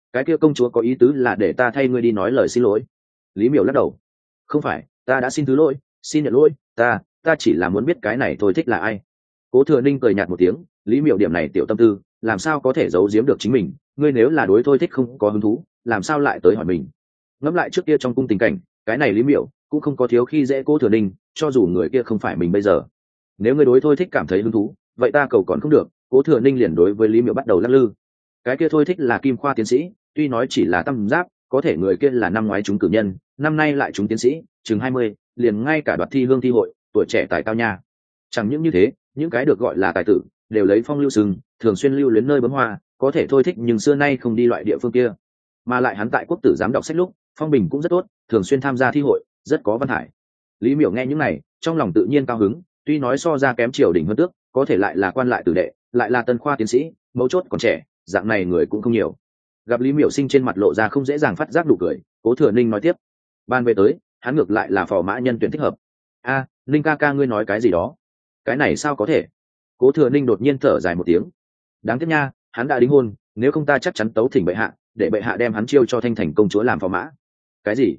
Speaker 1: cái kia công chúa có ý tứ là để ta thay ngươi đi nói lời xin lỗi. Lý Miểu lắc đầu. Không phải, ta đã xin thứ lỗi, xin nhận lỗi, ta chỉ là muốn biết cái này thôi thích là ai. Cố Thừa Ninh cười nhạt một tiếng, Lý Miểu điểm này tiểu tâm tư làm sao có thể giấu giếm được chính mình, ngươi nếu là đối thôi thích không có hứng thú làm sao lại tới hỏi mình. Ngẫm lại trước kia trong cung tình cảnh, cái này Lý Miểu cũng không có thiếu khi dễ Cố Thừa Ninh, cho dù người kia không phải mình bây giờ. Nếu ngươi đối thôi thích cảm thấy hứng thú, vậy ta cầu còn không được. Cố Thừa Ninh liền đối với Lý Miểu bắt đầu lắc lư. Cái kia thôi thích là Kim Khoa tiến sĩ, tuy nói chỉ là tam giáp, có thể người kia là năm ngoái trúng cử nhân, năm nay lại trúng tiến sĩ, chừng 20, liền ngay cả đoạt thi hương thi hội, tuổi trẻ tài cao nha. Chẳng những như thế, những cái được gọi là tài tử đều lấy phong lưu sừng, thường xuyên lưu luyến nơi bấm hoa, có thể thôi thích nhưng xưa nay không đi loại địa phương kia. Mà lại hắn tại quốc tử giám đọc sách lúc, phong bình cũng rất tốt, thường xuyên tham gia thi hội, rất có văn hải. Lý Miểu nghe những này, trong lòng tự nhiên cao hứng, tuy nói so ra kém triều đình hơn tước, có thể lại là quan lại tử đệ, lại là tân khoa tiến sĩ, mấu chốt còn trẻ, dạng này người cũng không nhiều. Gặp Lý Miểu sinh trên mặt lộ ra không dễ dàng phát giác nụ cười, Cố Thừa Ninh nói tiếp: ban về tới, hắn ngược lại là phò mã nhân tuyển thích hợp. A, Ninh ca ca ngươi nói cái gì đó? Cái này sao có thể? Cố Thừa Ninh đột nhiên thở dài một tiếng. Đáng tiếc nha, hắn đã đính hôn, nếu không ta chắc chắn tấu thỉnh bệ hạ, để bệ hạ đem hắn chiêu cho Thanh Thành công chúa làm phò mã. Cái gì?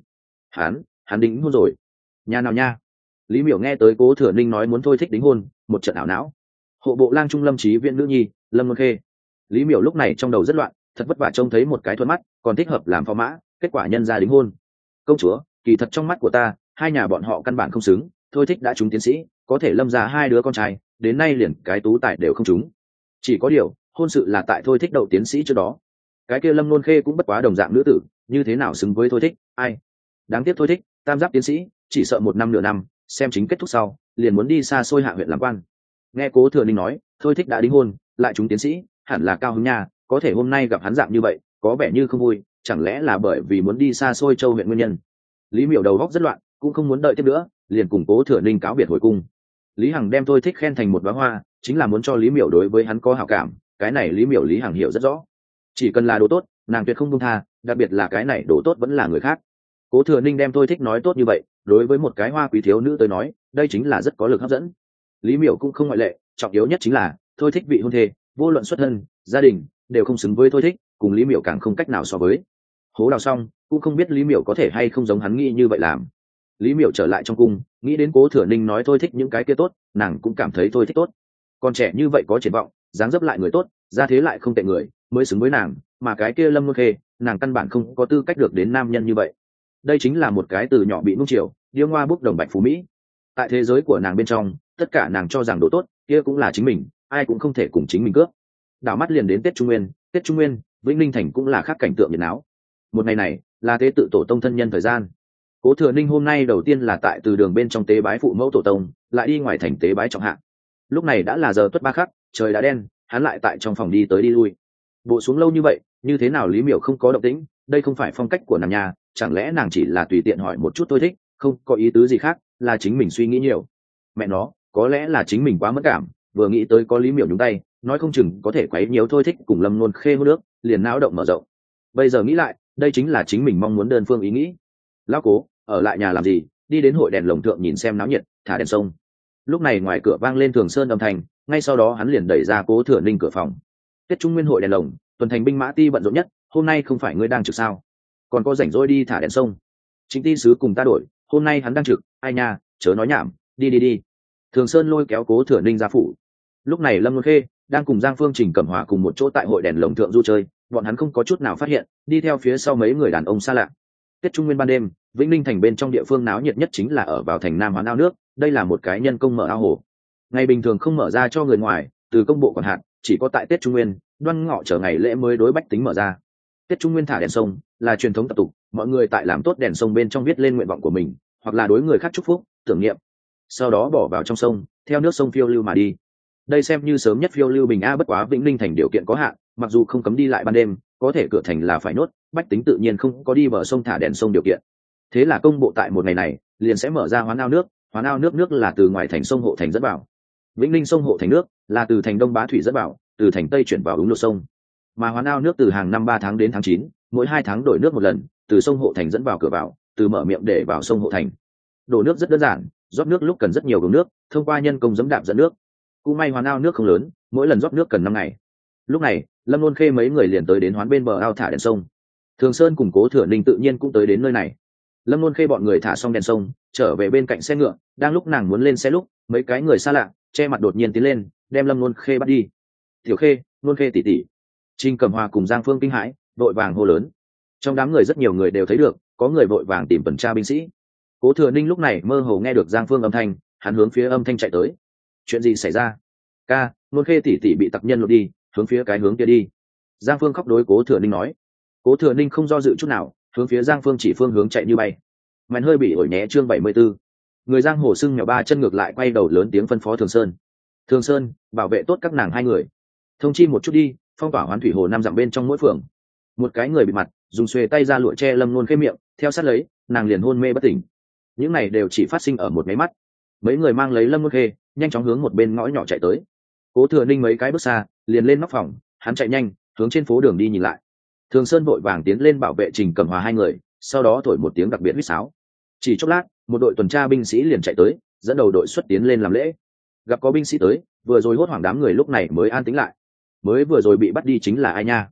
Speaker 1: Hắn đính hôn rồi? Nhà nào nha? Lý Miểu nghe tới Cố Thừa Ninh nói muốn thôi thích đính hôn, một trận ảo não. Hộ bộ lang trung Lâm Chí Viễn nữ nhi, Lâm Luân Khê. Lý Miểu lúc này trong đầu rất loạn, thật vất vả trông thấy một cái thuận mắt, còn thích hợp làm phò mã, kết quả nhân ra đính hôn. Công chúa, kỳ thật trong mắt của ta, hai nhà bọn họ căn bản không xứng, thôi thích đã trúng tiến sĩ, có thể Lâm ra hai đứa con trai, đến nay liền cái tú tài đều không trúng. Chỉ có điều, hôn sự là tại thôi thích đậu tiến sĩ trước đó. Cái kia Lâm Luân Khê cũng bất quá đồng dạng nữ tử, như thế nào xứng với thôi thích, ai? Đáng tiếc thôi thích, tam giáp tiến sĩ, chỉ sợ một năm nửa năm, xem chính kết thúc sau, liền muốn đi xa xôi hạ huyện làm quan. Nghe Cố Thừa Ninh nói, thôi thích đã đính hôn, lại trúng tiến sĩ, hẳn là cao hứng nha, có thể hôm nay gặp hắn dạng như vậy, có vẻ như không vui, chẳng lẽ là bởi vì muốn đi xa xôi châu huyện nguyên nhân. Lý Miểu đầu góc rất loạn, cũng không muốn đợi tiếp nữa, liền cùng Cố Thừa Ninh cáo biệt hồi cung. Lý Hằng đem thôi thích khen thành một đóa hoa, chính là muốn cho Lý Miểu đối với hắn có hảo cảm, cái này Lý Miểu Lý Hằng hiểu rất rõ. Chỉ cần là đồ tốt, nàng tuyệt không buông tha, đặc biệt là cái này đồ tốt vẫn là người khác. Cố Thừa Ninh đem thôi thích nói tốt như vậy, đối với một cái hoa quý thiếu nữ tới nói, đây chính là rất có lực hấp dẫn. Lý Miểu cũng không ngoại lệ, trọng yếu nhất chính là thôi thích vị hôn thê, vô luận xuất thân, gia đình đều không xứng với thôi thích, cùng Lý Miểu càng không cách nào so với. Hố đào xong, cũng không biết Lý Miểu có thể hay không giống hắn nghĩ như vậy làm. Lý Miểu trở lại trong cung, nghĩ đến Cố Thừa Ninh nói thôi thích những cái kia tốt, nàng cũng cảm thấy thôi thích tốt. Còn trẻ như vậy có triển vọng, dáng dấp lại người tốt, ra thế lại không tệ người, mới xứng với nàng, mà cái kia Lâm Luân Khê, nàng căn bản không có tư cách được đến nam nhân như vậy. Đây chính là một cái từ nhỏ bị nung chiều, điêu ngoa bốc đồng bạch phú mỹ. Tại thế giới của nàng bên trong, tất cả nàng cho rằng đồ tốt, kia cũng là chính mình, ai cũng không thể cùng chính mình cướp. Đảo mắt liền đến Tết Trung Nguyên, Vĩnh Ninh thành cũng là khác cảnh tượng nhiệt náo. Một ngày này là tế tự tổ tông thân nhân thời gian. Cố Thừa Ninh hôm nay đầu tiên là tại từ đường bên trong tế bái phụ mẫu tổ tông, lại đi ngoài thành tế bái trọng hạ. Lúc này đã là giờ tuất ba khắc, trời đã đen, hắn lại tại trong phòng đi tới đi lui. Bộ xuống lâu như vậy, như thế nào Lý Miểu không có động tĩnh, đây không phải phong cách của nàng nhà, chẳng lẽ nàng chỉ là tùy tiện hỏi một chút tôi thích, không có ý tứ gì khác, là chính mình suy nghĩ nhiều. Mẹ nó, có lẽ là chính mình quá mất cảm, vừa nghĩ tới có Lý Miểu nhúng tay, nói không chừng có thể quấy nhiễu thôi thích cùng Lâm Luân Khê hô nước, liền não động mở rộng. Bây giờ nghĩ lại, đây chính là chính mình mong muốn đơn phương ý nghĩ. Lão Cố, ở lại nhà làm gì, đi đến hội đèn lồng thượng nhìn xem náo nhiệt, thả đèn sông. Lúc này ngoài cửa vang lên Thường Sơn âm thanh, ngay sau đó hắn liền đẩy ra Cố Thừa Ninh cửa phòng. Tết Trung Nguyên hội đèn lồng, tuần thành binh mã ti bận rộn nhất, hôm nay không phải ngươi đang trực sao? Còn có rảnh rỗi đi thả đèn sông. Chính ti sứ cùng ta đổi, hôm nay hắn đang trực, ai nha, chớ nói nhảm, đi. Thường Sơn lôi kéo Cố Thừa Ninh ra phủ. Lúc này Lâm Luân Khê đang cùng Giang Phương Trình Cẩm Hòa cùng một chỗ tại hội đèn lồng thượng du chơi, bọn hắn không có chút nào phát hiện, đi theo phía sau mấy người đàn ông xa lạ. Tết Trung Nguyên ban đêm, Vĩnh Ninh thành bên trong địa phương náo nhiệt nhất chính là ở vào thành Nam Hoán ao nước, đây là một cái nhân công mở ao hồ. Ngày bình thường không mở ra cho người ngoài, từ công bộ quản hạt, chỉ có tại Tết Trung Nguyên, Đoan Ngọ chờ ngày lễ mới đối bách tính mở ra. Tết Trung Nguyên thả đèn sông là truyền thống tập tục, mọi người tại làm tốt đèn sông bên trong viết lên nguyện vọng của mình, hoặc là đối người khác chúc phúc, tưởng niệm, sau đó bỏ vào trong sông, theo nước sông phiêu lưu mà đi. Đây xem như sớm nhất phiêu lưu bình a, bất quá Vĩnh Ninh thành điều kiện có hạn, mặc dù không cấm đi lại ban đêm, có thể cửa thành là phải nốt, bách tính tự nhiên không có đi bờ sông thả đèn sông điều kiện. Thế là công bộ tại một ngày này liền sẽ mở ra hoán ao nước, nước là từ ngoài thành sông Hộ Thành dẫn vào. Vĩnh Ninh sông Hộ Thành nước là từ thành Đông Bá Thủy dẫn vào, từ thành Tây chuyển vào ứng lột sông. Mà hoán ao nước từ hàng năm 3 tháng đến tháng 9, mỗi 2 tháng đổi nước một lần, từ sông Hộ Thành dẫn vào cửa vào, từ mở miệng để vào sông Hộ Thành. Đổ nước rất đơn giản, rót nước lúc cần rất nhiều gương nước, thông qua nhân công giẫm đạp dẫn nước. Cũng may hoán ao nước không lớn, mỗi lần rót nước cần 5 ngày. Lúc này Lâm Luân Khê mấy người liền tới đến hoán bên bờ ao thả đèn sông. Thường Sơn cùng Cố Thừa Ninh tự nhiên cũng tới đến nơi này. Lâm Luân Khê bọn người thả xong đèn sông trở về bên cạnh xe ngựa, đang lúc nàng muốn lên xe lúc mấy cái người xa lạ che mặt đột nhiên tiến lên đem Lâm Luân Khê bắt đi. Tiểu Khê, Luân Khê tỷ tỷ. Trình Cẩm Hòa cùng Giang Phương kinh hãi vội vàng hô lớn. Trong đám người rất nhiều người đều thấy được có người vội vàng tìm tuần tra binh sĩ. Cố Thừa Ninh lúc này mơ hồ nghe được Giang Phương âm thanh, hắn hướng phía âm thanh chạy tới. Chuyện gì xảy ra? Ca, Luân Khê tỷ tỷ bị tặc nhân lột đi, hướng phía cái hướng kia đi. Giang Phương khóc đối Cố Thừa Ninh nói. Cố Thừa Ninh không do dự chút nào, hướng phía Giang Phương chỉ phương hướng chạy như bay. Màn hơi bị ổi nhé chương 74. Người giang hồ sưng mèo ba chân ngược lại quay đầu lớn tiếng phân phó Thường Sơn. Thường Sơn, bảo vệ tốt các nàng hai người. Thông chi một chút đi, phong tỏa Hoán Thủy Hồ 5 dặm bên trong mỗi phường. Một cái người bị mặt, dùng xuề tay ra lụa che Lâm Luân Khê miệng, theo sát lấy, nàng liền hôn mê bất tỉnh. Những này đều chỉ phát sinh ở một máy mắt. Mấy người mang lấy Lâm Luân Khê, nhanh chóng hướng một bên ngõ nhỏ chạy tới. Cố Thừa Ninh mấy cái bước xa, liền lên nóc phòng, hắn chạy nhanh, hướng trên phố đường đi nhìn lại. Thường Sơn vội vàng tiến lên bảo vệ Trình Cẩm Hòa hai người, sau đó thổi một tiếng đặc biệt huýt sáo. Chỉ chốc lát, một đội tuần tra binh sĩ liền chạy tới, dẫn đầu đội xuất tiến lên làm lễ. Gặp có binh sĩ tới, vừa rồi hốt hoảng đám người lúc này mới an tĩnh lại. Mới vừa rồi bị bắt đi chính là ai nha?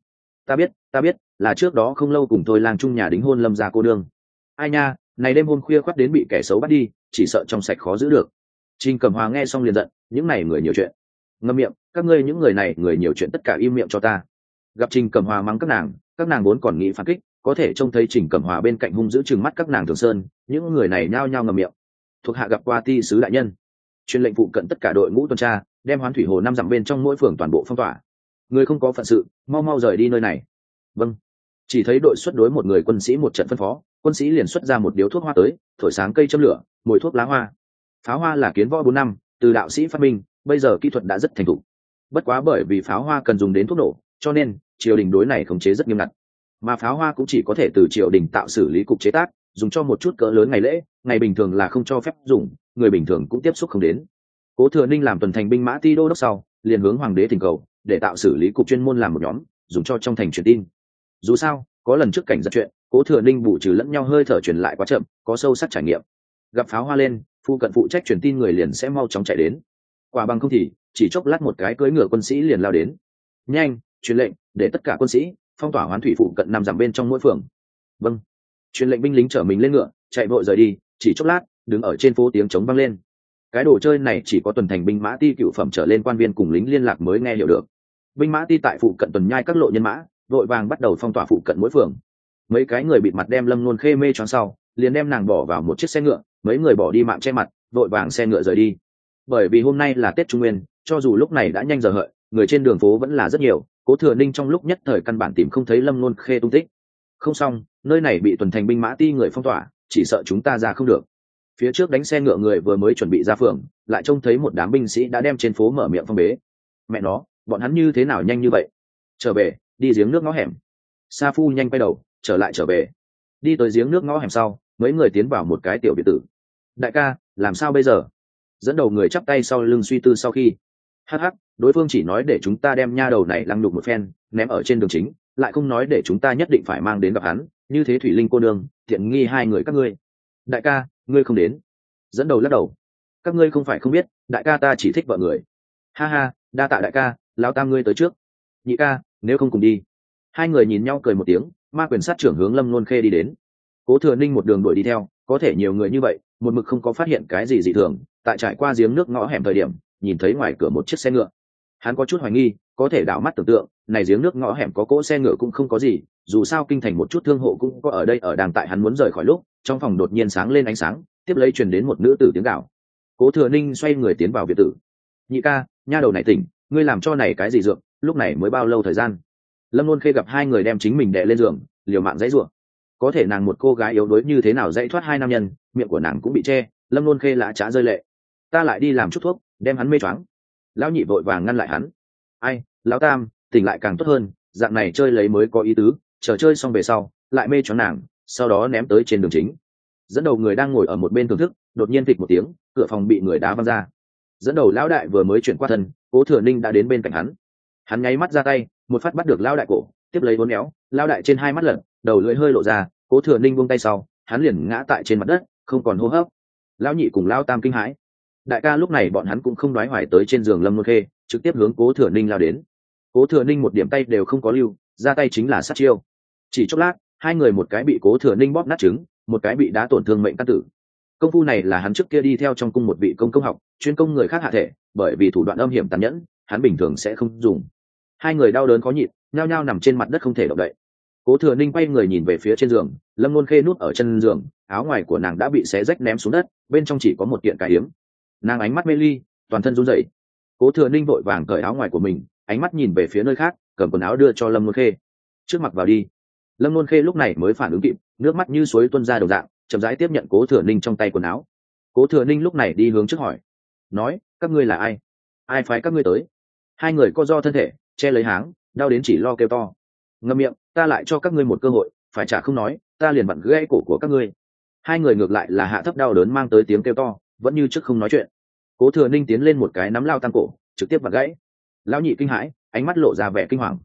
Speaker 1: Ta biết, là trước đó không lâu cùng tôi lang chung nhà đính hôn Lâm gia cô đương. Ai nha, này đêm hôm khuya khoắt đến bị kẻ xấu bắt đi, chỉ sợ trong sạch khó giữ được. Trình Cẩm Hòa nghe xong liền giận, những này người nhiều chuyện. Ngậm miệng, các ngươi những người này người nhiều chuyện tất cả im miệng cho ta. Gặp Trình Cẩm Hòa mắng các nàng vốn còn nghĩ phản kích, có thể trông thấy Trình Cẩm Hòa bên cạnh hung dữ trừng mắt các nàng Thường Sơn, những người này nhao nhao ngậm miệng. Thuộc hạ gặp qua ti sứ đại nhân, truyền lệnh phụ cận tất cả đội ngũ tuần tra, đem Hoán Thủy Hồ 5 dặm bên trong mỗi phường toàn bộ phong tỏa. Người không có phận sự, mau mau rời đi nơi này. Vâng. Chỉ thấy đội xuất đối một người quân sĩ một trận phân phó, quân sĩ liền xuất ra một điếu thuốc hoa tới, thổi sáng cây châm lửa, mùi thuốc lá hoa. Pháo hoa là kiến võ 4 năm, từ đạo sĩ phát minh, bây giờ kỹ thuật đã rất thành thục. Bất quá bởi vì pháo hoa cần dùng đến thuốc nổ, cho nên triều đình đối này khống chế rất nghiêm ngặt. Mà pháo hoa cũng chỉ có thể từ triều đình tạo xử lý cục chế tác, dùng cho một chút cỡ lớn ngày lễ, ngày bình thường là không cho phép dùng, người bình thường cũng tiếp xúc không đến. Cố Thừa Ninh làm tuần thành binh mã ti đô đốc sau, liền hướng hoàng đế thỉnh cầu, để tạo xử lý cục chuyên môn làm một nhóm, dùng cho trong thành truyền tin. Dù sao, có lần trước cảnh giật chuyện, Cố Thừa Ninh bù trừ lẫn nhau hơi thở truyền lại quá chậm, có sâu sắc trải nghiệm. Gặp pháo hoa lên, phu cận phụ trách truyền tin người liền sẽ mau chóng chạy đến. Quả bằng không thì, chỉ chốc lát một cái cưỡi ngựa quân sĩ liền lao đến. Nhanh, truyền lệnh, để tất cả quân sĩ phong tỏa Hoán Thủy phụ cận 5 dặm bên trong mỗi phường. Vâng. Truyền lệnh binh lính chở mình lên ngựa, chạy vội rời đi, chỉ chốc lát, đứng ở trên phố tiếng trống vang lên. Cái đồ chơi này chỉ có tuần thành binh mã ti cựu phẩm trở lên quan viên cùng lính liên lạc mới nghe hiểu được. Binh mã ti tại phụ cận tuần nhai các lộ nhân mã, vội vàng bắt đầu phong tỏa phụ cận mỗi phường. Mấy cái người bịt mặt đem Lâm Luân Khê mê choáng sau, liền đem nàng bỏ vào một chiếc xe ngựa, mấy người bỏ đi mạng che mặt, vội vàng xe ngựa rời đi. Bởi vì hôm nay là Tết Trung Nguyên, cho dù lúc này đã nhanh giờ hợi, người trên đường phố vẫn là rất nhiều. Cố Thừa Ninh trong lúc nhất thời căn bản tìm không thấy Lâm Luân Khê tung tích. Không xong, nơi này bị tuần thành binh mã ti người phong tỏa, chỉ sợ chúng ta ra không được. Phía trước đánh xe ngựa người vừa mới chuẩn bị ra phường, lại trông thấy một đám binh sĩ đã đem trên phố mở miệng phong bế. Mẹ nó, bọn hắn như thế nào nhanh như vậy? Trở về, đi giếng nước ngõ hẻm. Sa Phu nhanh quay đầu, trở về. Đi tới giếng nước ngõ hẻm sau, mấy người tiến vào một cái tiểu biệt tử. Đại ca, làm sao bây giờ? Dẫn đầu người chắp tay sau lưng suy tư sau khi. Hắc, đối phương chỉ nói để chúng ta đem nha đầu này lăng nhục một phen, ném ở trên đường chính, lại không nói để chúng ta nhất định phải mang đến gặp hắn, như thế Thủy Linh cô nương, tiện nghi hai người các ngươi. Đại ca, ngươi không đến. Dẫn đầu lắc đầu. Các ngươi không phải không biết, đại ca ta chỉ thích vợ người. Ha ha, đa tạ đại ca, lão tam ngươi tới trước. Nhị ca, nếu không cùng đi. Hai người nhìn nhau cười một tiếng, ma quyền sát trưởng hướng Lâm Luân Khê đi đến. Cố Thừa Ninh một đường đuổi đi theo, có thể nhiều người như vậy, một mực không có phát hiện cái gì dị thường. Tại trải qua giếng nước ngõ hẻm thời điểm, nhìn thấy ngoài cửa một chiếc xe ngựa. Hắn có chút hoài nghi, có thể đảo mắt tưởng tượng, này giếng nước ngõ hẻm có cỗ xe ngựa cũng không có gì, dù sao kinh thành một chút thương hộ cũng có ở đây ở đang tại hắn muốn rời khỏi lúc, trong phòng đột nhiên sáng lên ánh sáng, tiếp lấy truyền đến một nữ tử tiếng gào. Cố Thừa Ninh xoay người tiến vào biệt tử. Nhị ca, nha đầu này tỉnh, ngươi làm cho này cái gì dượng, lúc này mới bao lâu thời gian? Lâm Luân Khê gặp hai người đem chính mình đè lên giường, liều mạng dãy rủa. Có thể nàng một cô gái yếu đuối như thế nào dãy thoát hai nam nhân, miệng của nàng cũng bị che, Lâm Luân Khê lã chã rơi lệ. Ta lại đi làm chút thuốc, đem hắn mê choáng. Lão nhị vội vàng ngăn lại hắn. Ai, lão tam, tỉnh lại càng tốt hơn, dạng này chơi lấy mới có ý tứ, chờ chơi xong về sau, lại mê choáng nàng, sau đó ném tới trên đường chính. Dẫn đầu người đang ngồi ở một bên thưởng thức, đột nhiên phịch một tiếng, cửa phòng bị người đá văng ra. Dẫn đầu lão đại vừa mới chuyển qua thân, Cố Thừa Ninh đã đến bên cạnh hắn. Hắn nháy mắt ra tay, một phát bắt được lão đại cổ, tiếp lấy uốn éo, lão đại trên hai mắt lật, đầu lưỡi hơi lộ ra, Cố Thừa Ninh buông tay sau, hắn liền ngã tại trên mặt đất, không còn hô hấp. Lão nhị cùng lão tam kinh hãi. Đại ca lúc này bọn hắn cũng không đoái hoài tới trên giường Lâm Luân Khê, trực tiếp hướng Cố Thừa Ninh lao đến. Cố Thừa Ninh một điểm tay đều không có lưu, ra tay chính là sát chiêu. Chỉ chốc lát, hai người một cái bị Cố Thừa Ninh bóp nát trứng, một cái bị đá tổn thương mệnh căn tử. Công phu này là hắn trước kia đi theo trong cung một vị công công học, chuyên công người khác hạ thể, bởi vì thủ đoạn âm hiểm tàn nhẫn, hắn bình thường sẽ không dùng. Hai người đau đớn khó nhịn, nhao nhao nằm trên mặt đất không thể động đậy. Cố Thừa Ninh quay người nhìn về phía trên giường, Lâm Nôn Khê núp ở chân giường, áo ngoài của nàng đã bị xé rách ném xuống đất, bên trong chỉ có một kiện cải hiếm. Nàng ánh mắt mê ly, toàn thân run rẩy. Cố Thừa Ninh vội vàng cởi áo ngoài của mình, ánh mắt nhìn về phía nơi khác, cầm quần áo đưa cho Lâm Nôn Khê. Trước mặc vào đi. Lâm Nôn Khê lúc này mới phản ứng kịp, nước mắt như suối tuôn ra đầu dạng, chậm rãi tiếp nhận Cố Thừa Ninh trong tay quần áo. Cố Thừa Ninh lúc này đi hướng trước hỏi, nói, các ngươi là ai? Ai phái các ngươi tới? Hai người co do thân thể, che lấy háng, đau đến chỉ lo kêu to. Ngậm miệng, ta lại cho các ngươi một cơ hội, phải trả không nói, ta liền vặn gãy cổ của các ngươi. Hai người ngược lại là hạ thấp đau đớn mang tới tiếng kêu to, vẫn như trước không nói chuyện. Cố Thừa Ninh tiến lên một cái nắm lao tăng cổ, trực tiếp vặn gãy. Lão nhị kinh hãi, ánh mắt lộ ra vẻ kinh hoàng.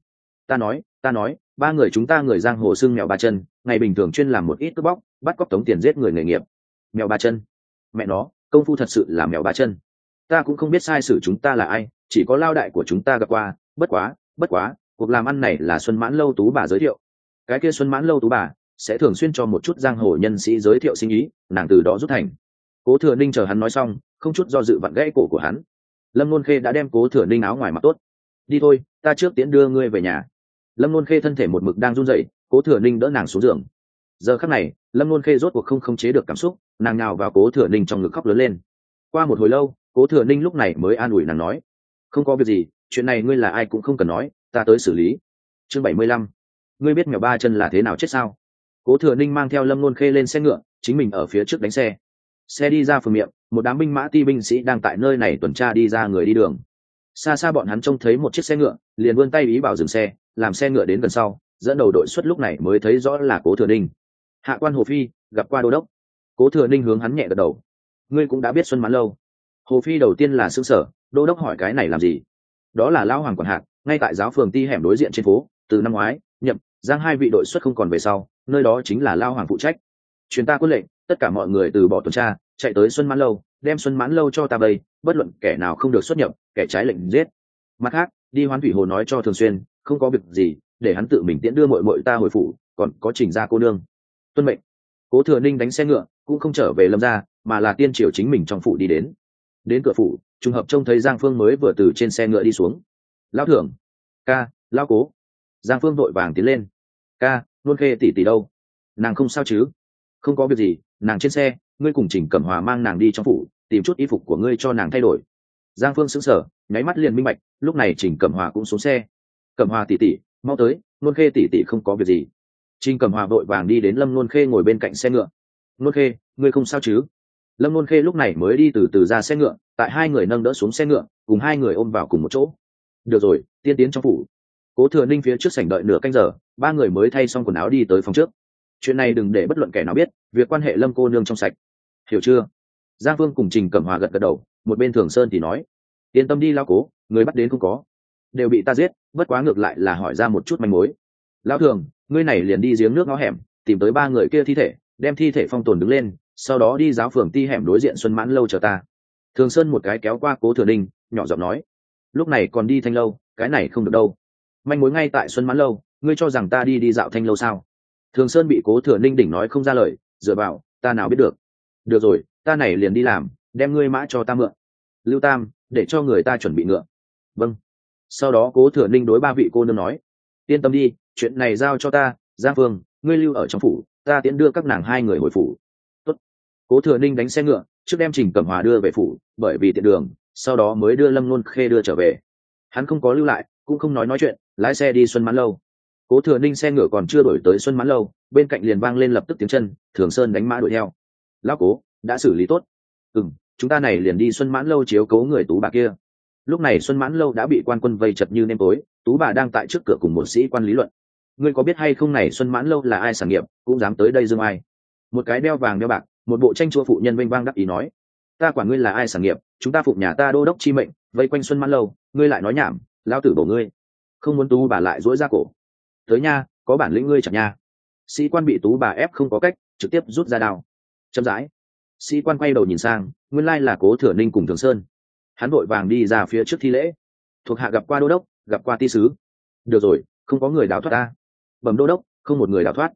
Speaker 1: Ta nói, ba người chúng ta người giang hồ xưng mèo ba chân, ngày bình thường chuyên làm một ít cướp bóc, bắt cóc tống tiền giết người nghề nghiệp. Mèo ba chân? Mẹ nó, công phu thật sự là mèo ba chân. Ta cũng không biết sai sử chúng ta là ai, chỉ có lao đại của chúng ta gặp qua, bất quá, cuộc làm ăn này là Xuân Mãn Lâu Tú bà giới thiệu. Cái kia Xuân Mãn Lâu Tú bà sẽ thường xuyên cho một chút giang hồ nhân sĩ giới thiệu sinh ý, nàng từ đó rút thành. Cố Thừa Ninh chờ hắn nói xong, không chút do dự vặn gãy cổ của hắn. Lâm Nôn Khê đã đem Cố Thừa Ninh áo ngoài mặc tốt. Đi thôi, ta trước tiễn đưa ngươi về nhà. Lâm Nôn Khê thân thể một mực đang run rẩy, Cố Thừa Ninh đỡ nàng xuống giường. Giờ khắc này, Lâm Nôn Khê rốt cuộc không khống chế được cảm xúc, nàng nhào vào Cố Thừa Ninh trong ngực khóc lớn lên. Qua một hồi lâu, Cố Thừa Ninh lúc này mới an ủi nàng nói, không có việc gì, chuyện này ngươi là ai cũng không cần nói, ta tới xử lý. Chương 75. Ngươi biết mèo ba chân là thế nào chết sao? Cố Thừa Ninh mang theo Lâm Nôn Khê lên xe ngựa, chính mình ở phía trước đánh xe. Xe đi ra phường miệng, một đám binh mã ti binh sĩ đang tại nơi này tuần tra đi ra người đi đường. Xa xa bọn hắn trông thấy một chiếc xe ngựa, liền vươn tay ý bảo dừng xe, làm xe ngựa đến gần sau, dẫn đầu đội xuất lúc này mới thấy rõ là Cố Thừa Ninh. Hạ quan Hồ Phi, gặp qua đô đốc. Cố Thừa Ninh hướng hắn nhẹ gật đầu. Ngươi cũng đã biết Xuân Mãn Lâu. Hồ Phi đầu tiên là sững sờ, đô đốc hỏi cái này làm gì? Đó là lão hoàng quản hạt, ngay tại giáo phường ti hẻm đối diện trên phố, từ năm ngoái, Nhậm, Giang hai vị đội xuất không còn về sau, nơi đó chính là lão hoàng phụ trách. Truyền ta quân lệnh, tất cả mọi người từ bỏ tuần tra, chạy tới Xuân Mãn Lâu, đem Xuân Mãn Lâu cho ta vây, bất luận kẻ nào không được xuất nhập, kẻ trái lệnh giết. Mặt khác, đi Hoán Thủy Hồ nói cho Thường Xuyên, không có việc gì, để hắn tự mình tiễn đưa muội muội ta hồi phủ, còn có Trình gia cô nương. Tuân mệnh. Cố Thừa Ninh đánh xe ngựa, cũng không trở về Lâm gia, mà là tiên triều chính mình trong phủ đi đến. Đến cửa phủ, trùng hợp trông thấy Giang Phương mới vừa từ trên xe ngựa đi xuống. Lão thưởng, ca, lão Cố. Giang Phương vội vàng tiến lên. Ca, Nôn Khê tỷ tỷ đâu? Nàng không sao chứ? Không có việc gì, nàng trên xe, ngươi cùng Trình Cẩm Hòa mang nàng đi trong phủ, tìm chút y phục của ngươi cho nàng thay đổi. Giang Phương sững sờ, nháy mắt liền minh bạch, lúc này Trình Cẩm Hòa cũng xuống xe. Cẩm Hòa tỷ tỷ, mau tới, Nôn Khê tỷ tỷ không có việc gì. Trình Cẩm Hòa vội vàng đi đến Lâm Nôn Khê ngồi bên cạnh xe ngựa. Nôn Khê, ngươi không sao chứ? Lâm Nôn Khê lúc này mới đi từ từ ra xe ngựa, tại hai người nâng đỡ xuống xe ngựa, cùng hai người ôm vào cùng một chỗ. Được rồi, tiên tiến trong phủ. Cố Thừa Ninh phía trước sảnh đợi nửa canh giờ, ba người mới thay xong quần áo đi tới phòng trước. Chuyện này đừng để bất luận kẻ nào biết, việc quan hệ Lâm cô nương trong sạch, hiểu chưa? Giang Phương cùng Trình Cẩm Hòa gật gật đầu, một bên Thường Sơn thì nói, yên tâm đi lão Cố, người bắt đến không có, đều bị ta giết, bất quá ngược lại là hỏi ra một chút manh mối. Lão Thường, ngươi này liền đi giếng nước ngõ hẻm, tìm tới ba người kia thi thể, đem thi thể phong tồn đứng lên, sau đó đi giáo phường ti hẻm đối diện Xuân Mãn Lâu chờ ta. Thường Sơn một cái kéo qua Cố Thừa Ninh, nhỏ giọng nói, lúc này còn đi Thanh Lâu, cái này không được đâu. Manh mối ngay tại Xuân Mãn Lâu, ngươi cho rằng ta đi dạo Thanh Lâu sao? Thường Sơn bị Cố Thừa Ninh đỉnh nói không ra lời, dựa vào, ta nào biết được. Được rồi, ta này liền đi làm, đem ngươi mã cho ta mượn. Lưu Tam, để cho người ta chuẩn bị ngựa. Vâng. Sau đó Cố Thừa Ninh đối ba vị cô nương nói, yên tâm đi, chuyện này giao cho ta. Giang Phương, ngươi lưu ở trong phủ, ta tiễn đưa các nàng hai người hồi phủ. Tốt. Cố Thừa Ninh đánh xe ngựa, trước đem Trình Cẩm Hòa đưa về phủ, bởi vì tiện đường, sau đó mới đưa Lâm Nôn Khê đưa trở về. Hắn không có lưu lại, cũng không nói chuyện, lái xe đi Xuân Mãn Lâu. Cố Thừa Ninh xe ngựa còn chưa đổi tới Xuân Mãn Lâu, bên cạnh liền vang lên lập tức tiếng chân, Thường Sơn đánh mã đuổi theo. Lão Cố, đã xử lý tốt. Chúng ta này liền đi Xuân Mãn Lâu chiếu cố người Tú bà kia. Lúc này Xuân Mãn Lâu đã bị quan quân vây chật như nêm tối, Tú bà đang tại trước cửa cùng một sĩ quan lý luận. Ngươi có biết hay không này Xuân Mãn Lâu là ai sản nghiệp, cũng dám tới đây dương ai? Một cái đeo vàng đeo bạc, một bộ tranh chua phụ nhân vênh vang đắc ý nói, ta quản ngươi là ai sản nghiệp, chúng ta phụng nhà ta đô đốc chi mệnh, vây quanh Xuân Mãn Lâu, ngươi lại nói nhảm, lao tử bổ ngươi. Không muốn Tú bà lại dỗi ra cổ. Tới nha, có bản lĩnh ngươi chặt nha. Sĩ quan bị Tú bà ép không có cách, trực tiếp rút ra đao. Chậm rãi, sĩ quan quay đầu nhìn sang, nguyên lai là Cố Thừa Ninh cùng Thường Sơn. Hắn vội vàng đi ra phía trước thi lễ, thuộc hạ gặp qua đô đốc, gặp qua ti sứ. Được rồi, không có người đào thoát ta. Bẩm đô đốc, không một người đào thoát.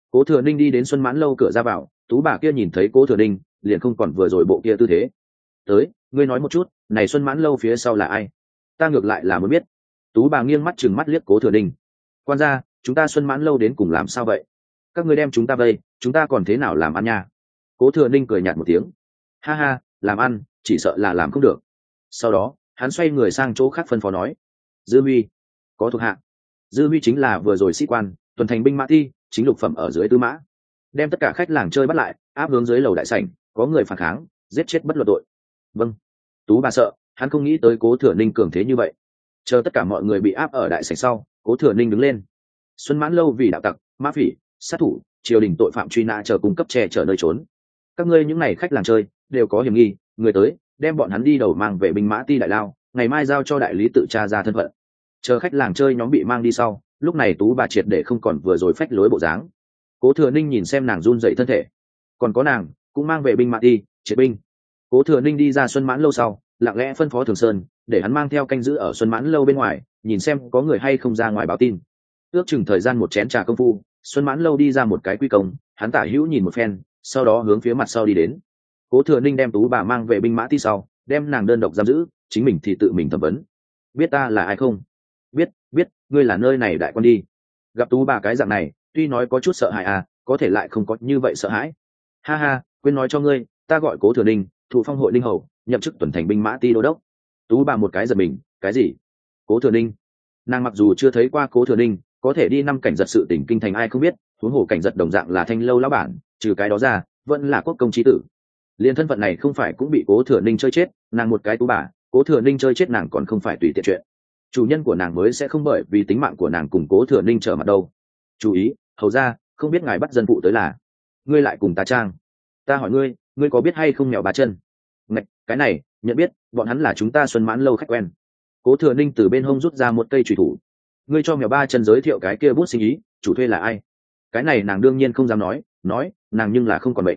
Speaker 1: Cố Thừa Ninh đi đến Xuân Mãn lâu cửa ra vào, tú bà kia nhìn thấy Cố Thừa Ninh liền không còn vừa rồi bộ kia tư thế. Tới, ngươi nói một chút, này Xuân Mãn lâu phía sau là ai? Ta ngược lại là muốn biết. Tú bà nghiêng mắt trừng mắt liếc Cố Thừa Ninh. Quan gia, chúng ta Xuân Mãn lâu đến cùng làm sao vậy? Các ngươi đem chúng ta vây, chúng ta còn thế nào làm ăn nha? Cố Thừa Ninh cười nhạt một tiếng. Ha ha, làm ăn, chỉ sợ là làm không được. Sau đó, hắn xoay người sang chỗ khác phân phó nói. Dư Huy, có thuộc hạ. Dư Huy chính là vừa rồi sĩ quan, tuần thành binh mã thi, chính lục phẩm ở dưới tư mã. Đem tất cả khách làng chơi bắt lại, áp hướng dưới lầu đại sảnh, có người phản kháng, giết chết bất luận tội. Vâng. Tú bà sợ, hắn không nghĩ tới Cố Thừa Ninh cường thế như vậy. Chờ tất cả mọi người bị áp ở đại sảnh sau, Cố Thừa Ninh đứng lên. Xuân Mãn lâu vì đạo tặc, mã phỉ, sát thủ, triều đình tội phạm truy nã chờ cung cấp che chở nơi trốn. Các ngươi những này khách làng chơi đều có hiểm nghi, người tới, đem bọn hắn đi đầu mang về binh mã ti đại lao, ngày mai giao cho đại lý tự tra ra thân phận. Chờ khách làng chơi nhóm bị mang đi sau, lúc này tú bà triệt để không còn vừa rồi phách lối bộ dáng. Cố Thừa Ninh nhìn xem nàng run dậy thân thể, còn có nàng cũng mang về binh mã ti triệt binh. Cố Thừa Ninh đi ra Xuân Mãn lâu sau, lặng lẽ phân phó Thường Sơn để hắn mang theo canh giữ ở Xuân Mãn lâu bên ngoài, nhìn xem có người hay không ra ngoài báo tin. Ước chừng thời gian một chén trà công phu, Xuân Mãn lâu đi ra một cái quy công, hắn tả hữu nhìn một phen, sau đó hướng phía mặt sau đi đến. Cố Thừa Ninh đem tú bà mang về binh mã ti sau, đem nàng đơn độc giam giữ, chính mình thì tự mình thẩm vấn. Biết ta là ai không? Biết, ngươi là nơi này đại quan đi. Gặp tú bà cái dạng này, tuy nói có chút sợ hãi à, có thể lại không có như vậy sợ hãi. Ha ha, quên nói cho ngươi, ta gọi Cố Thừa Ninh, thụ phong hội Ninh hầu, nhậm chức tuần thành binh mã ti đô đốc. Tú bà một cái giật mình, cái gì? Cố Thừa Ninh? Nàng mặc dù chưa thấy qua Cố Thừa Ninh, có thể đi năm cảnh giật sự tỉnh kinh thành ai không biết, huống hồ cảnh giật đồng dạng là thanh lâu lão bản, trừ cái đó ra, vẫn là quốc công chí tử. Liên thân phận này không phải cũng bị Cố Thừa Ninh chơi chết, nàng một cái tú bà, Cố Thừa Ninh chơi chết nàng còn không phải tùy tiện chuyện. Chủ nhân của nàng mới sẽ không bởi vì tính mạng của nàng cùng Cố Thừa Ninh trở mặt đâu. Chú ý, hầu ra, không biết ngài bắt dân phụ tới là, ngươi lại cùng ta trang. Ta hỏi ngươi, ngươi có biết hay không Mèo Ba Chân? Ngạch, cái này, nhận biết, bọn hắn là chúng ta Xuân Mãn lâu khách quen. Cố Thừa Ninh từ bên hông rút ra một cây chùy thủ. Ngươi cho Mèo Ba Chân giới thiệu cái kia bút sinh ý, chủ thuê là ai? Cái này nàng đương nhiên không dám nói, nàng nhưng là không còn bệnh.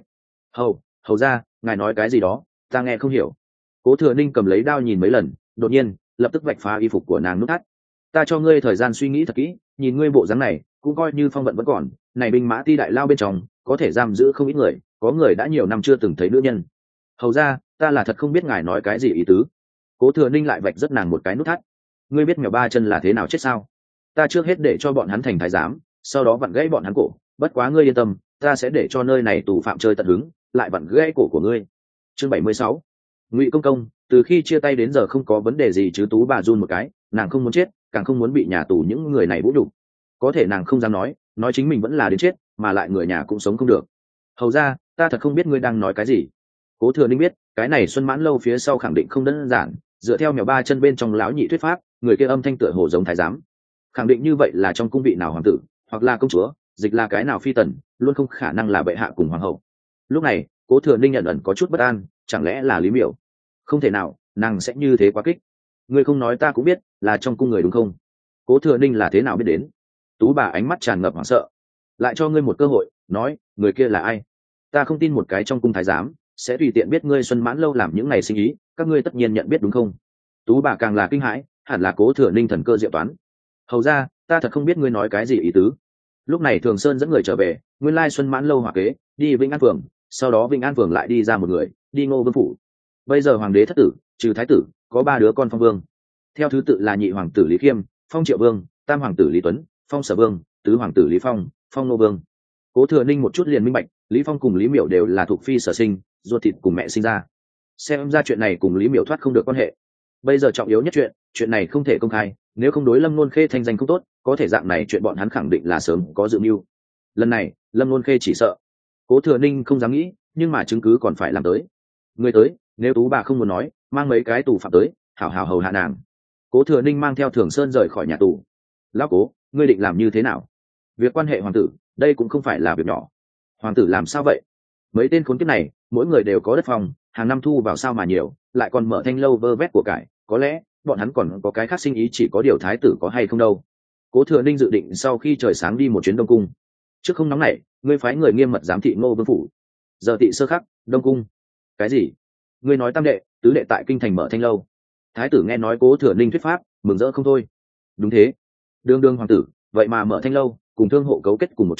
Speaker 1: Hầu ra, ngài nói cái gì đó, ta nghe không hiểu. Cố Thừa Ninh cầm lấy đao nhìn mấy lần, đột nhiên lập tức vạch phá y phục của nàng nút thắt. Ta cho ngươi thời gian suy nghĩ thật kỹ, nhìn ngươi bộ dáng này cũng coi như phong vận vẫn còn, này binh mã ti đại lao bên trong có thể giam giữ không ít người, có người đã nhiều năm chưa từng thấy nữ nhân. Hầu ra, ta là thật không biết ngài nói cái gì ý tứ. Cố Thừa Ninh lại vạch rất nàng một cái nút thắt. Ngươi biết Mèo Ba Chân là thế nào chết sao? Ta trước hết để cho bọn hắn thành thái giám, sau đó vặn gãy bọn hắn cổ, bất quá ngươi yên tâm, ta sẽ để cho nơi này tù phạm chơi tận hứng, lại vặn gãy cổ của ngươi. Chương 76. Ngụy Công Công, từ khi chia tay đến giờ không có vấn đề gì chứ? Tú bà run một cái, nàng không muốn chết, càng không muốn bị nhà tù những người này vũ nhục. Có thể nàng không dám nói chính mình vẫn là đến chết, mà lại người nhà cũng sống không được. Hầu ra, ta thật không biết ngươi đang nói cái gì. Cố Thừa Ninh biết, cái này Xuân Mãn lâu phía sau khẳng định không đơn giản, dựa theo Mèo Ba Chân bên trong lão nhị thuyết pháp, người kia âm thanh tựa hồ giống thái giám. Khẳng định như vậy là trong cung vị nào hoàng tử, hoặc là công chúa, dịch là cái nào phi tần, luôn không khả năng là bệ hạ cùng hoàng hậu. Lúc này, Cố Thừa Ninh nhận ẩn có chút bất an, chẳng lẽ là Lý Miểu? Không thể nào, nàng sẽ như thế quá kích. Ngươi không nói ta cũng biết, là trong cung người đúng không? Cố Thừa Ninh là thế nào biết đến? Tú bà ánh mắt tràn ngập hoảng sợ. Lại cho ngươi một cơ hội, nói, người kia là ai? Ta không tin một cái trong cung thái giám sẽ tùy tiện biết ngươi Xuân Mãn lâu làm những ngày sinh ý, các ngươi tất nhiên nhận biết đúng không? Tú bà càng là kinh hãi, hẳn là Cố Thừa Ninh thần cơ diệu toán. Hầu ra, ta thật không biết ngươi nói cái gì ý tứ. Lúc này Thường Sơn dẫn người trở về, nguyên lai Xuân Mãn lâu hỏa kế đi Vĩnh An phường, sau đó Vĩnh An phường lại đi ra một người, đi Ngô Vương phủ. Bây giờ hoàng đế thất tử, trừ thái tử, có 3 đứa con phong vương, theo thứ tự là nhị hoàng tử Lý Khiêm, phong Triệu Vương, tam hoàng tử Lý Tuấn, phong Sở Vương, tứ hoàng tử Lý Phong, phong Ngô Vương. Cố Thừa Ninh một chút liền minh bạch, Lý Phong cùng Lý Miểu đều là thuộc phi sở sinh, ruột thịt cùng mẹ sinh ra. Xem ra chuyện này cùng Lý Miểu thoát không được quan hệ. Bây giờ trọng yếu nhất chuyện này không thể công khai, nếu không đối Lâm Luân Khê thanh danh không tốt, có thể dạng này chuyện bọn hắn khẳng định là sớm có dự mưu. Lần này, Lâm Luân Khê chỉ sợ. Cố Thừa Ninh không dám nghĩ, nhưng mà chứng cứ còn phải làm tới. Người tới, nếu tú bà không muốn nói, mang mấy cái tù phạm tới, hảo hảo hầu hạ nàng. Cố Thừa Ninh mang theo Thường Sơn rời khỏi nhà tù. Lão Cố, ngươi định làm như thế nào? Việc quan hệ hoàng tử, đây cũng không phải là việc nhỏ. Hoàng tử làm sao vậy? Mấy tên khốn kiếp này, mỗi người đều có đất phòng, hàng năm thu vào sao mà nhiều, lại còn mở thanh lâu vơ vét của cải, có lẽ bọn hắn còn có cái khác sinh ý, chỉ có điều thái tử có hay không đâu. Cố Thừa Ninh dự định sau khi trời sáng đi một chuyến Đông Cung. Trước không nóng nảy, ngươi phái người nghiêm mật giám thị Ngô Vương phủ. Giờ thị sơ khắc, Đông Cung. Cái gì? Ngươi nói tam đệ, tứ đệ tại kinh thành mở thanh lâu. Thái tử nghe nói Cố Thừa Ninh thuyết pháp, mừng rỡ không thôi. Đúng thế, đương hoàng tử, vậy mà mở thanh lâu, cùng thương hộ cấu kết cùng một chỗ,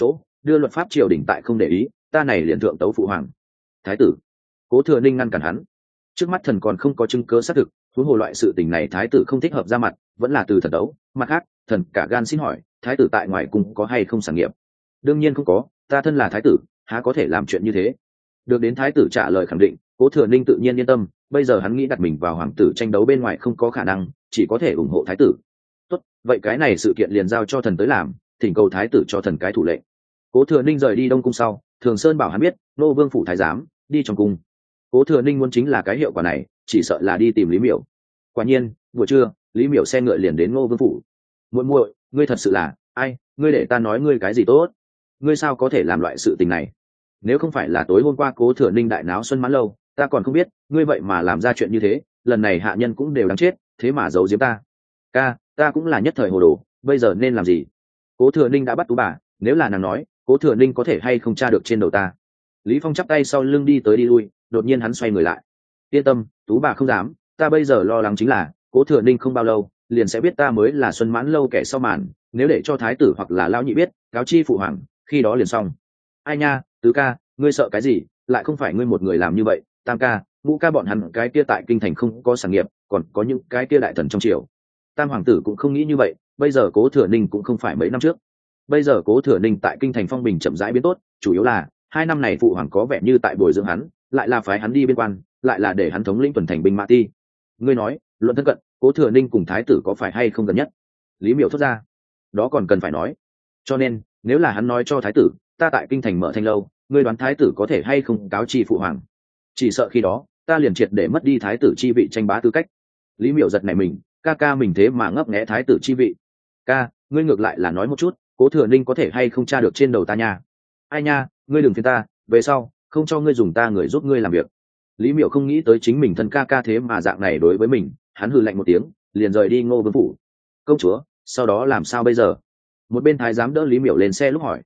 Speaker 1: đưa luật pháp triều đình tại không để ý, ta này liền thượng tấu phụ hoàng. Thái tử. Cố Thừa Ninh ngăn cản hắn. Trước mắt thần còn không có chứng cớ xác thực, huống hồ loại sự tình này thái tử không thích hợp ra mặt, vẫn là từ thần đấu. Mặt khác, thần cả gan xin hỏi, thái tử tại ngoài cung có hay không sản nghiệp? Đương nhiên không có, ta thân là thái tử, há có thể làm chuyện như thế. Được đến thái tử trả lời khẳng định, Cố Thừa Ninh tự nhiên yên tâm, bây giờ hắn nghĩ đặt mình vào hoàng tử tranh đấu bên ngoài không có khả năng, chỉ có thể ủng hộ thái tử. Tốt, vậy cái này sự kiện liền giao cho thần tới làm, thỉnh cầu thái tử cho thần cái thủ lệnh. Cố Thừa Ninh rời đi Đông cung sau, Thường Sơn bảo hắn biết, nô vương phủ thái giám đi trong cung. Cố Thừa Ninh muốn chính là cái hiệu quả này, chỉ sợ là đi tìm Lý Miểu. Quả nhiên, buổi trưa, Lý Miểu xe ngựa liền đến Ngô vương phủ. Muội muội, ngươi thật sự là, ai, ngươi để ta nói ngươi cái gì tốt? Ngươi sao có thể làm loại sự tình này? Nếu không phải là tối hôm qua Cố Thừa Ninh đại náo Xuân Mãn lâu, ta còn không biết, ngươi vậy mà làm ra chuyện như thế, lần này hạ nhân cũng đều đáng chết, thế mà giấu giếm ta. Ca, ta cũng là nhất thời hồ đồ, bây giờ nên làm gì? Cố Thừa Ninh đã bắt Tú bà, nếu là nàng nói, Cố Thừa Ninh có thể hay không tra được trên đầu ta. Lý Phong chắp tay sau lưng đi tới đi lui, đột nhiên hắn xoay người lại. Yên tâm, Tú bà không dám, ta bây giờ lo lắng chính là, Cố Thừa Ninh không bao lâu liền sẽ biết ta mới là Xuân Mãn lâu kẻ sau màn, nếu để cho thái tử hoặc là lão nhị biết, cáo chi phụ hoàng, khi đó liền xong. Ai nha, tứ ca, ngươi sợ cái gì, lại không phải ngươi một người làm như vậy, tam ca, ngũ ca bọn hắn cái kia tại kinh thành không có sản nghiệp, còn có những cái kia đại thần trong triều. Tam hoàng tử cũng không nghĩ như vậy, bây giờ Cố Thừa Ninh cũng không phải mấy năm trước. Bây giờ Cố Thừa Ninh tại kinh thành phong bình chậm rãi biến tốt, chủ yếu là 2 năm này phụ hoàng có vẻ như tại bồi dưỡng hắn, lại là phái hắn đi biên quan, lại là để hắn thống lĩnh tuần thành binh mã ti. Ngươi nói, luận thân cận, Cố Thừa Ninh cùng thái tử có phải hay không gần nhất? Lý Miểu thốt ra. Đó còn cần phải nói. Cho nên, nếu là hắn nói cho thái tử, ta tại kinh thành mở thanh lâu, ngươi đoán thái tử có thể hay không cáo chi phụ hoàng? Chỉ sợ khi đó, ta liền triệt để mất đi thái tử chi vị tranh bá tư cách. Lý Miểu giật nảy mình, ca mình thế mà ngấp nghé thái tử chi vị. Ca, ngươi ngược lại là nói một chút, Cố Thừa Ninh có thể hay không tra được trên đầu ta nha? Ai nha, ngươi đừng phiền ta, về sau không cho ngươi dùng ta người giúp ngươi làm việc. Lý Miểu không nghĩ tới chính mình thân ca thế mà dạng này đối với mình, hắn hừ lạnh một tiếng, liền rời đi Ngô vương phủ. Công chúa, sau đó làm sao bây giờ? Một bên thái giám đỡ Lý Miểu lên xe lúc hỏi.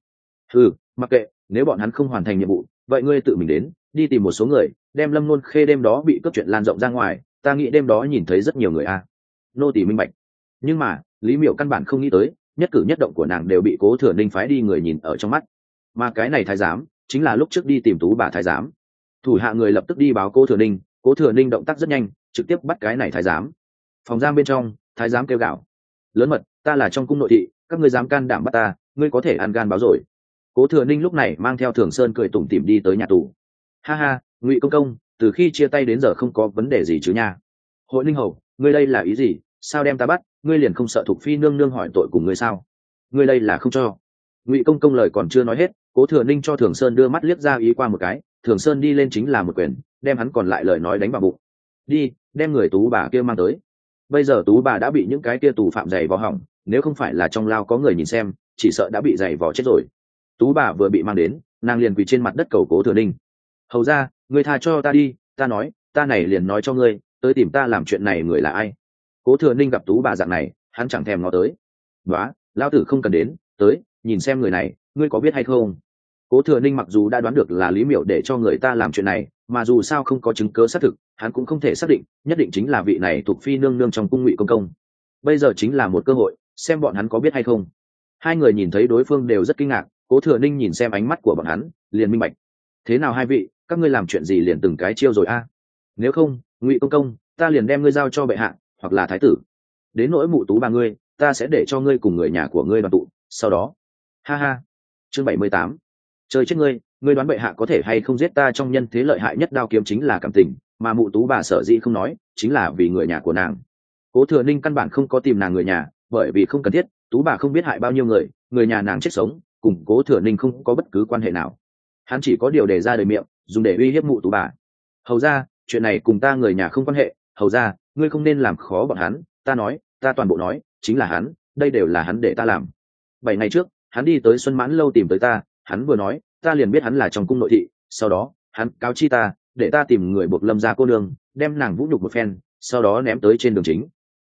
Speaker 1: Mặc kệ, nếu bọn hắn không hoàn thành nhiệm vụ, vậy ngươi tự mình đến, đi tìm một số người, đem Lâm Nôn Khê đêm đó bị cướp chuyện lan rộng ra ngoài, ta nghĩ đêm đó nhìn thấy rất nhiều người a. Nô tỳ minh bạch. Nhưng mà, Lý Miểu căn bản không nghĩ tới, nhất cử nhất động của nàng đều bị Cố Thừa Ninh phái đi người nhìn ở trong mắt. Mà cái này thái giám, chính là lúc trước đi tìm Tú bà thái giám. Thủ hạ người lập tức đi báo Cố Thừa Ninh, Cố Thừa Ninh động tác rất nhanh, trực tiếp bắt cái này thái giám. Phòng giam bên trong, thái giám kêu gào: lớn mật, ta là trong cung nội thị, các ngươi dám can đảm bắt ta, ngươi có thể ăn gan báo rồi. Cố Thừa Ninh lúc này mang theo Thường Sơn cười tủm tỉm đi tới nhà tù. Ha ha, Ngụy công công, từ khi chia tay đến giờ không có vấn đề gì chứ nha. Hội Ninh hầu, ngươi đây là ý gì, sao đem ta bắt, ngươi liền không sợ Thục phi nương nương hỏi tội cùng ngươi sao? Ngươi đây là không cho. Ngụy công công lời còn chưa nói hết, Cố Thừa Ninh cho Thường Sơn đưa mắt liếc ra ý qua một cái, Thường Sơn đi lên chính là một quyền, đem hắn còn lại lời nói đánh vào bụng. Đi, đem người Tú bà kia mang tới. Bây giờ Tú bà đã bị những cái kia tù phạm giày vò hỏng, nếu không phải là trong lao có người nhìn xem, chỉ sợ đã bị giày vò chết rồi. Tú bà vừa bị mang đến, nàng liền quỳ trên mặt đất cầu Cố Thừa Ninh. Hầu ra, ngươi tha cho ta đi, ta nói, ta này liền nói cho ngươi, tới tìm ta làm chuyện này người là ai? Cố Thừa Ninh gặp Tú bà dạng này, hắn chẳng thèm ngó tới. Đó, lão tử không cần đến, tới, nhìn xem người này, ngươi có biết hay không? Cố Thừa Ninh mặc dù đã đoán được là Lý Miểu để cho người ta làm chuyện này, mà dù sao không có chứng cớ xác thực, hắn cũng không thể xác định, nhất định chính là vị này thuộc phi nương nương trong cung Ngụy công công. Bây giờ chính là một cơ hội, xem bọn hắn có biết hay không. Hai người nhìn thấy đối phương đều rất kinh ngạc, Cố Thừa Ninh nhìn xem ánh mắt của bọn hắn, liền minh bạch. Thế nào hai vị, các ngươi làm chuyện gì liền từng cái chiêu rồi a? Nếu không, Ngụy công công, ta liền đem ngươi giao cho bệ hạ, hoặc là thái tử. Đến nỗi mụ Tú bà ngươi, ta sẽ để cho ngươi cùng người nhà của ngươi đoàn tụ, sau đó. Ha ha. Chương 78. Chơi chết ngươi, ngươi đoán bệ hạ có thể hay không giết ta trong nhân thế lợi hại nhất đao kiếm chính là cảm tình, mà mụ Tú bà sở dĩ không nói, chính là vì người nhà của nàng. Cố Thừa Ninh căn bản không có tìm nàng người nhà, bởi vì không cần thiết, Tú bà không biết hại bao nhiêu người, người nhà nàng chết sống, cùng Cố Thừa Ninh không có bất cứ quan hệ nào. Hắn chỉ có điều để ra đời miệng, dùng để uy hiếp mụ Tú bà. Hầu ra, chuyện này cùng ta người nhà không quan hệ, hầu ra, ngươi không nên làm khó bọn hắn, ta nói, ta toàn bộ nói, chính là hắn, đây đều là hắn để ta làm. 7 ngày trước, hắn đi tới Xuân Mãn lâu tìm tới ta, hắn vừa nói, ta liền biết hắn là trong cung nội thị, sau đó, hắn cáo chi ta, để ta tìm người buộc Lâm gia cô nương, đem nàng vũ nhục một phen, sau đó ném tới trên đường chính.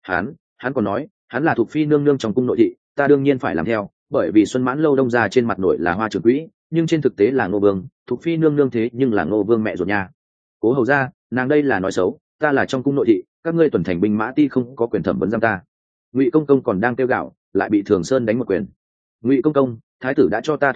Speaker 1: Hắn còn nói, hắn là thuộc phi nương nương trong cung nội thị, ta đương nhiên phải làm theo, bởi vì Xuân Mãn lâu đông gia trên mặt nội là Hoa trưởng quỹ, nhưng trên thực tế là Ngô vương, thuộc phi nương nương thế nhưng là Ngô vương mẹ ruột nha. Cố hầu ra, nàng đây là nói xấu, ta là trong cung nội thị, các ngươi tuần thành binh mã ti không có quyền thẩm vấn giam ta. Ngụy công công còn đang kêu gạo, lại bị Thường Sơn đánh một quyền. Ngụy công công, thái tử đã cho ta thủ lệnh,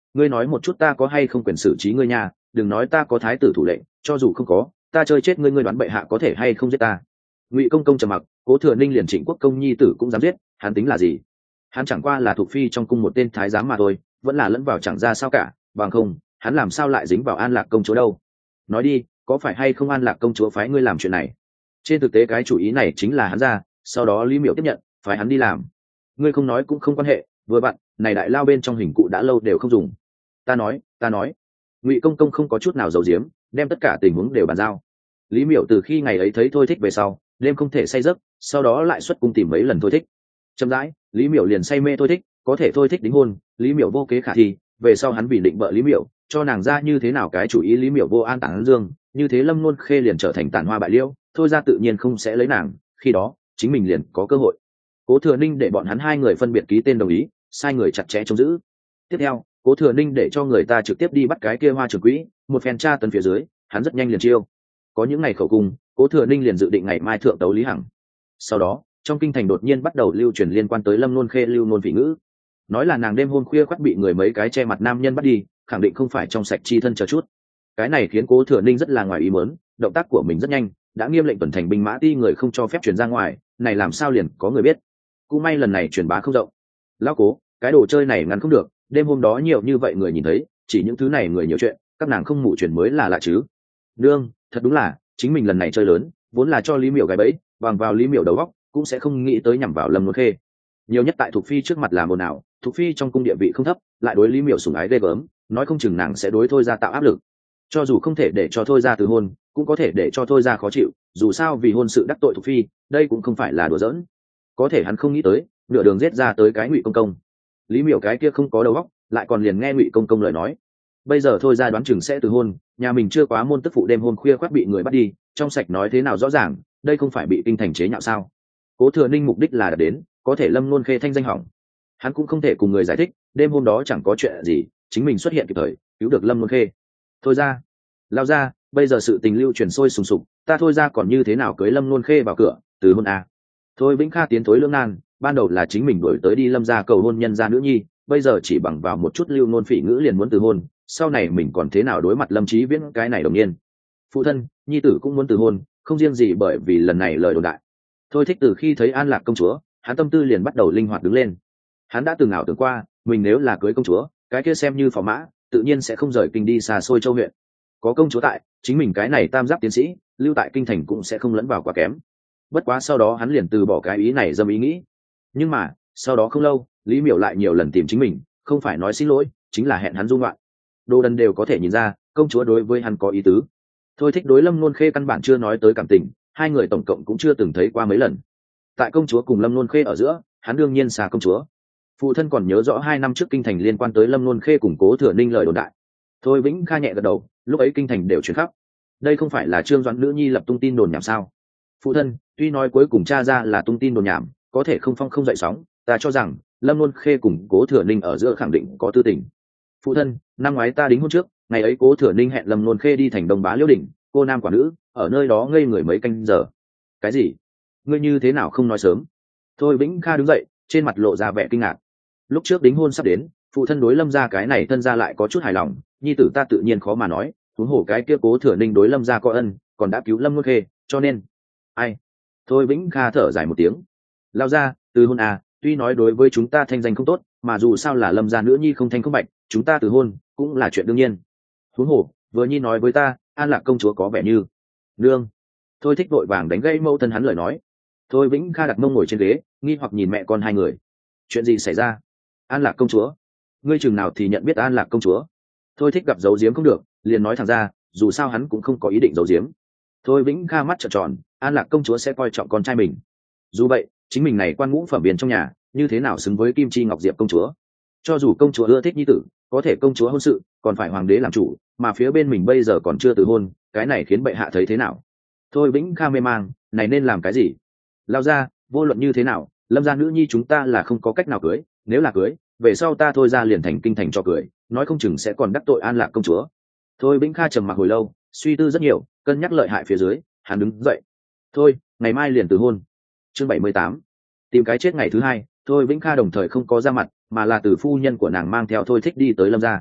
Speaker 1: ngươi nói một chút ta có hay không quyền xử trí ngươi nha, đừng nói ta có thái tử thủ lệnh, cho dù không có, ta chơi chết ngươi, ngươi đoán bệ hạ có thể hay không giết ta? Ngụy công công trầm mặc. Cố Thừa Ninh liền Trịnh Quốc công nhi tử cũng dám giết, hắn tính là gì? Hắn chẳng qua là thuộc phi trong cung một tên thái giám mà thôi, vẫn là lẫn vào chẳng ra sao cả, bằng không hắn làm sao lại dính vào An Lạc công chúa đâu? Nói đi, có phải hay không An Lạc công chúa phái ngươi làm chuyện này? Trên thực tế cái chủ ý này chính là hắn ra, sau đó Lý Miểu tiếp nhận, phái hắn đi làm. Ngươi không nói cũng không quan hệ, vừa bạn này đại lao bên trong hình cụ đã lâu đều không dùng. Ta nói. Ngụy công công không có chút nào giấu giếm, đem tất cả tình huống đều bàn giao. Lý Miểu từ khi ngày ấy thấy Thôi Thích về sau, đêm không thể say giấc, sau đó lại xuất cung tìm mấy lần Thôi Thích. Chậm rãi, Lý Miểu liền say mê Thôi Thích, có thể Thôi Thích đính hôn, Lý Miểu vô kế khả thi, về sau hắn vì định vợ Lý Miểu, cho nàng ra như thế nào cái chủ ý Lý Miểu vô an tản dương, như thế Lâm Nôn Khê liền trở thành tàn hoa bại liễu, thôi ra tự nhiên không sẽ lấy nàng, khi đó chính mình liền có cơ hội. Cố Thừa Ninh để bọn hắn hai người phân biệt ký tên đồng ý, sai người chặt chẽ trông giữ. Tiếp theo, Cố Thừa Ninh để cho người ta trực tiếp đi bắt cái kia Hoa Trường Quỹ, một phen tra tấn phía dưới, hắn rất nhanh liền chiêu. Có những ngày khẩu cung, Cố Thừa Ninh liền dự định ngày mai thượng tấu Lý Hằng. Sau đó, trong kinh thành đột nhiên bắt đầu lưu truyền liên quan tới Lâm Nôn Khê lưu nôn vị ngữ, nói là nàng đêm hôm khuya khoắt bị người mấy cái che mặt nam nhân bắt đi, khẳng định không phải trong sạch chi thân chờ chút. Cái này khiến Cố Thừa Ninh rất là ngoài ý muốn, động tác của mình rất nhanh, đã nghiêm lệnh tuần thành binh mã ti người không cho phép truyền ra ngoài, này làm sao liền có người biết? Cũng may lần này truyền bá không rộng. Lão Cố, cái đồ chơi này ngắn không được, đêm hôm đó nhiều như vậy người nhìn thấy, chỉ những thứ này người nhiều chuyện, các nàng không mụ truyền mới là lạ chứ. Nương, thật đúng là, chính mình lần này chơi lớn, vốn là cho Lý Miểu gài bẫy, bằng vào Lý Miểu đầu óc, cũng sẽ không nghĩ tới nhằm vào Lâm Nôn Khê. Nhiều nhất tại Thục Phi trước mặt là ồn ào, Thục Phi trong cung địa vị không thấp, lại đối Lý Miểu sủng ái ghê gớm, nói không chừng nàng sẽ đối Thôi ra tạo áp lực. Cho dù không thể để cho Thôi ra từ hôn, cũng có thể để cho Thôi ra khó chịu, dù sao vì hôn sự đắc tội Thục Phi, đây cũng không phải là đùa giỡn. Có thể hắn không nghĩ tới, nửa đường giết ra tới cái Ngụy công công. Lý Miểu cái kia không có đầu óc, lại còn liền nghe Ngụy công công lời nói. Bây giờ Thôi ra đoán chừng sẽ từ hôn, nhà mình chưa quá môn tức phụ đêm hôm khuya khoắt bị người bắt đi, trong sạch nói thế nào rõ ràng, đây không phải bị kinh thành chế nhạo sao? Cố Thừa Ninh mục đích là đạt đến, có thể Lâm Nôn Khê thanh danh hỏng. Hắn cũng không thể cùng người giải thích, đêm hôm đó chẳng có chuyện gì, chính mình xuất hiện kịp thời, cứu được Lâm Nôn Khê. Thôi ra, lao ra, bây giờ sự tình lưu truyền sôi sùng sục, ta Thôi ra còn như thế nào cưới Lâm Nôn Khê vào cửa, từ hôn à? Thôi Vĩnh Kha tiến thối lưỡng nan, ban đầu là chính mình đuổi tới đi Lâm gia cầu hôn nhân gia nữ nhi, bây giờ chỉ bằng vào một chút lưu nôn phỉ ngữ liền muốn từ hôn, sau này mình còn thế nào đối mặt Lâm Chí Viễn cái này đồng nhiên. Phụ thân, nhi tử cũng muốn từ hôn, không riêng gì bởi vì lần này lời đồn đại. Thôi Thích từ khi thấy An Lạc công chúa, hắn tâm tư liền bắt đầu linh hoạt đứng lên. Hắn đã từng ảo tưởng qua, mình nếu là cưới công chúa, cái kia xem như phò mã, tự nhiên sẽ không rời kinh đi xa xôi châu huyện. Có công chúa tại, chính mình cái này tam giáp tiến sĩ, lưu tại kinh thành cũng sẽ không lẫn vào quá kém. Bất quá sau đó hắn liền từ bỏ cái ý này dâm ý nghĩ. Nhưng mà, sau đó không lâu, Lý Miểu lại nhiều lần tìm chính mình, không phải nói xin lỗi, chính là hẹn hắn dung loạn. Đồ đần đều có thể nhìn ra, công chúa đối với hắn có ý tứ. Thôi Thích đối Lâm Nôn Khê căn bản chưa nói tới cảm tình, hai người tổng cộng cũng chưa từng thấy qua mấy lần. Tại công chúa cùng Lâm Nôn Khê ở giữa, hắn đương nhiên xa công chúa. Phụ thân còn nhớ rõ 2 năm trước kinh thành liên quan tới Lâm Nôn Khê cùng Cố Thừa Ninh lời đồn đại. Thôi Vĩnh Kha nhẹ gật đầu, lúc ấy kinh thành đều truyền khắp. Đây không phải là Trương Doãn nữ nhi lập tung tin đồn nhảm sao? Phụ thân, tuy nói cuối cùng cha ra là tung tin đồn nhảm, có thể không phong không dậy sóng, ta cho rằng Lâm Nôn Khê cùng Cố Thừa Ninh ở giữa khẳng định có tư tình. Phụ thân, năm ngoái ta đính hôn trước, ngày ấy Cố Thừa Ninh hẹn Lâm Nôn Khê đi thành Đông Bá Liễu Đỉnh, cô nam quả nữ, ở nơi đó ngây người mấy canh giờ. Cái gì? Ngươi như thế nào không nói sớm? Thôi Vĩnh Kha đứng dậy, trên mặt lộ ra vẻ kinh ngạc. Lúc trước đính hôn sắp đến, phụ thân đối Lâm gia cái này thân gia lại có chút hài lòng, nhi tử ta tự nhiên khó mà nói, huống hồ cái kia Cố Thừa Ninh đối Lâm gia có ân, còn đã cứu Lâm Nôn Khê, cho nên ai? Thôi Vĩnh Kha thở dài một tiếng. Lao ra, từ hôn à, tuy nói đối với chúng ta thanh danh không tốt, mà dù sao là Lâm gia nữ nhi không thanh không bạch, chúng ta từ hôn cũng là chuyện đương nhiên. Huống hồ, vừa nhi nói với ta, An Lạc công chúa có vẻ như nương. Thôi Thích vội vàng đánh gây mâu thân hắn lời nói. Thôi Vĩnh Kha đặt mông ngồi trên ghế, nghi hoặc nhìn mẹ con hai người. Chuyện gì xảy ra? An Lạc công chúa? Ngươi chừng nào thì nhận biết An Lạc công chúa? Thôi Thích gặp giấu giếm không được, liền nói thẳng ra, dù sao hắn cũng không có ý định giấu giếm. Thôi Vĩnh Kha mắt trợn tròn, An Lạc công chúa sẽ coi trọng con trai mình. Dù vậy, chính mình này quan ngũ phẩm biền trong nhà, như thế nào xứng với Kim Chi Ngọc Diệp công chúa? Cho dù công chúa ưa thích nhi tử, có thể công chúa hôn sự còn phải hoàng đế làm chủ, mà phía bên mình bây giờ còn chưa từ hôn, cái này khiến bệ hạ thấy thế nào? Thôi Vĩnh Kha mê mang, này nên làm cái gì? Lao ra, vô luận như thế nào, Lâm gia nữ nhi chúng ta là không có cách nào cưới, nếu là cưới, về sau ta Thôi ra liền thành kinh thành cho cười, nói không chừng sẽ còn đắc tội An Lạc công chúa. Thôi Vĩnh Kha trầm mặc hồi lâu, suy tư rất nhiều, cân nhắc lợi hại phía dưới, hắn đứng dậy. Thôi, ngày mai liền từ hôn. Chương 78. Tìm cái chết ngày thứ hai, Thôi Vĩnh Kha đồng thời không có ra mặt, mà là từ phu nhân của nàng mang theo Thôi Thích đi tới Lâm gia.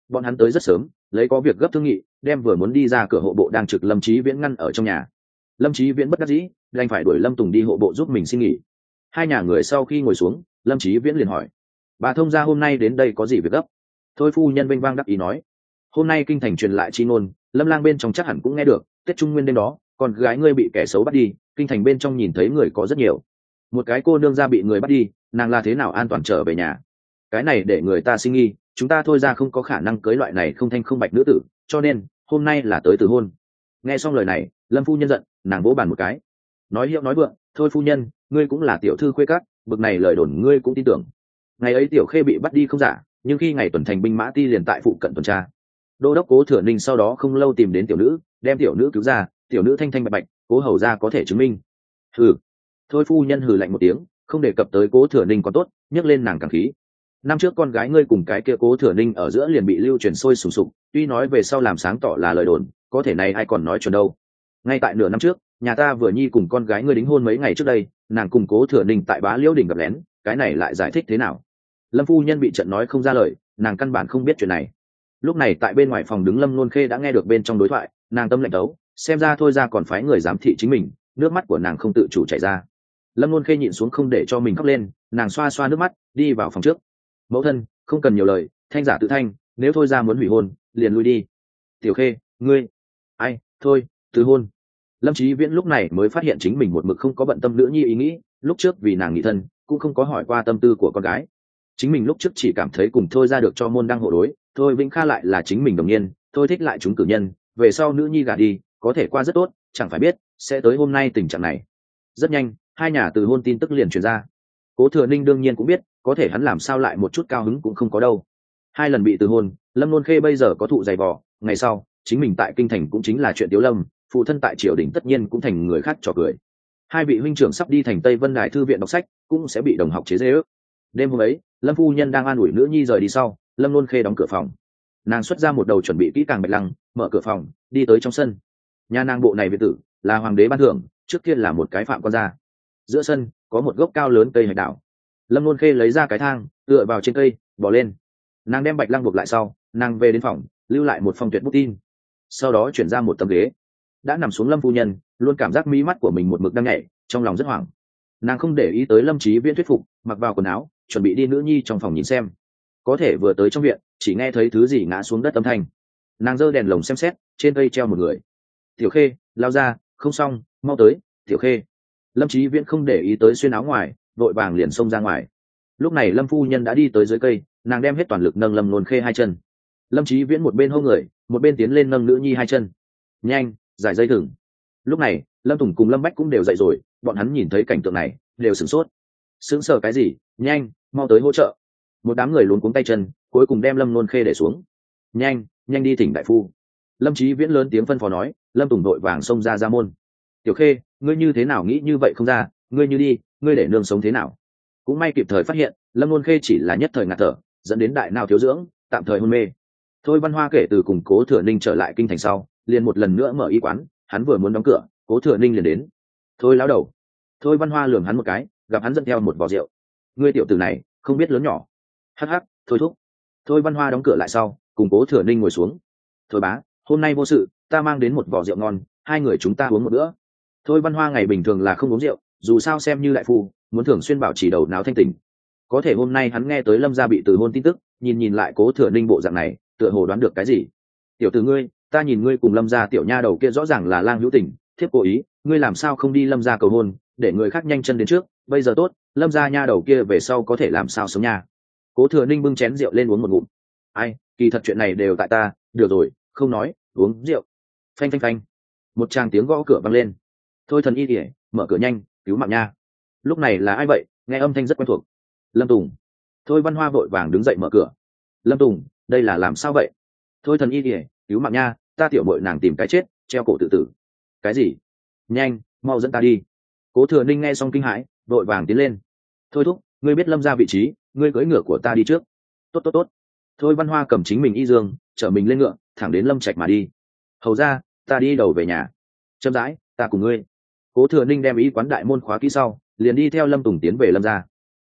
Speaker 1: bọn hắn tới rất sớm, lấy có việc gấp thương nghị, đem vừa muốn đi ra cửa hộ bộ đang trực Lâm Chí Viễn ngăn ở trong nhà. Lâm Chí Viễn bất đắc dĩ, đành phải đuổi Lâm Tùng đi hộ bộ giúp mình xin nghỉ. Hai nhà người sau khi ngồi xuống, Lâm Chí Viễn liền hỏi: bà thông gia hôm nay đến đây có gì việc gấp? Thôi phu nhân vênh vang đắc ý nói: hôm nay kinh thành truyền lại chi ngôn, Lâm lang bên trong chắc hẳn cũng nghe được, Tết Trung Nguyên đêm đó con gái ngươi bị kẻ xấu bắt đi, kinh thành bên trong nhìn thấy người có rất nhiều. Một cái cô nương gia bị người bắt đi, nàng là thế nào an toàn trở về nhà? Cái này để người ta sinh nghi, chúng ta thôi ra không có khả năng cưới loại này không thanh không bạch nữ tử, cho nên hôm nay là tới từ hôn. Nghe xong lời này, Lâm phu nhân giận, nàng vỗ bàn một cái, nói hiệu nói vượng: thôi phu nhân, ngươi cũng là tiểu thư khuê các, bực này lời đồn ngươi cũng tin tưởng. Ngày ấy tiểu khê bị bắt đi không giả, nhưng khi ngày tuần thành binh mã ti liền tại phụ cận tuần tra, đô đốc Cố Thừa Ninh sau đó không lâu tìm đến tiểu nữ, đem tiểu nữ cứu ra, tiểu nữ thanh thanh bạch bạch, Cố hầu ra có thể chứng minh. Hừ. Thôi phu nhân hừ lạnh một tiếng, không đề cập tới Cố Thừa Ninh còn tốt, nhấc lên nàng càng khí. Năm trước con gái ngươi cùng cái kia Cố Thừa Ninh ở giữa liền bị lưu truyền sôi sùng sục, tuy nói về sau làm sáng tỏ là lời đồn, có thể này ai còn nói chuẩn đâu. Ngay tại nửa năm trước, nhà ta vừa nhi cùng con gái ngươi đính hôn mấy ngày trước đây, nàng cùng Cố Thừa Ninh tại Bá Liễu Đình gặp lén, cái này lại giải thích thế nào? Lâm phu nhân bị trận nói không ra lời, nàng căn bản không biết chuyện này. Lúc này tại bên ngoài phòng đứng Lâm Nôn Khê đã nghe được bên trong đối thoại, nàng tâm lạnh tấu, xem ra thôi ra còn phái người giám thị chính mình, nước mắt của nàng không tự chủ chảy ra. Lâm Nôn Khê nhịn xuống không để cho mình khóc lên, nàng xoa xoa nước mắt, đi vào phòng trước. Mẫu thân, không cần nhiều lời, thanh giả tự thanh, nếu thôi ra muốn hủy hôn, liền lui đi. Tiểu Khê, ngươi, ai, thôi, từ hôn. Lâm Chí Viễn lúc này mới phát hiện chính mình một mực không có bận tâm nữ nhi ý nghĩ, lúc trước vì nàng nghị thân, cũng không có hỏi qua tâm tư của con gái. Chính mình lúc trước chỉ cảm thấy cùng thôi ra được cho môn đăng hộ đối, thôi Vĩnh Kha lại là chính mình đồng nhiên, thôi thích lại chúng cử nhân, về sau nữ nhi gả đi, có thể qua rất tốt, chẳng phải biết sẽ tới hôm nay tình trạng này. Rất nhanh, hai nhà từ hôn tin tức liền truyền ra. Cố Thừa Ninh đương nhiên cũng biết, có thể hắn làm sao lại một chút cao hứng cũng không có đâu. Hai lần bị từ hôn, Lâm Nôn Khê bây giờ có thụ dày vò, ngày sau chính mình tại kinh thành cũng chính là chuyện tiếu lâm, phụ thân tại triều đình tất nhiên cũng thành người khác trò cười. Hai vị huynh trưởng sắp đi thành Tây Vân Đại thư viện đọc sách, cũng sẽ bị đồng học chế giễu. Đêm hôm ấy, Lâm phu nhân đang an ủi nữ nhi rời đi sau, Lâm Nôn Khê đóng cửa phòng. Nàng xuất ra một đầu chuẩn bị kỹ càng bạch lăng, mở cửa phòng, đi tới trong sân. Nhà nàng bộ này biệt tử là hoàng đế ban thưởng, trước kia là một cái phạm quan gia. Giữa sân có một gốc cao lớn cây hạch đảo. Lâm Nôn Khê lấy ra cái thang, tựa vào trên cây, bỏ lên. Nàng đem bạch lăng buộc lại sau, nàng về đến phòng, lưu lại một phong tuyệt bút tin. Sau đó chuyển ra một tấm ghế. Đã nằm xuống Lâm phu nhân, luôn cảm giác mí mắt của mình một mực đang nhảy, trong lòng rất hoảng. Nàng không để ý tới Lâm Chí Viễn thuyết phục, mặc vào quần áo, chuẩn bị đi nữ nhi trong phòng nhìn xem. Có thể vừa tới trong viện, chỉ nghe thấy thứ gì ngã xuống đất âm thanh. Nàng giơ đèn lồng xem xét, trên cây treo một người. Tiểu Khê, lao ra, không xong, mau tới, Tiểu Khê. Lâm Chí Viễn không để ý tới xuyên áo ngoài, vội vàng liền xông ra ngoài. Lúc này Lâm phu nhân đã đi tới dưới cây, nàng đem hết toàn lực nâng Lâm Nôn Khê hai chân. Lâm Chí Viễn một bên hô người, một bên tiến lên nâng nữ nhi hai chân. Nhanh, giải dây thừng. Lúc này Lâm Tùng cùng Lâm Bách cũng đều dậy rồi, bọn hắn nhìn thấy cảnh tượng này đều sửng sốt. Sững sờ cái gì? Nhanh, mau tới hỗ trợ. Một đám người luống cuống tay chân, cuối cùng đem Lâm Nôn Khê để xuống. Nhanh, nhanh đi thỉnh đại phu. Lâm Chí Viễn lớn tiếng phân phó nói. Lâm Tùng đội vàng xông ra môn. Tiểu Khê, ngươi như thế nào nghĩ như vậy không ra, ngươi như đi, ngươi để nương sống thế nào? Cũng may kịp thời phát hiện, Lâm Nôn Khê chỉ là nhất thời ngạt thở, dẫn đến đại não thiếu dưỡng, tạm thời hôn mê. Thôi Văn Hoa kể từ cùng Cố Thừa Ninh trở lại kinh thành sau, liền một lần nữa mở y quán, hắn vừa muốn đóng cửa, Cố Thừa Ninh liền đến. Thôi lão đầu. Thôi Văn Hoa lườm hắn một cái, gặp hắn dẫn theo một vò rượu. Ngươi tiểu tử này không biết lớn nhỏ. Hắc hắc, thôi thúc. Thôi Văn Hoa đóng cửa lại sau, cùng Cố Thừa Ninh ngồi xuống. Thôi bá, hôm nay vô sự, ta mang đến một vò rượu ngon, hai người chúng ta uống một bữa. Thôi Văn Hoa ngày bình thường là không uống rượu, dù sao xem như đại phu, muốn thường xuyên bảo trì đầu não thanh tỉnh. Có thể hôm nay hắn nghe tới Lâm gia bị từ hôn tin tức, nhìn lại Cố Thừa Ninh bộ dạng này, tựa hồ đoán được cái gì. Tiểu tử ngươi, ta nhìn ngươi cùng Lâm gia tiểu nha đầu kia rõ ràng là lang hữu tình, thiếp cố ý, ngươi làm sao không đi Lâm gia cầu hôn, để người khác nhanh chân đến trước, bây giờ tốt, Lâm gia nha đầu kia về sau có thể làm sao sống nha. Cố Thừa Ninh bưng chén rượu lên uống một ngụm. Ai, kỳ thật chuyện này đều tại ta, được rồi, không nói, uống rượu. Phanh phanh phanh. Một tràng tiếng gõ cửa vang lên. Thôi thần y kìa, mở cửa nhanh, cứu mạng nha. Lúc này là ai vậy? Nghe âm thanh rất quen thuộc. Lâm Tùng. Thôi Văn Hoa vội vàng đứng dậy mở cửa. Lâm Tùng, đây là làm sao vậy? Thôi thần y kìa, cứu mạng nha, ta tiểu muội nàng tìm cái chết, treo cổ tự tử. Cái gì? Nhanh, mau dẫn ta đi. Cố Thừa Ninh nghe xong kinh hãi, vội vàng tiến lên. Thôi thúc, ngươi biết Lâm gia vị trí, ngươi cưỡi ngựa của ta đi trước. Tốt tốt tốt. Thôi Văn Hoa cầm chính mình y dương, chở mình lên ngựa, thẳng đến Lâm Trạch mà đi. Hầu ra, ta đi đầu về nhà. Chậm rãi, ta cùng ngươi. Cố Thừa Ninh đem y quán đại môn khóa kỹ sau, liền đi theo Lâm Tùng tiến về Lâm gia.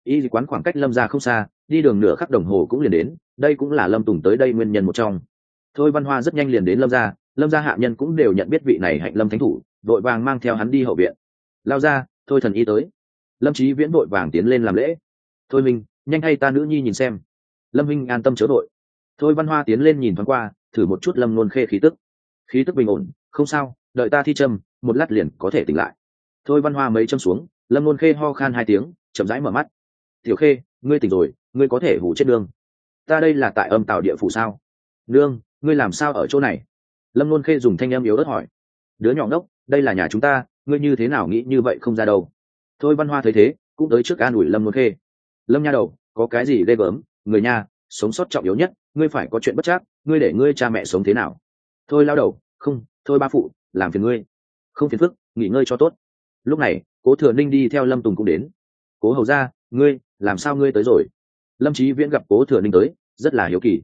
Speaker 1: y quán khoảng cách lâm gia không xa, đi đường nửa khắc đồng hồ cũng liền đến, đây cũng là Lâm Tùng tới đây nguyên nhân một trong. Thôi Văn Hoa rất nhanh liền đến lâm gia hạ nhân cũng đều nhận biết vị này Hạnh Lâm thánh thủ, đội vàng mang theo hắn đi hậu viện. Lao ra, thôi thần y tới. Lâm Chí Viễn đội vàng tiến lên làm lễ. Thôi minh, nhanh hay ta nữ nhi nhìn xem. Lâm minh an tâm chớ đội. Thôi Văn Hoa tiến lên nhìn thoáng qua, thử một chút Lâm Nôn Khê khí tức bình ổn, không sao, đợi ta thi châm, một lát liền có thể tỉnh lại. Thôi Văn Hoa mấy châm xuống, Lâm Nôn Khê ho khan 2 tiếng, chậm rãi mở mắt. Tiểu Khê, ngươi tỉnh rồi, ngươi có thể hủ chết nương. Ta đây là tại Âm Tào địa phủ sao? Nương, ngươi làm sao ở chỗ này? Lâm Nôn Khê dùng thanh âm yếu ớt hỏi. Đứa nhỏ ngốc, đây là nhà chúng ta, ngươi như thế nào nghĩ như vậy không ra đâu. Thôi Văn Hoa thấy thế, cũng tới trước an ủi Lâm Nôn Khê. Lâm nha đầu, có cái gì ghê gớm, người nha, sống sót trọng yếu nhất, ngươi phải có chuyện bất trắc, ngươi để ngươi cha mẹ sống thế nào? Thôi lao đầu, không, thôi ba phụ, làm phiền ngươi. Không phiền phức, nghỉ ngơi cho tốt. Lúc này, Cố Thừa Ninh đi theo Lâm Tùng cũng đến. Cố hầu ra, ngươi, làm sao ngươi tới rồi? Lâm Chí Viễn gặp Cố Thừa Ninh tới, rất là hiếu kỳ.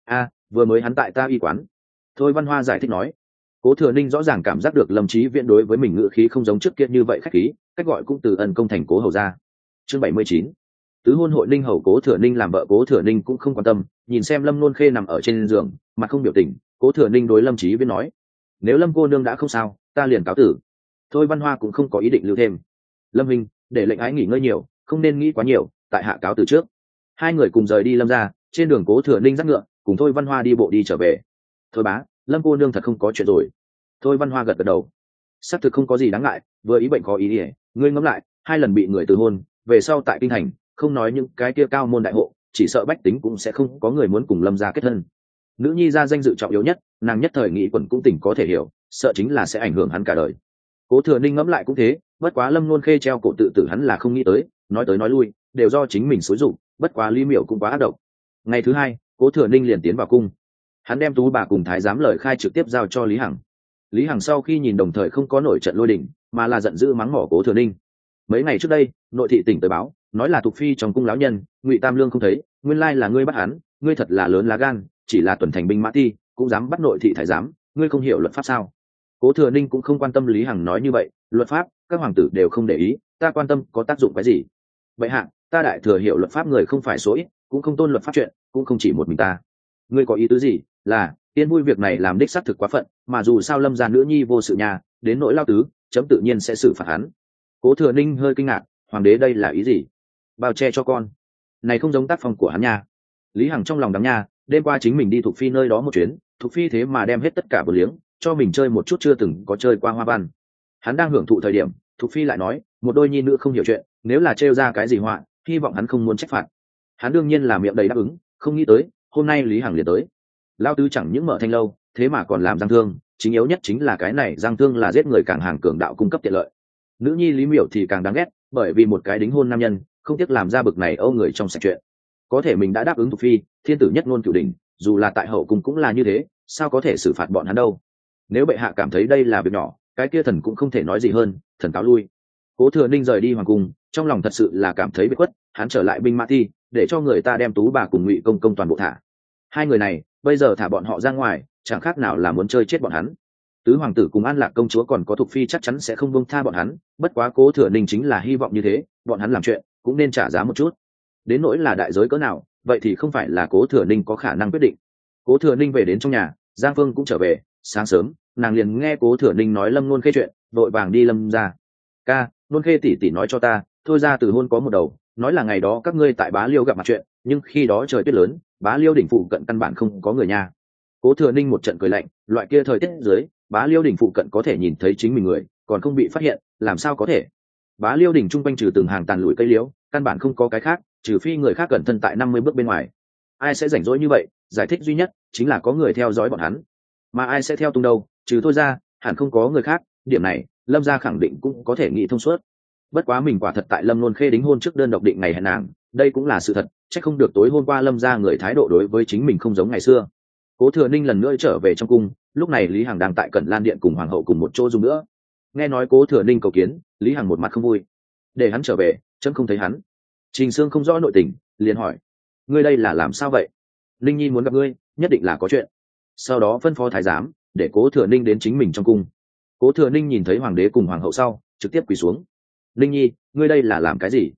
Speaker 1: Vừa mới hắn tại ta y quán. Thôi Văn Hoa giải thích nói. Cố Thừa Ninh rõ ràng cảm giác được Lâm Chí Viễn đối với mình ngữ khí không giống trước kia như vậy khách khí, cách gọi cũng từ ân công thành Cố hầu ra. Chương 79. Tứ hôn hội Ninh hầu Cố Thừa Ninh làm vợ Cố Thừa Ninh cũng không quan tâm, nhìn xem Lâm Nôn Khê nằm ở trên giường, mặt không biểu tình, Cố Thừa Ninh đối Lâm Chí Viễn nói: "Nếu Lâm cô nương đã không sao, ta liền cáo tử." Thôi Văn Hoa cũng không có ý định lưu thêm. "Lâm huynh, để lệnh ái nghỉ ngơi nhiều, không nên nghĩ quá nhiều, tại hạ cáo từ trước." Hai người cùng rời đi Lâm ra, trên đường Cố Thừa Ninh dắt ngựa, cùng Thôi Văn Hoa đi bộ đi trở về. "Thôi bá, Lâm cô nương thật không có chuyện rồi." Thôi Văn Hoa gật gật đầu. "Xác thực không có gì đáng ngại, vừa ý bệnh khó ý ỉa, ngươi ngẫm lại, 2 lần bị người từ hôn, về sau tại kinh thành, không nói những cái kia cao môn đại hộ, chỉ sợ bách tính cũng sẽ không có người muốn cùng Lâm gia kết thân. Nữ nhi gia danh dự trọng yếu nhất, nàng nhất thời nghĩ quẩn cũng tỉnh có thể hiểu, sợ chính là sẽ ảnh hưởng hắn cả đời." Cố Thừa Ninh ngẫm lại cũng thế, bất quá Lâm Nôn Khê treo cổ tự tử hắn là không nghĩ tới, nói tới nói lui, đều do chính mình xúi dụng, bất quá Lý Miểu cũng quá ác độc. Ngày thứ 2, Cố Thừa Ninh liền tiến vào cung. Hắn đem tú bà cùng thái giám lời khai trực tiếp giao cho Lý Hằng. Lý Hằng sau khi nhìn đồng thời không có nổi trận lôi đình, mà là giận dữ mắng mỏ Cố Thừa Ninh. Mấy ngày trước đây, nội thị tỉnh tới báo, nói là Thục phi trong cung lão nhân, Ngụy Tam Lương không thấy, nguyên lai là ngươi bắt hắn, ngươi thật là lớn lá gan, chỉ là tuần thành binh mã ti, cũng dám bắt nội thị thái giám, ngươi không hiểu luật pháp sao? Cố Thừa Ninh cũng không quan tâm Lý Hằng nói như vậy, luật pháp, các hoàng tử đều không để ý, ta quan tâm có tác dụng cái gì? Vậy hạ, ta đại thừa hiểu luật pháp người không phải số ít, cũng không tôn luật pháp chuyện, cũng không chỉ một mình ta. Ngươi có ý tứ gì? Là tiên vui việc này làm đích xác thực quá phận, mà dù sao Lâm gia nữ nhi vô sự nhà, đến nỗi lao tứ, chấm tự nhiên sẽ xử phạt hắn. Cố Thừa Ninh hơi kinh ngạc, hoàng đế đây là ý gì? Bao che cho con? Này không giống tác phong của hắn nha. Lý Hằng trong lòng đắng nha, đêm qua chính mình đi Thục phi nơi đó một chuyến, Thục phi thế mà đem hết tất cả bờ liếng, cho mình chơi một chút chưa từng có chơi qua hoa văn. Hắn đang hưởng thụ thời điểm, Thục phi lại nói, một đôi nhi nữ không hiểu chuyện, nếu là trêu ra cái gì họa, hy vọng hắn không muốn trách phạt. Hắn đương nhiên là miệng đầy đáp ứng, không nghĩ tới, hôm nay Lý Hằng liền tới. Lao tứ chẳng những mở thanh lâu, thế mà còn làm giang thương, chính yếu nhất chính là cái này giang thương là giết người càng hàng cường đạo cung cấp tiện lợi. Nữ nhi Lý Miểu thì càng đáng ghét, bởi vì một cái đính hôn nam nhân, không tiếc làm ra bực này âu người trong sạch chuyện. Có thể mình đã đáp ứng Thục phi, thiên tử nhất ngôn cửu đỉnh, dù là tại hậu cung cũng là như thế, sao có thể xử phạt bọn hắn đâu? Nếu bệ hạ cảm thấy đây là việc nhỏ, cái kia thần cũng không thể nói gì hơn, thần cáo lui. Cố Thừa Ninh rời đi hoàng cung, trong lòng thật sự là cảm thấy bị khuất, hắn trở lại binh mã thi, để cho người ta đem tú bà cùng Ngụy công công toàn bộ thả. Hai người này, bây giờ thả bọn họ ra ngoài, chẳng khác nào là muốn chơi chết bọn hắn. Tứ hoàng tử cùng An Lạc công chúa còn có Thục phi chắc chắn sẽ không buông tha bọn hắn, bất quá Cố Thừa Ninh chính là hy vọng như thế, bọn hắn làm chuyện cũng nên trả giá một chút. Đến nỗi là đại giới cỡ nào, vậy thì không phải là Cố Thừa Ninh có khả năng quyết định. Cố Thừa Ninh về đến trong nhà, Giang Phương cũng trở về, sáng sớm, nàng liền nghe Cố Thừa Ninh nói Lâm Nôn Khê chuyện, vội vàng đi Lâm ra. "Ca, Nôn Khê tỷ tỷ nói cho ta, thôi ra từ hôn có một đầu, nói là ngày đó các ngươi tại Bá Liêu gặp mặt chuyện, nhưng khi đó trời tuyết lớn, Bá Liêu đỉnh phụ cận căn bản không có người nhà." Cố Thừa Ninh một trận cười lạnh, loại kia thời tiết dưới, Bá Liêu đỉnh phụ cận có thể nhìn thấy chính mình người, còn không bị phát hiện, làm sao có thể? Bá Liêu đỉnh trung quanh trừ từng hàng tàn lùi cây liễu, căn bản không có cái khác, trừ phi người khác cẩn thân tại 50 bước bên ngoài. Ai sẽ rảnh rỗi như vậy? Giải thích duy nhất chính là có người theo dõi bọn hắn, mà ai sẽ theo tung đâu? Trừ thôi ra, hẳn không có người khác. Điểm này, Lâm gia khẳng định cũng có thể nghĩ thông suốt. Bất quá mình quả thật tại Lâm Nôn Khê đính hôn trước đơn độc định ngày hẹn nàng, đây cũng là sự thật. Chắc không được tối hôm qua Lâm gia người thái độ đối với chính mình không giống ngày xưa. Cố Thừa Ninh lần nữa trở về trong cung, lúc này Lý Hằng đang tại Cẩn Lan điện cùng hoàng hậu cùng một chỗ dùng nữa. Nghe nói Cố Thừa Ninh cầu kiến, Lý Hằng một mặt không vui. Để hắn trở về, chấm không thấy hắn. Trình Sương không rõ nội tình, liền hỏi: "Ngươi đây là làm sao vậy?" "Linh Nhi muốn gặp ngươi, nhất định là có chuyện." Sau đó phân phó thái giám, để Cố Thừa Ninh đến chính mình trong cung. Cố Thừa Ninh nhìn thấy hoàng đế cùng hoàng hậu sau, trực tiếp quỳ xuống. "Linh Nhi, ngươi đây là làm cái gì?"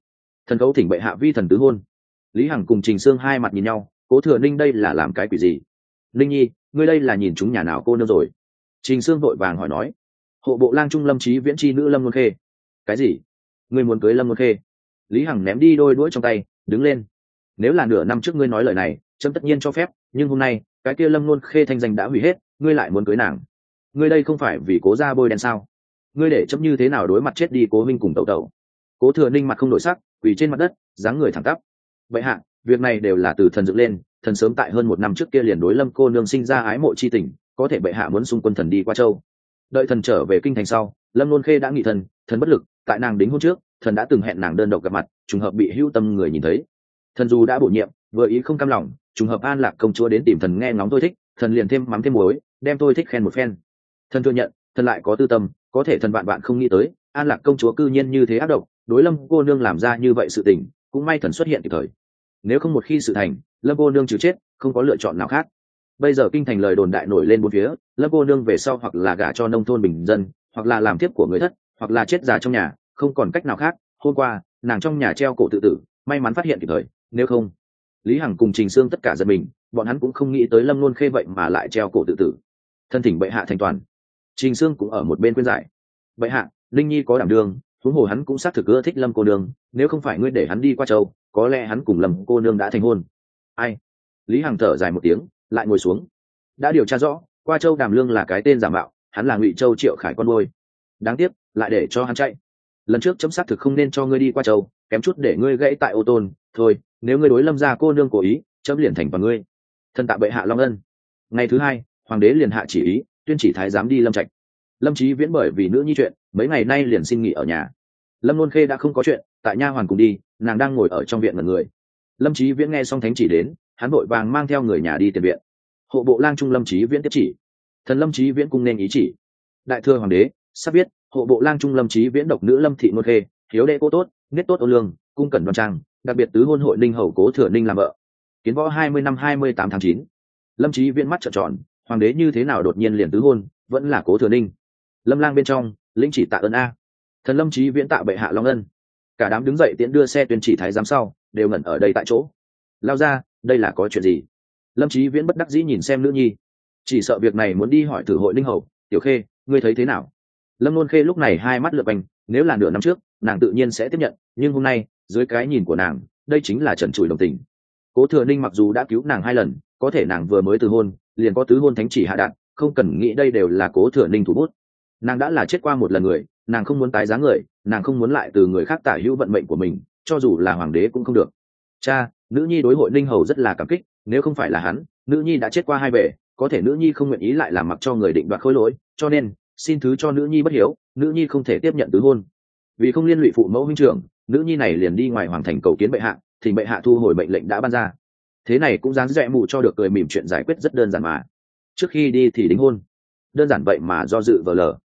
Speaker 1: Thần khấu thỉnh bệ hạ vi thần tứ hôn. Lý Hằng cùng Trình Sương hai mặt nhìn nhau, Cố Thừa Ninh đây là làm cái quỷ gì? Ninh nhi, ngươi đây là nhìn chúng nhà nào cô nương rồi? Trình Sương vội vàng hỏi nói. Hộ bộ lang trung Lâm Chí Viễn chi nữ Lâm Luân Khê. Cái gì? Ngươi muốn cưới Lâm Luân Khê? Lý Hằng ném đi đôi đũa trong tay, đứng lên. Nếu là nửa năm trước ngươi nói lời này, trẫm tất nhiên cho phép, nhưng hôm nay cái kia Lâm Luân Khê thanh danh đã hủy hết, ngươi lại muốn cưới nàng. Ngươi đây không phải vì Cố gia bôi đen sao? Ngươi để trẫm như thế nào đối mặt chết đi Cố huynh cùng tẩu tẩu? Cố Thừa Ninh mặt không đổi sắc, quỳ trên mặt đất, dáng người thẳng tắp. Bệ hạ, việc này đều là từ thần dựng lên, thần sớm tại hơn 1 năm trước kia liền đối Lâm cô nương sinh ra ái mộ chi tình, có thể bệ hạ muốn xung quân thần đi qua châu. Đợi thần trở về kinh thành sau, Lâm Luân Khê đã nghị thần bất lực, tại nàng đính hôn trước, thần đã từng hẹn nàng đơn độc gặp mặt, trùng hợp bị hữu tâm người nhìn thấy. Thần dù đã bổ nhiệm, vừa ý không cam lòng, trùng hợp An Lạc công chúa đến tìm thần nghe ngóng tôi thích, thần liền thêm mắm thêm muối, đem tôi thích khen một phen. Thần thừa nhận, thần lại có tư tâm, có thể thần bạn không nghĩ tới, An Lạc công chúa cư nhiên như thế ác độc, đối Lâm cô nương làm ra như vậy sự tình, cũng may thần xuất hiện kịp thời. Nếu không một khi sự thành, Lâm cô nương trừ chết, không có lựa chọn nào khác. Bây giờ kinh thành lời đồn đại nổi lên bốn phía, Lâm cô nương về sau hoặc là gả cho nông thôn bình dân, hoặc là làm thiếp của người thất, hoặc là chết già trong nhà, không còn cách nào khác. Hôm qua nàng trong nhà treo cổ tự tử, may mắn phát hiện kịp thời, nếu không. Lý Hằng cùng Trình Sương tất cả giật mình, bọn hắn cũng không nghĩ tới Lâm Luân Khê vậy mà lại treo cổ tự tử. Thân thỉnh bệ hạ thành toàn. Trình Sương cũng ở một bên khuyên giải. Bệ hạ, Linh Nhi có đảm đương, huống hồ hắn cũng xác thực ưa thích Lâm cô nương, nếu không phải ngươi để hắn đi qua châu, có lẽ hắn cùng Lâm cô nương đã thành hôn. Ai? Lý Hằng thở dài một tiếng, lại ngồi xuống. Đã điều tra rõ, qua châu Đàm Lương là cái tên giả mạo, hắn là Ngụy Châu Triệu Khải con nuôi. Đáng tiếc, lại để cho hắn chạy. Lần trước chấm xác thực không nên cho ngươi đi qua châu, kém chút để ngươi gãy tại ô tôn. Thôi, nếu ngươi đối Lâm gia cô nương cố ý, chấm liền thành vào ngươi. Thân tạ bệ hạ long ân. Ngày thứ hai, hoàng đế liền hạ chỉ ý, tuyên chỉ thái giám đi Lâm Trạch. Lâm Chí Viễn bởi vì nữ nhi chuyện, mấy ngày nay liền xin nghỉ ở nhà. Lâm Luân Khê đã không có chuyện, tại nha hoàn cùng đi, nàng đang ngồi ở trong viện ngẩn người. Lâm Chí Viễn nghe xong thánh chỉ đến, hắn vội vàng mang theo người nhà đi tiền viện. Hộ bộ lang trung Lâm Chí Viễn tiếp chỉ. Thần Lâm Chí Viễn cung nên ý chỉ. Đại thừa hoàng đế sắp biết, hộ bộ lang trung Lâm Chí Viễn độc nữ Lâm thị Luân Khê, hiếu đệ cô tốt, nết tốt ô lương, cung cẩn đoan trang, đặc biệt tứ hôn hội Ninh hầu Cố Thừa Ninh làm vợ. Kiến võ 20 năm 28 tháng 9. Lâm Chí Viễn mắt trợn tròn, hoàng đế như thế nào đột nhiên liền tứ hôn, vẫn là Cố Thừa Ninh. Lâm lang bên trong, lĩnh chỉ tạ ơn a. Thần Lâm Chí Viễn tạ bệ hạ long ân. Cả đám đứng dậy tiễn đưa xe tuyên chỉ thái giám sau, đều ngẩn ở đây tại chỗ. Lao ra, đây là có chuyện gì? Lâm Chí Viễn bất đắc dĩ nhìn xem nữ nhi, chỉ sợ việc này muốn đi hỏi thử hội Ninh hầu. Tiểu Khê, ngươi thấy thế nào? Lâm Luân Khê lúc này hai mắt lượt quanh, nếu là nửa năm trước, nàng tự nhiên sẽ tiếp nhận, nhưng hôm nay, dưới cái nhìn của nàng, đây chính là trần trụi đồng tình. Cố Thừa Ninh mặc dù đã cứu nàng 2 lần, có thể nàng vừa mới từ hôn, liền có tứ hôn thánh chỉ hạ đạt, không cần nghĩ đây đều là Cố Thừa Ninh thủ bút. Nàng đã là chết qua một lần người, nàng không muốn tái giá người, nàng không muốn lại từ người khác tả hữu vận mệnh của mình, cho dù là hoàng đế cũng không được. Cha, nữ nhi đối hội Ninh hầu rất là cảm kích, nếu không phải là hắn, nữ nhi đã chết qua 2 bể, có thể nữ nhi không nguyện ý lại làm mặc cho người định đoạt khối lỗi, cho nên xin thứ cho nữ nhi bất hiếu, nữ nhi không thể tiếp nhận tứ hôn. Vì không liên lụy phụ mẫu huynh trưởng, nữ nhi này liền đi ngoài hoàng thành cầu kiến bệ hạ, thì bệ hạ thu hồi mệnh lệnh đã ban ra. Thế này cũng dáng dẹ mù cho được cười mỉm, chuyện giải quyết rất đơn giản mà. Trước khi đi thì đính hôn, đơn giản vậy mà do dự vờ lờ.